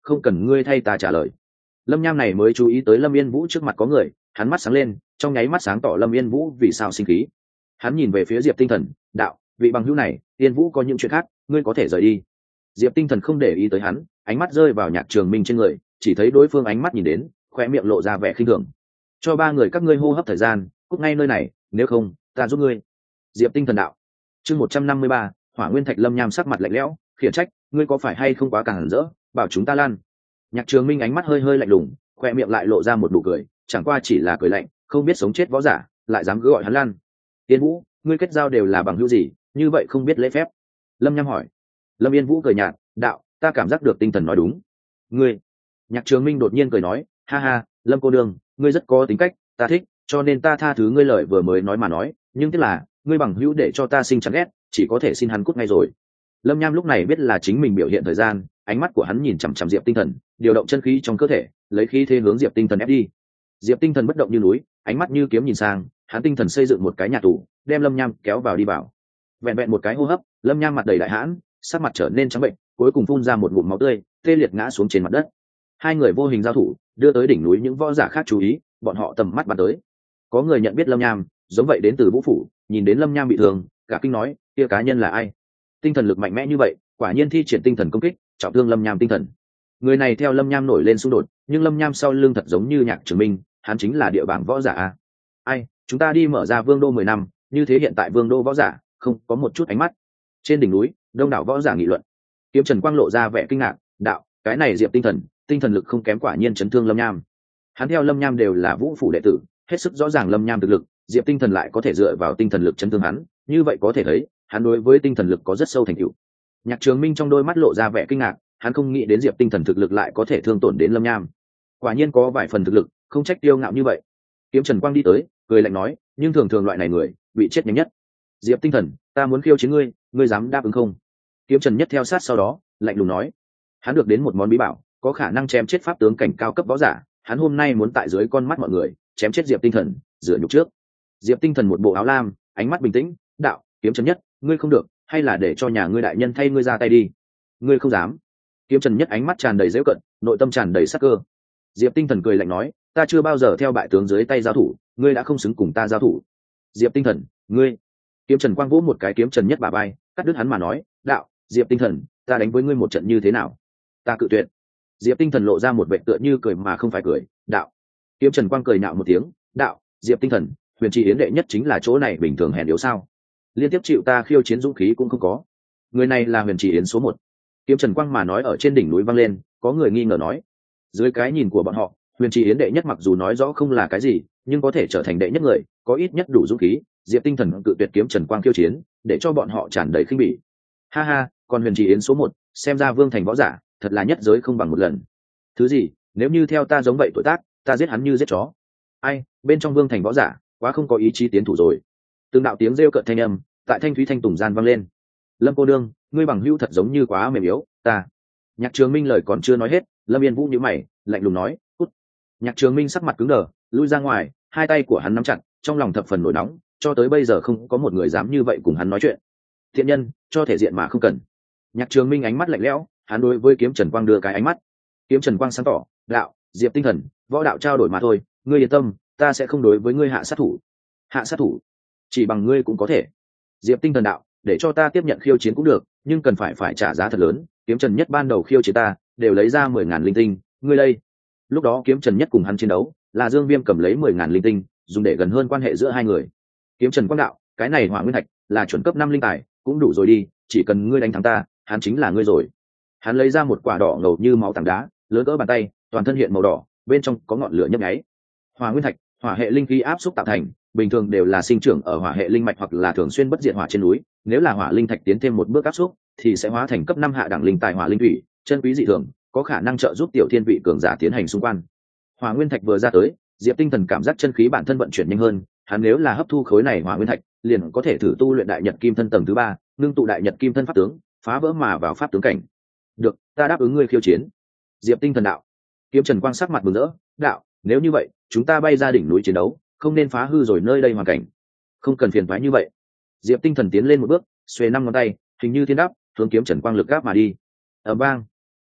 không cần ngươi thay ta trả lời. Lâm Nham này mới chú ý tới Lâm Yên Vũ trước mặt có người, hắn mắt sáng lên, trong nháy mắt sáng tỏ Lâm Yên Vũ vì sao sinh khí. Hắn nhìn về phía Diệp Tinh Thần, đạo, vị bằng hữu này, Yên Vũ có những chuyện khác, ngươi có thể rời đi. Diệp Tinh Thần không để ý tới hắn, ánh mắt rơi vào Nhạc Trường Minh trên người, chỉ thấy đối phương ánh mắt nhìn đến, khóe miệng lộ ra vẻ khinh thường. Cho ba người các ngươi hô hấp thời gian, cút ngay nơi này, nếu không, ta giúp ngươi. Diệp Tinh Thần đạo. Chương 153, Hỏa Nguyên Thạch. Lâm Nham sắc mặt lạnh lẽo, khiển trách, ngươi có phải hay không quá càng rỡ, bảo chúng ta lan. Nhạc Trường Minh ánh mắt hơi hơi lạnh lùng, khoe miệng lại lộ ra một nụ cười, chẳng qua chỉ là cười lạnh, không biết sống chết võ giả, lại dám cứ gọi hắn lan. Yên Vũ, ngươi kết giao đều là bằng hữu gì, như vậy không biết lễ phép. Lâm Nham hỏi. Lâm Yên Vũ cười nhạt, đạo, ta cảm giác được Tinh Thần nói đúng. Ngươi. Nhạc Trường Minh đột nhiên cười nói, ha ha, Lâm cô đương, ngươi rất có tính cách, ta thích, cho nên ta tha thứ ngươi lời vừa mới nói mà nói, nhưng tiếc là ngươi bằng hữu để cho ta sinh chán ghét, chỉ có thể xin hắn cút ngay rồi. Lâm Nham lúc này biết là chính mình biểu hiện thời gian, ánh mắt của hắn nhìn chằm chằm Diệp Tinh Thần, điều động chân khí trong cơ thể, lấy khí thế hướng Diệp Tinh Thần ép đi. Diệp Tinh Thần bất động như núi, ánh mắt như kiếm nhìn sang, hắn tinh thần xây dựng một cái nhà tù, đem Lâm Nham kéo vào đi vào. Vẹn vẹn một cái hô hấp, Lâm Nham mặt đầy đại hãn, sắc mặt trở nên trắng bệnh, cuối cùng phun ra một ngụm máu tươi, tê liệt ngã xuống trên mặt đất. Hai người vô hình giao thủ, đưa tới đỉnh núi những võ giả khác chú ý, bọn họ tầm mắt bắn tới. Có người nhận biết Lâm Nham, giống vậy đến từ Vũ phủ, nhìn đến Lâm Nham bị thương, cả kinh nói, kia cá nhân là ai? Tinh thần lực mạnh mẽ như vậy, quả nhiên thi triển tinh thần công kích, trọng thương Lâm Nham tinh thần. Người này theo Lâm Nham nổi lên xung đột, nhưng Lâm Nham sau lưng thật giống như Nhạc Trường Minh, hắn chính là địa bảng võ giả a. Ai, chúng ta đi mở ra Vương đô 10 năm, như thế hiện tại Vương đô võ giả không có một chút ánh mắt. Trên đỉnh núi, đông đảo võ giả nghị luận. Kiếm Trần Quang lộ ra vẻ kinh ngạc, đạo, cái này Diệp tinh thần lực không kém, quả nhiên chấn thương Lâm Nham. Hắn theo Lâm Nham đều là Vũ phủ đệ tử, hết sức rõ ràng Lâm Nham thực lực, Diệp Tinh Thần lại có thể dựa vào tinh thần lực chấn thương hắn, như vậy có thể thấy, hắn đối với tinh thần lực có rất sâu thành tựu. Nhạc Trường Minh trong đôi mắt lộ ra vẻ kinh ngạc, hắn không nghĩ đến Diệp Tinh Thần thực lực lại có thể thương tổn đến Lâm Nham. Quả nhiên có vài phần thực lực, không trách kiêu ngạo như vậy. Kiếm Trần Quang đi tới, cười lạnh nói, nhưng thường thường loại này người, bị chết nhanh nhất. Diệp Tinh Thần, ta muốn khiêu chiến ngươi, ngươi dám đáp ứng không? Kiếm Trần Nhất theo sát sau đó, lạnh lùng nói, hắn được đến một món bí bảo, có khả năng chém chết pháp tướng cảnh cao cấp võ giả, hắn hôm nay muốn tại dưới con mắt mọi người chém chết Diệp Tinh Thần, rửa nhục trước. Diệp Tinh Thần một bộ áo lam, ánh mắt bình tĩnh, đạo, Kiếm Trần Nhất, ngươi không được, hay là để cho nhà ngươi đại nhân thay ngươi ra tay đi. Ngươi không dám. Kiếm Trần Nhất ánh mắt tràn đầy giễu cận, nội tâm tràn đầy sắc cơ. Diệp Tinh Thần cười lạnh nói, ta chưa bao giờ theo bại tướng dưới tay giao thủ, ngươi đã không xứng cùng ta giao thủ. Diệp Tinh Thần, ngươi. Kiếm Trần Quang vỗ một cái Kiếm Trần Nhất bả vai, cắt đứt hắn mà nói, đạo, Diệp Tinh Thần, ta đánh với ngươi một trận như thế nào? Ta cự tuyệt. Diệp Tinh Thần lộ ra một vẻ tựa như cười mà không phải cười, đạo. Kiếm Trần Quang cười nhạo một tiếng, đạo, Diệp Tinh Thần, Huyền Trì Yến đệ nhất chính là chỗ này bình thường hèn yếu sao? Liên tiếp chịu ta khiêu chiến dũng khí cũng không có. Người này là Huyền Trì Yến số 1. Kiếm Trần Quang mà nói ở trên đỉnh núi vang lên, có người nghi ngờ nói. Dưới cái nhìn của bọn họ, Huyền Trì Yến đệ nhất mặc dù nói rõ không là cái gì, nhưng có thể trở thành đệ nhất người, có ít nhất đủ dũng khí. Diệp Tinh Thần cự tuyệt Kiếm Trần Quang khiêu chiến, để cho bọn họ tràn đầy khinh bỉ. Ha ha, còn Huyền Trì Yến số 1, xem ra Vương Thành võ giả, thật là nhất giới không bằng một lần. Thứ gì, nếu như theo ta giống vậy tuổi tác, ta giết hắn như giết chó. Ai, bên trong Vương Thành võ giả, quá không có ý chí tiến thủ rồi. Từng đạo tiếng rêu cợt thanh âm, tại thanh thúy thanh tùng gian vang lên. Lâm cô đương, ngươi bằng hữu thật giống như quá mềm yếu, ta. Nhạc Trường Minh lời còn chưa nói hết, Lâm Yên Vũ nhíu mày, lạnh lùng nói, cút. Nhạc Trường Minh sắc mặt cứng đờ, lui ra ngoài, hai tay của hắn nắm chặt, trong lòng thập phần nổi nóng, cho tới bây giờ không có một người dám như vậy cùng hắn nói chuyện. Thiện nhân, cho thể diện mà không cần. Nhạc Trường Minh ánh mắt lạnh lẽo, hắn đối với Kiếm Trần Quang đưa cái ánh mắt. Kiếm Trần Quang sáng tỏ, đạo, Diệp Tinh Thần, võ đạo trao đổi mà thôi, ngươi yên tâm, ta sẽ không đối với ngươi hạ sát thủ. Hạ sát thủ? Chỉ bằng ngươi cũng có thể. Diệp Tinh Thần đạo, để cho ta tiếp nhận khiêu chiến cũng được, nhưng cần phải trả giá thật lớn. Kiếm Trần Nhất ban đầu khiêu chiến ta, đều lấy ra 10.000 linh tinh, ngươi đây. Lúc đó Kiếm Trần Nhất cùng hắn chiến đấu, là Dương Viêm cầm lấy 10.000 linh tinh, dùng để gần hơn quan hệ giữa hai người. Kiếm Trần Quang đạo, cái này Hỏa Nguyên Thạch là chuẩn cấp 5 linh tài, cũng đủ rồi đi, chỉ cần ngươi đánh thắng ta, hắn chính là ngươi rồi. Hắn lấy ra một quả đỏ ngầu như máu tảng đá, lớn cỡ bàn tay, toàn thân hiện màu đỏ, bên trong có ngọn lửa nhấp nháy. Hỏa Nguyên Thạch, hỏa hệ linh khí áp xúc tạo thành, bình thường đều là sinh trưởng ở hỏa hệ linh mạch hoặc là thường xuyên bất diệt hỏa trên núi, nếu là hỏa linh thạch tiến thêm một bước áp xúc, thì sẽ hóa thành cấp 5 hạ đẳng linh tài hỏa linh thủy, chân quý dị thường, có khả năng trợ giúp tiểu thiên vị cường giả tiến hành xung quan. Hỏa Nguyên Thạch vừa ra tới, Diệp Tinh Thần cảm giác chân khí bản thân vận chuyển nhanh hơn, hắn nếu là hấp thu khối này Hỏa Nguyên Thạch, liền có thể thử tu luyện đại nhật kim thân tầng thứ 3, ngưng tụ đại nhật kim thân pháp tướng, phá vỡ mà vào pháp tướng cảnh. Được, ta đáp ứng ngươi khiêu chiến. Diệp Tinh Thần đạo. Kiếm Trần Quang sắc mặt mừng rỡ, đạo, nếu như vậy, chúng ta bay ra đỉnh núi chiến đấu, không nên phá hư rồi nơi đây hoàn cảnh. Không cần phiền toái như vậy. Diệp Tinh Thần tiến lên một bước, xuề 5 ngón tay, hình như thiên đáp, hướng Kiếm Trần Quang lực gáp mà đi. Ầm vang,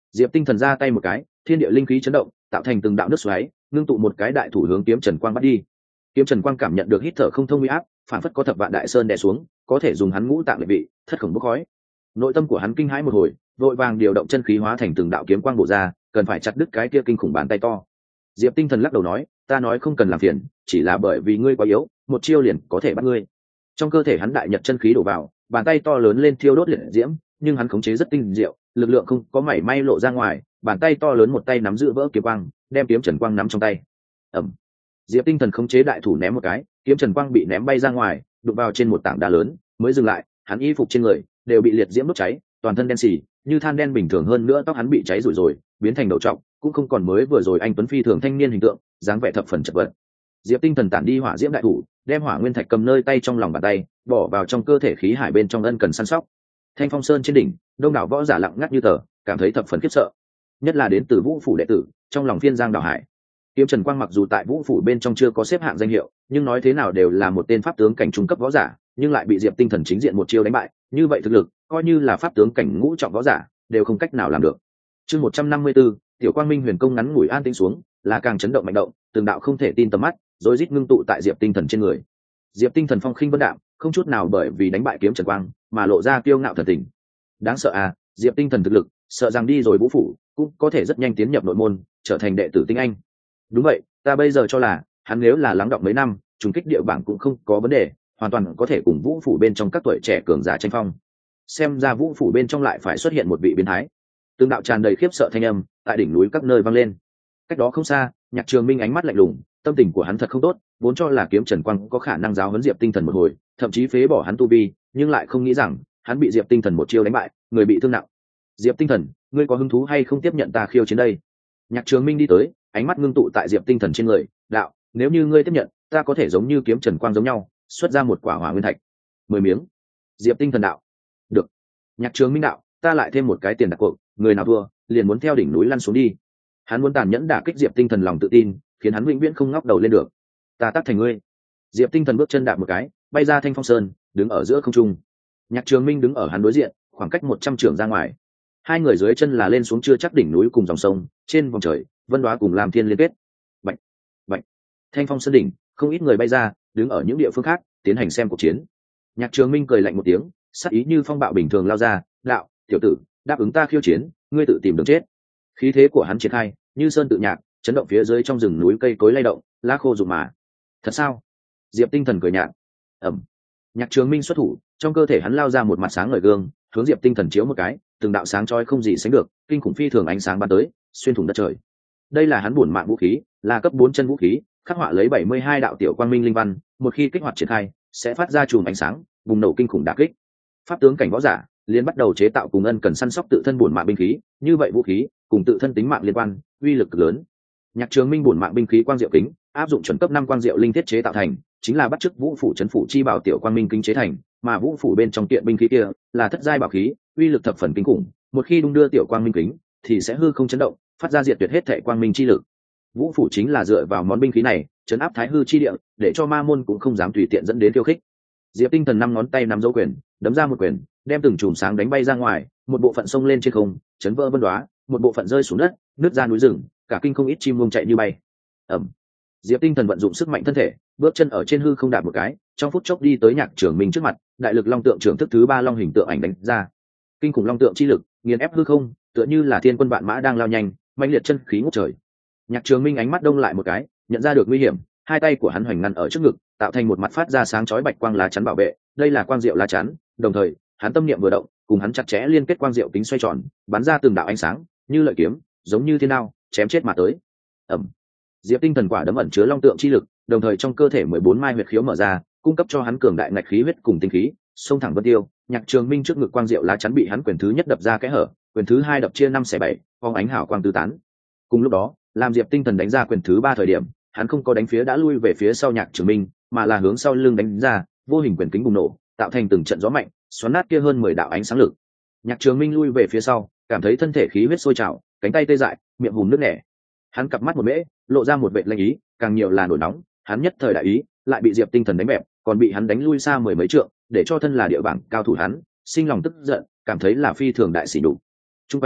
Diệp Tinh Thần ra tay một cái, thiên địa linh khí chấn động, tạo thành từng đạo nước xoáy, ngưng tụ một cái đại thủ hướng kiếm Trần Quang bắt đi. Kiếm Trần Quang cảm nhận được hít thở không thông uy áp, phản phất có thập vạn đại sơn đè xuống, có thể dùng hắn ngũ tạng để vị, thất khổng bốc khói. Nội tâm của hắn kinh hãi một hồi, vội vàng điều động chân khí hóa thành từng đạo kiếm quang bổ ra, cần phải chặt đứt cái kia kinh khủng bàn tay to. Diệp Tinh Thần lắc đầu nói, ta nói không cần làm phiền, chỉ là bởi vì ngươi quá yếu, một chiêu liền có thể bắt ngươi. Trong cơ thể hắn đại nhật chân khí đổ vào, bàn tay to lớn lên thiêu đốt liệt diễm, nhưng hắn khống chế rất tinh diệu, lực lượng không có mảy may lộ ra ngoài, bàn tay to lớn một tay nắm giữ vỡ kiếm quang, đem kiếm Trần Quang nắm trong tay. Ầm. Diệp Tinh Thần khống chế đại thủ ném một cái, kiếm Trần Quang bị ném bay ra ngoài, đụng vào trên một tảng đá lớn, mới dừng lại. Hắn y phục trên người đều bị liệt diễm đốt cháy, toàn thân đen xì, như than đen bình thường, hơn nữa tóc hắn bị cháy rụi rồi, biến thành đầu trọc, cũng không còn mới vừa rồi anh tuấn phi thường thanh niên hình tượng, dáng vẻ thập phần chật vật. Diệp Tinh Thần tản đi hỏa diễm đại thủ, đem hỏa nguyên thạch cầm nơi tay trong lòng bàn tay, bỏ vào trong cơ thể khí hải bên trong, ân cần săn sóc. Thanh Phong Sơn trên đỉnh, đông đảo võ giả lặng ngắt như tờ, cảm thấy thập phần khiếp sợ, nhất là đến từ Vũ phủ đệ tử, trong lòng phiên giang đảo hải. Kiếm Trần Quang mặc dù tại Vũ phủ bên trong chưa có xếp hạng danh hiệu, nhưng nói thế nào đều là một tên pháp tướng cảnh trung cấp võ giả, nhưng lại bị Diệp Tinh Thần chính diện một chiêu đánh bại, như vậy thực lực, coi như là pháp tướng cảnh ngũ trọng võ giả, đều không cách nào làm được. Chương 154, Tiểu Quang Minh huyền công ngắn ngủi an tĩnh xuống, là càng chấn động mạnh động, từng đạo không thể tin tầm mắt, rối rít ngưng tụ tại Diệp Tinh Thần trên người. Diệp Tinh Thần phong khinh vân đạm, không chút nào bởi vì đánh bại Kiếm Trần Quang mà lộ ra kiêu ngạo thần tình. Đáng sợ à, Diệp Tinh Thần thực lực, sợ rằng đi rồi Vũ phủ cũng có thể rất nhanh tiến nhập nội môn, trở thành đệ tử tinh anh. Đúng vậy, ta bây giờ cho là hắn nếu là lắng đọng mấy năm, trùng kích địa bảng cũng không có vấn đề, hoàn toàn có thể cùng Vũ phủ bên trong các tuổi trẻ cường giả tranh phong. Xem ra Vũ phủ bên trong lại phải xuất hiện một vị biến thái. Từng đạo tràn đầy khiếp sợ thanh âm tại đỉnh núi các nơi vang lên. Cách đó không xa, Nhạc Trường Minh ánh mắt lạnh lùng, tâm tình của hắn thật không tốt, vốn cho là Kiếm Trần Quang có khả năng giáo huấn Diệp Tinh Thần một hồi, thậm chí phế bỏ hắn tu vi, nhưng lại không nghĩ rằng hắn bị Diệp Tinh Thần một chiêu đánh bại, người bị thương nặng. Diệp Tinh Thần, ngươi có hứng thú hay không tiếp nhận ta khiêu chiến đây? Nhạc Trường Minh đi tới, ánh mắt ngưng tụ tại Diệp Tinh Thần trên người, đạo, nếu như ngươi tiếp nhận, ta có thể giống như Kiếm Trần Quang giống nhau, xuất ra một quả hỏa nguyên thạch. 10 miếng. Diệp Tinh Thần đạo, được. Nhạc Trường Minh đạo, ta lại thêm một cái tiền đặt cuộc, người nào thua, liền muốn theo đỉnh núi lăn xuống đi. Hắn muốn tàn nhẫn đả kích Diệp Tinh Thần lòng tự tin, khiến hắn vĩnh viễn không ngóc đầu lên được. Ta tác thành ngươi. Diệp Tinh Thần bước chân đạp một cái, bay ra Thanh Phong Sơn, đứng ở giữa không trung. Nhạc Trường Minh đứng ở hắn đối diện, khoảng cách 100 trượng ra ngoài. Hai người dưới chân là lên xuống chưa chắc đỉnh núi cùng dòng sông, trên vòng trời, vân đoá cùng làm thiên liên kết. Bạch, bạch. Thanh Phong Sơn đỉnh, không ít người bay ra, đứng ở những địa phương khác, tiến hành xem cuộc chiến. Nhạc Trường Minh cười lạnh một tiếng, sắc ý như phong bạo bình thường lao ra, đạo, tiểu tử, đáp ứng ta khiêu chiến, ngươi tự tìm đường chết. Khí thế của hắn triển khai, như sơn tự nhạc, chấn động phía dưới trong rừng núi cây cối lay động, lá khô rụng mà. Thật sao? Diệp Tinh Thần cười nhạt. Ẩm. Nhạc Trường Minh xuất thủ, trong cơ thể hắn lao ra một mặt sáng ngời gương, hướng Diệp Tinh Thần chiếu một cái, từng đạo sáng chói không gì sánh được, kinh khủng phi thường ánh sáng bắn tới, xuyên thủng đất trời. Đây là hắn bổn mạng vũ khí, là cấp 4 chân vũ khí, khắc họa lấy 72 đạo tiểu quang minh linh văn, một khi kích hoạt triển khai, sẽ phát ra chùm ánh sáng, bùng nổ kinh khủng đả kích. Pháp tướng cảnh võ giả liền bắt đầu chế tạo cùng ân cần săn sóc tự thân bổn mạng binh khí, như vậy vũ khí cùng tự thân tính mạng liên quan, uy lực cực lớn. Nhạc Trường Minh bổn mạng binh khí quang diệu kính, áp dụng chuẩn cấp 5 quang diệu linh thiết chế tạo thành, chính là bắt chước Vũ phủ trấn phủ chi bảo tiểu quang minh kính chế thành, mà Vũ phủ bên trong kiện binh khí kia là thất giai bảo khí, uy lực thập phần kinh khủng, một khi đung đưa tiểu quang minh kính thì sẽ hư không chấn động, phát ra diệt tuyệt hết thảy quang minh chi lực. Vũ phủ chính là dựa vào món binh khí này, trấn áp thái hư chi địa, để cho ma môn cũng không dám tùy tiện dẫn đến khiêu khích. Diệp Tinh Thần 5 ngón tay nắm dấu quyền, đấm ra một quyền, đem từng chùm sáng đánh bay ra ngoài, một bộ phận xông lên trên không, chấn vỡ vân đoá, một bộ phận rơi xuống đất, nứt ra núi rừng, cả kinh không ít chim muông chạy như bay. Ầm. Diệp Tinh Thần vận dụng sức mạnh thân thể, bước chân ở trên hư không đạp một cái, trong phút chốc đi tới Nhạc Trường Minh trước mặt, đại lực long tượng trưởng thức thứ 3 long hình tượng ảnh đánh ra. Kinh khủng long tượng chi lực, nghiền ép hư không, tựa như là thiên quân vạn mã đang lao nhanh, mãnh liệt chân khí ngút trời. Nhạc Trường Minh ánh mắt đông lại một cái, nhận ra được nguy hiểm, hai tay của hắn hoành ngăn ở trước ngực, tạo thành một mặt phát ra sáng chói bạch quang lá chắn bảo vệ, đây là quang diệu lá chắn, đồng thời, hắn tâm niệm vừa động, cùng hắn chặt chẽ liên kết quang diệu kính xoay tròn, bắn ra từng đạo ánh sáng, như lợi kiếm, giống như thiên đao, chém chết mà tới. Ầm. Diệp Tinh Thần quả đấm ẩn chứa long tượng chi lực, đồng thời trong cơ thể 14 mai huyệt khiếu mở ra, cung cấp cho hắn cường đại ngạch khí huyết cùng tinh khí, xông thẳng vân tiêu. Nhạc Trường Minh trước ngực quang diệu lá chắn bị hắn quyền thứ nhất đập ra kẽ hở, quyền thứ hai đập chia 5/7, phóng ánh hào quang tứ tán. Cùng lúc đó, làm Diệp Tinh Thần đánh ra quyền thứ 3 thời điểm, hắn không có đánh phía đã lui về phía sau Nhạc Trường Minh, mà là hướng sau lưng đánh ra, vô hình quyền kính bùng nổ, tạo thành từng trận gió mạnh, xoắn nát kia hơn 10 đạo ánh sáng lực. Nhạc Trường Minh lui về phía sau, cảm thấy thân thể khí huyết sôi trào, cánh tay tê dại, miệng hùm nước nẻ. Hắn cặp mắt một mễ, lộ ra một vệt lanh ý, càng nhiều là nổi nóng, hắn nhất thời đại ý, lại bị Diệp Tinh Thần đánh bẹp, còn bị hắn đánh lui xa 10 mấy trượng, để cho thân là địa bảng cao thủ hắn, sinh lòng tức giận, cảm thấy là phi thường đại sỉ nhục. Trung quanh,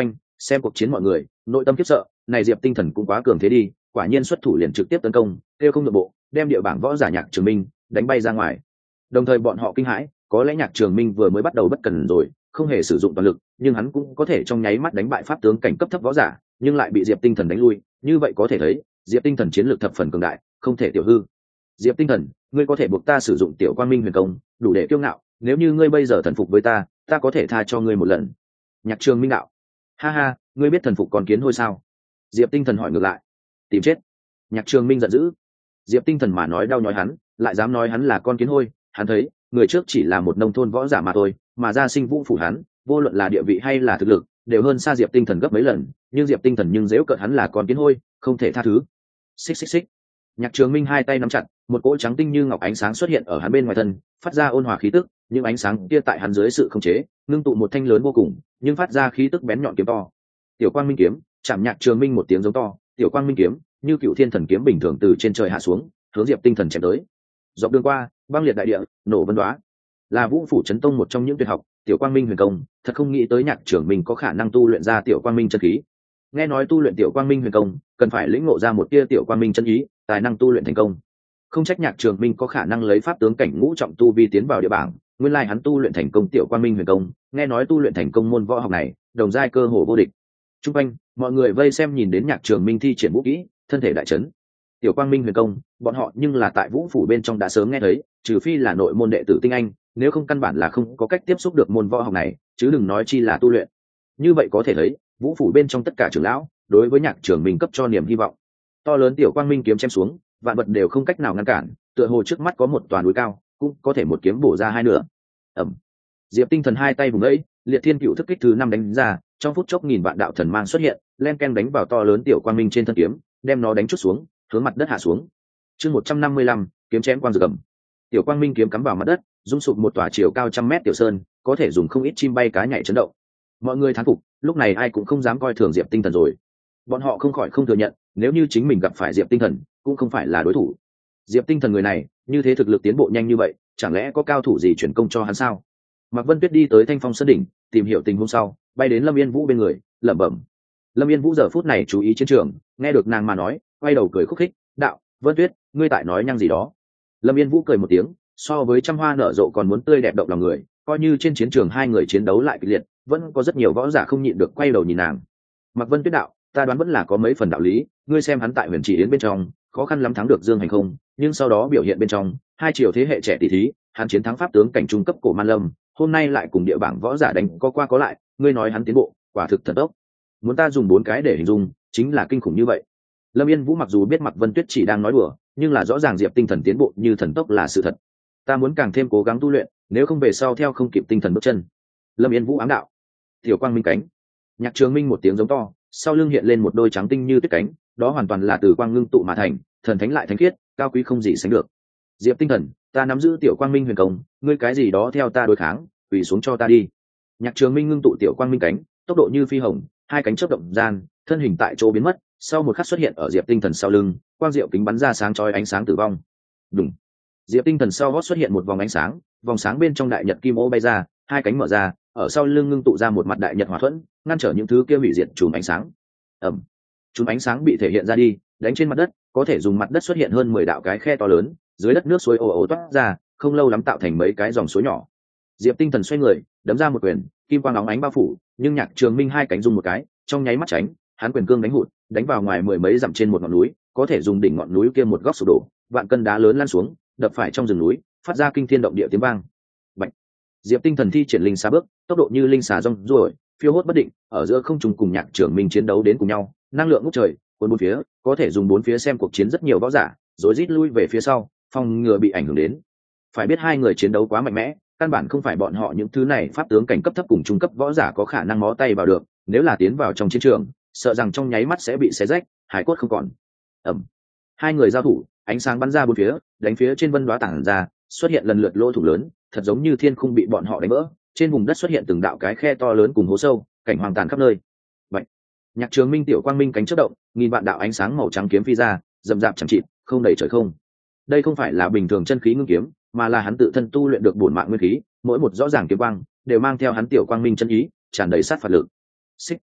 Xem cuộc chiến mọi người nội tâm khiếp sợ, này Diệp Tinh Thần cũng quá cường thế đi, quả nhiên xuất thủ liền trực tiếp tấn công, kêu không được bộ, đem địa bảng võ giả Nhạc Trường Minh đánh bay ra ngoài. Đồng thời bọn họ kinh hãi, có lẽ Nhạc Trường Minh vừa mới bắt đầu bất cần rồi, không hề sử dụng toàn lực, nhưng hắn cũng có thể trong nháy mắt đánh bại pháp tướng cảnh cấp thấp võ giả, nhưng lại bị Diệp Tinh Thần đánh lui, như vậy có thể thấy, Diệp Tinh Thần chiến lược thập phần cường đại, không thể tiểu hư. Diệp Tinh Thần, ngươi có thể buộc ta sử dụng Tiểu Quang Minh Huyền Công, đủ để kiêu ngạo, nếu như ngươi bây giờ thần phục với ta, ta có thể tha cho ngươi một lần. Nhạc Trường Minh đạo. Ha ha, ngươi biết thần phục con kiến hôi sao? Diệp Tinh Thần hỏi ngược lại. Tìm chết. Nhạc Trường Minh giận dữ. Diệp Tinh Thần mà nói đau nhói hắn, lại dám nói hắn là con kiến hôi, hắn thấy, người trước chỉ là một nông thôn võ giả mà thôi, mà ra sinh vũ phủ hắn, vô luận là địa vị hay là thực lực, đều hơn xa Diệp Tinh Thần gấp mấy lần, nhưng Diệp Tinh Thần nhưng giễu cợt hắn là con kiến hôi, không thể tha thứ. Xích xích xích. Nhạc Trường Minh hai tay nắm chặt, một cỗ trắng tinh như ngọc ánh sáng xuất hiện ở hắn bên ngoài thân, phát ra ôn hòa khí tức, những ánh sáng kia tại hắn dưới sự khống chế, ngưng tụ một thanh lớn vô cùng, nhưng phát ra khí tức bén nhọn kiếm to. Tiểu Quang Minh kiếm, chạm Nhạc Trường Minh một tiếng giống to, Tiểu Quang Minh kiếm, như cựu thiên thần kiếm bình thường từ trên trời hạ xuống, hướng Diệp Tinh Thần chém tới. Dọc đường qua, băng liệt đại địa, nổ vân đoá. Là Vũ phủ chấn tông một trong những tuyệt học, Tiểu Quang Minh Huyền Công, thật không nghĩ tới Nhạc Trường Minh có khả năng tu luyện ra Tiểu Quang Minh chân khí. Nghe nói tu luyện Tiểu Quang Minh Huyền Công, cần phải lĩnh ngộ ra một tia Tiểu Quang Minh chân ý, tài năng tu luyện thành công. Không trách Nhạc Trường Minh có khả năng lấy pháp tướng cảnh ngũ trọng tu vi tiến vào địa bảng, nguyên lai hắn tu luyện thành công Tiểu Quang Minh Huyền Công, nghe nói tu luyện thành công môn võ học này, đồng giai cơ hồ vô địch. Trung quanh, mọi người vây xem nhìn đến Nhạc Trường Minh thi triển vũ kỹ, thân thể đại chấn. Tiểu Quang Minh Huyền Công, bọn họ nhưng là tại Vũ phủ bên trong đã sớm nghe thấy, trừ phi là nội môn đệ tử tinh anh, nếu không căn bản là không có cách tiếp xúc được môn võ học này, chứ đừng nói chi là tu luyện. Như vậy có thể thấy, Vũ phủ bên trong tất cả trưởng lão, đối với Nhạc Trường Minh cấp cho niềm hy vọng. To lớn Tiểu Quang Minh kiếm chém xuống, vạn vật đều không cách nào ngăn cản, tựa hồ trước mắt có một tòa núi cao, cũng có thể một kiếm bổ ra hai nửa. Ầm. Diệp Tinh Thần hai tay vùng ấy, Liệt Thiên Cựu thức kích thứ 5 đánh ra, trong phút chốc nghìn vạn đạo thần mang xuất hiện, len ken đánh vào to lớn Tiểu Quang Minh trên thân kiếm, đem nó đánh chút xuống, hướng mặt đất hạ xuống. Chương 155, kiếm chém quang dược cầm. Tiểu Quang Minh kiếm cắm vào mặt đất, rung sụp một tòa chiều cao trăm mét tiểu sơn, có thể dùng không ít chim bay cá nhảy chấn động. Mọi người thán phục, lúc này ai cũng không dám coi thường Diệp Tinh Thần rồi. Bọn họ không khỏi không thừa nhận, nếu như chính mình gặp phải Diệp Tinh Thần, cũng không phải là đối thủ. Diệp Tinh Thần người này, như thế thực lực tiến bộ nhanh như vậy, chẳng lẽ có cao thủ gì chuyển công cho hắn sao? Mạc Vân Tuyết đi tới Thanh Phong Sơn đỉnh, tìm hiểu tình huống sau, bay đến Lâm Yên Vũ bên người, lẩm bẩm. Lâm Yên Vũ giờ phút này chú ý chiến trường, nghe được nàng mà nói, quay đầu cười khúc khích, đạo, Vân Tuyết, ngươi tại nói nhăng gì đó? Lâm Yên Vũ cười một tiếng, so với trăm hoa nở rộ còn muốn tươi đẹp động lòng người, coi như trên chiến trường hai người chiến đấu lại kịch liệt, vẫn có rất nhiều võ giả không nhịn được quay đầu nhìn nàng. Mạc Vân Tuyết đạo, ta đoán vẫn là có mấy phần đạo lý, ngươi xem hắn tại Huyền Chỉ Yến bên trong, khó khăn lắm thắng được Dương Hành không, nhưng sau đó biểu hiện bên trong, hai triều thế hệ trẻ tỷ thí, hắn chiến thắng pháp tướng cảnh trung cấp cổ Man Lâm, hôm nay lại cùng địa bảng võ giả đánh có qua có lại, ngươi nói hắn tiến bộ, quả thực thần tốc. Muốn ta dùng 4 cái để hình dung, chính là kinh khủng như vậy. Lâm Yên Vũ mặc dù biết Mạc Vân Tuyết chỉ đang nói đùa, nhưng là rõ ràng Diệp Tinh Thần tiến bộ như thần tốc là sự thật. Ta muốn càng thêm cố gắng tu luyện, nếu không về sau theo không kịp tinh thần bước chân. Lâm Yên Vũ ám đạo. Tiểu Quang Minh cánh. Nhạc Trường Minh một tiếng giống to, sau lưng hiện lên một đôi trắng tinh như tuyết cánh, đó hoàn toàn là từ quang ngưng tụ mà thành, thần thánh lại thánh khiết, cao quý không gì sánh được. Diệp Tinh Thần, ta nắm giữ Tiểu Quang Minh Huyền Công, ngươi cái gì đó theo ta đối kháng, quỳ xuống cho ta đi. Nhạc Trường Minh ngưng tụ Tiểu Quang Minh cánh, tốc độ như phi hồng, hai cánh chớp động gian, thân hình tại chỗ biến mất, sau một khắc xuất hiện ở Diệp Tinh Thần sau lưng, quang diệu kính bắn ra sáng chói ánh sáng tử vong. Đùng. Diệp Tinh Thần sau gót xuất hiện một vòng ánh sáng, vòng sáng bên trong đại nhật kim ô bay ra, hai cánh mở ra, ở sau lưng ngưng tụ ra một mặt đại nhật hỏa thuẫn, ngăn trở những thứ kia hủy diệt chùm ánh sáng. Ầm. Chùm ánh sáng bị thể hiện ra đi, đánh trên mặt đất, có thể dùng mặt đất xuất hiện hơn 10 đạo cái khe to lớn, dưới đất nước suối ồ ồ toát ra, không lâu lắm tạo thành mấy cái dòng suối nhỏ. Diệp Tinh Thần xoay người, đấm ra một quyền, kim quang óng ánh bao phủ, nhưng Nhạc Trường Minh hai cánh dùng một cái, trong nháy mắt tránh, hắn quyền cương đánh hụt, đánh vào ngoài mười mấy dặm trên một ngọn núi, có thể dùng đỉnh ngọn núi kia một góc sụp đổ, vạn cân đá lớn lăn xuống, đập phải trong rừng núi, phát ra kinh thiên động địa tiếng vang. Bạch. Diệp Tinh Thần thi triển linh xà bước, tốc độ như linh xà rong ruổi, phiêu hốt bất định, ở giữa không trung cùng Nhạc Trường Minh chiến đấu đến cùng nhau, năng lượng ngút trời, cuốn bốn phía, có thể dùng bốn phía xem cuộc chiến rất nhiều võ giả, rồi rít lui về phía sau, phòng ngừa bị ảnh hưởng đến. Phải biết hai người chiến đấu quá mạnh mẽ, căn bản không phải bọn họ những thứ này pháp tướng cảnh cấp thấp cùng trung cấp võ giả có khả năng mó tay vào được, nếu là tiến vào trong chiến trường, sợ rằng trong nháy mắt sẽ bị xé rách, hải cốt không còn. Ầm. Hai người giao thủ, ánh sáng bắn ra bốn phía, đánh phía trên vân đoá tảng ra, xuất hiện lần lượt lỗ thủng lớn, thật giống như thiên khung bị bọn họ đánh vỡ, trên vùng đất xuất hiện từng đạo cái khe to lớn cùng hố sâu, cảnh hoàng tàn khắp nơi. Vậy, Nhạc Trường Minh Tiểu Quang Minh cánh chớp động, nghìn vạn đạo ánh sáng màu trắng kiếm phi ra, rậm rạp chẳng chịt, không đầy trời không. Đây không phải là bình thường chân khí ngưng kiếm, mà là hắn tự thân tu luyện được bổn mạng nguyên khí, mỗi một rõ ràng kiếm quang đều mang theo hắn Tiểu Quang Minh chân ý, tràn đầy sát phạt lực. Xích.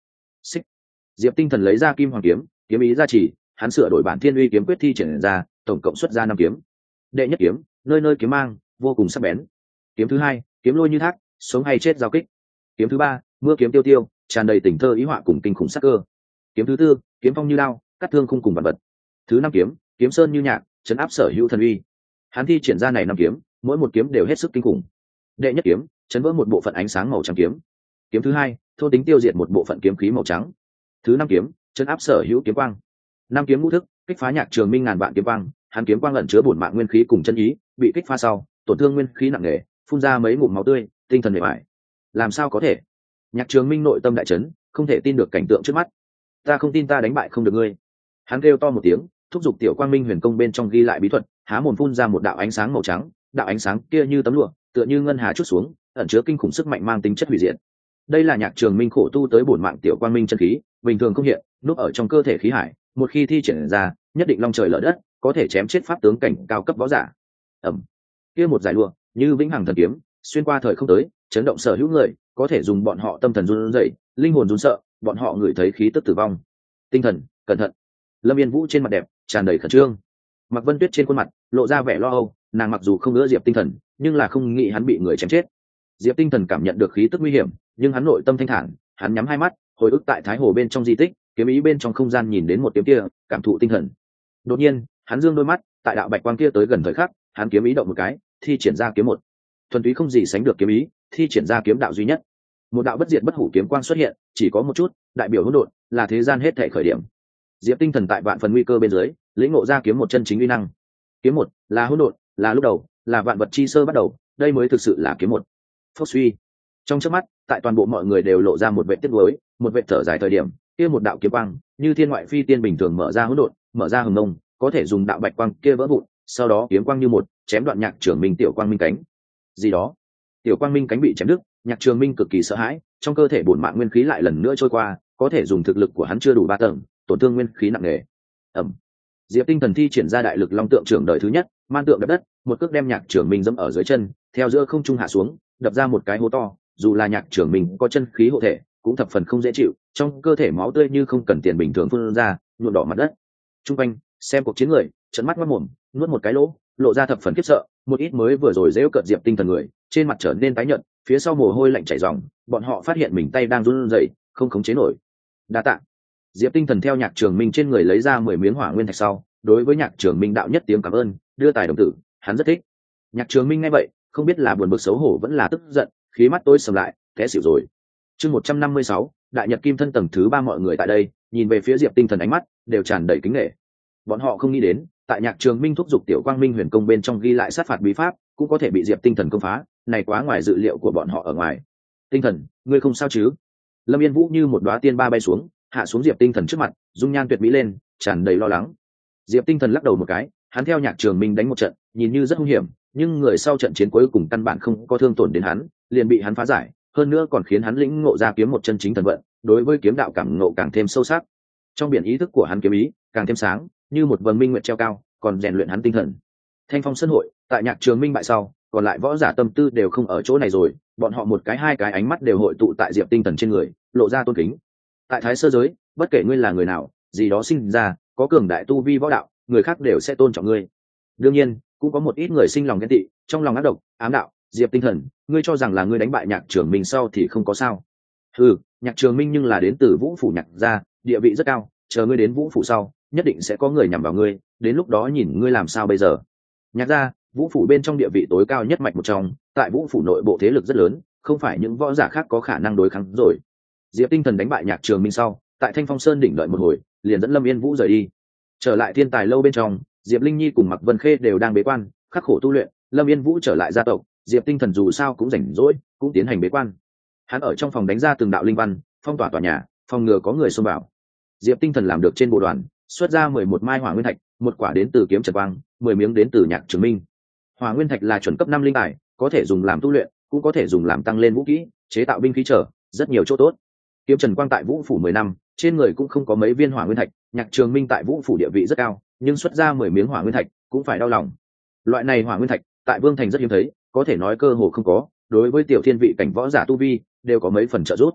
Xích. Diệp Tinh Thần lấy ra kim hoàng kiếm, kiếm ý gia trì, hắn sửa đổi bản Thiên Uy kiếm quyết thi triển ra, tổng cộng xuất ra 5 kiếm. Đệ nhất kiếm, nơi nơi kiếm mang, vô cùng sắc bén. Kiếm thứ hai, kiếm lôi như thác, sống hay chết giao kích. Kiếm thứ ba, mưa kiếm tiêu tiêu, tràn đầy tình thơ ý họa cùng kinh khủng sắc cơ. Kiếm thứ tư, kiếm phong như lao, cắt thương khung cùng vạn vật. Thứ 5 kiếm, kiếm sơn như nhạc, trấn áp sở hữu thần uy. Hắn thi triển ra này 5 kiếm, mỗi một kiếm đều hết sức kinh khủng. Đệ nhất kiếm, chấn vỡ một bộ phận ánh sáng màu trắng kiếm. Kiếm thứ hai, thôn tính tiêu diệt một bộ phận kiếm khí màu trắng. Thứ 5 kiếm, trấn áp sở hữu kiếm quang. 5 kiếm ngũ thức, kích phá Nhạc Trường Minh ngàn vạn kiếm quang, hắn kiếm quang ẩn chứa bổn mạng nguyên khí cùng chân ý, bị kích phá sau, tổn thương nguyên khí nặng nề, phun ra mấy ngụm máu tươi, tinh thần mệt mỏi. Làm sao có thể? Nhạc Trường Minh nội tâm đại chấn, không thể tin được cảnh tượng trước mắt. Ta không tin ta đánh bại không được ngươi. Hắn kêu to một tiếng, thúc giục Tiểu Quang Minh huyền công bên trong ghi lại bí thuật, há mồm phun ra một đạo ánh sáng màu trắng, đạo ánh sáng kia như tấm lụa, tựa như ngân hà chút xuống, ẩn chứa kinh khủng sức mạnh mang tính chất hủy diệt. Đây là Nhạc Trường Minh khổ tu tới bổn mạng Tiểu Quang Minh chân khí, bình thường không hiện, núp ở trong cơ thể khí hải, một khi thi triển ra, nhất định long trời lở đất, có thể chém chết pháp tướng cảnh cao cấp võ giả. Ầm. Kia một giải lụa, như vĩnh hằng thần kiếm, xuyên qua thời không tới, chấn động sở hữu người, có thể dùng bọn họ tâm thần run rẩy, linh hồn run sợ, bọn họ ngửi thấy khí tức tử vong. Tinh thần, cẩn thận. Lâm Yên Vũ trên mặt đẹp tràn đầy khẩn trương. Mạc Vân Tuyết trên khuôn mặt lộ ra vẻ lo âu, nàng mặc dù không ưa Diệp Tinh Thần, nhưng là không nghĩ hắn bị người chém chết. Diệp Tinh Thần cảm nhận được khí tức nguy hiểm, nhưng hắn nội tâm thanh thản, hắn nhắm hai mắt, hồi ức tại Thái Hồ bên trong di tích, kiếm ý bên trong không gian nhìn đến một kiếm kia, cảm thụ tinh thần. Đột nhiên, hắn dương đôi mắt, tại đạo bạch quang kia tới gần thời khắc, hắn kiếm ý động một cái, thi triển ra kiếm một. Thuần túy không gì sánh được kiếm ý, thi triển ra kiếm đạo duy nhất. Một đạo bất diệt bất hủ kiếm quang xuất hiện, chỉ có một chút, đại biểu hỗn độn, là thế gian hết thảy khởi điểm. Diệp Tinh Thần tại vạn phần nguy cơ bên dưới, lĩnh ngộ ra kiếm một chân chính uy năng. Kiếm một là hỗn độn, là lúc đầu, là vạn vật chi sơ bắt đầu, đây mới thực sự là kiếm một. Phốc suy. Trong chớp mắt, tại toàn bộ mọi người đều lộ ra một vẻ tiếc nuối, một vẻ thở dài thời điểm, kia một đạo kiếm quang, như thiên ngoại phi tiên bình thường mở ra hỗn độn, mở ra hừng mông, có thể dùng đạo bạch quang kia vỡ vụn, sau đó kiếm quang như một, chém đoạn Nhạc Trường Minh Tiểu Quang Minh cánh. Gì đó? Tiểu Quang Minh cánh bị chém đứt, Nhạc Trường Minh cực kỳ sợ hãi, trong cơ thể bổn mạng nguyên khí lại lần nữa trôi qua, có thể dùng thực lực của hắn chưa đủ 3 tầng, tổn thương nguyên khí nặng nề. Ầm. Diệp Tinh Thần thi triển ra đại lực long tượng trưởng đời thứ nhất, man tượng đập đất, một cước đem Nhạc Trường Minh dẫm ở dưới chân, theo giữa không trung hạ xuống, đập ra một cái hố to, dù là Nhạc Trường Minh có chân khí hộ thể, cũng thập phần không dễ chịu, trong cơ thể máu tươi như không cần tiền bình thường phun ra, nhuộm đỏ mặt đất. Trung quanh, xem cuộc chiến người, trợn mắt ngoác mồm, nuốt một cái lỗ, lộ ra thập phần khiếp sợ, một ít mới vừa rồi giễu cợt Diệp Tinh Thần người, trên mặt trở nên tái nhợt, phía sau mồ hôi lạnh chảy ròng, bọn họ phát hiện mình tay đang run rẩy, không khống chế nổi. Đa tạ. Diệp Tinh Thần theo Nhạc Trường Minh trên người lấy ra 10 miếng hỏa nguyên thạch sau, đối với Nhạc Trường Minh đạo nhất tiếng cảm ơn, đưa tài đồng tử, hắn rất thích. Nhạc Trường Minh nghe vậy, không biết là buồn bực xấu hổ vẫn là tức giận, khí mắt tối sầm lại, té xỉu rồi. Chương 156, Đại Nhật Kim Thân tầng thứ 3 mọi người tại đây, nhìn về phía Diệp Tinh Thần ánh mắt đều tràn đầy kính nể. Bọn họ không nghĩ đến, tại Nhạc Trường Minh thúc giục Tiểu Quang Minh huyền công bên trong ghi lại sát phạt bí pháp, cũng có thể bị Diệp Tinh Thần công phá, này quá ngoài dự liệu của bọn họ ở ngoài. Tinh Thần, ngươi không sao chứ? Lâm Yên Vũ như một đóa tiên ba bay xuống, hạ xuống Diệp Tinh Thần trước mặt, dung nhan tuyệt mỹ lên, tràn đầy lo lắng. Diệp Tinh Thần lắc đầu một cái, hắn theo Nhạc Trường Minh đánh một trận, nhìn như rất hung hiểm, nhưng người sau trận chiến cuối cùng căn bản không có thương tổn đến hắn, liền bị hắn phá giải, hơn nữa còn khiến hắn lĩnh ngộ ra kiếm một chân chính thần vận, đối với kiếm đạo cảm ngộ càng thêm sâu sắc. Trong biển ý thức của hắn kiếm ý càng thêm sáng, như một vầng minh nguyệt treo cao, còn rèn luyện hắn tinh thần. Thanh Phong Sơn hội, tại Nhạc Trường Minh bại sau, còn lại võ giả tâm tư đều không ở chỗ này rồi, bọn họ một cái hai cái ánh mắt đều hội tụ tại Diệp Tinh Thần trên người, lộ ra tôn kính. Tại Thái Sơ giới, bất kể ngươi là người nào, gì đó sinh ra, có cường đại tu vi võ đạo, người khác đều sẽ tôn trọng ngươi. Đương nhiên, cũng có một ít người sinh lòng ghen tị, trong lòng ác độc, ám đạo, Diệp Tinh Thần, ngươi cho rằng là ngươi đánh bại Nhạc Trường Minh sau thì không có sao? Ừ, Nhạc Trường Minh nhưng là đến từ Vũ phủ Nhạc gia, địa vị rất cao, chờ ngươi đến Vũ phủ sau, nhất định sẽ có người nhằm vào ngươi, đến lúc đó nhìn ngươi làm sao bây giờ. Nhạc gia, Vũ phủ bên trong địa vị tối cao nhất mạch một trong, tại Vũ phủ nội bộ thế lực rất lớn, không phải những võ giả khác có khả năng đối kháng rồi. Diệp Tinh Thần đánh bại Nhạc Trường Minh sau, tại Thanh Phong Sơn đỉnh đợi một hồi, liền dẫn Lâm Yên Vũ rời đi. Trở lại Thiên Tài lâu bên trong, Diệp Linh Nhi cùng Mạc Vân Khê đều đang bế quan, khắc khổ tu luyện. Lâm Yên Vũ trở lại gia tộc, Diệp Tinh Thần dù sao cũng rảnh rỗi, cũng tiến hành bế quan. Hắn ở trong phòng đánh ra từng đạo linh văn, phong tỏa tòa nhà, phòng ngừa có người xông vào. Diệp Tinh Thần làm được trên bộ đoàn, xuất ra 11 mai hỏa nguyên thạch, một quả đến từ kiếm Trần Quang, 10 miếng đến từ Nhạc Trường Minh. Hỏa nguyên thạch là chuẩn cấp 5 linh tài, có thể dùng làm tu luyện, cũng có thể dùng làm tăng lên vũ khí, chế tạo binh khí trở, rất nhiều chỗ tốt. Kiếm Trần Quang tại Vũ phủ 10 năm, trên người cũng không có mấy viên hỏa nguyên thạch, Nhạc Trường Minh tại Vũ phủ địa vị rất cao, nhưng xuất ra 10 miếng hỏa nguyên thạch, cũng phải đau lòng. Loại này hỏa nguyên thạch, tại Vương thành rất hiếm thấy, có thể nói cơ hồ không có, đối với tiểu thiên vị cảnh võ giả tu vi, đều có mấy phần trợ giúp.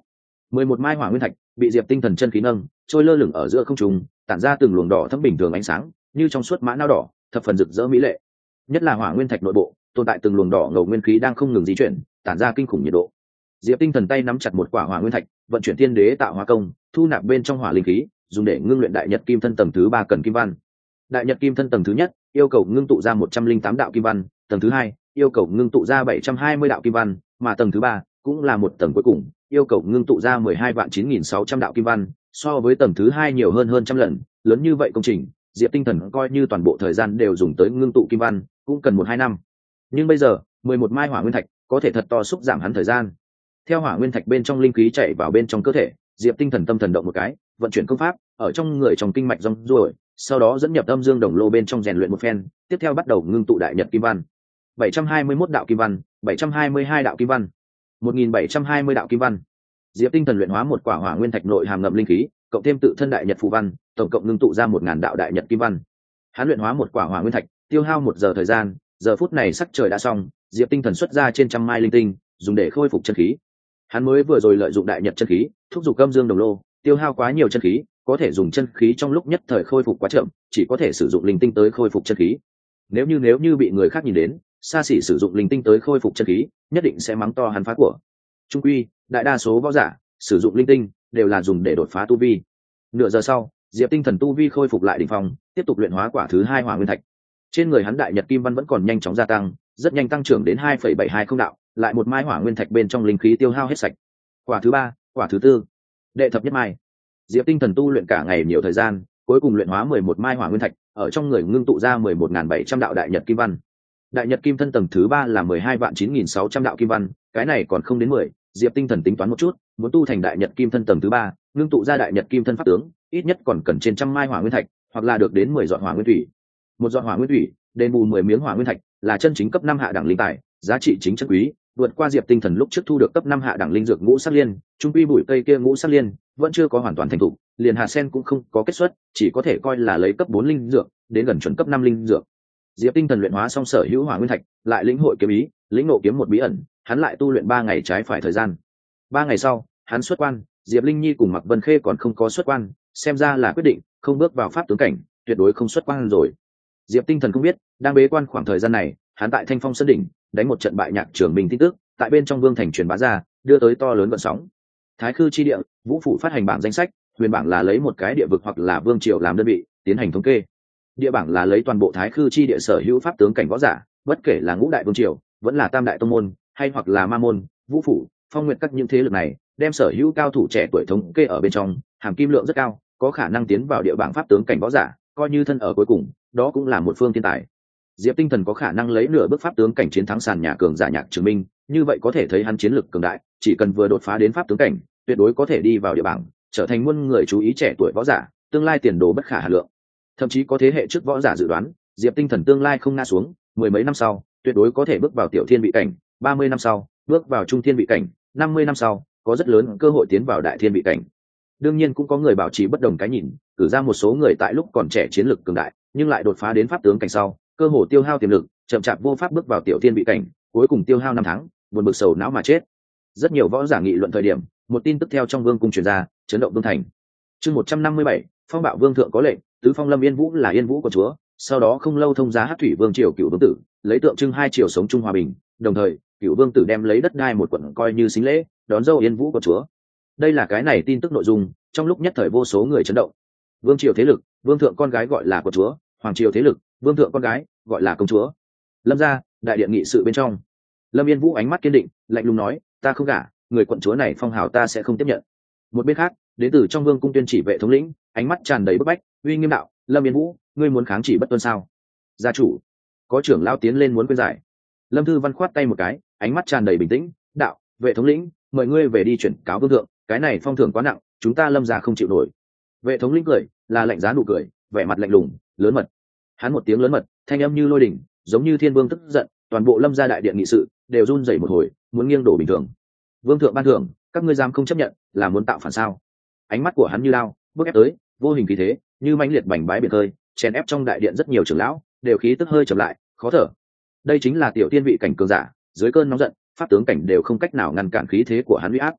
11 mai hỏa nguyên thạch bị Diệp Tinh Thần chân khí nâng trôi lơ lửng ở giữa không trung, tản ra từng luồng đỏ thẫm bình thường ánh sáng như trong suốt mã não đỏ, thập phần rực rỡ mỹ lệ. Nhất là hỏa nguyên thạch nội bộ tồn tại từng luồng đỏ ngầu nguyên khí đang không ngừng di chuyển, tản ra kinh khủng nhiệt độ. Diệp Tinh Thần tay nắm chặt một quả hỏa nguyên thạch, vận chuyển thiên đế tạo hóa công, thu nạp bên trong hỏa linh khí, dùng để ngưng luyện đại nhật kim thân tầng thứ 3 cần kim văn. Đại nhật kim thân tầng thứ nhất yêu cầu ngưng tụ ra 108 đạo kim văn, tầng thứ hai yêu cầu ngưng tụ ra 720 đạo kim văn, mà tầng thứ ba cũng là một tầng cuối cùng, yêu cầu ngưng tụ ra 12.9600 đạo kim văn, so với tầng thứ hai nhiều hơn trăm lần. Lớn như vậy công trình, Diệp Tinh Thần coi như toàn bộ thời gian đều dùng tới ngưng tụ kim văn, cũng cần 1-2 năm. Nhưng bây giờ, 11 mai hỏa nguyên thạch có thể thật to xúc giảm hắn thời gian. Theo hỏa nguyên thạch bên trong linh khí chảy vào bên trong cơ thể, Diệp Tinh Thần tâm thần động một cái, vận chuyển công pháp ở trong người trong kinh mạch rong ruổi, sau đó dẫn nhập âm dương đồng lô bên trong rèn luyện một phen, tiếp theo bắt đầu ngưng tụ đại nhật kim văn. 721 đạo kim văn, 722 đạo kim văn, 1720 đạo kim văn. Diệp Tinh Thần luyện hóa một quả hỏa nguyên thạch nội hàm ngậm linh khí, cộng thêm tự thân đại nhật phù văn, tổng cộng ngưng tụ ra 1000 đạo đại nhật kim văn. Hắn luyện hóa một quả hỏa nguyên thạch, tiêu hao 1 giờ thời gian, giờ phút này sắc trời đã xong, Diệp Tinh Thần xuất ra trên trăm mai linh tinh, dùng để khôi phục chân khí. Hắn mới vừa rồi lợi dụng đại nhật chân khí, thúc giục âm dương đồng lô, tiêu hao quá nhiều chân khí, có thể dùng chân khí trong lúc nhất thời khôi phục quá chậm, chỉ có thể sử dụng linh tinh tới khôi phục chân khí. Nếu như bị người khác nhìn đến, xa xỉ sử dụng linh tinh tới khôi phục chân khí, nhất định sẽ mắng to hắn phá của. Trung quy, đại đa số võ giả sử dụng linh tinh đều là dùng để đột phá tu vi. Nửa giờ sau, Diệp Tinh Thần tu vi khôi phục lại đỉnh phong, tiếp tục luyện hóa quả thứ hai hỏa nguyên thạch. Trên người hắn đại nhật kim văn vẫn còn nhanh chóng gia tăng, rất nhanh tăng trưởng đến 2,720 đạo, lại một mai hỏa nguyên thạch bên trong linh khí tiêu hao hết sạch. Quả thứ ba, quả thứ tư, đệ thập nhất mai. Diệp Tinh Thần tu luyện cả ngày nhiều thời gian, cuối cùng luyện hóa 11 mai hỏa nguyên thạch, ở trong người ngưng tụ ra 11.700 đạo đại nhật kim văn. Đại nhật kim thân tầng thứ 3 là 12.9600 đạo kim văn, cái này còn không đến 10, Diệp Tinh Thần tính toán một chút, muốn tu thành đại nhật kim thân tầng thứ 3, ngưng tụ ra đại nhật kim thân pháp tướng, ít nhất còn cần trên trăm mai hỏa nguyên thạch, hoặc là được đến 10 giọt hỏa nguyên thủy. Một giọt hỏa nguyên thủy, đền bù 10 miếng hỏa nguyên thạch, là chân chính cấp 5 hạ đẳng linh tài, giá trị chính chân quý, vượt qua Diệp Tinh Thần lúc trước thu được cấp 5 hạ đẳng linh dược ngũ sắc liên, trung quy bụi cây kia ngũ sắc liên vẫn chưa có hoàn toàn thành thục, liền hạt sen cũng không có kết xuất, chỉ có thể coi là lấy cấp 4 linh dược, đến gần chuẩn cấp 5 linh dược. Diệp Tinh Thần luyện hóa xong sở hữu hỏa nguyên thạch, lại lĩnh hội kiếm ý, lĩnh ngộ kiếm một bí ẩn, hắn lại tu luyện 3 ngày trái phải thời gian. 3 ngày sau, hắn xuất quan, Diệp Linh Nhi cùng Mạc Vân Khê còn không có xuất quan, xem ra là quyết định không bước vào pháp tướng cảnh, tuyệt đối không xuất quan rồi. Diệp Tinh Thần không biết, đang bế quan khoảng thời gian này, hắn tại Thanh Phong Sơn đỉnh đánh một trận bại Nhạc Trường Minh tin tức, tại bên trong Vương Thành truyền bá ra, đưa tới to lớn gợn sóng. Thái Khư chi địa, Vũ phủ phát hành bảng danh sách, huyền bảng là lấy một cái địa vực hoặc là vương triều làm đơn vị, tiến hành thống kê. Địa bảng là lấy toàn bộ Thái Khư chi địa sở hữu pháp tướng cảnh võ giả, bất kể là ngũ đại vương triều, vẫn là tam đại tông môn, hay hoặc là ma môn, Vũ phủ, Phong Nguyệt các những thế lực này, đem sở hữu cao thủ trẻ tuổi thống kê ở bên trong, hàm kim lượng rất cao, có khả năng tiến vào địa bảng pháp tướng cảnh võ giả, coi như thân ở cuối cùng, đó cũng là một phương thiên tài. Diệp Tinh Thần có khả năng lấy nửa bước pháp tướng cảnh chiến thắng sàn nhà cường giả Nhạc Trường Minh, như vậy có thể thấy hắn chiến lực cường đại, chỉ cần vừa đột phá đến pháp tướng cảnh, tuyệt đối có thể đi vào địa bảng, trở thành muôn người chú ý trẻ tuổi võ giả, tương lai tiền đồ bất khả hà lượng. Thậm chí có thế hệ trước võ giả dự đoán, Diệp Tinh Thần tương lai không ngã xuống, 10 mấy năm sau, tuyệt đối có thể bước vào tiểu thiên vị cảnh, 30 năm sau, bước vào trung thiên vị cảnh, 50 năm sau, có rất lớn cơ hội tiến vào đại thiên vị cảnh. Đương nhiên cũng có người bảo trì bất đồng cái nhìn, cử ra một số người tại lúc còn trẻ chiến lực cường đại, nhưng lại đột phá đến pháp tướng cảnh sau, cơ hồ tiêu hao tiềm lực, chậm chạp vô pháp bước vào tiểu thiên vị cảnh, cuối cùng tiêu hao 5 tháng, buồn bực sầu não mà chết. Rất nhiều võ giả nghị luận thời điểm, một tin tức theo trong vương cung truyền ra, chấn động vương thành. Chương 157, phong bạo vương thượng có lệnh, tứ phong lâm Yên Vũ là Yên Vũ của chúa, sau đó không lâu thông giá Hắc Thủy Vương triều Cửu Vương tử, lấy tượng trưng hai triều sống chung hòa bình, đồng thời, Cửu Vương tử đem lấy đất đai một quận coi như sính lễ, đón dâu Yên Vũ của chúa. Đây là cái này tin tức nội dung, trong lúc nhất thời vô số người chấn động. Vương triều thế lực, vương thượng con gái gọi là của chúa, hoàng triều thế lực, vương thượng con gái gọi là công chúa. Lâm gia, đại điện nghị sự bên trong, Lâm Yên Vũ ánh mắt kiên định, lạnh lùng nói, ta không gả, người quận chúa này phong hào ta sẽ không tiếp nhận. Một bên khác, đến từ trong vương cung tuyên chỉ vệ thống lĩnh, ánh mắt tràn đầy bức bách, uy nghiêm đạo, Lâm Yên Vũ, ngươi muốn kháng chỉ bất tuân sao? Gia chủ, có trưởng lao tiến lên muốn khuyên giải. Lâm Thư Văn khoát tay một cái, ánh mắt tràn đầy bình tĩnh, đạo, vệ thống lĩnh, mời ngươi về đi chuyển cáo vương thượng, cái này phong thưởng quá nặng, chúng ta Lâm gia không chịu nổi. Vệ thống lĩnh cười, là lạnh giá nụ cười, vẻ mặt lạnh lùng, lớn mật. Hắn một tiếng lớn mật, thanh âm như lôi đỉnh, giống như thiên vương tức giận, toàn bộ Lâm gia đại điện nghị sự đều run rẩy một hồi, muốn nghiêng đổ bình thường. Vương thượng ban thưởng, các ngươi dám không chấp nhận, là muốn tạo phản sao? Ánh mắt của hắn như lao, bước ép tới, vô hình khí thế, như mãnh liệt bành bái biển khơi, chèn ép trong đại điện rất nhiều trưởng lão, đều khí tức hơi chậm lại, khó thở. Đây chính là tiểu tiên vị cảnh cường giả, dưới cơn nóng giận, pháp tướng cảnh đều không cách nào ngăn cản khí thế của hắn uy áp.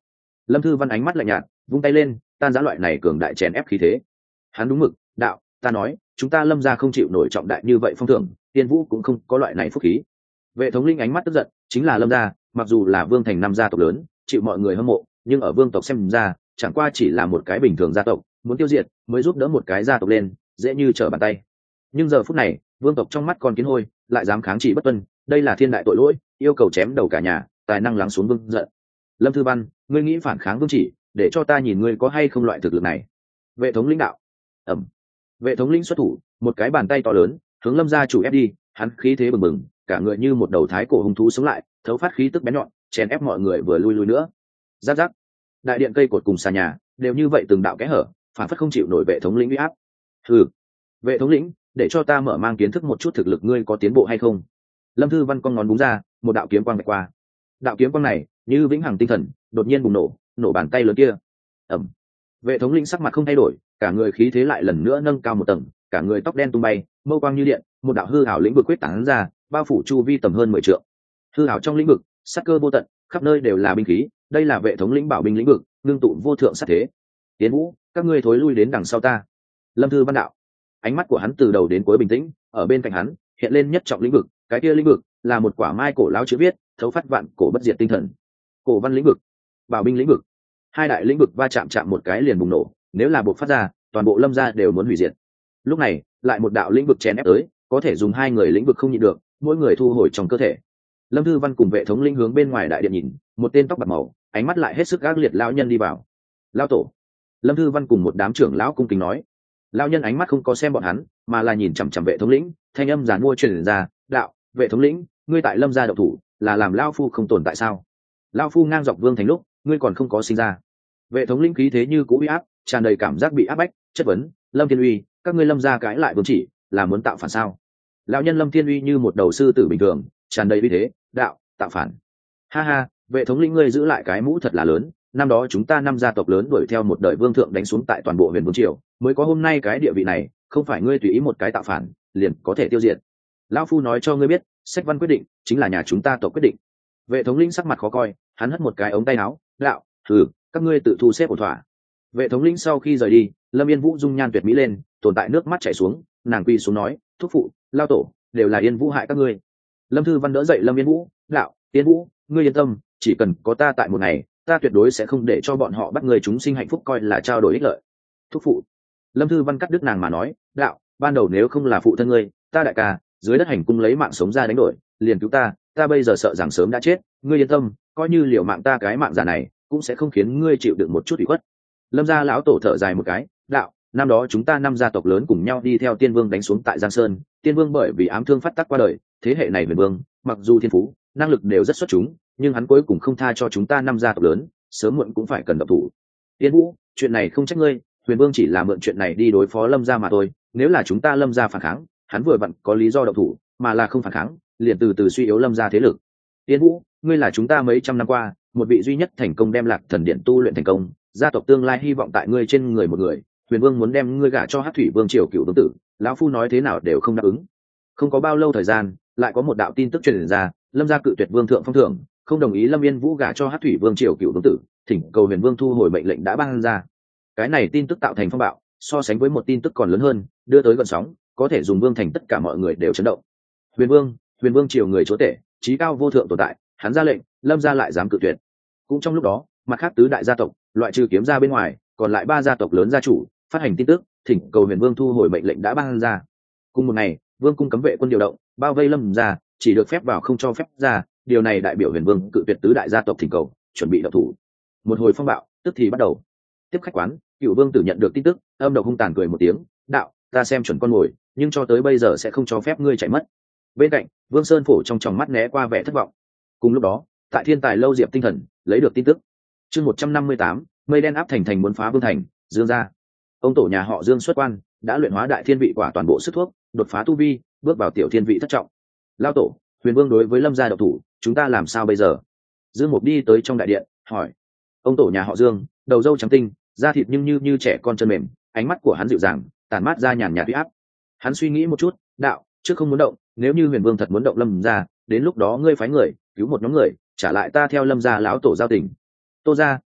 Lâm Thư Văn ánh mắt lạnh nhạt, vung tay lên, tan giã loại này cường đại chèn ép khí thế. Hắn đúng mực, đạo, ta nói, chúng ta Lâm gia không chịu nổi trọng đại như vậy phong thưởng, Tiên Vũ cũng không có loại này phúc khí. Vệ thống lĩnh ánh mắt tức giận, chính là Lâm gia, mặc dù là vương thành năm gia tộc lớn, chịu mọi người hâm mộ, nhưng ở vương tộc xem ra, chẳng qua chỉ là một cái bình thường gia tộc, muốn tiêu diệt mới giúp đỡ một cái gia tộc lên, dễ như trở bàn tay. Nhưng giờ phút này, vương tộc trong mắt con kiến hôi, lại dám kháng chỉ bất tuân, đây là thiên đại tội lỗi, yêu cầu chém đầu cả nhà, tài năng lắng xuống vương giận. Lâm Thư Văn, ngươi nghĩ phản kháng vương chỉ, để cho ta nhìn ngươi có hay không loại thực lực này. Vệ thống lĩnh đạo. Ẩm. Vệ thống lĩnh xuất thủ, một cái bàn tay to lớn hướng Lâm gia chủ ép đi, hắn khí thế bừng bừng, cả người như một đầu thái cổ hung thú sống lại, thấu phát khí tức bén nhọn, chèn ép mọi người vừa lui nữa. Giáp giáp, đại điện cây cột cùng xà nhà đều như vậy từng đạo kẽ hở, phản phất không chịu nổi vệ thống lĩnh uy áp. Hừ, vệ thống lĩnh, để cho ta mở mang kiến thức một chút thực lực ngươi có tiến bộ hay không. Lâm Thư Văn con ngón búng ra, một đạo kiếm quang vạch qua. Đạo kiếm quang này như vĩnh hằng tinh thần, đột nhiên bùng nổ, nổ bàn tay lớn kia. Ẩm. Vệ thống lĩnh sắc mặt không thay đổi, cả người khí thế lại lần nữa nâng cao một tầng, cả người tóc đen tung bay, mâu quang như điện, một đạo hư ảo lĩnh vực quyết tán ra, bao phủ chu vi tầm hơn 10 trượng. Hư ảo trong lĩnh vực, sát cơ vô tận, khắp nơi đều là binh khí, đây là vệ thống lĩnh bảo binh lĩnh vực, ngưng tụ vô thượng sát thế. Tiến Vũ, các ngươi thối lui đến đằng sau ta. Lâm Thư Văn đạo. Ánh mắt của hắn từ đầu đến cuối bình tĩnh, ở bên cạnh hắn hiện lên nhất trọng lĩnh vực, cái kia lĩnh vực là một quả mai cổ lão chữ viết, thấu phát vạn cổ bất diệt tinh thần. Cổ văn lĩnh vực, bảo binh lĩnh vực, hai đại lĩnh vực va chạm chạm một cái liền bùng nổ, nếu là buộc phát ra, toàn bộ Lâm gia đều muốn hủy diệt. Lúc này, lại một đạo lĩnh vực chèn ép tới, có thể dùng hai người lĩnh vực không nhịn được, mỗi người thu hồi trong cơ thể. Lâm Thư Văn cùng vệ thống lĩnh hướng bên ngoài đại điện nhìn, một tên tóc bạc màu, ánh mắt lại hết sức ác liệt lão nhân đi vào. Lão tổ. Lâm Thư Văn cùng một đám trưởng lão cung kính nói. Lão nhân ánh mắt không có xem bọn hắn, mà là nhìn chằm chằm vệ thống lĩnh, thanh âm giàn mua truyền ra, đạo, vệ thống lĩnh, ngươi tại Lâm gia độc thủ, là làm lão phu không tồn tại sao? Lão phu ngang dọc vương thành lúc, ngươi còn không có sinh ra. Vệ thống lĩnh khí thế như cũ uy áp, tràn đầy cảm giác bị áp bách, chất vấn, Lâm Thiên Uy, các ngươi Lâm gia cãi lại vương chỉ, là muốn tạo phản sao? Lão nhân Lâm Thiên Uy như một đầu sư tử bình thường, tràn đầy uy thế, đạo, tạo phản. Ha ha, vệ thống lĩnh ngươi giữ lại cái mũ thật là lớn, năm đó chúng ta năm gia tộc lớn đuổi theo một đời vương thượng đánh xuống tại toàn bộ huyền vương triều, mới có hôm nay cái địa vị này, không phải ngươi tùy ý một cái tạo phản liền có thể tiêu diệt. Lão phu nói cho ngươi biết, sách văn quyết định chính là nhà chúng ta tộc quyết định. Vệ thống lĩnh sắc mặt khó coi, hắn hất một cái ống tay áo, đạo, các ngươi tự thu xếp ổn thỏa. Vệ thống lĩnh sau khi rời đi, Lâm Yên Vũ dung nhan tuyệt mỹ lên, tồn tại nước mắt chảy xuống, nàng quỳ xuống nói, thúc phụ, lao tổ, đều là Yên Vũ hại các ngươi. Lâm Thư Văn đỡ dậy Lâm Yên Vũ, đạo, Yên Vũ, ngươi yên tâm, chỉ cần có ta tại một ngày, ta tuyệt đối sẽ không để cho bọn họ bắt ngươi chúng sinh hạnh phúc coi là trao đổi ích lợi. Thúc phụ. Lâm Thư Văn cắt đứt nàng mà nói, đạo, ban đầu nếu không là phụ thân ngươi, ta đại ca dưới đất hành cung lấy mạng sống ra đánh đổi, liền cứu ta bây giờ sợ rằng sớm đã chết, ngươi yên tâm, coi như liều mạng ta cái mạng già này cũng sẽ không khiến ngươi chịu đựng một chút ủy khuất. Lâm gia lão tổ thở dài một cái, đạo, năm đó chúng ta năm gia tộc lớn cùng nhau đi theo Tiên Vương đánh xuống tại Giang Sơn, Tiên Vương bởi vì ám thương phát tắc qua đời, thế hệ này Huyền Vương, mặc dù thiên phú, năng lực đều rất xuất chúng, nhưng hắn cuối cùng không tha cho chúng ta năm gia tộc lớn, sớm muộn cũng phải cần động thủ. Tiên Vũ, chuyện này không trách ngươi, Huyền Vương chỉ là mượn chuyện này đi đối phó Lâm gia mà thôi, nếu là chúng ta Lâm gia phản kháng, hắn vừa vặn có lý do động thủ, mà là không phản kháng, liền từ từ suy yếu Lâm gia thế lực. Tiên Vũ, ngươi là chúng ta mấy trăm năm qua một vị duy nhất thành công đem Lạc Thần Điện tu luyện thành công, gia tộc tương lai hy vọng tại ngươi trên người một người, Huyền Vương muốn đem ngươi gả cho Hắc Thủy Vương triều cựu vương tử, lão phu nói thế nào đều không đáp ứng. Không có bao lâu thời gian, lại có một đạo tin tức truyền ra, Lâm gia cự tuyệt vương thượng phong thưởng, không đồng ý Lâm Yên Vũ gả cho Hắc Thủy Vương triều cựu vương tử, thỉnh cầu Huyền Vương thu hồi mệnh lệnh đã ban ra. Cái này tin tức tạo thành phong bạo, so sánh với một tin tức còn lớn hơn, đưa tới gợn sóng, có thể dùng vương thành tất cả mọi người đều chấn động. Huyền Vương triều người chúa tể, trí cao vô thượng tồn tại, hắn ra lệnh, Lâm gia lại dám cự tuyệt. Cũng trong lúc đó, mặt khác tứ đại gia tộc, loại trừ Kiếm gia bên ngoài, còn lại ba gia tộc lớn gia chủ phát hành tin tức, thỉnh cầu Huyền Vương thu hồi mệnh lệnh đã ban ra. Cùng một ngày, Vương cung cấm vệ quân điều động, bao vây Lâm gia, chỉ được phép vào không cho phép ra, điều này đại biểu Huyền Vương cự tuyệt tứ đại gia tộc thỉnh cầu, chuẩn bị động thủ. Một hồi phong bạo tức thì bắt đầu. Tiếp khách quán, Cựu Vương tử nhận được tin tức, âm độc hung tàn cười một tiếng, đạo, ta xem chuẩn con mồi, nhưng cho tới bây giờ sẽ không cho phép ngươi chạy mất. Bên cạnh, Vương Sơn Phổ trong tròng mắt né qua vẻ thất vọng. Cùng lúc đó, tại Thiên Tài lâu Diệp Tinh Thần lấy được tin tức. Chương 158, mây đen áp thành muốn phá vương thành, Dương gia. Ông tổ nhà họ Dương xuất quan, đã luyện hóa đại thiên vị quả toàn bộ sức thuốc, đột phá tu vi, bước vào tiểu thiên vị thất trọng. Lao tổ, Huyền Vương đối với Lâm gia độc thủ, chúng ta làm sao bây giờ? Dương Mục đi tới trong đại điện, hỏi. Ông tổ nhà họ Dương, đầu râu trắng tinh, da thịt nhưng như trẻ con chân mềm, ánh mắt của hắn dịu dàng, tản mát ra nhàn nhạt uy áp. Hắn suy nghĩ một chút, đạo, trước không muốn động, nếu như Huyền Vương thật muốn động Lâm gia, đến lúc đó ngươi phái người cứu một nhóm người, trả lại ta theo Lâm gia lão tổ giao tình. Tô gia,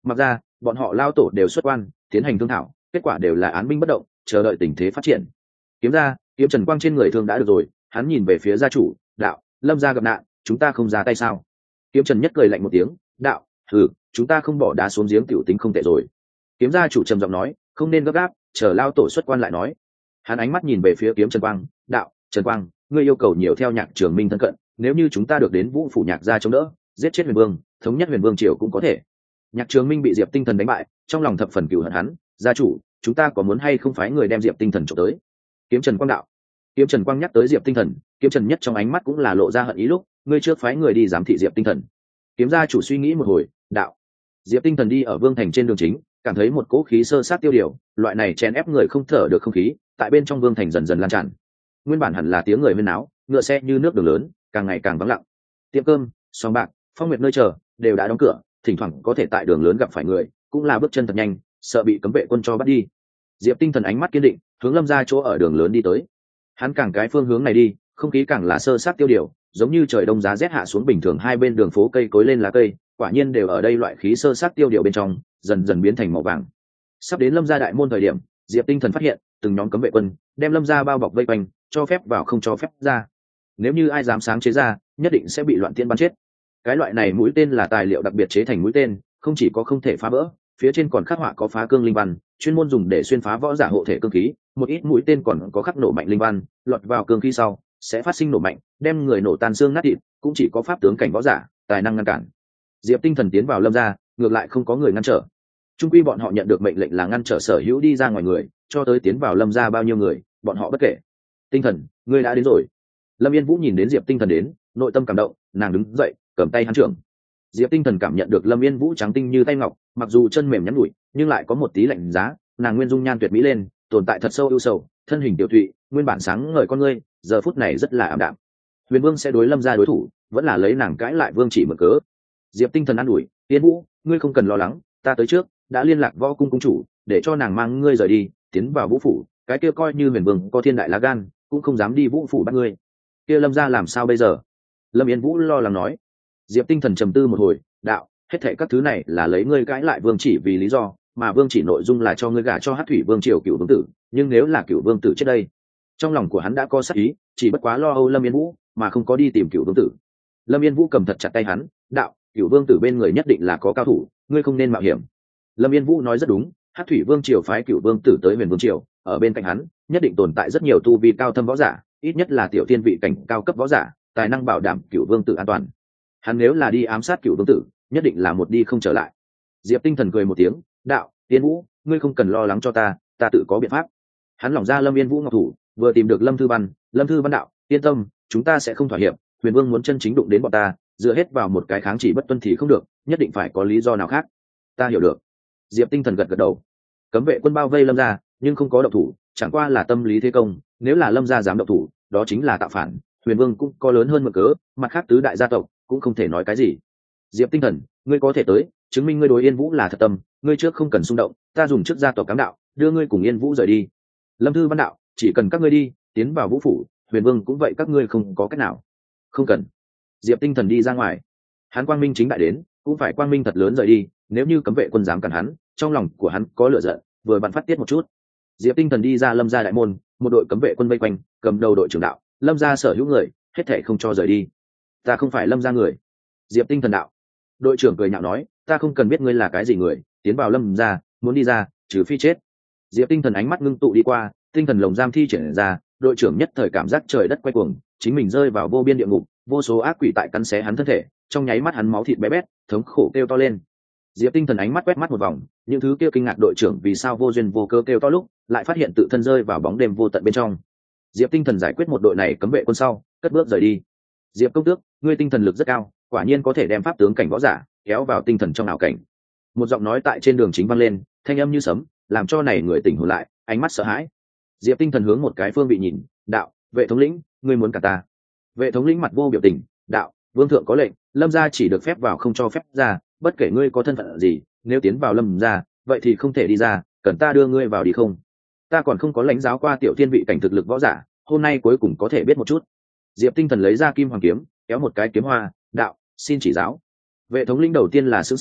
Mặc ra bọn họ lao tổ đều xuất quan tiến hành thương thảo, kết quả đều là án binh bất động, chờ đợi tình thế phát triển. Kiếm ra, kiếm Trần Quang trên người thương đã được rồi, hắn nhìn về phía gia chủ, đạo, Lâm gia gặp nạn, chúng ta không ra tay sao? Kiếm Trần nhất cười lạnh một tiếng, đạo, chúng ta không bỏ đá xuống giếng tiểu tính không tệ rồi. Kiếm gia chủ trầm giọng nói, không nên gấp gáp, chờ lao tổ xuất quan lại nói. Hắn ánh mắt nhìn về phía kiếm Trần Quang, đạo, Trần Quang, ngươi yêu cầu nhiều theo Nhạc Trường Minh thân cận, nếu như chúng ta được đến Vũ phủ Nhạc gia chống đỡ, giết chết Huyền Vương, thống nhất Huyền Vương triều cũng có thể. Nhạc Trường Minh bị Diệp Tinh Thần đánh bại, trong lòng thập phần cừu hận hắn, gia chủ, chúng ta có muốn hay không phái người đem Diệp Tinh Thần trộm tới? Kiếm Trần Quang đạo. Kiếm Trần Quang nhắc tới Diệp Tinh Thần, kiếm Trần nhất trong ánh mắt cũng là lộ ra hận ý lúc, ngươi trước phái người đi giám thị Diệp Tinh Thần. Kiếm gia chủ suy nghĩ một hồi, đạo. Diệp Tinh Thần đi ở Vương thành trên đường chính, cảm thấy một cỗ khí sơ sát tiêu điều, loại này chèn ép người không thở được không khí, tại bên trong Vương thành dần dần lan tràn. Nguyên bản hẳn là tiếng người huyên náo, ngựa xe như nước đường lớn, càng ngày càng vắng lặng. Tiệm cơm, sòng bạc, phong nguyệt nơi chờ đều đã đóng cửa, thỉnh thoảng có thể tại đường lớn gặp phải người, cũng là bước chân thật nhanh, sợ bị cấm vệ quân cho bắt đi. Diệp Tinh Thần ánh mắt kiên định, hướng Lâm gia chỗ ở đường lớn đi tới. Hắn càng cái phương hướng này đi, không khí càng là sơ sát tiêu điều, giống như trời đông giá rét hạ xuống bình thường, hai bên đường phố cây cối lên lá cây, quả nhiên đều ở đây loại khí sơ sát tiêu điều bên trong, dần dần biến thành màu vàng. Sắp đến Lâm gia đại môn thời điểm, Diệp Tinh Thần phát hiện, từng nhóm cấm vệ quân đem Lâm gia bao bọc vây quanh, cho phép vào không cho phép ra. Nếu như ai dám sáng chế ra, nhất định sẽ bị loạn tiên bắn chết. Cái loại này mũi tên là tài liệu đặc biệt chế thành mũi tên, không chỉ có không thể phá vỡ, phía trên còn khắc họa có phá cương linh văn, chuyên môn dùng để xuyên phá võ giả hộ thể cương khí. Một ít mũi tên còn có khắc nổ mạnh linh văn, lọt vào cương khí sau sẽ phát sinh nổ mạnh, đem người nổ tan xương nát thịt, cũng chỉ có pháp tướng cảnh võ giả tài năng ngăn cản. Diệp Tinh Thần tiến vào Lâm gia, ngược lại không có người ngăn trở. Trung quy bọn họ nhận được mệnh lệnh là ngăn trở sở hữu đi ra ngoài người, cho tới tiến vào Lâm gia bao nhiêu người, bọn họ bất kể. Tinh Thần, ngươi đã đến rồi. Lâm Yên Vũ nhìn đến Diệp Tinh Thần đến, nội tâm cảm động, nàng đứng dậy, cầm tay hắn trưởng. Diệp Tinh Thần cảm nhận được Lâm Yên Vũ trắng tinh như tay ngọc, mặc dù chân mềm nhắn nhủi, nhưng lại có một tí lạnh giá, nàng nguyên dung nhan tuyệt mỹ lên, tồn tại thật sâu ưu sầu, thân hình tiểu thụy, nguyên bản sáng ngời con ngươi, giờ phút này rất là ảm đạm. Huyền Vương sẽ đối Lâm gia đối thủ, vẫn là lấy nàng cãi lại Vương chỉ mượn cớ. Diệp Tinh Thần an ủi, Yên Vũ, ngươi không cần lo lắng, ta tới trước, đã liên lạc Võ cung cung chủ, để cho nàng mang ngươi rời đi, tiến vào Vũ phủ, cái kia coi như Huyền Vương có thiên đại lá gan, cũng không dám đi Vũ phủ bắt ngươi. Kia Lâm gia làm sao bây giờ? Lâm Yên Vũ lo lắng nói. Diệp Tinh Thần trầm tư một hồi, đạo, hết thảy các thứ này là lấy ngươi cãi lại Vương chỉ vì lý do, mà Vương chỉ nội dung là cho ngươi gả cho Hắc Thủy Vương triều Cửu Vương tử, nhưng nếu là Cửu Vương tử trước đây, trong lòng của hắn đã có sát ý, chỉ bất quá lo âu Lâm Yên Vũ, mà không có đi tìm Cửu Vương tử. Lâm Yên Vũ cầm thật chặt tay hắn, đạo, Cửu Vương tử bên người nhất định là có cao thủ, ngươi không nên mạo hiểm. Lâm Yên Vũ nói rất đúng, Hắc Thủy Vương triều phái Cửu Vương tử tới Huyền Vương triều, ở bên cạnh hắn, nhất định tồn tại rất nhiều tu vi cao thâm võ giả, ít nhất là tiểu thiên vị cảnh cao cấp võ giả, tài năng bảo đảm Cửu Vương tử an toàn. Hắn nếu là đi ám sát Cửu Vương tử, nhất định là một đi không trở lại. Diệp Tinh Thần cười một tiếng, đạo, Yên Vũ, ngươi không cần lo lắng cho ta, ta tự có biện pháp. Hắn lỏng ra Lâm Yên Vũ ngọc thủ, vừa tìm được Lâm Thư Văn đạo, yên tâm, chúng ta sẽ không thỏa hiệp, Huyền Vương muốn chân chính đụng đến bọn ta, dựa hết vào một cái kháng chỉ bất tuân thì không được, nhất định phải có lý do nào khác. Ta hiểu được. Diệp Tinh Thần gật gật đầu. Cấm vệ quân bao vây Lâm gia, nhưng không có động thủ, chẳng qua là tâm lý thế công, nếu là Lâm gia dám động thủ, đó chính là tạo phản, Huyền Vương cũng có lớn hơn một cớ, mặt khác tứ đại gia tộc cũng không thể nói cái gì. Diệp Tinh Thần, ngươi có thể tới, chứng minh ngươi đối Yên Vũ là thật tâm, ngươi trước không cần xung động, ta dùng trước gia tộc cám đạo, đưa ngươi cùng Yên Vũ rời đi. Lâm Thư Văn đạo, chỉ cần các ngươi đi, tiến vào Vũ phủ, Huyền Vương cũng vậy, các ngươi không có cách nào. Không cần. Diệp Tinh Thần đi ra ngoài. Hắn quang minh chính đại đến, cũng phải quang minh thật lớn rời đi, nếu như cấm vệ quân dám cản hắn, trong lòng của hắn có lửa giận, vừa bắn phát tiết một chút. Diệp Tinh Thần đi ra Lâm gia đại môn, một đội cấm vệ quân vây quanh, cầm đầu đội trưởng đạo, Lâm gia sở hữu người, hết thảy không cho rời đi. Ta không phải Lâm gia người. Diệp Tinh Thần đạo. Đội trưởng cười nhạo nói, ta không cần biết ngươi là cái gì người, tiến vào Lâm gia, muốn đi ra, trừ phi chết. Diệp Tinh Thần ánh mắt ngưng tụ đi qua, tinh thần lồng giam thi triển ra, đội trưởng nhất thời cảm giác trời đất quay cuồng, chính mình rơi vào vô biên địa ngục, vô số ác quỷ tại cắn xé hắn thân thể, trong nháy mắt hắn máu thịt bé bét, thống khổ kêu to lên. Diệp Tinh Thần ánh mắt quét mắt một vòng, những thứ kia kinh ngạc đội trưởng vì sao vô duyên vô cớ kêu to lúc, lại phát hiện tự thân rơi vào bóng đêm vô tận bên trong. Diệp Tinh Thần giải quyết một đội này cấm vệ quân sau, cất bước rời đi. Diệp công tước, ngươi tinh thần lực rất cao, quả nhiên có thể đem pháp tướng cảnh võ giả kéo vào tinh thần trong ảo cảnh. Một giọng nói tại trên đường chính vang lên, thanh âm như sấm, làm cho này người tỉnh hồn lại, ánh mắt sợ hãi. Diệp Tinh Thần hướng một cái phương vị nhìn, đạo, vệ thống lĩnh, ngươi muốn cả ta. Vệ thống lĩnh mặt vô biểu tình, đạo, vương thượng có lệnh, Lâm gia chỉ được phép vào không cho phép ra, bất kể ngươi có thân phận gì, nếu tiến vào Lâm gia, vậy thì không thể đi ra, cần ta đưa ngươi vào đi không? Ta còn không có lãnh giáo qua tiểu thiên vị cảnh thực lực võ giả, hôm nay cuối cùng có thể biết một chút. Diệp Tinh Thần lấy ra kim hoàng kiếm, kéo một cái kiếm hoa, đạo, xin chỉ giáo. Vệ thống lĩnh đầu tiên là sững sờ,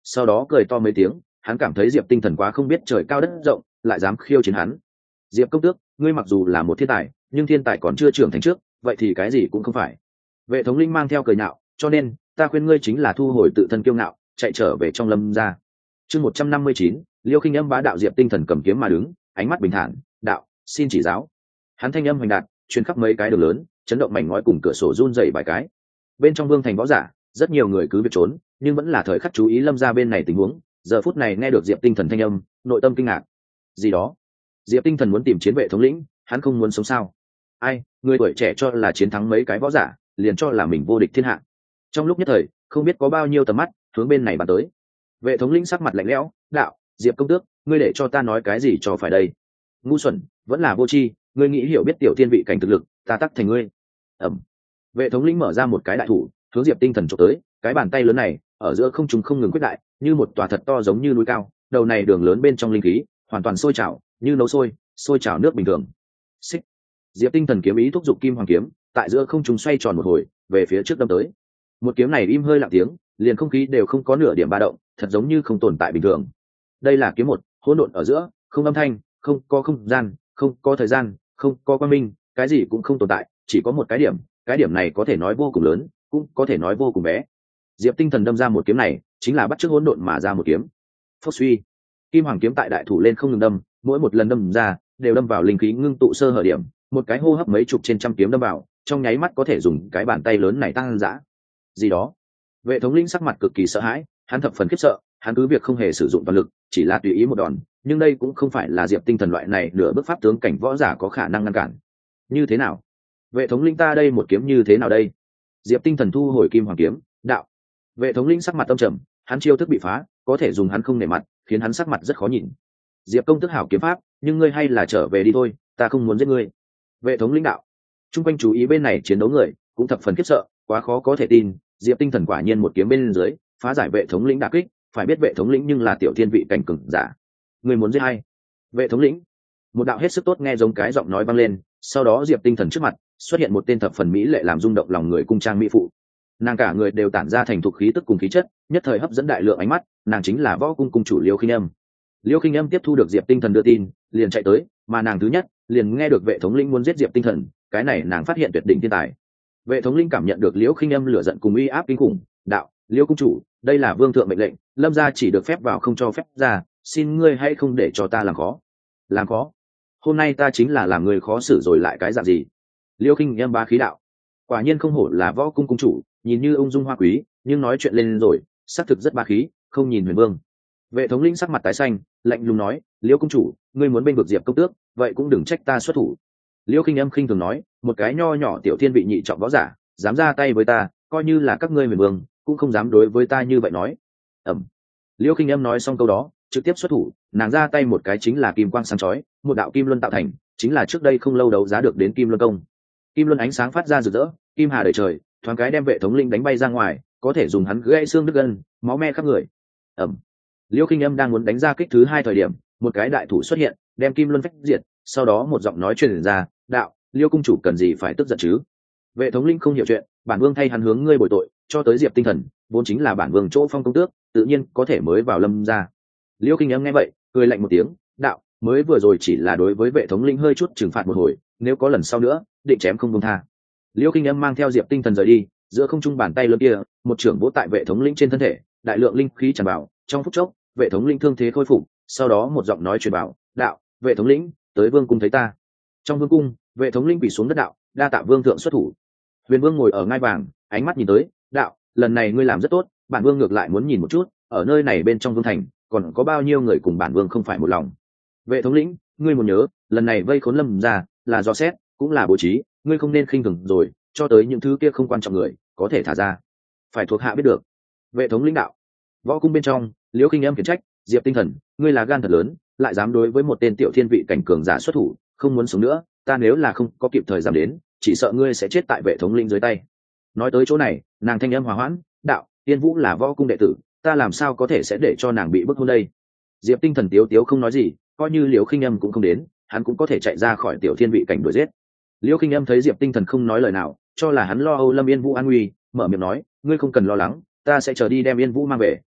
sau đó cười to mấy tiếng. Hắn cảm thấy Diệp Tinh Thần quá không biết trời cao đất rộng, lại dám khiêu chiến hắn. Diệp công tước, ngươi mặc dù là một thiên tài, nhưng thiên tài còn chưa trưởng thành trước, vậy thì cái gì cũng không phải. Vệ thống lĩnh mang theo cười nhạo, cho nên ta khuyên ngươi chính là thu hồi tự thân kiêu ngạo, chạy trở về trong Lâm gia. Chương 159, Liêu Khinh Âm bá đạo. Diệp Tinh Thần cầm kiếm mà đứng, ánh mắt bình thản, đạo, xin chỉ giáo. Hắn thanh âm hoành đạt, truyền khắp mấy cái đường lớn, chấn động mảnh ngói cùng cửa sổ run rẩy vài cái. Bên trong vương thành võ giả, rất nhiều người cứ việc trốn, nhưng vẫn là thời khắc chú ý Lâm gia bên này tình huống. Giờ phút này nghe được Diệp Tinh Thần thanh âm, nội tâm kinh ngạc. Gì đó? Diệp Tinh Thần muốn tìm chiến vệ thống lĩnh, hắn không muốn sống sao? Ai, người tuổi trẻ cho là chiến thắng mấy cái võ giả, liền cho là mình vô địch thiên hạ. Trong lúc nhất thời, không biết có bao nhiêu tầm mắt hướng bên này bàn tới. Vệ thống lĩnh sắc mặt lạnh lẽo, đạo, Diệp công tước, ngươi để cho ta nói cái gì cho phải đây? Ngu xuẩn, vẫn là vô tri, ngươi nghĩ hiểu biết tiểu tiên vị cảnh thực lực, ta tắc thành ngươi. Ẩm. Vệ thống lĩnh mở ra một cái đại thủ, hướng Diệp Tinh Thần chụp tới, cái bàn tay lớn này ở giữa không trung không ngừng quyết đại, như một tòa thật to giống như núi cao, đầu này đường lớn bên trong linh khí hoàn toàn sôi trào, như nấu sôi trào nước bình thường. Xích. Diệp Tinh Thần kiếm ý thúc giục kim hoàng kiếm, tại giữa không trung xoay tròn một hồi, về phía trước đâm tới. Một kiếm này im hơi lặng tiếng, liền không khí đều không có nửa điểm ba động, thật giống như không tồn tại bình thường. Đây là kiếm một, hỗn độn ở giữa, không âm thanh, không có không gian, không có thời gian, không có quang minh, cái gì cũng không tồn tại, chỉ có một cái điểm này có thể nói vô cùng lớn, cũng có thể nói vô cùng bé. Diệp Tinh Thần đâm ra một kiếm này, chính là bắt chước hỗn độn mà ra một kiếm. Phốc suy, kim hoàng kiếm tại đại thủ lên không ngừng đâm, mỗi một lần đâm ra đều đâm vào linh khí ngưng tụ sơ hở điểm, một cái hô hấp mấy chục trên trăm kiếm đâm vào, trong nháy mắt có thể dùng cái bàn tay lớn này tăng dã. Gì đó? Vệ thống lĩnh sắc mặt cực kỳ sợ hãi, hắn thập phần khiếp sợ, hắn cứ việc không hề sử dụng toàn lực, chỉ là tùy ý một đòn, nhưng đây cũng không phải là Diệp Tinh Thần loại này nửa bước pháp tướng cảnh võ giả có khả năng ngăn cản. Như thế nào? Vệ thống lĩnh ta đây một kiếm như thế nào đây? Diệp Tinh Thần thu hồi kim hoàng kiếm, đạo. Vệ thống lĩnh sắc mặt âm trầm, hắn chiêu thức bị phá, có thể dùng hắn không nể mặt, khiến hắn sắc mặt rất khó nhìn. Diệp công tức hảo kiếm pháp, nhưng ngươi hay là trở về đi thôi, ta không muốn giết ngươi. Vệ thống lĩnh đạo. Trung quanh chú ý bên này chiến đấu người cũng thập phần khiếp sợ, quá khó có thể tin, Diệp Tinh Thần quả nhiên một kiếm bên dưới phá giải vệ thống lĩnh đả kích, phải biết vệ thống lĩnh nhưng là tiểu thiên vị cảnh cường giả. Người muốn giết hay? Vệ thống lĩnh. Một đạo hết sức tốt nghe giống cái giọng nói vang lên, sau đó Diệp Tinh Thần trước mặt xuất hiện một tên thập phần mỹ lệ làm rung động lòng người cung trang mỹ phụ. Nàng cả người đều tản ra thành thục khí tức cùng khí chất, nhất thời hấp dẫn đại lượng ánh mắt, nàng chính là võ cung cung chủ Liêu Khinh Âm. Liêu Khinh Âm tiếp thu được Diệp Tinh Thần đưa tin, liền chạy tới, mà nàng thứ nhất liền nghe được vệ thống lĩnh muốn giết Diệp Tinh Thần, cái này nàng phát hiện tuyệt đỉnh thiên tài. Vệ thống lĩnh cảm nhận được Liêu Khinh Âm lửa giận cùng uy áp kinh khủng, đạo, Liêu cung chủ, đây là vương thượng mệnh lệnh, Lâm gia chỉ được phép vào không cho phép ra, xin ngươi hãy không để cho ta làm khó. Làm khó? Hôm nay ta chính là làm người khó xử rồi lại cái dạng gì? Liêu Khinh Âm bá khí đạo, quả nhiên không hổ là võ cung cung chủ, nhìn như ung dung hoa quý, nhưng nói chuyện lên rồi xác thực rất bá khí, không nhìn huyền vương. Vệ thống lĩnh sắc mặt tái xanh, lạnh lùng nói, Liêu cung chủ, ngươi muốn bên vực Diệp công tước, vậy cũng đừng trách ta xuất thủ. Liêu Khinh Âm khinh thường nói, một cái nho nhỏ tiểu thiên vị nhị trọng võ giả dám ra tay với ta, coi như là các ngươi huyền vương cũng không dám đối với ta như vậy nói. Ẩm. Liêu Khinh Âm nói xong câu đó, trực tiếp xuất thủ, nàng ra tay một cái chính là kim quang sáng chói, một đạo kim luân tạo thành, chính là trước đây không lâu đấu giá được đến kim luân công. Kim luân ánh sáng phát ra rực rỡ, kim hà đầy trời, thoáng cái đem vệ thống lĩnh đánh bay ra ngoài, có thể dùng hắn gãy xương đứt gân, máu me khắp người. Ẩm. Liêu Khinh Âm đang muốn đánh ra kích thứ hai thời điểm, một cái đại thủ xuất hiện, đem kim luân phách diệt, sau đó một giọng nói truyền ra, đạo, Liêu cung chủ cần gì phải tức giận chứ? Vệ thống lĩnh không hiểu chuyện, bản vương thay hắn hướng ngươi bồi tội, cho tới Diệp Tinh Thần vốn chính là bản vương chỗ phong công tước, tự nhiên có thể mới vào Lâm gia. Liêu Khinh Âm nghe vậy cười lạnh một tiếng, đạo, mới vừa rồi chỉ là đối với vệ thống lĩnh hơi chút trừng phạt một hồi, nếu có lần sau nữa định chém không buông tha. Liêu Khinh Âm mang theo Diệp Tinh Thần rời đi, giữa không trung bàn tay lớn kia một trưởng vỗ tại vệ thống lĩnh trên thân thể, đại lượng linh khí tràn vào, trong phút chốc vệ thống lĩnh thương thế khôi phục, sau đó một giọng nói truyền vào, đạo, vệ thống lĩnh tới vương cung thấy ta. Trong vương cung, vệ thống lĩnh quỳ xuống đất đạo, đa tạ vương thượng xuất thủ. Huyền vương ngồi ở ngai vàng, ánh mắt nhìn tới, đạo, lần này ngươi làm rất tốt, bản vương ngược lại muốn nhìn một chút, ở nơi này bên trong vương thành còn có bao nhiêu người cùng bản vương không phải một lòng. Vệ thống lĩnh, ngươi muốn nhớ, lần này vây khốn Lâm ra là do xét, cũng là bố trí, ngươi không nên khinh thường rồi, cho tới những thứ kia không quan trọng người có thể thả ra, phải thuộc hạ biết được. Vệ thống lĩnh đạo. Võ cung bên trong, Liêu Khinh Âm khiển trách, Diệp Tinh Thần, ngươi là gan thật lớn, lại dám đối với một tên tiểu thiên vị cảnh cường giả xuất thủ, không muốn sống nữa, ta nếu là không có kịp thời giảm đến, chỉ sợ ngươi sẽ chết tại vệ thống lĩnh dưới tay. Nói tới chỗ này, nàng thanh âm hòa hoãn, đạo, Tiên Vũ là võ cung đệ tử, ta làm sao có thể sẽ để cho nàng bị bức hôn đây? Diệp Tinh Thần tiếu tiếu không nói gì, coi như Liêu Khinh Âm cũng không đến, hắn cũng có thể chạy ra khỏi tiểu thiên vị cảnh đuổi giết. Liêu Khinh Âm thấy Diệp Tinh Thần không nói lời nào, cho là hắn lo âu Lâm Yên Vũ an nguy, mở miệng nói, ngươi không cần lo lắng, ta sẽ chờ đi đem Yên Vũ mang về,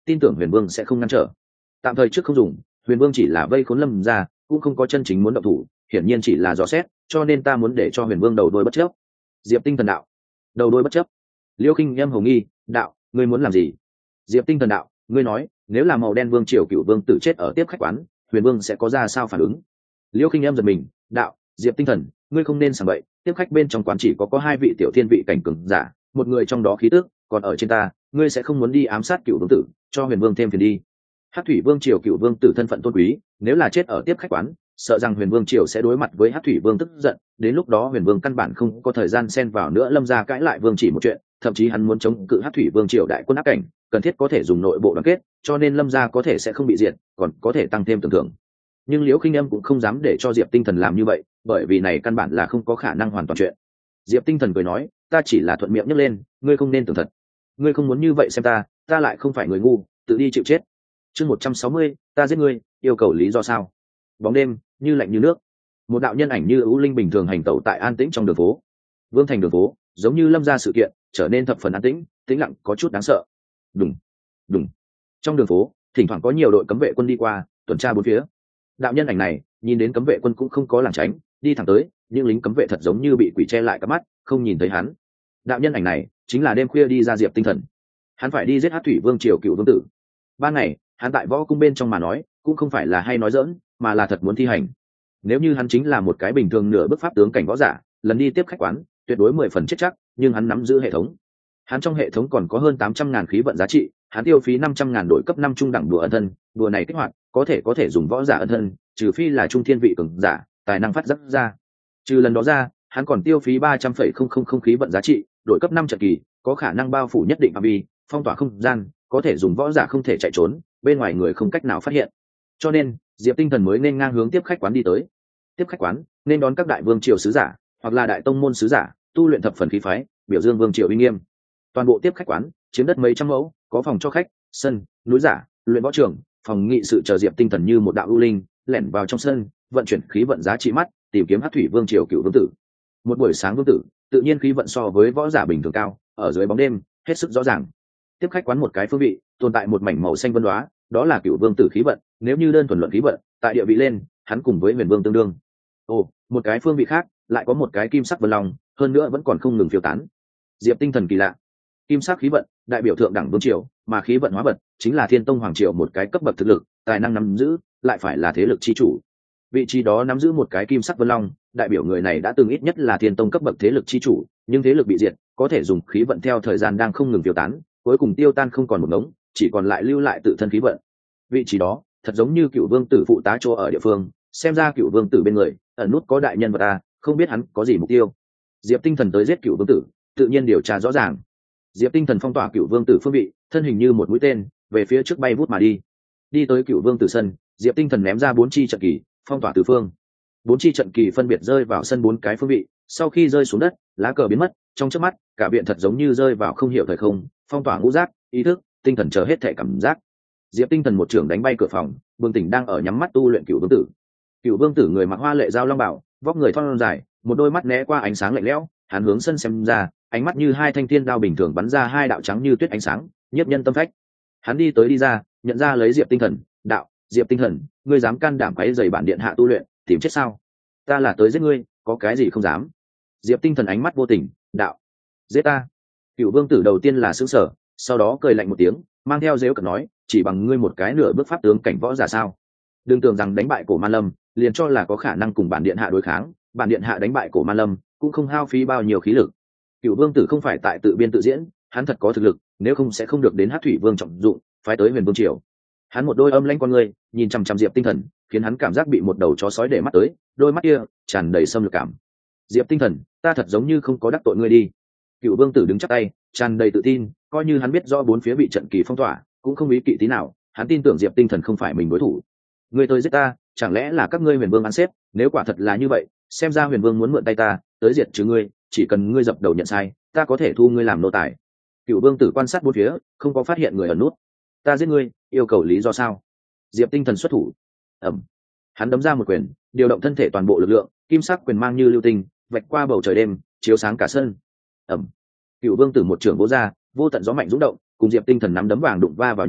tin tưởng huyền vương sẽ không ngăn trở. Tạm thời trước không dùng, huyền vương chỉ là vây khốn lâm gia, cũng không có chân chính muốn động thủ, hiển nhiên chỉ là dò xét, cho nên ta muốn để cho huyền vương đầu đôi bất chấp. Diệp Tinh Thần đạo. Đầu đôi bất chấp. Liêu Khinh Em hồng nghi đạo, ngươi muốn làm gì? Diệp Tinh Thần đạo, ngươi nói nếu là màu đen vương triều cựu vương tử chết ở tiếp khách quán, huyền vương sẽ có ra sao phản ứng? Liêu Khinh Em giật mình đạo, Diệp Tinh Thần, ngươi không nên sảng bậy, tiếp khách bên trong quán chỉ có hai vị tiểu thiên vị cảnh cường giả, một người trong đó khí tức còn ở trên ta, ngươi sẽ không muốn đi ám sát cựu vương tử, cho huyền vương thêm phiền đi. Hắc thủy vương triều cựu vương tử thân phận tôn quý, nếu là chết ở tiếp khách quán, sợ rằng huyền vương triều sẽ đối mặt với Hắc thủy vương tức giận, đến lúc đó huyền vương căn bản không có thời gian xen vào nữa lâm ra cãi lại vương chỉ một chuyện, thậm chí hắn muốn chống cự Hắc thủy vương triều đại quân áp cảnh, cần thiết có thể dùng nội bộ đoàn kết, cho nên lâm gia có thể sẽ không bị diệt, còn có thể tăng thêm tưởng thưởng. Nhưng Liễu Khinh Âm cũng không dám để cho Diệp Tinh Thần làm như vậy, bởi vì này căn bản là không có khả năng hoàn toàn chuyện. Diệp Tinh Thần cười nói, ta chỉ là thuận miệng nhấc lên, ngươi không nên tưởng thật. Ngươi không muốn như vậy xem ta lại không phải người ngu, tự đi chịu chết. Chương 160, ta giết ngươi, yêu cầu lý do sao? Bóng đêm như lạnh như nước, một đạo nhân ảnh như ưu linh bình thường hành tẩu tại an tĩnh trong đường phố. Vương thành đường phố, giống như lâm gia sự kiện, trở nên thập phần an tĩnh, tĩnh lặng có chút đáng sợ. Đùng, đùng. Trong đường phố, thỉnh thoảng có nhiều đội cấm vệ quân đi qua, tuần tra bốn phía. Đạo nhân ảnh này, nhìn đến cấm vệ quân cũng không có lảng tránh, đi thẳng tới, những lính cấm vệ thật giống như bị quỷ che lại cả mắt, không nhìn thấy hắn. Đạo nhân ảnh này, chính là đêm khuya đi ra Diệp Tinh Thần. Hắn phải đi giết Hắc thủy vương triều cựu vương tử. Ban ngày, hắn tại võ cung bên trong mà nói, cũng không phải là hay nói giỡn, mà là thật muốn thi hành. Nếu như hắn chính là một cái bình thường nửa bước pháp tướng cảnh võ giả, lần đi tiếp khách quán, tuyệt đối 10 phần chết chắc, nhưng hắn nắm giữ hệ thống. Hắn trong hệ thống còn có hơn 800.000 khí vận giá trị, hắn tiêu phí 500.000 đổi cấp 5 trung đẳng đùa ân thân, đùa này kích hoạt, có thể dùng võ giả ân thân, trừ phi là trung thiên vị cường giả, tài năng phát giác ra. Trừ lần đó ra, hắn còn tiêu phí 300,000 khí vận giá trị, đổi cấp 5 trận kỳ, có khả năng bao phủ nhất định phạm vi, phong tỏa không gian, có thể dùng võ giả không thể chạy trốn, bên ngoài người không cách nào phát hiện. Cho nên, Diệp Tinh Thần mới nên ngang hướng tiếp khách quán đi tới. Tiếp khách quán nên đón các đại vương triều sứ giả, hoặc là đại tông môn sứ giả, tu luyện thập phần khí phái, biểu dương vương triều uy nghiêm. Toàn bộ tiếp khách quán chiếm đất mấy trăm mẫu, có phòng cho khách, sân, núi giả, luyện võ trường, phòng nghị sự chờ Diệp Tinh Thần như một đạo ưu linh, lẻn vào trong sân, vận chuyển khí vận giá trị mắt, tìm kiếm Hắc thủy vương triều cựu vương tử. Một buổi sáng vương tử, tự nhiên khí vận so với võ giả bình thường cao, ở dưới bóng đêm, hết sức rõ ràng. Tiếp khách quán một cái phương vị, tồn tại một mảnh màu xanh vân đóa, đó là cựu vương tử khí vận, nếu như đơn thuần luận khí vận, tại địa vị lên, hắn cùng với huyền vương tương đương. Ồ, một cái phương vị khác, lại có một cái kim sắc vân long, hơn nữa vẫn còn không ngừng phiêu tán. Diệp Tinh Thần kỳ lạ. Kim sắc khí vận, đại biểu thượng đẳng vương triều, mà khí vận hóa vật chính là Thiên Tông hoàng triều một cái cấp bậc thực lực, tài năng nắm giữ, lại phải là thế lực chi chủ. Vị trí đó nắm giữ một cái kim sắc vân long, đại biểu người này đã từng ít nhất là Thiên Tông cấp bậc thế lực chi chủ, nhưng thế lực bị diệt, có thể dùng khí vận theo thời gian đang không ngừng tiêu tán, cuối cùng tiêu tan không còn một ngống, chỉ còn lại lưu lại tự thân khí vận. Vị trí đó, thật giống như cựu vương tử phụ tá chỗ ở địa phương, xem ra cựu vương tử bên người ẩn nút có đại nhân vật ta, không biết hắn có gì mục tiêu. Diệp Tinh Thần tới giết cựu vương tử, tự nhiên điều tra rõ ràng. Diệp Tinh Thần phong tỏa cựu vương tử phương vị, thân hình như một mũi tên về phía trước bay vút mà đi. Đi tới cựu vương tử sân, Diệp Tinh Thần ném ra 4 chi trận kỳ, phong tỏa tứ phương. 4 chi trận kỳ phân biệt rơi vào sân 4 cái phương vị, sau khi rơi xuống đất, lá cờ biến mất, trong chớp mắt, cả viện thật giống như rơi vào không hiểu thời không, phong tỏa ngũ giác, ý thức, tinh thần chờ hết thể cảm giác. Diệp Tinh Thần một trường đánh bay cửa phòng, bừng tỉnh đang ở nhắm mắt tu luyện cựu vương tử. Cựu vương tử người mặc hoa lệ giao long bảo, vóc người thon dài, một đôi mắt né qua ánh sáng lạnh lẽo, hắn hướng sân xem ra, ánh mắt như hai thanh thiên đao bình thường bắn ra hai đạo trắng như tuyết ánh sáng, nhiếp nhân tâm phách. Hắn đi tới đi ra, nhận ra lấy Diệp Tinh Thần, đạo, Diệp Tinh Thần, ngươi dám can đảm quấy rầy bản điện hạ tu luyện, tìm chết sao? Ta là tới giết ngươi, có cái gì không dám? Diệp Tinh Thần ánh mắt vô tình, đạo, giết ta. Cựu vương tử đầu tiên là sững sờ, sau đó cười lạnh một tiếng, mang theo giễu cợt nói, chỉ bằng ngươi một cái nửa bước pháp tướng cảnh võ giả sao? Đừng tưởng rằng đánh bại Cổ Man Lâm, liền cho là có khả năng cùng bản điện hạ đối kháng, bản điện hạ đánh bại Cổ Man Lâm, cũng không hao phí bao nhiêu khí lực. Cựu vương tử không phải tại tự biên tự diễn, hắn thật có thực lực, nếu không sẽ không được đến Hắc thủy vương trọng dụng, phái tới Huyền Vương triều. Hắn một đôi âm lãnh con người, nhìn chằm chằm Diệp Tinh Thần, khiến hắn cảm giác bị một đầu chó sói để mắt tới, đôi mắt kia tràn đầy xâm lược cảm. Diệp Tinh Thần, ta thật giống như không có đắc tội ngươi đi. Cựu vương tử đứng chắp tay, tràn đầy tự tin, coi như hắn biết rõ bốn phía bị trận kỳ phong tỏa, cũng không ý kỵ tí nào, hắn tin tưởng Diệp Tinh Thần không phải mình đối thủ. Ngươi tới giết ta, chẳng lẽ là các ngươi Huyền Vương ăn xếp? Nếu quả thật là như vậy, xem ra Huyền Vương muốn mượn tay ta, tới diệt trừ ngươi, chỉ cần ngươi dập đầu nhận sai, ta có thể thu ngươi làm nô tài. Cựu vương tử quan sát bốn phía, không có phát hiện người ẩn nút. Ta giết ngươi, yêu cầu lý do sao? Diệp Tinh Thần xuất thủ. Ầm. Hắn đấm ra một quyền, điều động thân thể toàn bộ lực lượng, kim sắc quyền mang như lưu tinh, vạch qua bầu trời đêm, chiếu sáng cả sân. Ầm. Cựu vương tử một trường vỗ ra, vô tận gió mạnh rung động, cùng Diệp Tinh Thần nắm đấm vàng đụng va vào nhau,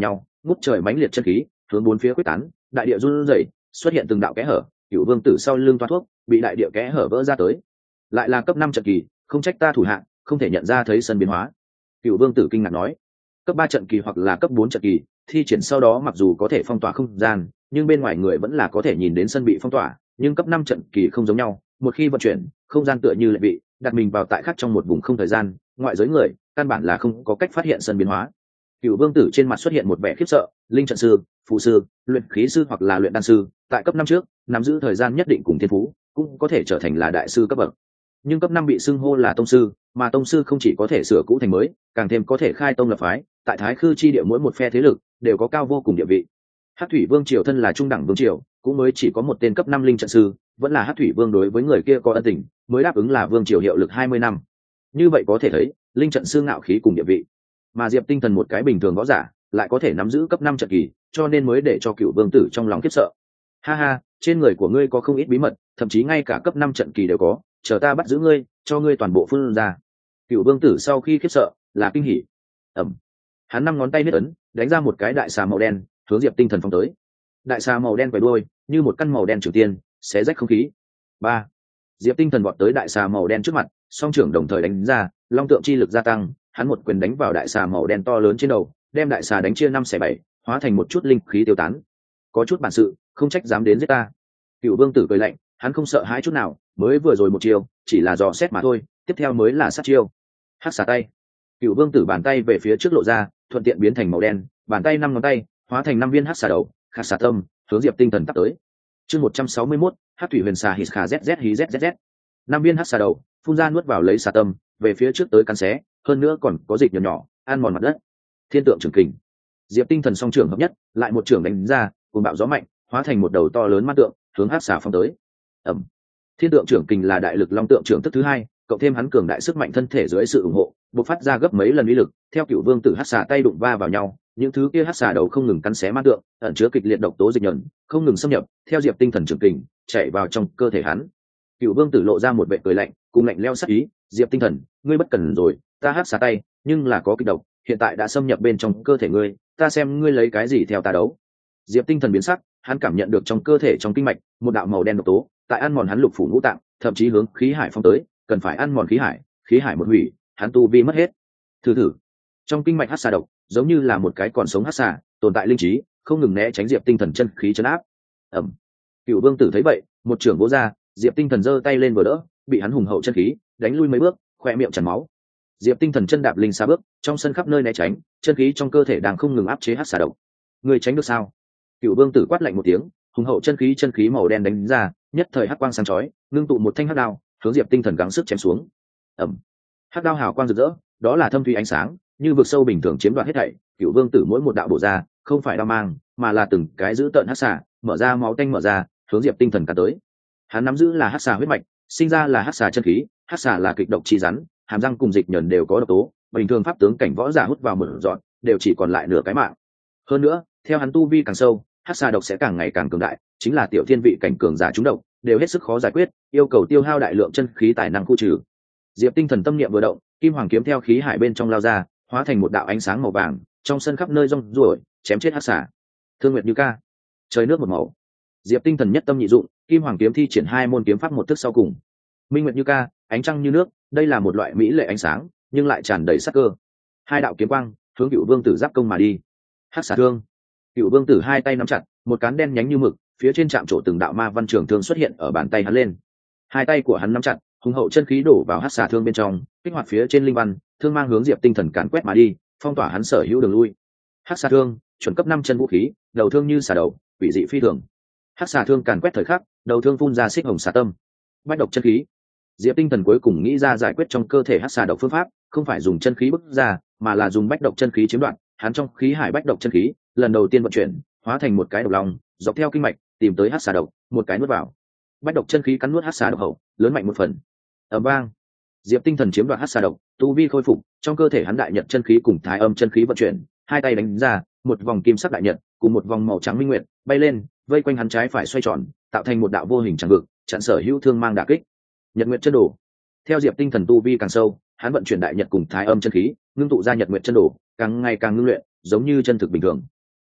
ngút trời mãnh liệt chân khí hướng bốn phía quyết tán, đại địa run rẩy, xuất hiện từng đạo kẽ hở. Cựu vương tử sau lưng toa thuốc bị đại địa kẽ hở vỡ ra tới. Lại là cấp 5 trận kỳ, không trách ta thủ hạng không thể nhận ra thấy sân biến hóa. Cựu vương tử kinh ngạc nói, cấp 3 trận kỳ hoặc là cấp 4 trận kỳ thi triển sau đó mặc dù có thể phong tỏa không gian, nhưng bên ngoài người vẫn là có thể nhìn đến sân bị phong tỏa. Nhưng cấp 5 trận kỳ không giống nhau, một khi vận chuyển, không gian tựa như lại bị đặt mình vào tại khác trong một vùng không thời gian, ngoại giới người căn bản là không có cách phát hiện sân biến hóa. Cựu vương tử trên mặt xuất hiện một vẻ khiếp sợ. Linh trận sư, phụ sư, luyện khí sư hoặc là luyện đan sư, tại cấp 5 trước nắm giữ thời gian nhất định cùng thiên phú, cũng có thể trở thành là đại sư cấp bậc. Nhưng cấp 5 bị xưng hô là tông sư, mà tông sư không chỉ có thể sửa cũ thành mới, càng thêm có thể khai tông lập phái. Tại Thái Khư chi địa mỗi một phe thế lực đều có cao vô cùng địa vị. Hắc thủy vương triều thân là trung đẳng vương triều, cũng mới chỉ có một tên cấp 5 linh trận sư, vẫn là Hắc thủy vương đối với người kia có ân tình, mới đáp ứng là vương triều hiệu lực 20 năm. Như vậy có thể thấy linh trận sư ngạo khí cùng địa vị. Mà Diệp Tinh Thần một cái bình thường võ giả lại có thể nắm giữ cấp 5 trận kỳ, cho nên mới để cho Cựu vương tử trong lòng khiếp sợ. Ha ha, trên người của ngươi có không ít bí mật, thậm chí ngay cả cấp 5 trận kỳ đều có, chờ ta bắt giữ ngươi, cho ngươi toàn bộ phun ra. Cựu vương tử sau khi khiếp sợ là kinh hỉ. Hắn 5 ngón tay niết ấn, đánh ra một cái đại xà màu đen, hướng Diệp Tinh Thần phóng tới. Đại xà màu đen quay đuôi như một căn màu đen trường tiên, xé rách không khí. Ba, Diệp Tinh Thần vọt tới đại xà màu đen trước mặt, song trưởng đồng thời đánh ra, long tượng chi lực gia tăng, hắn một quyền đánh vào đại xà màu đen to lớn trên đầu, đem đại xà đánh chia 5/7, hóa thành một chút linh khí tiêu tán. Có chút bản sự, không trách dám đến giết ta. Cựu vương tử cười lạnh, hắn không sợ hãi chút nào, mới vừa rồi một chiêu chỉ là dò xét mà thôi, tiếp theo mới là sát chiêu. Hắc xà tay. Cựu vương tử bàn tay về phía trước lộ ra, thuận tiện biến thành màu đen, bàn tay 5 ngón tay hóa thành 5 viên hắc xà đầu, khắc xà tâm, hướng Diệp Tinh Thần tắt tới. Chương 161, Hắc thủy huyền xà hít khà zz hí zz. 5 viên hắc xà đầu phun ra nuốt vào lấy xà tâm, về phía trước tới cắn xé, hơn nữa còn có dịch nhỏ nhỏ ăn mòn mặt đất. Thiên tượng trường kình. Diệp Tinh Thần song trưởng hợp nhất, lại một trưởng đánh ra, cuồng bạo gió mạnh, hóa thành một đầu to lớn ma tượng, hướng hắc xà phóng tới. Thiên tượng trưởng kình là đại lực long tượng trưởng thức thứ 2, cộng thêm hắn cường đại sức mạnh thân thể dưới sự ủng hộ, bộc phát ra gấp mấy lần uy lực. Theo Cựu vương tử hắc xà tay đụng va vào nhau, những thứ kia hắc xà đầu không ngừng cắn xé ma tượng, ẩn chứa kịch liệt độc tố dịch nhẫn, không ngừng xâm nhập theo Diệp Tinh Thần trưởng kình chạy vào trong cơ thể hắn. Cựu vương tử lộ ra một vẻ cười lạnh, cùng lạnh lẽo sắc ý. Diệp Tinh Thần, ngươi bất cần rồi, ta hắc xà tay nhưng là có kịch độc, hiện tại đã xâm nhập bên trong cơ thể ngươi, ta xem ngươi lấy cái gì theo ta đấu. Diệp Tinh Thần biến sắc, hắn cảm nhận được trong cơ thể trong kinh mạch một đạo màu đen độc tố tại ăn mòn hắn lục phủ ngũ tạng, thậm chí hướng khí hải phong tới, cần phải ăn mòn khí hải một hủy, hắn tu vi mất hết. Thử trong kinh mạch hắc xà độc giống như là một cái còn sống hắc xà, tồn tại linh trí, không ngừng né tránh Diệp Tinh Thần chân khí chấn áp. Cựu vương tử thấy vậy, một trưởng vỗ ra, Diệp Tinh Thần giơ tay lên vừa đỡ, bị hắn hùng hậu chân khí đánh lui mấy bước, khoe miệng tràn máu. Diệp Tinh Thần chân đạp linh xa bước, trong sân khắp nơi né tránh, chân khí trong cơ thể đang không ngừng áp chế hắc xà độc. Người tránh được sao? Cựu vương tử quát lạnh một tiếng, hùng hậu chân khí màu đen đánh ra, nhất thời hắc quang sáng chói, ngưng tụ một thanh hắc đao, hướng Diệp Tinh Thần gắng sức chém xuống. Hắc đao hào quang rực rỡ, đó là thâm thủy ánh sáng, như vực sâu bình thường chiếm đoạt hết thảy. Cựu vương tử mỗi một đạo bổ ra, không phải đao mang, mà là từng cái giữ tợn hắc xà, mở ra máu tanh mở ra, hướng Diệp Tinh Thần cắn tới. Hắn nắm giữ là hắc xà huyết mạch, sinh ra là hắc xà chân khí, hắc xà là kịch độc chi rắn, hàm răng cùng dịch nhẫn đều có độc tố, bình thường pháp tướng cảnh võ giả hút vào một dọn, đều chỉ còn lại nửa cái mạng. Hơn nữa, theo hắn tu vi càng sâu, hắc xà độc sẽ càng ngày càng cường đại, chính là tiểu thiên vị cảnh cường giả trúng độc, đều hết sức khó giải quyết, yêu cầu tiêu hao đại lượng chân khí tài năng khu trừ. Diệp Tinh Thần tâm niệm vừa động, kim hoàng kiếm theo khí hải bên trong lao ra, hóa thành một đạo ánh sáng màu vàng, trong sân khắp nơi rong ruổi, chém chết hắc xà. Thương nguyệt như ca, trời nước một màu. Diệp Tinh Thần nhất tâm nhị dụng, kim hoàng kiếm thi triển 2 môn kiếm pháp một thức sau cùng. Minh nguyệt như ca, ánh trăng như nước, đây là một loại mỹ lệ ánh sáng, nhưng lại tràn đầy sắc cơ. 2 đạo kiếm quang hướng Cựu vương tử giáp công mà đi. Hắc xà thương. Cựu vương tử 2 tay nắm chặt, một cán đen nhánh như mực, phía trên chạm trổ từng đạo ma văn trường thương xuất hiện ở bàn tay hắn lên. 2 tay của hắn nắm chặt, hùng hậu chân khí đổ vào hắc xà thương bên trong, kích hoạt phía trên linh văn, thương mang hướng Diệp Tinh Thần càn quét mà đi, phong tỏa hắn sở hữu đường lui. Hắc xà thương, chuẩn cấp 5 chân vũ khí, đầu thương như xà đầu, quỷ dị phi thường. Hắc xà thương càn quét thời khắc, đầu thương phun ra xích hồng xà tâm. Bách độc chân khí. Diệp Tinh Thần cuối cùng nghĩ ra giải quyết trong cơ thể hắc xà độc phương pháp, không phải dùng chân khí bức ra, mà là dùng bách độc chân khí chiếm đoạt. Hắn trong khí hải bách độc chân khí, lần đầu tiên vận chuyển, hóa thành một cái độc long, dọc theo kinh mạch, tìm tới hắc xà độc, một cái nuốt vào. Bách độc chân khí cắn nuốt hắc xà độc hậu, lớn mạnh một phần. Ầm vang. Diệp Tinh Thần chiếm đoạt hắc xà độc, tu vi khôi phục, trong cơ thể hắn đại nhật chân khí cùng thái âm chân khí vận chuyển, 2 tay đánh ra, một vòng kim sắc đại nhật cùng một vòng màu trắng minh nguyệt bay lên, vây quanh hắn trái phải xoay tròn, tạo thành một đạo vô hình tràng vực, chặn sở hữu thương mang đả kích. Nhật nguyệt chân đồ. Theo Diệp Tinh Thần tu vi càng sâu, hắn vận chuyển đại nhật cùng thái âm chân khí, ngưng tụ ra nhật nguyệt chân đồ, càng ngày càng ngưng luyện, giống như chân thực bình thường.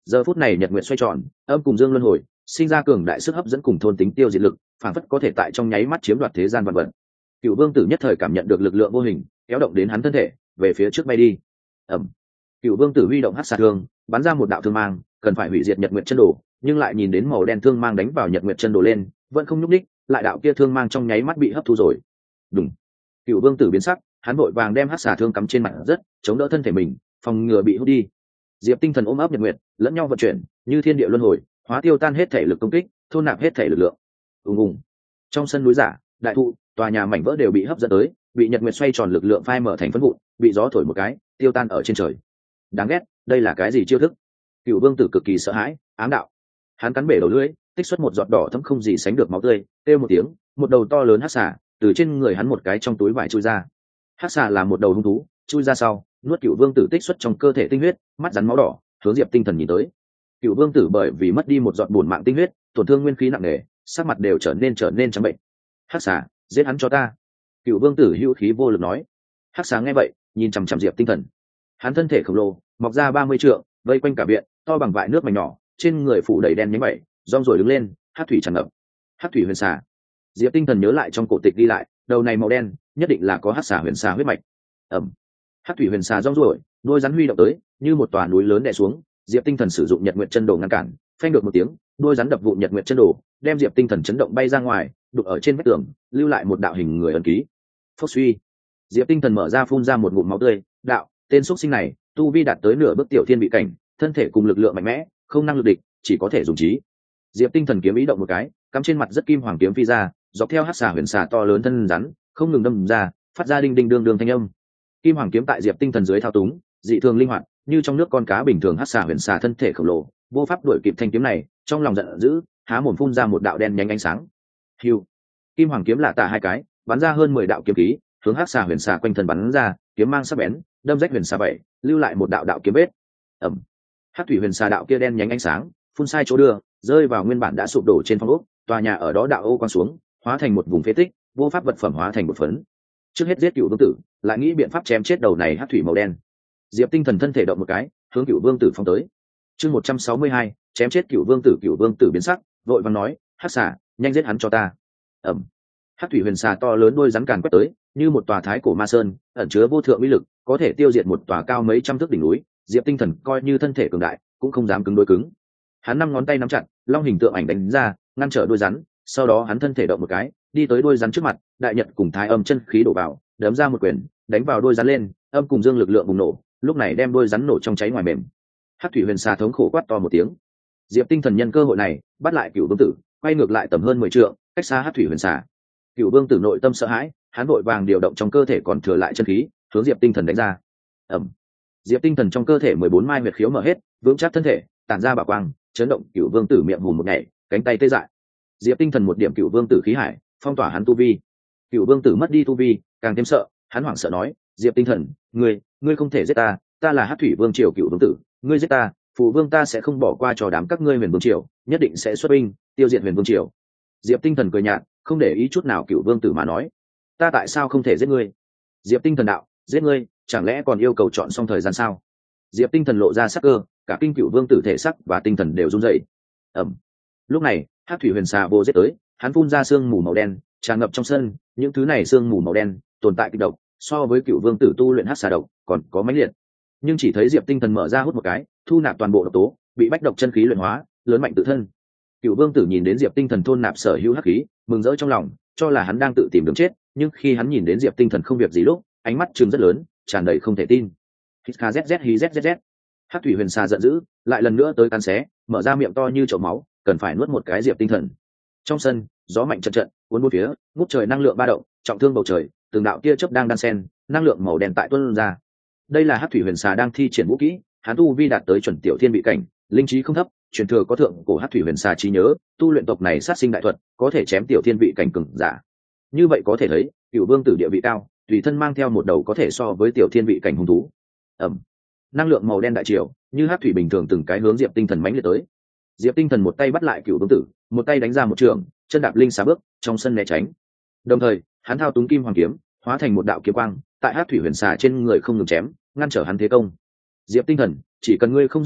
Giờ phút này nhật nguyện xoay tròn, âm cùng dương luân hồi, sinh ra cường đại sức hấp dẫn cùng thôn tính tiêu diệt lực, phản phất có thể tại trong nháy mắt chiếm đoạt thế gian vạn vật. Cựu vương tử nhất thời cảm nhận được lực lượng vô hình kéo động đến hắn thân thể, về phía trước bay đi. Ẩm. Cựu vương tử huy động hắc xà thương, bắn ra một đạo thương mang, cần phải hủy diệt nhật nguyện chân đồ, nhưng lại nhìn đến màu đen thương mang đánh vào nhật nguyện chân đồ lên, vẫn không nhúc ních, lại đạo kia thương mang trong nháy mắt bị hấp thu rồi. Đúng. Cựu vương tử biến sắc, hắn vội vàng đem hắc xà thương cắm trên mặt đất, chống đỡ thân thể mình, phòng ngừa bị hút đi. Diệp Tinh Thần ôm ấp nhật nguyệt, lẫn nhau vận chuyển, như thiên địa luân hồi, hóa tiêu tan hết thể lực công kích, thôn nạp hết thể lực lượng. Ùng ùng. Trong sân núi giả, đại thụ, tòa nhà mảnh vỡ đều bị hấp dẫn tới, bị nhật nguyệt xoay tròn lực lượng phai mở thành phấn vụn, bị gió thổi một cái, tiêu tan ở trên trời. Đáng ghét, đây là cái gì chiêu thức? Cựu vương tử cực kỳ sợ hãi, ám đạo. Hắn cắn bể đầu lưỡi, tích xuất một giọt đỏ thẫm không gì sánh được máu tươi, kêu một tiếng, một đầu to lớn hắc xà từ trên người hắn một cái trong túi vải chui ra. Hắc xà là một đầu hung thú, chui ra sau, nuốt cựu vương tử tích xuất trong cơ thể tinh huyết, mắt rắn máu đỏ, hướng Diệp Tinh Thần nhìn tới. Cựu vương tử bởi vì mất đi một giọt bổn mạng tinh huyết, tổn thương nguyên khí nặng nề, sắc mặt đều trở nên trắng bệnh. Hắc xà, giết hắn cho ta! Cựu vương tử hữu khí vô lực nói. Hắc xà nghe vậy, nhìn chằm chằm Diệp Tinh Thần. Hắn thân thể khổng lồ, mọc ra 30 trượng, vây quanh cả viện, to bằng vại nước mảnh nhỏ, trên người phủ đầy đen nhánh vậy, rong rồi đứng lên, hắc thủy tràn ngập. Hắc thủy huyền xà. Diệp Tinh Thần nhớ lại trong cổ tịch đi lại, đầu này màu đen, nhất định là có hắc xà huyền xà huyết mạch. Ẩm. Hắc thủy huyền xà rong ruổi, đôi rắn huy động tới, như một tòa núi lớn đè xuống. Diệp Tinh Thần sử dụng nhật nguyện chân đồ ngăn cản, phanh được một tiếng, đôi rắn đập vụn nhật nguyện chân đồ, đem Diệp Tinh Thần chấn động bay ra ngoài, đục ở trên vách tường, lưu lại một đạo hình người ấn ký. Phốc suy. Diệp Tinh Thần mở ra phun ra một ngụm máu tươi, đạo, tên xuất sinh này, tu vi đạt tới nửa bước tiểu thiên vị cảnh, thân thể cùng lực lượng mạnh mẽ, không năng lực địch, chỉ có thể dùng trí. Diệp Tinh Thần kiếm ý động một cái, cắm trên mặt rất kim hoàng kiếm phi ra, dọc theo hắc xà huyền xà to lớn thân rắn, không ngừng đâm ra, phát ra đinh đinh đương đương thanh âm. Kim hoàng kiếm tại Diệp Tinh Thần dưới thao túng, dị thường linh hoạt, như trong nước con cá bình thường. Hắc xà huyền xà thân thể khổng lồ, vô pháp đuổi kịp thanh kiếm này, trong lòng giận dữ, há mồm phun ra một đạo đen nhánh ánh sáng. Hưu. Kim hoàng kiếm lạ tả hai cái, bắn ra hơn 10 đạo kiếm khí, hướng hắc xà huyền xà quanh thân bắn ra, kiếm mang sắc bén, đâm rách huyền xà vậy, lưu lại một đạo đạo kiếm vết. Ẩm. Hắc thủy huyền xà đạo kia đen nhánh ánh sáng, phun sai chỗ đưa, rơi vào nguyên bản đã sụp đổ trên phong ốc, tòa nhà ở đó đạo ô quang xuống, hóa thành một vùng phế tích, vô pháp vật phẩm hóa thành một phấn. Trước hết giết cựu vương tử, lại nghĩ biện pháp chém chết đầu này hắc thủy màu đen. Diệp Tinh Thần thân thể động một cái, hướng cựu vương tử phong tới. Chương 162, chém chết cựu vương tử biến sắc, vội vàng nói, hắc xà, nhanh giết hắn cho ta. Ẩm. Hắc thủy huyền xà to lớn đôi rắn càn quét tới, như một tòa thái cổ ma sơn, ẩn chứa vô thượng uy lực, có thể tiêu diệt một tòa cao mấy trăm thước đỉnh núi. Diệp Tinh Thần coi như thân thể cường đại, cũng không dám cứng đối cứng. Hắn 5 ngón tay nắm chặt, long hình tượng ảnh đánh ra, ngăn trở đôi rắn, sau đó hắn thân thể động một cái, đi tới đôi rắn trước mặt, đại nhật cùng thái âm chân khí đổ vào, đấm ra một quyền, đánh vào đôi rắn lên, âm cùng dương lực lượng bùng nổ, lúc này đem đôi rắn nổ trong cháy ngoài mềm. Hắc thủy huyền xà thống khổ quát to một tiếng. Diệp Tinh Thần nhân cơ hội này, bắt lại cựu vương tử, quay ngược lại tầm hơn 10 trượng, cách xa Hắc thủy huyền xà. Cựu vương tử nội tâm sợ hãi, hắn vội vàng điều động trong cơ thể còn thừa lại chân khí, hướng Diệp Tinh Thần đánh ra. Ẩm. Diệp Tinh Thần trong cơ thể 14 mai huyệt khiếu mở hết, vững chắc thân thể, tản ra bảo quang, chấn động cựu vương tử miệng hùm một nhảy, cánh tay tê dại. Diệp Tinh Thần một điểm cựu vương tử khí hải, phong tỏa hắn tu vi. Cựu vương tử mất đi tu vi, càng thêm sợ, hắn hoảng sợ nói, Diệp Tinh Thần, ngươi không thể giết ta, ta là Hắc thủy vương triều cựu vương tử, ngươi giết ta, phụ vương ta sẽ không bỏ qua cho đám các ngươi huyền vương triều, nhất định sẽ xuất binh tiêu diệt huyền vương triều. Diệp Tinh Thần cười nhạt, không để ý chút nào cựu vương tử mà nói, ta tại sao không thể giết ngươi? Diệp Tinh Thần đạo, giết ngươi, chẳng lẽ còn yêu cầu chọn xong thời gian sao? Diệp Tinh Thần lộ ra sắc cơ, cả kinh cựu vương tử thể sắc và tinh thần đều run rẩy. Ẩm. Lúc này, Hắc thủy huyền xà vô giết tới, hắn phun ra sương mù màu đen, tràn ngập trong sân, những thứ này sương mù màu đen tồn tại kịch độc, so với cựu vương tử tu luyện hắc xà độc còn có mãnh liệt. Nhưng chỉ thấy Diệp Tinh Thần mở ra hút một cái, thu nạp toàn bộ độc tố, bị bách độc chân khí luyện hóa, lớn mạnh tự thân. Cựu vương tử nhìn đến Diệp Tinh Thần thôn nạp sở hữu hắc khí, mừng rỡ trong lòng, cho là hắn đang tự tìm đường chết, nhưng khi hắn nhìn đến Diệp Tinh Thần không việc gì lúc, ánh mắt trừng rất lớn, tràn đầy không thể tin. Hít kzzz hí zzz. Hắc thủy huyền xà giận dữ, lại lần nữa tới cắn xé, mở ra miệng to như chậu máu, cần phải nuốt một cái Diệp Tinh Thần. Trong sân, gió mạnh trận trận, cuốn bốn phía, ngút trời năng lượng ba động, trọng thương bầu trời, từng đạo tia chớp đang đan xen, năng lượng màu đen tại tuôn ra. Đây là Hắc thủy huyền xà đang thi triển vũ kỹ, hắn tu vi đạt tới chuẩn tiểu thiên vị cảnh, linh trí không thấp, truyền thừa có thượng cổ Hắc thủy huyền xà trí nhớ, tu luyện tộc này sát sinh đại thuật, có thể chém tiểu thiên vị cảnh cường giả. Như vậy có thể thấy, cửu vương tử địa vị cao, tùy thân mang theo một đầu có thể so với tiểu thiên vị cảnh hung thú. Ẩm. Năng lượng màu đen đại triều, như hắc thủy bình thường từng cái hướng Diệp Tinh Thần mãnh liệt tới. Diệp Tinh Thần một tay bắt lại cửu vương tử, một tay đánh ra một trường, chân đạp linh xà bước, trong sân né tránh. Đồng thời, hắn thao túng kim hoàng kiếm, hóa thành một đạo kiếm quang, tại hắc thủy huyền xà trên người không ngừng chém, ngăn trở hắn thế công. Diệp Tinh Thần, chỉ cần ngươi không giết ta,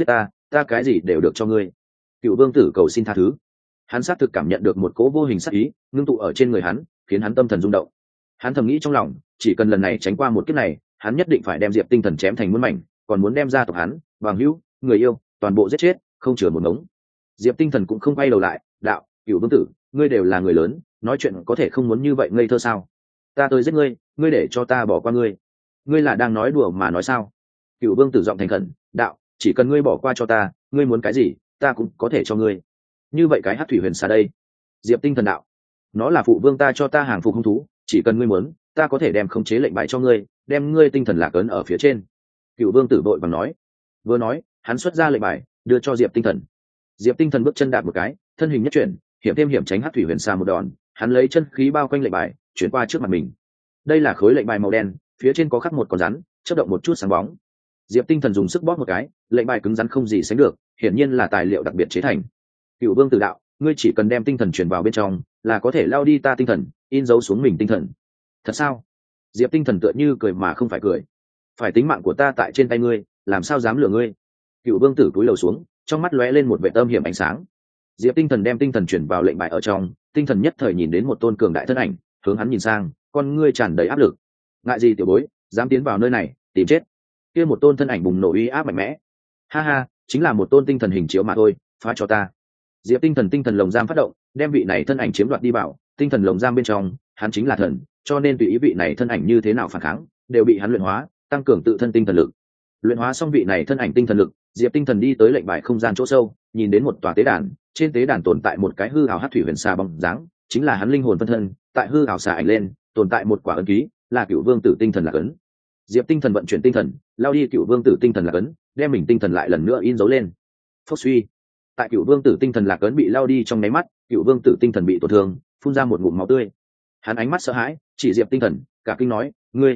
ta cái gì đều được cho ngươi. Cựu vương tử cầu xin tha thứ. Hắn xác thực cảm nhận được một cỗ vô hình sát ý ngưng tụ ở trên người hắn, khiến hắn tâm thần rung động. Hắn thầm nghĩ trong lòng, chỉ cần lần này tránh qua một kiếp này, hắn nhất định phải đem Diệp Tinh Thần chém thành muôn mảnh, còn muốn đem gia tộc hắn, bằng hữu, người yêu, toàn bộ giết chết, không chừa một ngống. Diệp Tinh Thần cũng không quay đầu lại, đạo, Cựu vương tử, ngươi đều là người lớn, nói chuyện có thể không muốn như vậy ngây thơ sao? Ta tới giết ngươi, ngươi để cho ta bỏ qua ngươi? Ngươi là đang nói đùa mà nói sao? Cựu vương tử giọng thành khẩn, đạo, chỉ cần ngươi bỏ qua cho ta, ngươi muốn cái gì, ta cũng có thể cho ngươi. Như vậy cái Hắc Thủy Huyền Xà đây? Diệp Tinh Thần đạo, nó là phụ vương ta cho ta hàng phục hung thú, chỉ cần ngươi muốn, ta có thể đem khống chế lệnh bài cho ngươi, đem ngươi tinh thần lạc ấn ở phía trên. Cựu vương tử vội vàng nói. Vừa nói, hắn xuất ra lệnh bài, đưa cho Diệp Tinh Thần. Diệp Tinh Thần bước chân đạp một cái, thân hình nhất chuyển, hiểm thêm hiểm tránh Hắc Thủy Huyền Xà một đòn, hắn lấy chân khí bao quanh lệnh bài, chuyển qua trước mặt mình. Đây là khối lệnh bài màu đen, phía trên có khắc một con rắn, chớp động một chút sáng bóng. Diệp Tinh Thần dùng sức bóp một cái, lệnh bài cứng rắn không gì sánh được, hiển nhiên là tài liệu đặc biệt chế thành. Cựu vương tử đạo, ngươi chỉ cần đem tinh thần truyền vào bên trong, là có thể lao đi ta tinh thần, in dấu xuống mình tinh thần. Thật sao? Diệp Tinh Thần tựa như cười mà không phải cười. Phải tính mạng của ta tại trên tay ngươi, làm sao dám lừa ngươi? Cựu vương tử cúi đầu xuống, trong mắt lóe lên một vẻ âm hiểm ánh sáng. Diệp Tinh Thần đem tinh thần truyền vào lệnh bài ở trong, tinh thần nhất thời nhìn đến một tôn cường đại thân ảnh, hướng hắn nhìn sang, con ngươi tràn đầy áp lực. Ngại gì tiểu bối, dám tiến vào nơi này, tìm chết. Kia một tôn thân ảnh bùng nổ uy áp mạnh mẽ. Ha ha, chính là một tôn tinh thần hình chiếu mà thôi, phá cho ta. Diệp Tinh thần lồng giam phát động, đem vị này thân ảnh chiếm đoạt đi vào, tinh thần lồng giam bên trong, hắn chính là thần, cho nên tùy ý vị này thân ảnh như thế nào phản kháng, đều bị hắn luyện hóa, tăng cường tự thân tinh thần lực. Luyện hóa xong vị này thân ảnh tinh thần lực, Diệp Tinh Thần đi tới lệnh bài không gian chỗ sâu, nhìn đến một tòa tế đàn, trên tế đàn tồn tại một cái hư ảo Hắc Thủy Huyền Xà bóng dáng, chính là hắn linh hồn phân thân, tại hư ảo xà ảnh lên, tồn tại một quả ấn ký, là Cựu Vương Tử tinh thần lạc ấn. Diệp Tinh Thần vận chuyển tinh thần, lao đi Cựu Vương Tử tinh thần lạc ấn, đem mình tinh thần lại lần nữa in dấu lên. Phốc suy. Tại Cựu Vương Tử tinh thần lạc ấn bị lao đi trong nháy mắt, Cựu Vương Tử tinh thần bị tổn thương, phun ra một ngụm máu tươi. Hắn ánh mắt sợ hãi, chỉ Diệp Tinh Thần, cả kinh nói,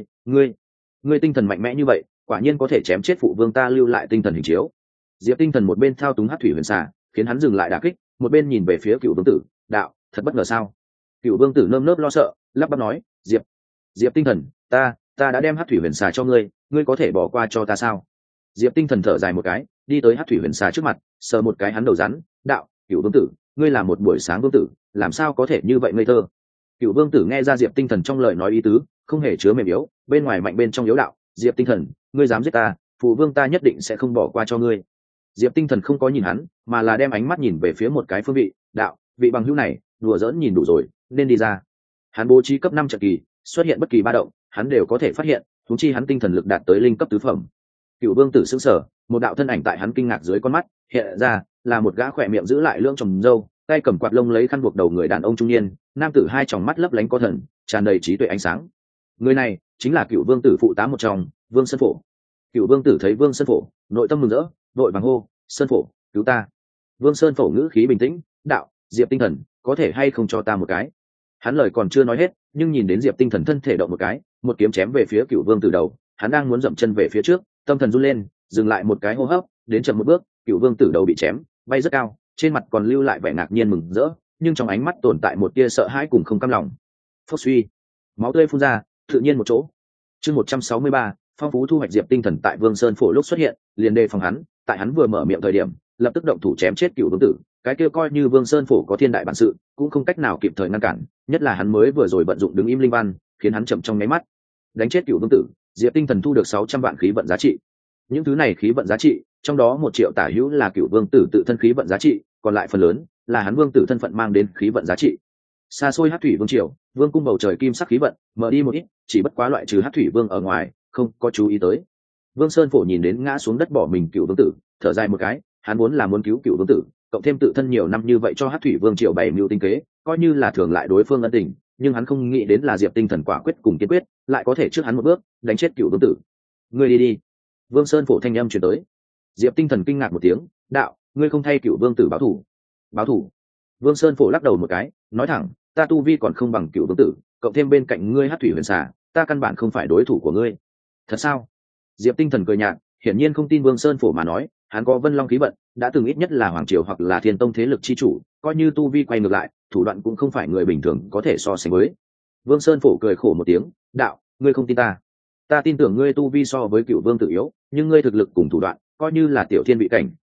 ngươi tinh thần mạnh mẽ như vậy, quả nhiên có thể chém chết phụ vương ta lưu lại tinh thần hình chiếu. Diệp Tinh Thần một bên thao túng Hắc Thủy Huyền Xà, khiến hắn dừng lại đả kích, một bên nhìn về phía Cựu Vương Tử, đạo, thật bất ngờ sao? Cựu Vương Tử nơm nớp lo sợ, lắp bắp nói, Diệp Tinh Thần, ta đã đem Hắc Thủy Huyền Xà cho ngươi, ngươi có thể bỏ qua cho ta sao? Diệp Tinh Thần thở dài một cái, đi tới Hắc Thủy Huyền Xà trước mặt, sờ một cái hắn đầu rắn, đạo, Cựu Vương Tử, ngươi là một buổi sáng vương tử, làm sao có thể như vậy ngây thơ? Cựu Vương Tử nghe ra Diệp Tinh Thần trong lời nói ý tứ, không hề chứa mềm yếu, bên ngoài mạnh bên trong yếu đạo, Diệp Tinh Thần, ngươi dám giết ta, phụ vương ta nhất định sẽ không bỏ qua cho ngươi. Diệp Tinh Thần không có nhìn hắn, mà là đem ánh mắt nhìn về phía một cái phương vị, đạo, vị bằng hữu này, đùa giỡn nhìn đủ rồi, nên đi ra. Hắn bố trí cấp 5 trận kỳ, xuất hiện bất kỳ ba động, hắn đều có thể phát hiện, huống chi hắn tinh thần lực đạt tới linh cấp tứ phẩm. Cựu Vương Tử sững sờ, một đạo thân ảnh tại hắn kinh ngạc dưới con mắt, hiện ra, là một gã khỏe miệng giữ lại lưỡng tròng râu, tay cầm quạt lông lấy khăn buộc đầu người đàn ông trung niên, nam tử hai tròng mắt lấp lánh có thần, tràn đầy trí tuệ ánh sáng. Người này chính là Cựu Vương Tử phụ tá một trong, Vương Sơn Phổ. Cựu Vương Tử thấy Vương Sơn Phổ, nội tâm mừng rỡ, vội vàng hô, Sơn Phổ, cứu ta. Vương Sơn Phổ ngữ khí bình tĩnh, đạo, Diệp Tinh Thần, có thể hay không cho ta một cái? Hắn lời còn chưa nói hết, nhưng nhìn đến Diệp Tinh Thần thân thể động một cái, một kiếm chém về phía Cựu Vương Tử đầu, hắn đang muốn dậm chân về phía trước, tâm thần run lên, dừng lại một cái hô hấp, đến chậm một bước, Cựu Vương Tử đầu bị chém, bay rất cao, trên mặt còn lưu lại vẻ ngạc nhiên mừng rỡ, nhưng trong ánh mắt tồn tại một tia sợ hãi cùng không cam lòng. Phốc suy, máu tươi phun ra, tự nhiên một chỗ. Chương 163, phong phú thu hoạch. Diệp Tinh Thần tại Vương Sơn Phổ lúc xuất hiện, liền đề phòng hắn, tại hắn vừa mở miệng thời điểm, lập tức động thủ chém chết Cựu Vương Tử. Cái kia coi như Vương Sơn Phổ có thiên đại bản sự, cũng không cách nào kịp thời ngăn cản, nhất là hắn mới vừa rồi vận dụng đứng im linh văn, khiến hắn chậm trong nháy mắt. Đánh chết Cựu Vương Tử, Diệp Tinh Thần thu được 600 vạn khí vận giá trị. Những thứ này khí vận giá trị, trong đó 1 triệu tả hữu là Cựu Vương Tử tự thân khí vận giá trị, còn lại phần lớn là hắn vương tử thân phận mang đến khí vận giá trị. Xa xôi Hắc Thủy Vương triều, vương cung bầu trời kim sắc khí vận mở đi một ít, chỉ bất quá loại trừ Hắc Thủy Vương ở ngoài, không có chú ý tới. Vương Sơn Phổ nhìn đến ngã xuống đất bỏ mình Cựu Vương Tử, thở dài một cái, hắn vốn là muốn cứu Cựu Vương Tử, cộng thêm tự thân nhiều năm như vậy cho Hắc Thủy Vương triều bày mưu tinh kế, coi như là thường lại đối phương ân tình, nhưng hắn không nghĩ đến là Diệp Tinh Thần quả quyết cùng kiên quyết, lại có thể trước hắn một bước đánh chết Cựu Vương Tử. Ngươi đi đi. Vương Sơn Phổ thanh âm truyền tới. Diệp Tinh Thần kinh ngạc một tiếng, đạo, ngươi không thay Cựu Vương Tử báo thù? Báo thù? Vương Sơn Phổ lắc đầu một cái, nói thẳng, ta tu vi còn không bằng Cựu Vương Tử, cộng thêm bên cạnh ngươi Hắc Thủy Huyền Xà, ta căn bản không phải đối thủ của ngươi. Thật sao? Diệp Tinh Thần cười nhạt, hiển nhiên không tin Vương Sơn Phổ mà nói, hắn có Vân Long khí vận, đã từng ít nhất là hoàng triều hoặc là Thiên Tông thế lực chi chủ, coi như tu vi quay ngược lại, thủ đoạn cũng không phải người bình thường có thể so sánh với. Vương Sơn Phổ cười khổ một tiếng, đạo, ngươi không tin ta? Ta tin tưởng ngươi tu vi so với Cựu Vương Tử yếu, nhưng ngươi thực lực cùng thủ đoạn, coi như là tiểu thiên vị cảnh,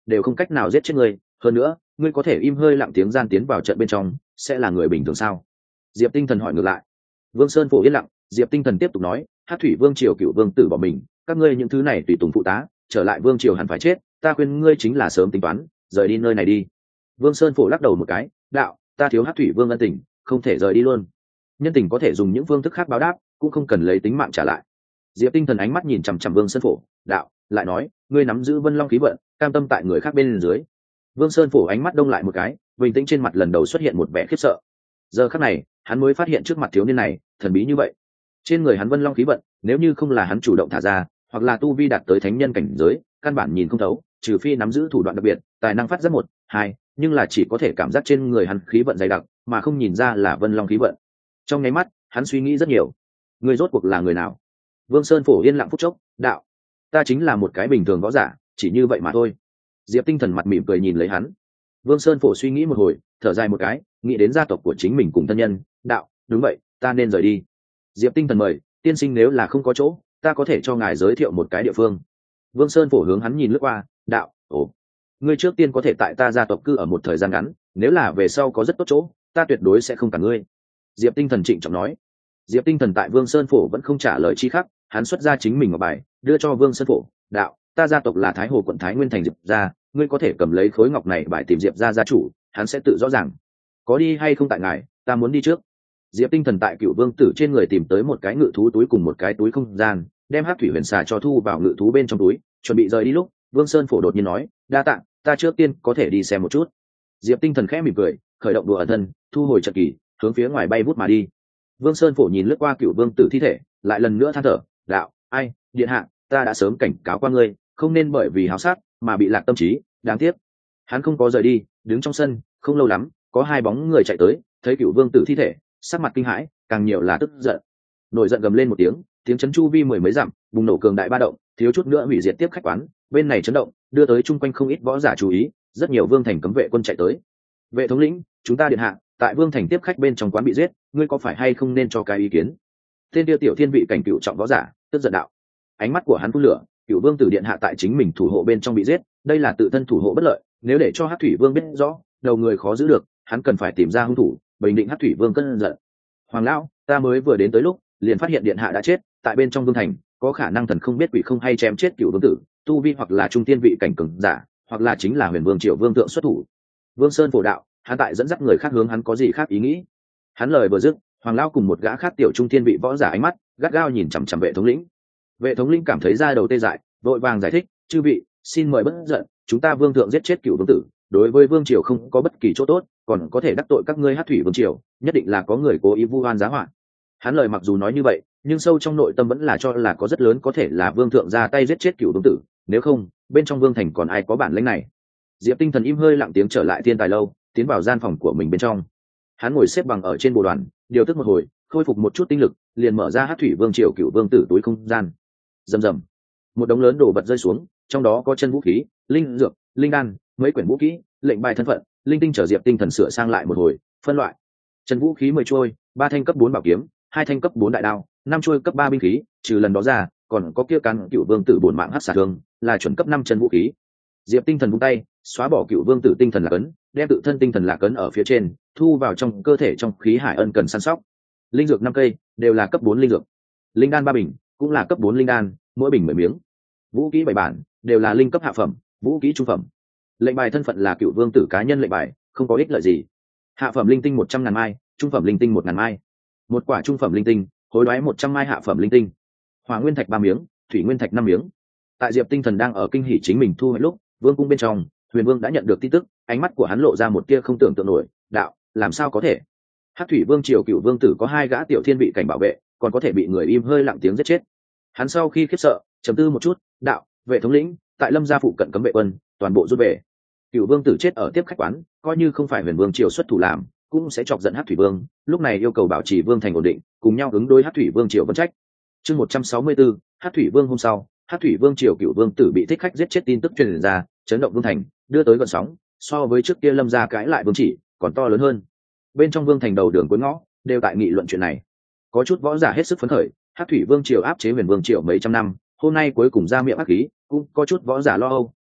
đều không cách nào giết chết ngươi, hơn nữa ngươi có thể im hơi lặng tiếng gian tiến vào trận bên trong, sẽ là người bình thường sao? Diệp Tinh Thần hỏi ngược lại. Vương Sơn Phổ yên lặng, Diệp Tinh Thần tiếp tục nói, Hắc Thủy Vương triều cựu vương tử bỏ mình, các ngươi những thứ này tùy tùng phụ tá, trở lại vương triều hẳn phải chết, ta khuyên ngươi chính là sớm tính toán, rời đi nơi này đi. Vương Sơn Phổ lắc đầu một cái, đạo, ta thiếu Hắc Thủy Vương ân tình, không thể rời đi luôn. Nhân tình có thể dùng những phương thức khác báo đáp, cũng không cần lấy tính mạng trả lại. Diệp Tinh Thần ánh mắt nhìn chằm chằm Vương Sơn Phổ, đạo, lại nói, ngươi nắm giữ Vân Long khí vận, cam tâm tại người khác bên dưới. Vương Sơn Phổ ánh mắt đông lại một cái, bình tĩnh trên mặt lần đầu xuất hiện một vẻ khiếp sợ. Giờ khắc này, hắn mới phát hiện trước mặt thiếu niên này thần bí như vậy. Trên người hắn Vân Long khí vận, nếu như không là hắn chủ động thả ra, hoặc là tu vi đạt tới thánh nhân cảnh giới, căn bản nhìn không thấu, trừ phi nắm giữ thủ đoạn đặc biệt, tài năng phát giác một, hai, nhưng là chỉ có thể cảm giác trên người hắn khí vận dày đặc, mà không nhìn ra là Vân Long khí vận. Trong nháy mắt, hắn suy nghĩ rất nhiều. Người rốt cuộc là người nào? Vương Sơn Phổ yên lặng phút chốc, đạo, ta chính là một cái bình thường võ giả, chỉ như vậy mà thôi. Diệp Tinh Thần mặt mỉm cười nhìn lấy hắn. Vương Sơn Phổ suy nghĩ một hồi, thở dài một cái, nghĩ đến gia tộc của chính mình cùng thân nhân, đạo, đúng vậy, ta nên rời đi. Diệp Tinh Thần mời, tiên sinh nếu là không có chỗ, ta có thể cho ngài giới thiệu một cái địa phương. Vương Sơn Phổ hướng hắn nhìn lướt qua, đạo, ồ, ngươi trước tiên có thể tại ta gia tộc cư ở một thời gian ngắn, nếu là về sau có rất tốt chỗ, ta tuyệt đối sẽ không cản ngươi. Diệp Tinh Thần trịnh trọng nói. Diệp Tinh Thần tại Vương Sơn Phổ vẫn không trả lời chi khắc, hắn xuất ra chính mình ngọc bài, đưa cho Vương Sơn Phổ, đạo, ta gia tộc là Thái Hồ quận Thái Nguyên thành Diệp gia, ngươi có thể cầm lấy khối ngọc này bài tìm Diệp gia gia chủ, hắn sẽ tự rõ ràng. Có đi hay không tại ngài, ta muốn đi trước. Diệp Tinh Thần tại Cựu Vương tử trên người tìm tới một cái ngự thú túi cùng một cái túi không gian, đem Hắc Thủy Huyền Xà cho thu vào ngự thú bên trong túi, chuẩn bị rời đi lúc, Vương Sơn Phổ đột nhiên nói, đa tạ, ta trước tiên có thể đi xem một chút. Diệp Tinh Thần khẽ mỉm cười, khởi động đùa ẩn thân, thu hồi trận kỳ, hướng phía ngoài bay vút mà đi. Vương Sơn Phổ nhìn lướt qua Cựu Vương tử thi thể, lại lần nữa than thở, đạo, ai, điện hạ, ta đã sớm cảnh cáo qua ngươi, không nên bởi vì háo sắc mà bị lạc tâm trí, đáng tiếc. Hắn không có rời đi, đứng trong sân, không lâu lắm, có hai bóng người chạy tới, thấy Cựu Vương tử thi thể, sắc mặt kinh hãi, càng nhiều là tức giận. Nổi giận gầm lên một tiếng, tiếng chấn chu vi mười mấy dặm, bùng nổ cường đại ba động, thiếu chút nữa hủy diệt tiếp khách quán, bên này chấn động, đưa tới chung quanh không ít võ giả chú ý, rất nhiều vương thành cấm vệ quân chạy tới. Vệ thống lĩnh, chúng ta điện hạ, tại vương thành tiếp khách bên trong quán bị giết, ngươi có phải hay không nên cho cái ý kiến? Tên tiêu tiểu thiên vị cảnh cựu trọng võ giả, tức giận đạo. Ánh mắt của hắn phun lửa, Cựu Vương tử điện hạ tại chính mình thủ hộ bên trong bị giết, đây là tự thân thủ hộ bất lợi, nếu để cho Hắc Thủy Vương biết rõ, đầu người khó giữ được, hắn cần phải tìm ra hung thủ, bình định Hắc Thủy Vương cơn giận. Hoàng lão, ta mới vừa đến tới lúc, liền phát hiện điện hạ đã chết, tại bên trong vương thành, có khả năng thần không biết quỷ không hay chém chết Cựu Vương tử, tu vi hoặc là trung tiên vị cảnh cường giả, hoặc là chính là Huyền Vương Triệu Vương thượng xuất thủ. Vương Sơn Phổ đạo, hắn tại dẫn dắt người khác hướng hắn có gì khác ý nghĩ? Hắn lời vừa dứt, Hoàng lão cùng một gã khác tiểu trung tiên vị võ giả ánh mắt gắt gao nhìn chằm chằm vệ thống lĩnh. Vệ thống lĩnh cảm thấy da đầu tê dại, vội vàng giải thích, chư vị, xin mời bất giận, chúng ta vương thượng giết chết Cựu Vương tử, đối với vương triều không có bất kỳ chỗ tốt, còn có thể đắc tội các ngươi Hắc Thủy Vương triều, nhất định là có người cố ý vu oan giá họa. Hắn lời mặc dù nói như vậy, nhưng sâu trong nội tâm vẫn là cho là có rất lớn có thể là vương thượng ra tay giết chết Cựu Vương tử, nếu không, bên trong vương thành còn ai có bản lĩnh này. Diệp Tinh Thần im hơi lặng tiếng trở lại thiên tài lâu, tiến vào gian phòng của mình bên trong. Hắn ngồi xếp bằng ở trên bồ đoàn, điều tức một hồi, khôi phục một chút tinh lực, liền mở ra Hắc Thủy Vương triều Cựu Vương tử túi không gian. Rầm rầm, một đống lớn đồ vật rơi xuống, trong đó có chân vũ khí, linh dược, linh đan, mấy quyển vũ kỹ, lệnh bài thân phận, linh tinh trở. Diệp Tinh Thần sửa sang lại một hồi, phân loại. Chân vũ khí 10 chuôi, 3 thanh cấp 4 bảo kiếm, 2 thanh cấp 4 đại đao, 5 chuôi cấp 3 binh khí, trừ lần đó ra, còn có kia cán Cựu Vương tử bổn mạng hắc xà thương, là chuẩn cấp 5 chân vũ khí. Diệp Tinh Thần vung tay, xóa bỏ Cựu Vương tử tinh thần lạc ấn, đem tự thân tinh thần lạc ấn ở phía trên, thu vào trong cơ thể trong khí hải ân cần săn sóc. Linh dược 5 cây, đều là cấp 4 linh dược. Linh đan 3 bình, cũng là cấp 4 linh đan, mỗi bình 10 miếng. Vũ kỹ 7 bản, đều là linh cấp hạ phẩm, vũ kỹ trung phẩm. Lệnh bài thân phận là Cựu Vương tử cá nhân lệnh bài, không có ích lợi gì. Hạ phẩm linh tinh 100.000 mai, trung phẩm linh tinh 1.000 mai. Một quả trung phẩm linh tinh, hối đoái 100 mai hạ phẩm linh tinh. Hỏa nguyên thạch 3 miếng, thủy nguyên thạch 5 miếng. Tại Diệp Tinh Thần đang ở kinh hỉ chính mình thu hoạch lúc, vương cung bên trong, Huyền Vương đã nhận được tin tức, ánh mắt của hắn lộ ra một tia không tưởng tượng nổi, đạo, làm sao có thể? Hắc Thủy Vương triều Cựu Vương tử có 2 gã tiểu thiên vị cảnh bảo vệ, còn có thể bị người im hơi lặng tiếng giết chết. Hắn sau khi khiếp sợ, trầm tư một chút, đạo, vệ thống lĩnh, tại Lâm gia phụ cận cấm vệ quân, toàn bộ rút về. Cựu Vương tử chết ở tiếp khách quán, coi như không phải Huyền Vương triều xuất thủ làm, cũng sẽ chọc giận Hắc Thủy Vương, lúc này yêu cầu bảo trì vương thành ổn định, cùng nhau ứng đối Hắc Thủy Vương triều vấn trách. Chương 164, Hắc Thủy Vương hôm sau, Hắc Thủy Vương triều Cựu Vương tử bị thích khách giết chết tin tức truyền ra, chấn động vương thành, đưa tới gợn sóng, so với trước kia Lâm gia cãi lại vương chỉ, còn to lớn hơn. Bên trong vương thành đầu đường cuối ngõ, đều tại nghị luận chuyện này. Có chút võ giả hết sức phấn khởi, Hắc Thủy Vương triều áp chế Huyền Vương triều mấy trăm năm, hôm nay cuối cùng ra miệng ác khí, cũng có chút võ giả lo âu,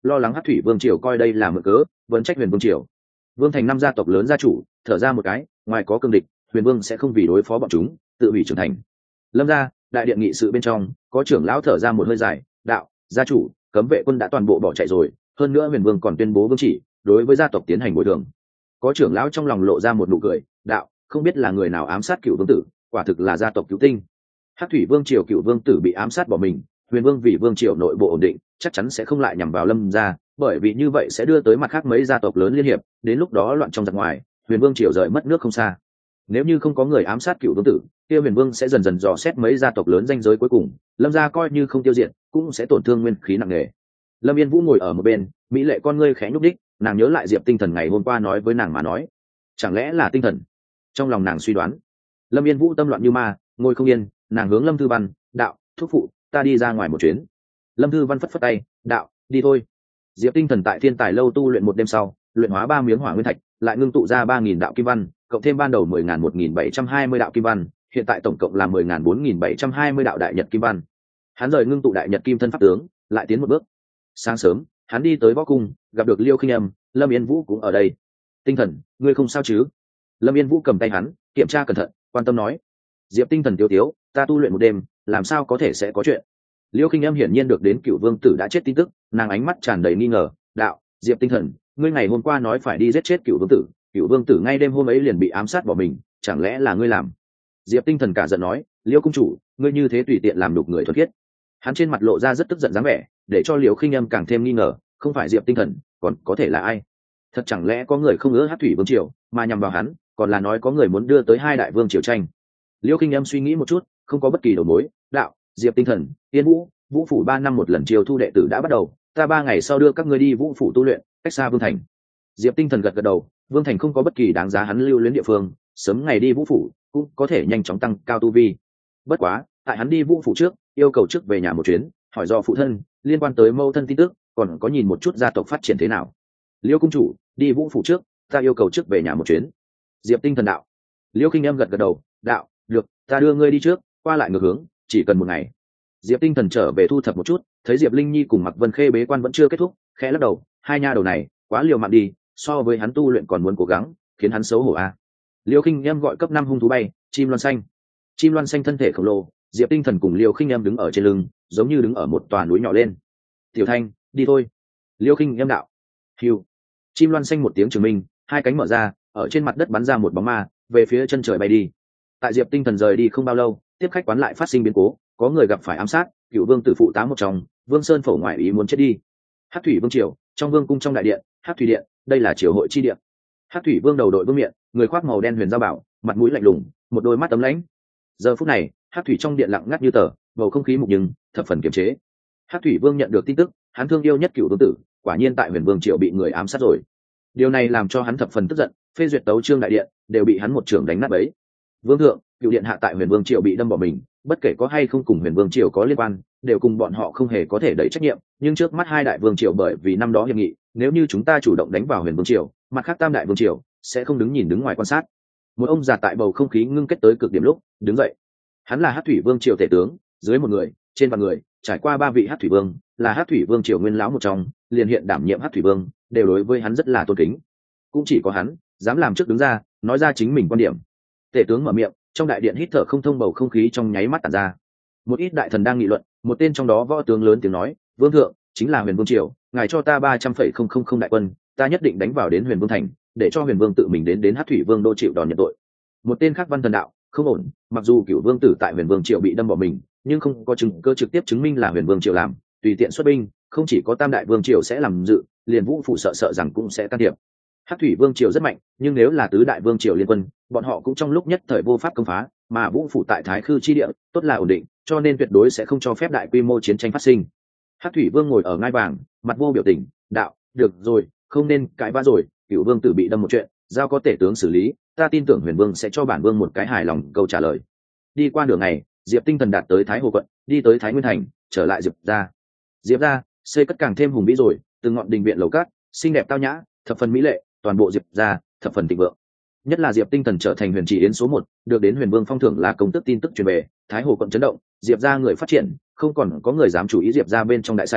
lo lắng Hắc thủy vương triều coi đây là mượn cớ vẫn trách Huyền vương triều. Vương thành năm gia tộc lớn gia chủ thở ra một cái, ngoài có cương địch, Huyền vương sẽ không vì đối phó bọn chúng tự hủy trưởng thành. Lâm gia đại điện nghị sự bên trong, có trưởng lão thở ra một hơi dài, đạo: gia chủ, cấm vệ quân đã toàn bộ bỏ chạy rồi, hơn nữa Huyền vương còn tuyên bố vương chỉ đối với gia tộc tiến hành bồi thường. Có trưởng lão trong lòng lộ ra một nụ cười, đạo: không biết là người nào ám sát Cửu vương tử, quả thực là gia tộc cứu tinh. Hắc thủy vương triều Cửu vương tử bị ám sát bỏ mình, Huyền vương vì vương triều nội bộ ổn định, chắc chắn sẽ không lại nhằm vào Lâm gia, bởi vì như vậy sẽ đưa tới mặt khác mấy gia tộc lớn liên hiệp, đến lúc đó loạn trong giặc ngoài, Huyền vương triều rời mất nước không xa. Nếu như không có người ám sát Cửu vương tử, kia Huyền vương sẽ dần dần dò xét mấy gia tộc lớn ranh giới cuối cùng, Lâm gia coi như không tiêu diệt, cũng sẽ tổn thương nguyên khí nặng nề. Lâm Yên Vũ ngồi ở một bên, mỹ lệ con ngươi khẽ nhúc đích, nàng nhớ lại Diệp Tinh Thần ngày hôm qua nói với nàng mà nói, chẳng lẽ là tinh thần? Trong lòng nàng suy đoán. Lâm Yên Vũ tâm loạn như ma, ngồi không yên, nàng hướng Lâm Thư Văn, đạo: thúc phụ, ta đi ra ngoài một chuyến. Lâm Thư Văn phất phất tay, đạo: đi thôi. Diệp Tinh Thần tại Thiên Tài lâu tu luyện một đêm sau, luyện hóa 3 miếng hỏa nguyên thạch, lại ngưng tụ ra 3000 đạo kim văn, cộng thêm ban đầu 10.1720 đạo kim văn, hiện tại tổng cộng là 10.4720 đạo đại nhật kim văn. Hắn rời ngưng tụ đại nhật kim thân pháp tướng, lại tiến một bước. Sáng sớm, hắn đi tới võ cung, gặp được Liêu Khinh Âm, Lâm Yên Vũ cũng ở đây. Tinh Thần, ngươi không sao chứ? Lâm Yên Vũ cầm tay hắn, kiểm tra cẩn thận, quan tâm nói. Diệp Tinh Thần tiêu tiếu, ta tu luyện một đêm, làm sao có thể sẽ có chuyện? Liêu Khinh Âm hiển nhiên được đến Cửu vương tử đã chết tin tức, nàng ánh mắt tràn đầy nghi ngờ, đạo: Diệp Tinh Thần, ngươi ngày hôm qua nói phải đi giết chết Cửu vương tử ngay đêm hôm ấy liền bị ám sát bỏ mình, chẳng lẽ là ngươi làm? Diệp Tinh Thần cả giận nói: Liêu cung chủ, ngươi như thế tùy tiện làm đục người thuần khiết. Hắn trên mặt lộ ra rất tức giận dáng vẻ, để cho Liêu Khinh Âm càng thêm nghi ngờ, không phải Diệp Tinh Thần, còn có thể là ai? Thật chẳng lẽ có người không ưa Hắc thủy vương triều mà nhằm vào hắn, còn là nói có người muốn đưa tới hai đại vương triều tranh? Liêu Khinh Âm suy nghĩ một chút, không có bất kỳ đầu mối, đạo: Diệp Tinh Thần, Yên Vũ, Vũ phủ 3 năm một lần chiêu thu đệ tử đã bắt đầu, ta 3 ngày sau đưa các ngươi đi Vũ phủ tu luyện, cách xa Vương thành. Diệp Tinh Thần gật gật đầu, Vương thành không có bất kỳ đáng giá hắn lưu luyến địa phương, sớm ngày đi Vũ phủ cũng có thể nhanh chóng tăng cao tu vi. Bất quá, tại hắn đi Vũ phủ trước, yêu cầu trước về nhà một chuyến, hỏi do phụ thân liên quan tới mâu thân tin tức, còn có nhìn một chút gia tộc phát triển thế nào. Liêu cung chủ, đi Vũ phủ trước, ta yêu cầu trước về nhà một chuyến. Diệp Tinh Thần đạo. Liêu Khinh Âm gật gật đầu, đạo: được, ta đưa ngươi đi trước, qua lại ngược hướng, chỉ cần 1 ngày. Diệp Tinh Thần trở về thu thập một chút, thấy Diệp Linh Nhi cùng Mạc Vân Khê bế quan vẫn chưa kết thúc, khẽ lắc đầu, hai nha đầu này quá liều mạng đi, so với hắn tu luyện còn muốn cố gắng, khiến hắn xấu hổ a. Liêu Khinh Âm gọi cấp 5 hung thú bay, chim loan xanh. Chim loan xanh thân thể khổng lồ, Diệp Tinh Thần cùng Liêu Khinh Âm đứng ở trên lưng, giống như đứng ở một tòa núi nhỏ lên. Tiểu Thanh, đi thôi. Liêu Khinh Âm đạo. Hưu. Chim loan xanh một tiếng trường minh, hai cánh mở ra, ở trên mặt đất bắn ra một bóng ma, về phía chân trời bay đi. Tại Diệp Tinh Thần rời đi không bao lâu, tiếp khách quán lại phát sinh biến cố, có người gặp phải ám sát, Cửu vương tử phụ tá một trong, Vương Sơn phổ ngoại ý muốn chết đi. Hắc thủy vương triều, trong vương cung trong đại điện, Hắc thủy điện, đây là triều hội chi điện. Hắc thủy vương đầu đội vương miện, người khoác màu đen huyền giao bảo, mặt mũi lạnh lùng, một đôi mắt tấm lãnh. Giờ phút này, Hắc thủy trong điện lặng ngắt như tờ, bầu không khí mục nhưng thập phần kiềm chế. Hắc thủy vương nhận được tin tức, hắn thương yêu nhất Cửu vương tử, quả nhiên tại huyền vương triều bị người ám sát rồi. Điều này làm cho hắn thập phần tức giận, phê duyệt tấu chương đại điện đều bị hắn một trường đánh nát bấy. Vương thượng, Cựu điện hạ tại huyền vương triều bị đâm bỏ mình, bất kể có hay không cùng huyền vương triều có liên quan, đều cùng bọn họ không hề có thể đẩy trách nhiệm, nhưng trước mắt hai đại vương triều bởi vì năm đó hiệp nghị, nếu như chúng ta chủ động đánh vào huyền vương triều, mặt khác tam đại vương triều sẽ không đứng nhìn đứng ngoài quan sát. Một ông già tại bầu không khí ngưng kết tới cực điểm lúc đứng dậy. Hắn là Hắc thủy vương triều tể tướng, dưới một người, trên vạn người, trải qua 3 vị Hắc thủy vương, là Hắc thủy vương triều nguyên lão một trong, liền hiện đảm nhiệm Hắc thủy vương, đều đối với hắn rất là tôn kính. Cũng chỉ có hắn dám làm trước đứng ra, nói ra chính mình quan điểm. Tể tướng mở miệng, trong đại điện hít thở không thông, bầu không khí trong nháy mắt tản ra. Một ít đại thần đang nghị luận, một tên trong đó võ tướng lớn tiếng nói: Vương thượng, chính là huyền vương triều, ngài cho ta 300,000 đại quân, ta nhất định đánh vào đến huyền vương thành, để cho huyền vương tự mình đến Hắc thủy vương đô chịu đòn nhận tội. Một tên khác văn thần đạo: không ổn, mặc dù Cửu vương tử tại huyền vương triều bị đâm bỏ mình, nhưng không có chứng cơ trực tiếp chứng minh là huyền vương triều làm, tùy tiện xuất binh, không chỉ có tam đại vương triều sẽ làm dự, liền Vũ phủ sợ rằng cũng sẽ can thiệp. Hắc thủy vương triều rất mạnh, nhưng nếu là tứ đại vương triều liên quân, bọn họ cũng trong lúc nhất thời vô pháp công phá, mà Vũ phủ tại Thái Khư chi địa tốt là ổn định, cho nên tuyệt đối sẽ không cho phép đại quy mô chiến tranh phát sinh. Hắc thủy vương ngồi ở ngai vàng, mặt vô biểu tình, đạo: được rồi, không nên cãi vã rồi, Cửu vương tử bị đâm một chuyện, giao có tể tướng xử lý, ta tin tưởng huyền vương sẽ cho bản vương một cái hài lòng câu trả lời. Đi qua đường này, Diệp Tinh Thần đạt tới Thái Hồ quận, đi tới Thái Nguyên thành, trở lại Diệp gia xây cất càng thêm hùng vĩ rồi, từng ngọn đình viện lầu cát xinh đẹp tao nhã, thập phần mỹ lệ, toàn bộ Diệp gia thập phần thịnh vượng. Nhất là Diệp Tinh Thần trở thành huyền chỉ yến số 1, được đến huyền vương phong thưởng là công tước tin tức truyền về, Thái Hồ quận chấn động, Diệp gia người phát triển, không còn có người dám chủ ý Diệp gia bên trong đại sảnh,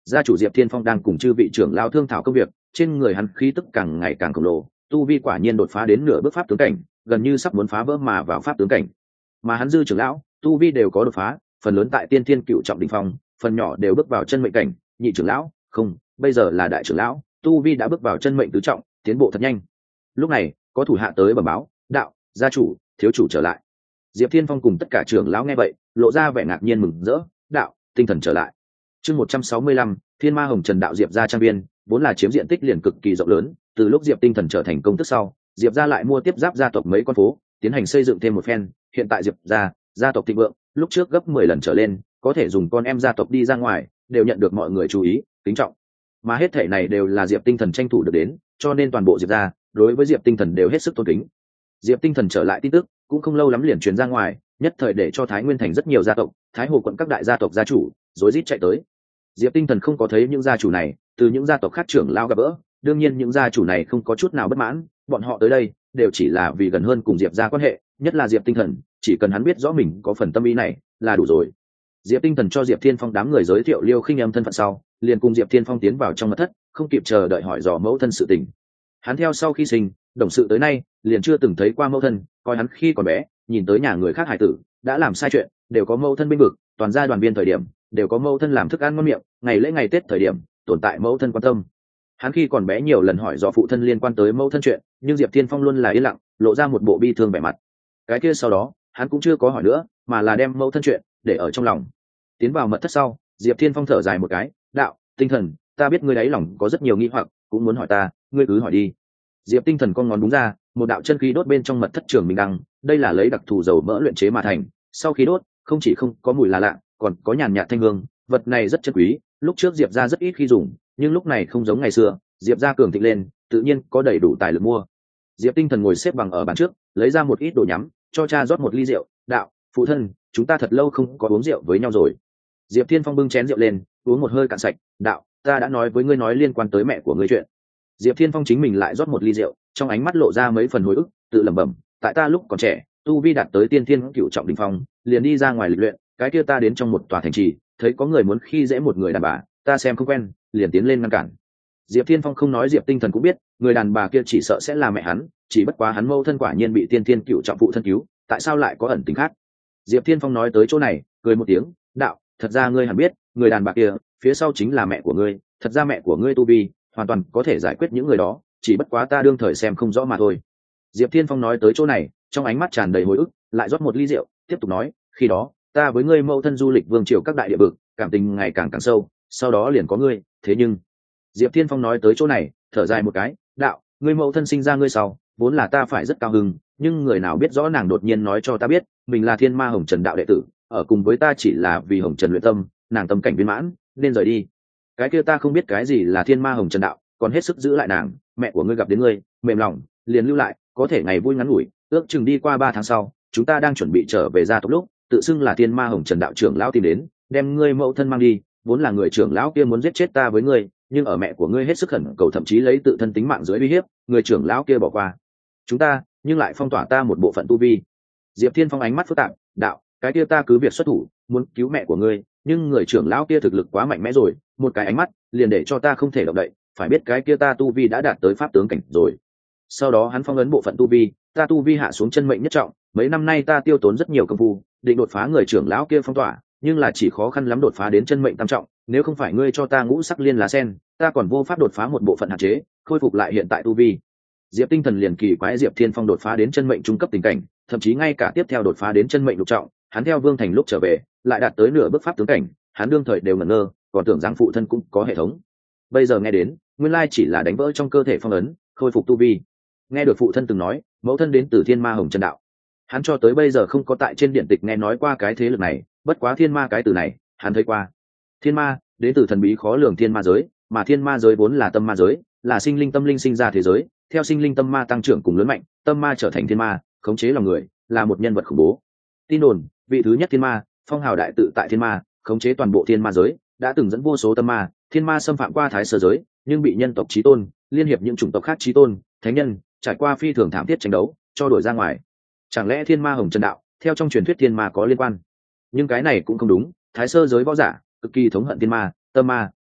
gia chủ Diệp Thiên Phong đang cùng chư vị trưởng lao thương thảo công việc, trên người hắn khí tức càng ngày càng khổng lồ, tu vi quả nhiên đột phá đến nửa bước pháp tướng cảnh, gần như sắp muốn phá vỡ mà vào pháp tướng cảnh. Mà hắn dư trưởng lão, tu vi đều có đột phá, phần lớn tại tiên thiên cựu trọng đỉnh phong, phần nhỏ đều bước vào chân mệnh cảnh, nhị trưởng lão, không, bây giờ là đại trưởng lão, tu vi đã bước vào chân mệnh tứ trọng, tiến bộ thật nhanh. Lúc này, có thủ hạ tới bẩm báo, đạo, gia chủ, thiếu chủ trở lại. Diệp Thiên Phong cùng tất cả trưởng lão nghe vậy, lộ ra vẻ ngạc nhiên mừng rỡ, đạo, tinh thần trở lại. Chương 165, Thiên Ma Hồng Trần đạo Diệp gia trang viên, vốn là chiếm diện tích liền cực kỳ rộng lớn, từ lúc Diệp Tinh Thần trở thành công tước sau, Diệp gia lại mua tiếp giáp gia tộc mấy con phố, tiến hành xây dựng thêm một phen, hiện tại Diệp gia tộc thịnh vượng, lúc trước gấp 10 lần trở lên, có thể dùng con em gia tộc đi ra ngoài, đều nhận được mọi người chú ý, kính trọng. Mà hết thảy này đều là Diệp Tinh Thần tranh thủ được đến, cho nên toàn bộ Diệp gia, đối với Diệp Tinh Thần đều hết sức tôn kính. Diệp Tinh Thần trở lại tin tức, cũng không lâu lắm liền truyền ra ngoài, nhất thời để cho Thái Nguyên thành rất nhiều gia tộc, Thái Hồ quận các đại gia tộc gia chủ, rối rít chạy tới. Diệp Tinh Thần không có thấy những gia chủ này, từ những gia tộc khác trưởng lao gặp gỡ, đương nhiên những gia chủ này không có chút nào bất mãn, bọn họ tới đây đều chỉ là vì gần hơn cùng Diệp gia quan hệ, nhất là Diệp Tinh Thần, chỉ cần hắn biết rõ mình có phần tâm ý này là đủ rồi. Diệp Tinh Thần cho Diệp Thiên Phong đám người giới thiệu Liêu Khinh Âm thân phận sau, liền cùng Diệp Thiên Phong tiến vào trong mật thất, không kịp chờ đợi hỏi dò mẫu thân sự tình. Hắn theo sau khi sinh, đồng sự tới nay, liền chưa từng thấy qua mẫu thân, coi hắn khi còn bé, nhìn tới nhà người khác hải tử, đã làm sai chuyện, đều có mẫu thân bênh vực, toàn gia đoàn viên thời điểm, đều có mẫu thân làm thức ăn ngon miệng, ngày lễ ngày Tết thời điểm, tồn tại mẫu thân quan tâm. Hắn khi còn bé nhiều lần hỏi do phụ thân liên quan tới mẫu thân chuyện, nhưng Diệp Thiên Phong luôn là yên lặng, lộ ra một bộ bi thương vẻ mặt. Cái kia sau đó, hắn cũng chưa có hỏi nữa, mà là đem mẫu thân chuyện để ở trong lòng. Tiến vào mật thất sau, Diệp Thiên Phong thở dài một cái, đạo, Tinh Thần, ta biết ngươi đáy lòng có rất nhiều nghi hoặc, cũng muốn hỏi ta, ngươi cứ hỏi đi. Diệp Tinh Thần con ngón đúng ra, một đạo chân khí đốt bên trong mật thất trường minh đăng, đây là lấy đặc thù dầu mỡ luyện chế mà thành, sau khi đốt, không chỉ không có mùi là lạ, còn có nhàn nhạt thanh hương, vật này rất chân quý, lúc trước Diệp gia rất ít khi dùng, nhưng lúc này không giống ngày xưa, Diệp gia cường thịnh lên, tự nhiên có đầy đủ tài lực mua. Diệp Tinh Thần ngồi xếp bằng ở bàn trước, lấy ra một ít đồ nhắm, cho cha rót một ly rượu, đạo, phụ thân, chúng ta thật lâu không có uống rượu với nhau rồi. Diệp Thiên Phong bưng chén rượu lên, uống một hơi cạn sạch, đạo, ta đã nói với ngươi nói liên quan tới mẹ của ngươi chuyện. Diệp Thiên Phong chính mình lại rót một ly rượu, trong ánh mắt lộ ra mấy phần hồi ức, tự lẩm bẩm, tại ta lúc còn trẻ, tu vi đạt tới tiên thiên cửu trọng đỉnh phong, liền đi ra ngoài lịch luyện, cái kia ta đến trong một tòa thành trì, thấy có người muốn khi dễ một người đàn bà, ta xem không quen, liền tiến lên ngăn cản. Diệp Thiên Phong không nói, Diệp Tinh Thần cũng biết, người đàn bà kia chỉ sợ sẽ là mẹ hắn, chỉ bất quá hắn mâu thân quả nhiên bị tiên thiên cửu trọng phụ thân cứu, tại sao lại có ẩn tình khác? Diệp Thiên Phong nói tới chỗ này, cười một tiếng, đạo, thật ra ngươi hẳn biết, người đàn bà kia, phía sau chính là mẹ của ngươi, thật ra mẹ của ngươi tu vi, hoàn toàn có thể giải quyết những người đó, chỉ bất quá ta đương thời xem không rõ mà thôi. Diệp Thiên Phong nói tới chỗ này, trong ánh mắt tràn đầy hồi ức, lại rót một ly rượu, tiếp tục nói, khi đó, ta với ngươi mẫu thân du lịch vương triều các đại địa vực, cảm tình ngày càng càng sâu, sau đó liền có ngươi, thế nhưng Diệp Thiên Phong nói tới chỗ này, thở dài một cái, đạo, ngươi mẫu thân sinh ra ngươi sau, vốn là ta phải rất cao hứng, nhưng người nào biết rõ nàng đột nhiên nói cho ta biết, mình là Thiên Ma Hồng Trần đạo đệ tử, ở cùng với ta chỉ là vì Hồng Trần luyện tâm, nàng tâm cảnh viên mãn, nên rời đi. Cái kia ta không biết cái gì là Thiên Ma Hồng Trần đạo, còn hết sức giữ lại nàng, mẹ của ngươi gặp đến ngươi, mềm lòng, liền lưu lại, có thể ngày vui ngắn ngủi, ước chừng đi qua 3 tháng sau, chúng ta đang chuẩn bị trở về gia tộc lúc, tự xưng là Thiên Ma Hồng Trần đạo trưởng lão tìm đến, đem ngươi mẫu thân mang đi, vốn là người trưởng lão kia muốn giết chết ta với ngươi, nhưng ở mẹ của ngươi hết sức khẩn cầu, thậm chí lấy tự thân tính mạng dưới uy hiếp, người trưởng lão kia bỏ qua chúng ta, nhưng lại phong tỏa ta một bộ phận tu vi. Diệp Thiên Phong ánh mắt phức tạp, đạo, cái kia ta cứ việc xuất thủ, muốn cứu mẹ của ngươi, nhưng người trưởng lão kia thực lực quá mạnh mẽ rồi, một cái ánh mắt liền để cho ta không thể động đậy, phải biết cái kia ta tu vi đã đạt tới pháp tướng cảnh rồi. Sau đó hắn phong ấn bộ phận tu vi, ta tu vi hạ xuống chân mệnh nhất trọng, mấy năm nay ta tiêu tốn rất nhiều công phu, định đột phá người trưởng lão kia phong tỏa, nhưng là chỉ khó khăn lắm đột phá đến chân mệnh tam trọng, nếu không phải ngươi cho ta ngũ sắc liên lá sen, ta còn vô pháp đột phá một bộ phận hạn chế, khôi phục lại hiện tại tu vi. Diệp Tinh Thần liền kỳ quái Diệp Thiên Phong đột phá đến chân mệnh trung cấp tình cảnh, thậm chí ngay cả tiếp theo đột phá đến chân mệnh lục trọng, hắn theo Vương Thành lúc trở về, lại đạt tới nửa bước pháp tướng cảnh, hắn đương thời đều ngẩn ngơ, còn tưởng rằng phụ thân cũng có hệ thống. Bây giờ nghe đến, nguyên lai chỉ là đánh vỡ trong cơ thể phong ấn, khôi phục tu vi. Nghe được phụ thân từng nói, mẫu thân đến từ Thiên Ma Hồng Trần đạo. Hắn cho tới bây giờ không có tại trên điển tịch nghe nói qua cái thế lực này, bất quá thiên ma cái từ này, hắn thấy qua. Thiên ma, đến từ thần bí khó lường thiên ma giới, mà thiên ma giới vốn là tâm ma giới, là sinh linh tâm linh sinh ra thế giới, theo sinh linh tâm ma tăng trưởng cùng lớn mạnh, tâm ma trở thành thiên ma, khống chế lòng người, là một nhân vật khủng bố. Tin đồn, vị thứ nhất thiên ma, phong hào đại tự tại thiên ma, khống chế toàn bộ thiên ma giới, đã từng dẫn vô số tâm ma, thiên ma xâm phạm qua thái sơ giới, nhưng bị nhân tộc chí tôn, liên hiệp những chủng tộc khác chí tôn, thánh nhân, trải qua phi thường thảm thiết tranh đấu, cho đuổi ra ngoài. Chẳng lẽ Thiên Ma Hồng Trần đạo, theo trong truyền thuyết thiên ma có liên quan? Nhưng cái này cũng không đúng, thái sơ giới võ giả cực kỳ thống hận thiên ma, tâm ma,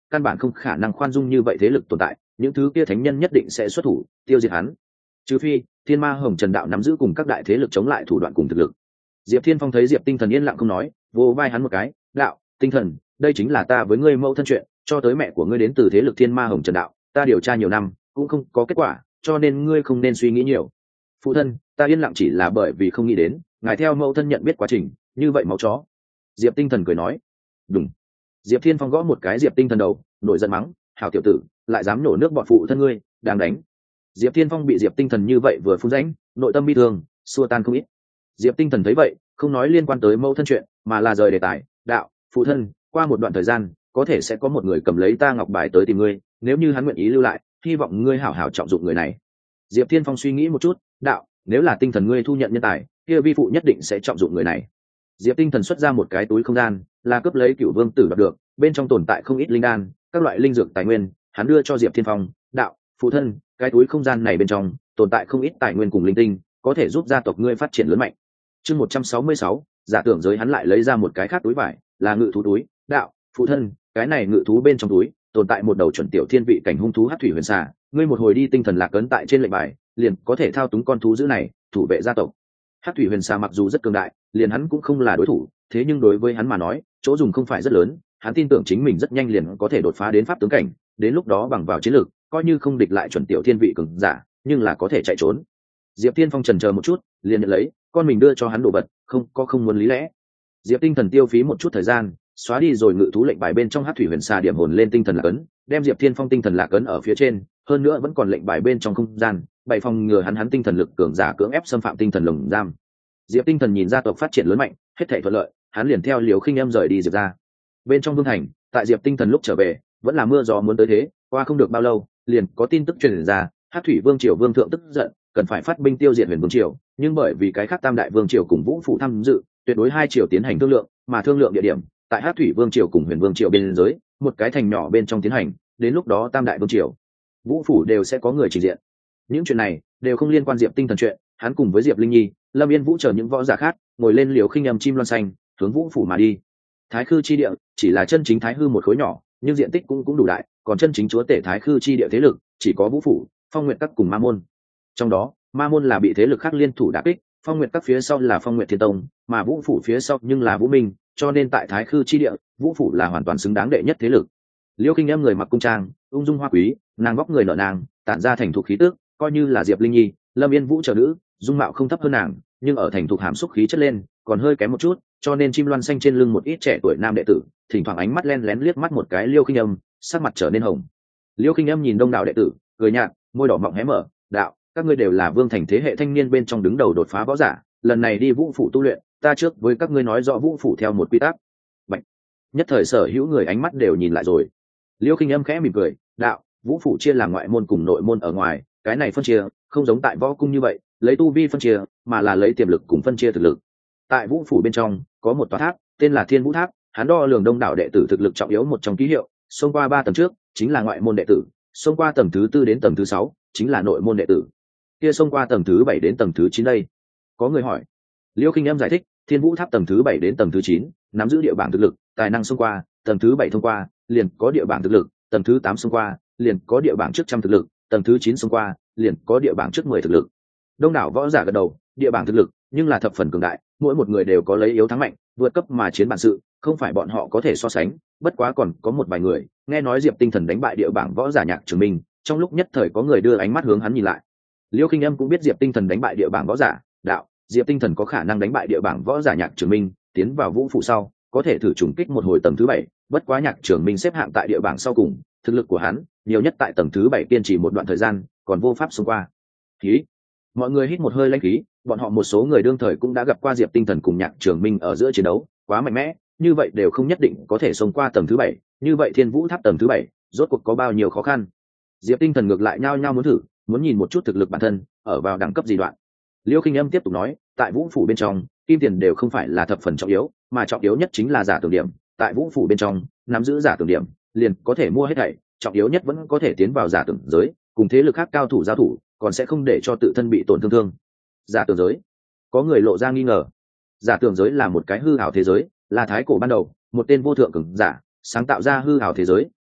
căn bản không khả năng khoan dung như vậy thế lực tồn tại, những thứ kia thánh nhân nhất định sẽ xuất thủ tiêu diệt hắn, trừ phi thiên ma hồng trần đạo nắm giữ cùng các đại thế lực chống lại thủ đoạn cùng thực lực. Diệp Thiên Phong thấy Diệp Tinh Thần yên lặng không nói, vỗ vai hắn một cái, đạo, Tinh Thần, đây chính là ta với ngươi mẫu thân chuyện, cho tới mẹ của ngươi đến từ thế lực thiên ma hồng trần đạo, ta điều tra nhiều năm cũng không có kết quả, cho nên ngươi không nên suy nghĩ nhiều. Phụ thân, ta yên lặng chỉ là bởi vì không nghĩ đến ngài theo mẫu thân nhận biết quá trình như vậy máu chó. Diệp Tinh Thần cười nói. Đúng. Diệp Thiên Phong gõ một cái Diệp Tinh Thần đầu, nổi giận mắng, hảo tiểu tử, lại dám nổ nước bọn phụ thân ngươi, đang đánh. Diệp Thiên Phong bị Diệp Tinh Thần như vậy vừa phun rãnh, nội tâm bi thương xua tan không ít. Diệp Tinh Thần thấy vậy không nói liên quan tới mẫu thân chuyện, mà là rời đề tài, đạo, phụ thân, qua một đoạn thời gian có thể sẽ có một người cầm lấy ta ngọc bài tới tìm ngươi, nếu như hắn nguyện ý lưu lại, hy vọng ngươi hảo hảo trọng dụng người này. Diệp Thiên Phong suy nghĩ một chút, đạo, nếu là Tinh Thần ngươi thu nhận nhân tài, kia vi phụ nhất định sẽ trọng dụng người này. Diệp Tinh Thần xuất ra một cái túi không gian, là cướp lấy Cửu Vương Tử đoạt được, bên trong tồn tại không ít linh đan, các loại linh dược tài nguyên, hắn đưa cho Diệp Thiên Phong, đạo, phụ thân, cái túi không gian này bên trong tồn tại không ít tài nguyên cùng linh tinh, có thể giúp gia tộc ngươi phát triển lớn mạnh. Chương 166, giả tưởng giới hắn lại lấy ra một cái khác túi vải, là ngự thú túi, đạo, phụ thân, cái này ngự thú bên trong túi tồn tại một đầu chuẩn tiểu thiên vị cảnh hung thú hắc thủy huyền xà, ngươi một hồi đi tinh thần lạc ấn tại trên lệnh bài, liền có thể thao túng con thú dữ này, thủ vệ gia tộc. Hắc thủy huyền xà mặc dù rất cường đại, liền hắn cũng không là đối thủ, thế nhưng đối với hắn mà nói, chỗ dùng không phải rất lớn, hắn tin tưởng chính mình rất nhanh liền có thể đột phá đến pháp tướng cảnh, đến lúc đó bằng vào chiến lược, coi như không địch lại chuẩn tiểu thiên vị cường giả, nhưng là có thể chạy trốn. Diệp Thiên Phong chần chờ một chút, liền nhận lấy, con mình đưa cho hắn đồ vật, không muốn lý lẽ. Diệp Tinh Thần tiêu phí một chút thời gian, xóa đi rồi ngự thú lệnh bài bên trong hắc thủy huyền xà điểm hồn lên tinh thần lạc ấn, đem Diệp Thiên Phong tinh thần lạc ấn ở phía trên, hơn nữa vẫn còn lệnh bài bên trong không gian, bày phòng ngừa hắn tinh thần lực cường giả cưỡng ép xâm phạm tinh thần lồng giam. Diệp Tinh Thần nhìn gia tộc phát triển lớn mạnh, hết thảy thuận lợi, hắn liền theo Liều Khinh Âm rời đi Diệp ra. Bên trong vương thành, tại Diệp Tinh Thần lúc trở về, vẫn là mưa gió muốn tới thế, qua không được bao lâu, liền có tin tức truyền ra, Hắc Thủy Vương triều vương thượng tức giận, cần phải phát binh tiêu diệt Huyền Vương triều, nhưng bởi vì cái khác Tam đại vương triều cùng Vũ phủ tham dự, tuyệt đối hai triều tiến hành thương lượng, mà thương lượng địa điểm tại Hắc Thủy Vương triều cùng Huyền Vương triều biên giới, một cái thành nhỏ bên trong tiến hành, đến lúc đó Tam đại vương triều, Vũ phủ đều sẽ có người trình diện. Những chuyện này đều không liên quan Diệp Tinh Thần chuyện, hắn cùng với Diệp Linh Nhi, Lâm Yên Vũ chờ những võ giả khác, ngồi lên Liều Khinh Âm chim loan xanh, hướng Vũ phủ mà đi. Thái Khư chi địa chỉ là chân chính Thái Hư một khối nhỏ, nhưng diện tích cũng đủ đại, còn chân chính chúa tể Thái Khư chi địa thế lực chỉ có Vũ phủ, Phong Nguyệt các cùng Ma môn. Trong đó, Ma môn là bị thế lực khác liên thủ đả kích, Phong Nguyệt các phía sau là Phong Nguyệt Thiên Tông, mà Vũ phủ phía sau nhưng là Vũ Minh, cho nên tại Thái Khư chi địa, Vũ phủ là hoàn toàn xứng đáng đệ nhất thế lực. Liêu Khinh Âm người mặc cung trang, ung dung hoa quý, nàng vóc người nở nàng, tản ra thành thục khí tức, coi như là Diệp Linh Nhi, Lâm Yên Vũ chờ nữ, dung mạo không thấp hơn nàng, nhưng ở thành thục hàm xúc khí chất lên, còn hơi kém một chút, cho nên chim loan xanh trên lưng một ít trẻ tuổi nam đệ tử, thỉnh thoảng ánh mắt len lén liếc mắt một cái Liêu Khinh Âm, sắc mặt trở nên hồng. Liêu Khinh Âm nhìn đông đảo đệ tử, cười nhạt, môi đỏ mọng hé mở, đạo, các ngươi đều là vương thành thế hệ thanh niên bên trong đứng đầu đột phá võ giả, lần này đi Vũ phủ tu luyện, ta trước với các ngươi nói rõ Vũ phủ theo một quy tắc. Bạch. Nhất thời sở hữu người ánh mắt đều nhìn lại rồi. Liêu Khinh Âm khẽ mỉm cười, đạo, Vũ phủ chia làm ngoại môn cùng nội môn ở ngoài, cái này phân chia không giống tại võ cung như vậy, lấy tu vi phân chia, mà là lấy tiềm lực cùng phân chia thực lực. Tại Vũ phủ bên trong có một tòa tháp, tên là Thiên Vũ Tháp, hắn đo lường đông đảo đệ tử thực lực trọng yếu một trong ký hiệu, xông qua 3 tầng trước chính là ngoại môn đệ tử, xông qua tầng thứ 4 đến tầng thứ 6 chính là nội môn đệ tử. Kia xông qua tầng thứ 7 đến tầng thứ 9 đây? Có người hỏi. Liêu Khinh Âm giải thích, Thiên Vũ Tháp tầng thứ 7 đến tầng thứ 9, nắm giữ địa bảng thực lực, tài năng xông qua, tầng thứ 7 thông qua, liền có địa bảng thực lực, tầng thứ 8 xông qua, liền có địa bảng trước trăm thực lực, tầng thứ 9 xông qua, liền có địa bảng trước 10 thực lực. Đông đảo võ giả gật đầu, địa bảng thực lực, nhưng là thập phần cường đại, mỗi một người đều có lấy yếu thắng mạnh, vượt cấp mà chiến bản sự, không phải bọn họ có thể so sánh, bất quá còn có một vài người, nghe nói Diệp Tinh Thần đánh bại địa bảng võ giả Nhạc Trường Minh, trong lúc nhất thời có người đưa ánh mắt hướng hắn nhìn lại. Liêu Khinh Âm cũng biết Diệp Tinh Thần đánh bại địa bảng võ giả, đạo, Diệp Tinh Thần có khả năng đánh bại địa bảng võ giả Nhạc Trường Minh, tiến vào Vũ phủ sau, có thể thử trùng kích một hồi tầng thứ 7, bất quá Nhạc Trường Minh xếp hạng tại địa bảng sau cùng, thực lực của hắn nhiều nhất tại tầng thứ 7 kiên trì một đoạn thời gian, còn vô pháp xông qua. Khí. Mọi người hít một hơi lãnh khí, bọn họ một số người đương thời cũng đã gặp qua Diệp Tinh Thần cùng Nhạc Trường Minh ở giữa chiến đấu, quá mạnh mẽ, như vậy đều không nhất định có thể xông qua tầng thứ 7, như vậy Thiên Vũ Tháp tầng thứ 7, rốt cuộc có bao nhiêu khó khăn. Diệp Tinh Thần ngược lại nhao nhao muốn thử, muốn nhìn một chút thực lực bản thân, ở vào đẳng cấp gì đoạn. Liêu Khinh Âm tiếp tục nói, tại Vũ phủ bên trong, kim tiền đều không phải là thập phần trọng yếu, mà trọng yếu nhất chính là giả tưởng điểm, tại Vũ phủ bên trong, nắm giữ giả tưởng điểm, liền có thể mua hết thảy, trọng yếu nhất vẫn có thể tiến vào giả tưởng giới, cùng thế lực khác cao thủ giao thủ, còn sẽ không để cho tự thân bị tổn thương. Giả tưởng giới, có người lộ ra nghi ngờ. Giả tưởng giới là một cái hư ảo thế giới, là thái cổ ban đầu, một tên vô thượng cường giả sáng tạo ra hư ảo thế giới,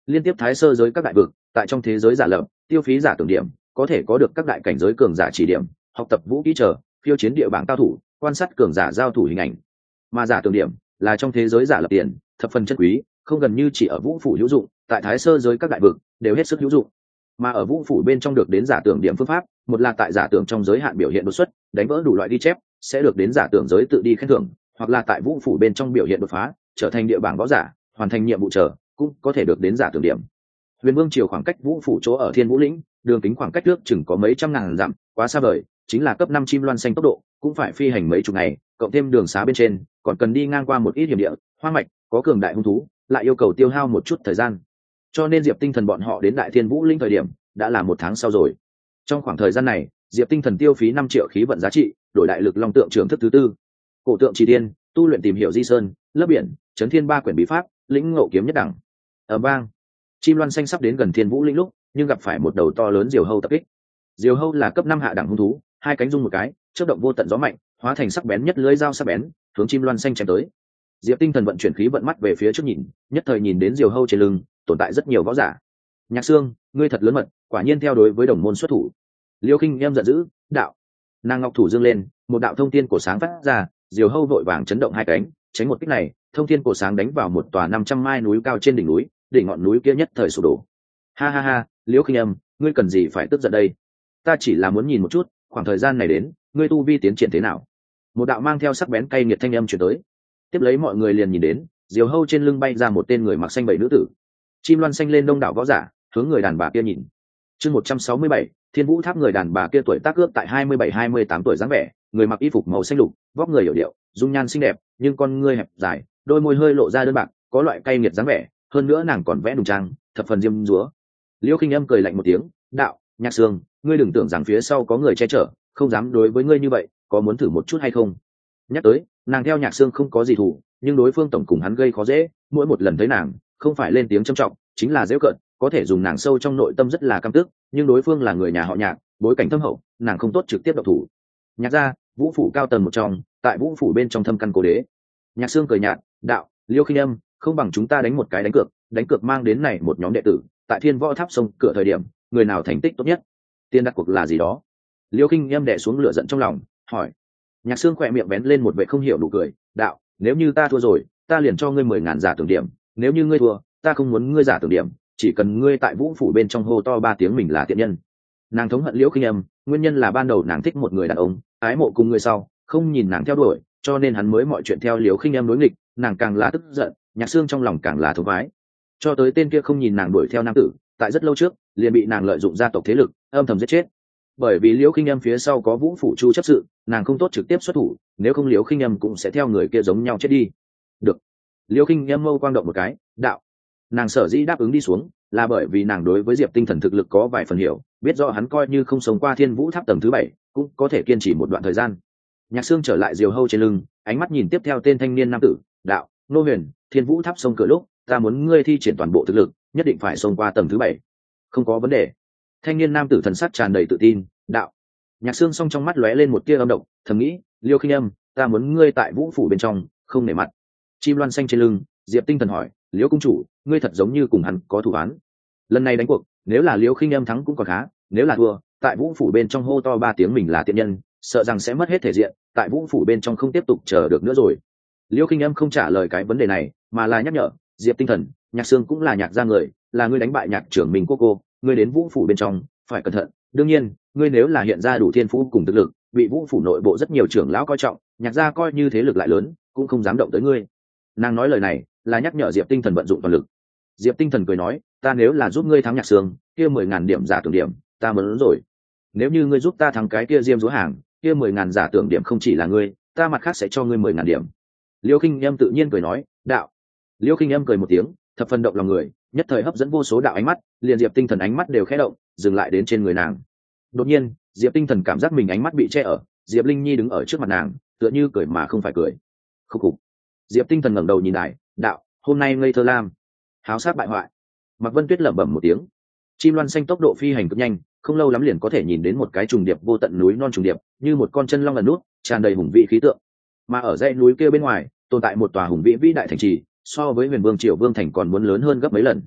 liên tiếp thái sơ giới các đại vực, tại trong thế giới giả lập tiêu phí giả tưởng điểm có thể có được các đại cảnh giới cường giả chỉ điểm, học tập vũ kỹ trở, phiêu chiến địa bảng cao thủ, quan sát cường giả giao thủ hình ảnh. Mà giả tưởng điểm là trong thế giới giả lập tiền, thập phần chất quý, không gần như chỉ ở vũ phủ hữu dụng, tại thái sơ giới các đại vực đều hết sức hữu dụng. Mà ở vũ phủ bên trong được đến giả tưởng điểm phương pháp, một là tại giả tưởng trong giới hạn biểu hiện đột xuất, đánh vỡ đủ loại ghi chép sẽ được đến giả tưởng giới tự đi khen thưởng, hoặc là tại vũ phủ bên trong biểu hiện đột phá, trở thành địa bảng võ giả, hoàn thành nhiệm vụ trở, cũng có thể được đến giả tưởng điểm. Huyền Vương triều khoảng cách vũ phủ chỗ ở Thiên Vũ lĩnh, đường kính khoảng cách nước chừng có mấy trăm ngàn dặm, quá xa vời, chính là cấp 5 chim loan xanh tốc độ, cũng phải phi hành mấy chục ngày, cộng thêm đường xá bên trên, còn cần đi ngang qua một ít hiểm địa, hoang mạch, có cường đại hung thú, lại yêu cầu tiêu hao một chút thời gian. Cho nên Diệp Tinh Thần bọn họ đến Đại Thiên Vũ lĩnh thời điểm, đã là 1 tháng sau rồi. Trong khoảng thời gian này, Diệp Tinh Thần tiêu phí 5 triệu khí vận giá trị, đổi đại lực long tượng trưởng thức thứ tư, cổ tượng chỉ tiên, tu luyện tìm hiểu di sơn, lấp biển, chấn thiên ba quyển bí pháp, lĩnh ngộ kiếm nhất đẳng. Ở bang, chim loan xanh sắp đến gần Thiên Vũ lĩnh lúc, nhưng gặp phải một đầu to lớn diều hâu tập kích. Diều hâu là cấp 5 hạ đẳng hung thú, hai cánh rung một cái, chớp động vô tận gió mạnh, hóa thành sắc bén nhất lưỡi dao sắc bén, hướng chim loan xanh chém tới. Diệp Tinh Thần vận chuyển khí vận mắt về phía trước nhìn, nhất thời nhìn đến diều hâu trên lưng tồn tại rất nhiều võ giả. Nhạc Sương, ngươi thật lớn mật, quả nhiên theo đối với đồng môn xuất thủ. Liêu Khinh em giận dữ, đạo. Nàng ngọc thủ dương lên, một đạo thông thiên cổ sáng phát ra, diều hâu vội vàng chấn động hai cánh, tránh một kích này, thông thiên cổ sáng đánh vào một tòa 500 mai núi cao trên đỉnh núi, đỉnh ngọn núi kia nhất thời sụp đổ. Ha ha ha, Liêu Khinh em, ngươi cần gì phải tức giận đây? Ta chỉ là muốn nhìn một chút, khoảng thời gian này đến, ngươi tu vi tiến triển thế nào? Một đạo mang theo sắc bén cay nghiệt thanh âm truyền tới. Tiếp lấy mọi người liền nhìn đến, diều hâu trên lưng bay ra một tên người mặc xanh bảy nữ tử. Chim loan xanh lên đông đảo võ giả, hướng người đàn bà kia nhìn. Chương 167, Thiên Vũ Tháp. Người đàn bà kia tuổi tác ước tại 27-28 tuổi dáng vẻ, người mặc y phục màu xanh lục, vóc người hiểu điệu, dung nhan xinh đẹp, nhưng con ngươi hẹp dài, đôi môi hơi lộ ra đơn bạc, có loại cay nghiệt dáng vẻ, hơn nữa nàng còn vẽ đùng trang, thập phần diêm dúa. Liêu Khinh Âm cười lạnh một tiếng, đạo, Nhạc Sương, ngươi đừng tưởng rằng phía sau có người che chở, không dám đối với ngươi như vậy, có muốn thử một chút hay không? Nhắc tới, nàng theo Nhạc Sương không có gì thù, nhưng đối phương tổng cùng hắn gây khó dễ, mỗi một lần thấy nàng, không phải lên tiếng trầm trọng, chính là giễu cợt, có thể dùng nàng sâu trong nội tâm rất là căm tức, nhưng đối phương là người nhà họ Nhạc, bối cảnh thâm hậu, nàng không tốt trực tiếp động thủ. Nhạc gia, Vũ phủ cao tầng một trong, tại Vũ phủ bên trong thâm căn cố đế. Nhạc Sương cười nhạt, đạo, Liêu Khinh Âm, không bằng chúng ta đánh một cái đánh cược mang đến này một nhóm đệ tử, tại Thiên Võ Tháp sông cửa thời điểm, người nào thành tích tốt nhất, tiền đặt cuộc là gì đó. Liêu Khinh Âm đè xuống lửa giận trong lòng, hỏi. Nhạc Sương khỏe miệng vén lên một vẻ không hiểu nụ cười, đạo, nếu như ta thua rồi, ta liền cho ngươi 10.000 giả tưởng điểm, nếu như ngươi thua, ta không muốn ngươi giả tưởng điểm, chỉ cần ngươi tại Vũ phủ bên trong hô to 3 tiếng mình là tiện nhân. Nàng thống hận Liễu Khinh Âm, nguyên nhân là ban đầu nàng thích một người đàn ông, ái mộ cùng người sau, không nhìn nàng theo đuổi, cho nên hắn mới mọi chuyện theo Liễu Khinh Âm đối nghịch, nàng càng là tức giận, Nhạc Sương trong lòng càng là thống khoái. Cho tới tên kia không nhìn nàng đuổi theo nam tử, tại rất lâu trước, liền bị nàng lợi dụng gia tộc thế lực, âm thầm giết chết. Bởi vì Liễu Khinh Âm phía sau có Vũ phủ Chu chấp sự, nàng không tốt trực tiếp xuất thủ, nếu không Liễu Khinh Âm cũng sẽ theo người kia giống nhau chết đi. Được. Liễu Khinh Âm mâu quang động một cái, đạo. Nàng sở dĩ đáp ứng đi xuống, là bởi vì nàng đối với Diệp Tinh Thần thực lực có vài phần hiểu, biết rõ hắn coi như không sống qua Thiên Vũ Tháp tầng thứ 7, cũng có thể kiên trì một đoạn thời gian. Nhạc Sương trở lại diều hâu trên lưng, ánh mắt nhìn tiếp theo tên thanh niên nam tử, đạo, Nô Huyền, Thiên Vũ Tháp sông cửa lúc, ta muốn ngươi thi triển toàn bộ thực lực, nhất định phải xông qua tầng thứ 7. Không có vấn đề. Thanh niên nam tử thần sắc tràn đầy tự tin, đạo. Nhạc Sương song trong mắt lóe lên một tia âm độc, thầm nghĩ, Liêu Khinh Âm, ta muốn ngươi tại Vũ phủ bên trong, không nể mặt. Chim loan xanh trên lưng, Diệp Tinh Thần hỏi, Liễu cung chủ, ngươi thật giống như cùng hắn có thủ án. Lần này đánh cuộc, nếu là Liễu Khinh Âm thắng cũng còn khá, nếu là thua, tại Vũ phủ bên trong hô to 3 tiếng mình là tiện nhân, sợ rằng sẽ mất hết thể diện, tại Vũ phủ bên trong không tiếp tục chờ được nữa rồi. Liễu Khinh Âm không trả lời cái vấn đề này, mà là nhắc nhở, Diệp Tinh Thần, Nhạc Sương cũng là Nhạc gia người, là ngươi đánh bại Nhạc trưởng mình cô, ngươi đến Vũ phủ bên trong, phải cẩn thận. Đương nhiên, ngươi nếu là hiện ra đủ thiên phú cùng thực lực, bị Vũ phủ nội bộ rất nhiều trưởng lão coi trọng, Nhạc gia coi như thế lực lại lớn, cũng không dám động tới ngươi. Nàng nói lời này, là nhắc nhở Diệp Tinh Thần vận dụng toàn lực. Diệp Tinh Thần cười nói, ta nếu là giúp ngươi thắng Nhạc Sương, kia 10.000 điểm giả tưởng điểm, ta muốn rồi. Nếu như ngươi giúp ta thắng cái kia Diêm Dúa hàng, kia 10.000 giả tưởng điểm không chỉ là ngươi, ta mặt khác sẽ cho ngươi 10.000 điểm. Liêu Khinh Âm tự nhiên cười nói, đạo. Liêu Khinh Âm cười một tiếng, thập phần động lòng người, nhất thời hấp dẫn vô số đạo ánh mắt, liền Diệp Tinh Thần ánh mắt đều khẽ động, dừng lại đến trên người nàng. Đột nhiên, Diệp Tinh Thần cảm giác mình ánh mắt bị che ở, Diệp Linh Nhi đứng ở trước mặt nàng, tựa như cười mà không phải cười. Khúc khục. Diệp Tinh Thần ngẩng đầu nhìn lại, đạo, hôm nay ngây thơ lam, háo sát bại hoại. Mạc Vân Tuyết lẩm bẩm một tiếng. Chim loan xanh tốc độ phi hành cực nhanh, không lâu lắm liền có thể nhìn đến một cái trùng điệp vô tận núi non trùng điệp, như một con chân long ẩn nút, tràn đầy hùng vĩ khí tượng. Mà ở dãy núi kia bên ngoài, tồn tại một tòa hùng vĩ vĩ đại thành trì, so với Huyền Vương Triều Vương thành còn muốn lớn hơn gấp mấy lần.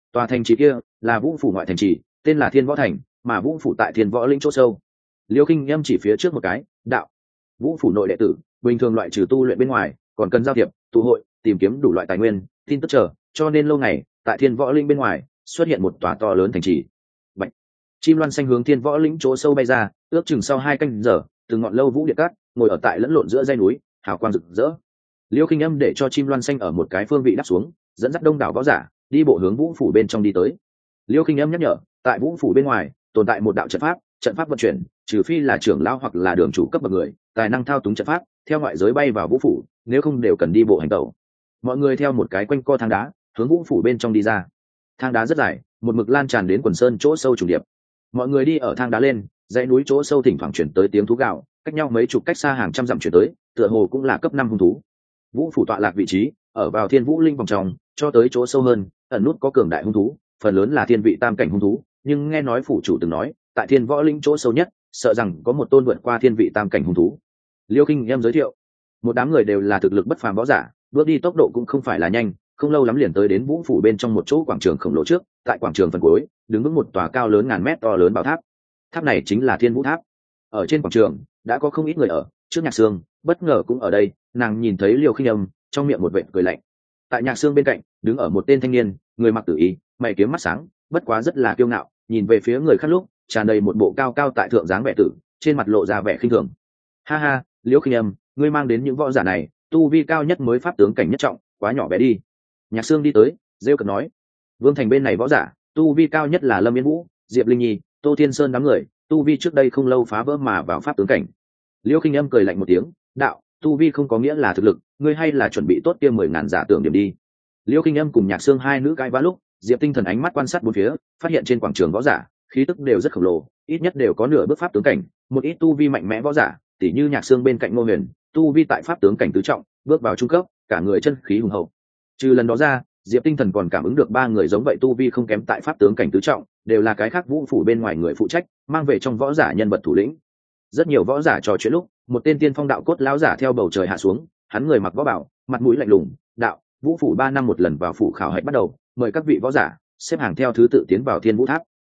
Tòa thành trì kia là vũ phủ ngoại thành trì, tên là Thiên Võ Thành, mà vũ phủ tại Thiên Võ Lĩnh chỗ sâu. Liêu Kinh Âm chỉ phía trước một cái, đạo: vũ phủ nội đệ tử bình thường loại trừ tu luyện bên ngoài, còn cần giao thiệp, tụ hội, tìm kiếm đủ loại tài nguyên, tin tức chờ, cho nên lâu ngày tại Thiên Võ Lĩnh bên ngoài xuất hiện một tòa to lớn thành trì. Bạch. Chim loan xanh hướng Thiên Võ Lĩnh chỗ sâu bay ra, ước chừng sau 2 canh giờ, từ ngọn lâu vũ điện cát ngồi ở tại lẫn lộn giữa dãy núi, hào quang rực rỡ. Liêu Kinh Âm để cho chim loan xanh ở một cái phương vị đáp xuống, dẫn dắt đông đảo võ giả đi bộ hướng vũ phủ bên trong đi tới. Liêu Kinh Âm nhắc nhở, tại vũ phủ bên ngoài tồn tại một đạo trận pháp vận chuyển, trừ phi là trưởng lão hoặc là đường chủ cấp bậc người tài năng thao túng trận pháp theo ngoại giới bay vào vũ phủ, nếu không đều cần đi bộ hành tẩu. Mọi người theo một cái quanh co thang đá hướng vũ phủ bên trong đi ra. Thang đá rất dài, một mực lan tràn đến quần sơn chỗ sâu trùng điệp. Mọi người đi ở thang đá lên, dãy núi chỗ sâu thỉnh thoảng chuyển tới tiếng thú gào, cách nhau mấy chục cách xa hàng trăm dặm chuyển tới, tựa hồ cũng là cấp 5 hung thú. Vũ phủ tọa lạc vị trí ở vào Thiên Vũ Linh vòng trong, cho tới chỗ sâu hơn ẩn nút có cường đại hung thú, phần lớn là thiên vị tam cảnh hung thú, nhưng nghe nói phủ chủ từng nói tại Thiên Võ Linh chỗ sâu nhất sợ rằng có một tôn vượt qua thiên vị tam cảnh hung thú. Liêu Kinh em giới thiệu, một đám người đều là thực lực bất phàm võ giả, bước đi tốc độ cũng không phải là nhanh, không lâu lắm liền tới đến vũ phủ bên trong một chỗ quảng trường khổng lồ trước. Tại quảng trường phần cuối đứng vững một tòa cao lớn ngàn mét to lớn bảo tháp. Tháp này chính là Thiên Vũ Tháp. Ở trên quảng trường đã có không ít người ở, trước Nhạc Sương bất ngờ cũng ở đây, nàng nhìn thấy Liêu Khinh Âm, trong miệng một vệt cười lạnh. Tại Nhạc Sương bên cạnh đứng ở một tên thanh niên, người mặc tử y, mày kiếm mắt sáng, bất quá rất là kiêu ngạo, nhìn về phía người khác lúc tràn đầy một bộ cao cao tại thượng dáng vẻ tử, trên mặt lộ ra vẻ khinh thường. Ha ha, Liêu Khinh Âm, ngươi mang đến những võ giả này tu vi cao nhất mới pháp tướng cảnh nhất trọng, quá nhỏ bé đi. Nhạc Sương đi tới rêu cợt nói, Vương Thành bên này võ giả tu vi cao nhất là Lâm Yên Vũ, Diệp Linh Nhi, Tô Thiên Sơn đám người tu vi trước đây không lâu phá vỡ mà vào pháp tướng cảnh. Liêu Khinh Âm cười lạnh một tiếng, đạo: tu vi không có nghĩa là thực lực, ngươi hay là chuẩn bị tốt kia 10.000 giả tưởng điểm đi. Liêu Khinh Âm cùng Nhạc Sương hai nữ cãi vã lúc, Diệp Tinh Thần ánh mắt quan sát bốn phía, phát hiện trên quảng trường võ giả khí tức đều rất khổng lồ, ít nhất đều có nửa bước pháp tướng cảnh, một ít tu vi mạnh mẽ võ giả tỉ như Nhạc Sương bên cạnh Ngô Huyền, tu vi tại pháp tướng cảnh tứ trọng, bước vào trung cấp, cả người chân khí hùng hậu. Trừ lần đó ra, Diệp Tinh Thần còn cảm ứng được 3 người giống vậy tu vi không kém tại pháp tướng cảnh tứ trọng, đều là cái khác vũ phủ bên ngoài người phụ trách, mang về trong võ giả nhân vật thủ lĩnh. Rất nhiều võ giả trò chuyện lúc, một tên tiên phong đạo cốt lão giả theo bầu trời hạ xuống, hắn người mặc võ bảo, mặt mũi lạnh lùng, đạo: vũ phủ 3 năm một lần vào phủ khảo hạch bắt đầu, mời các vị võ giả xếp hàng theo thứ tự tiến vào Thiên Vũ Tháp.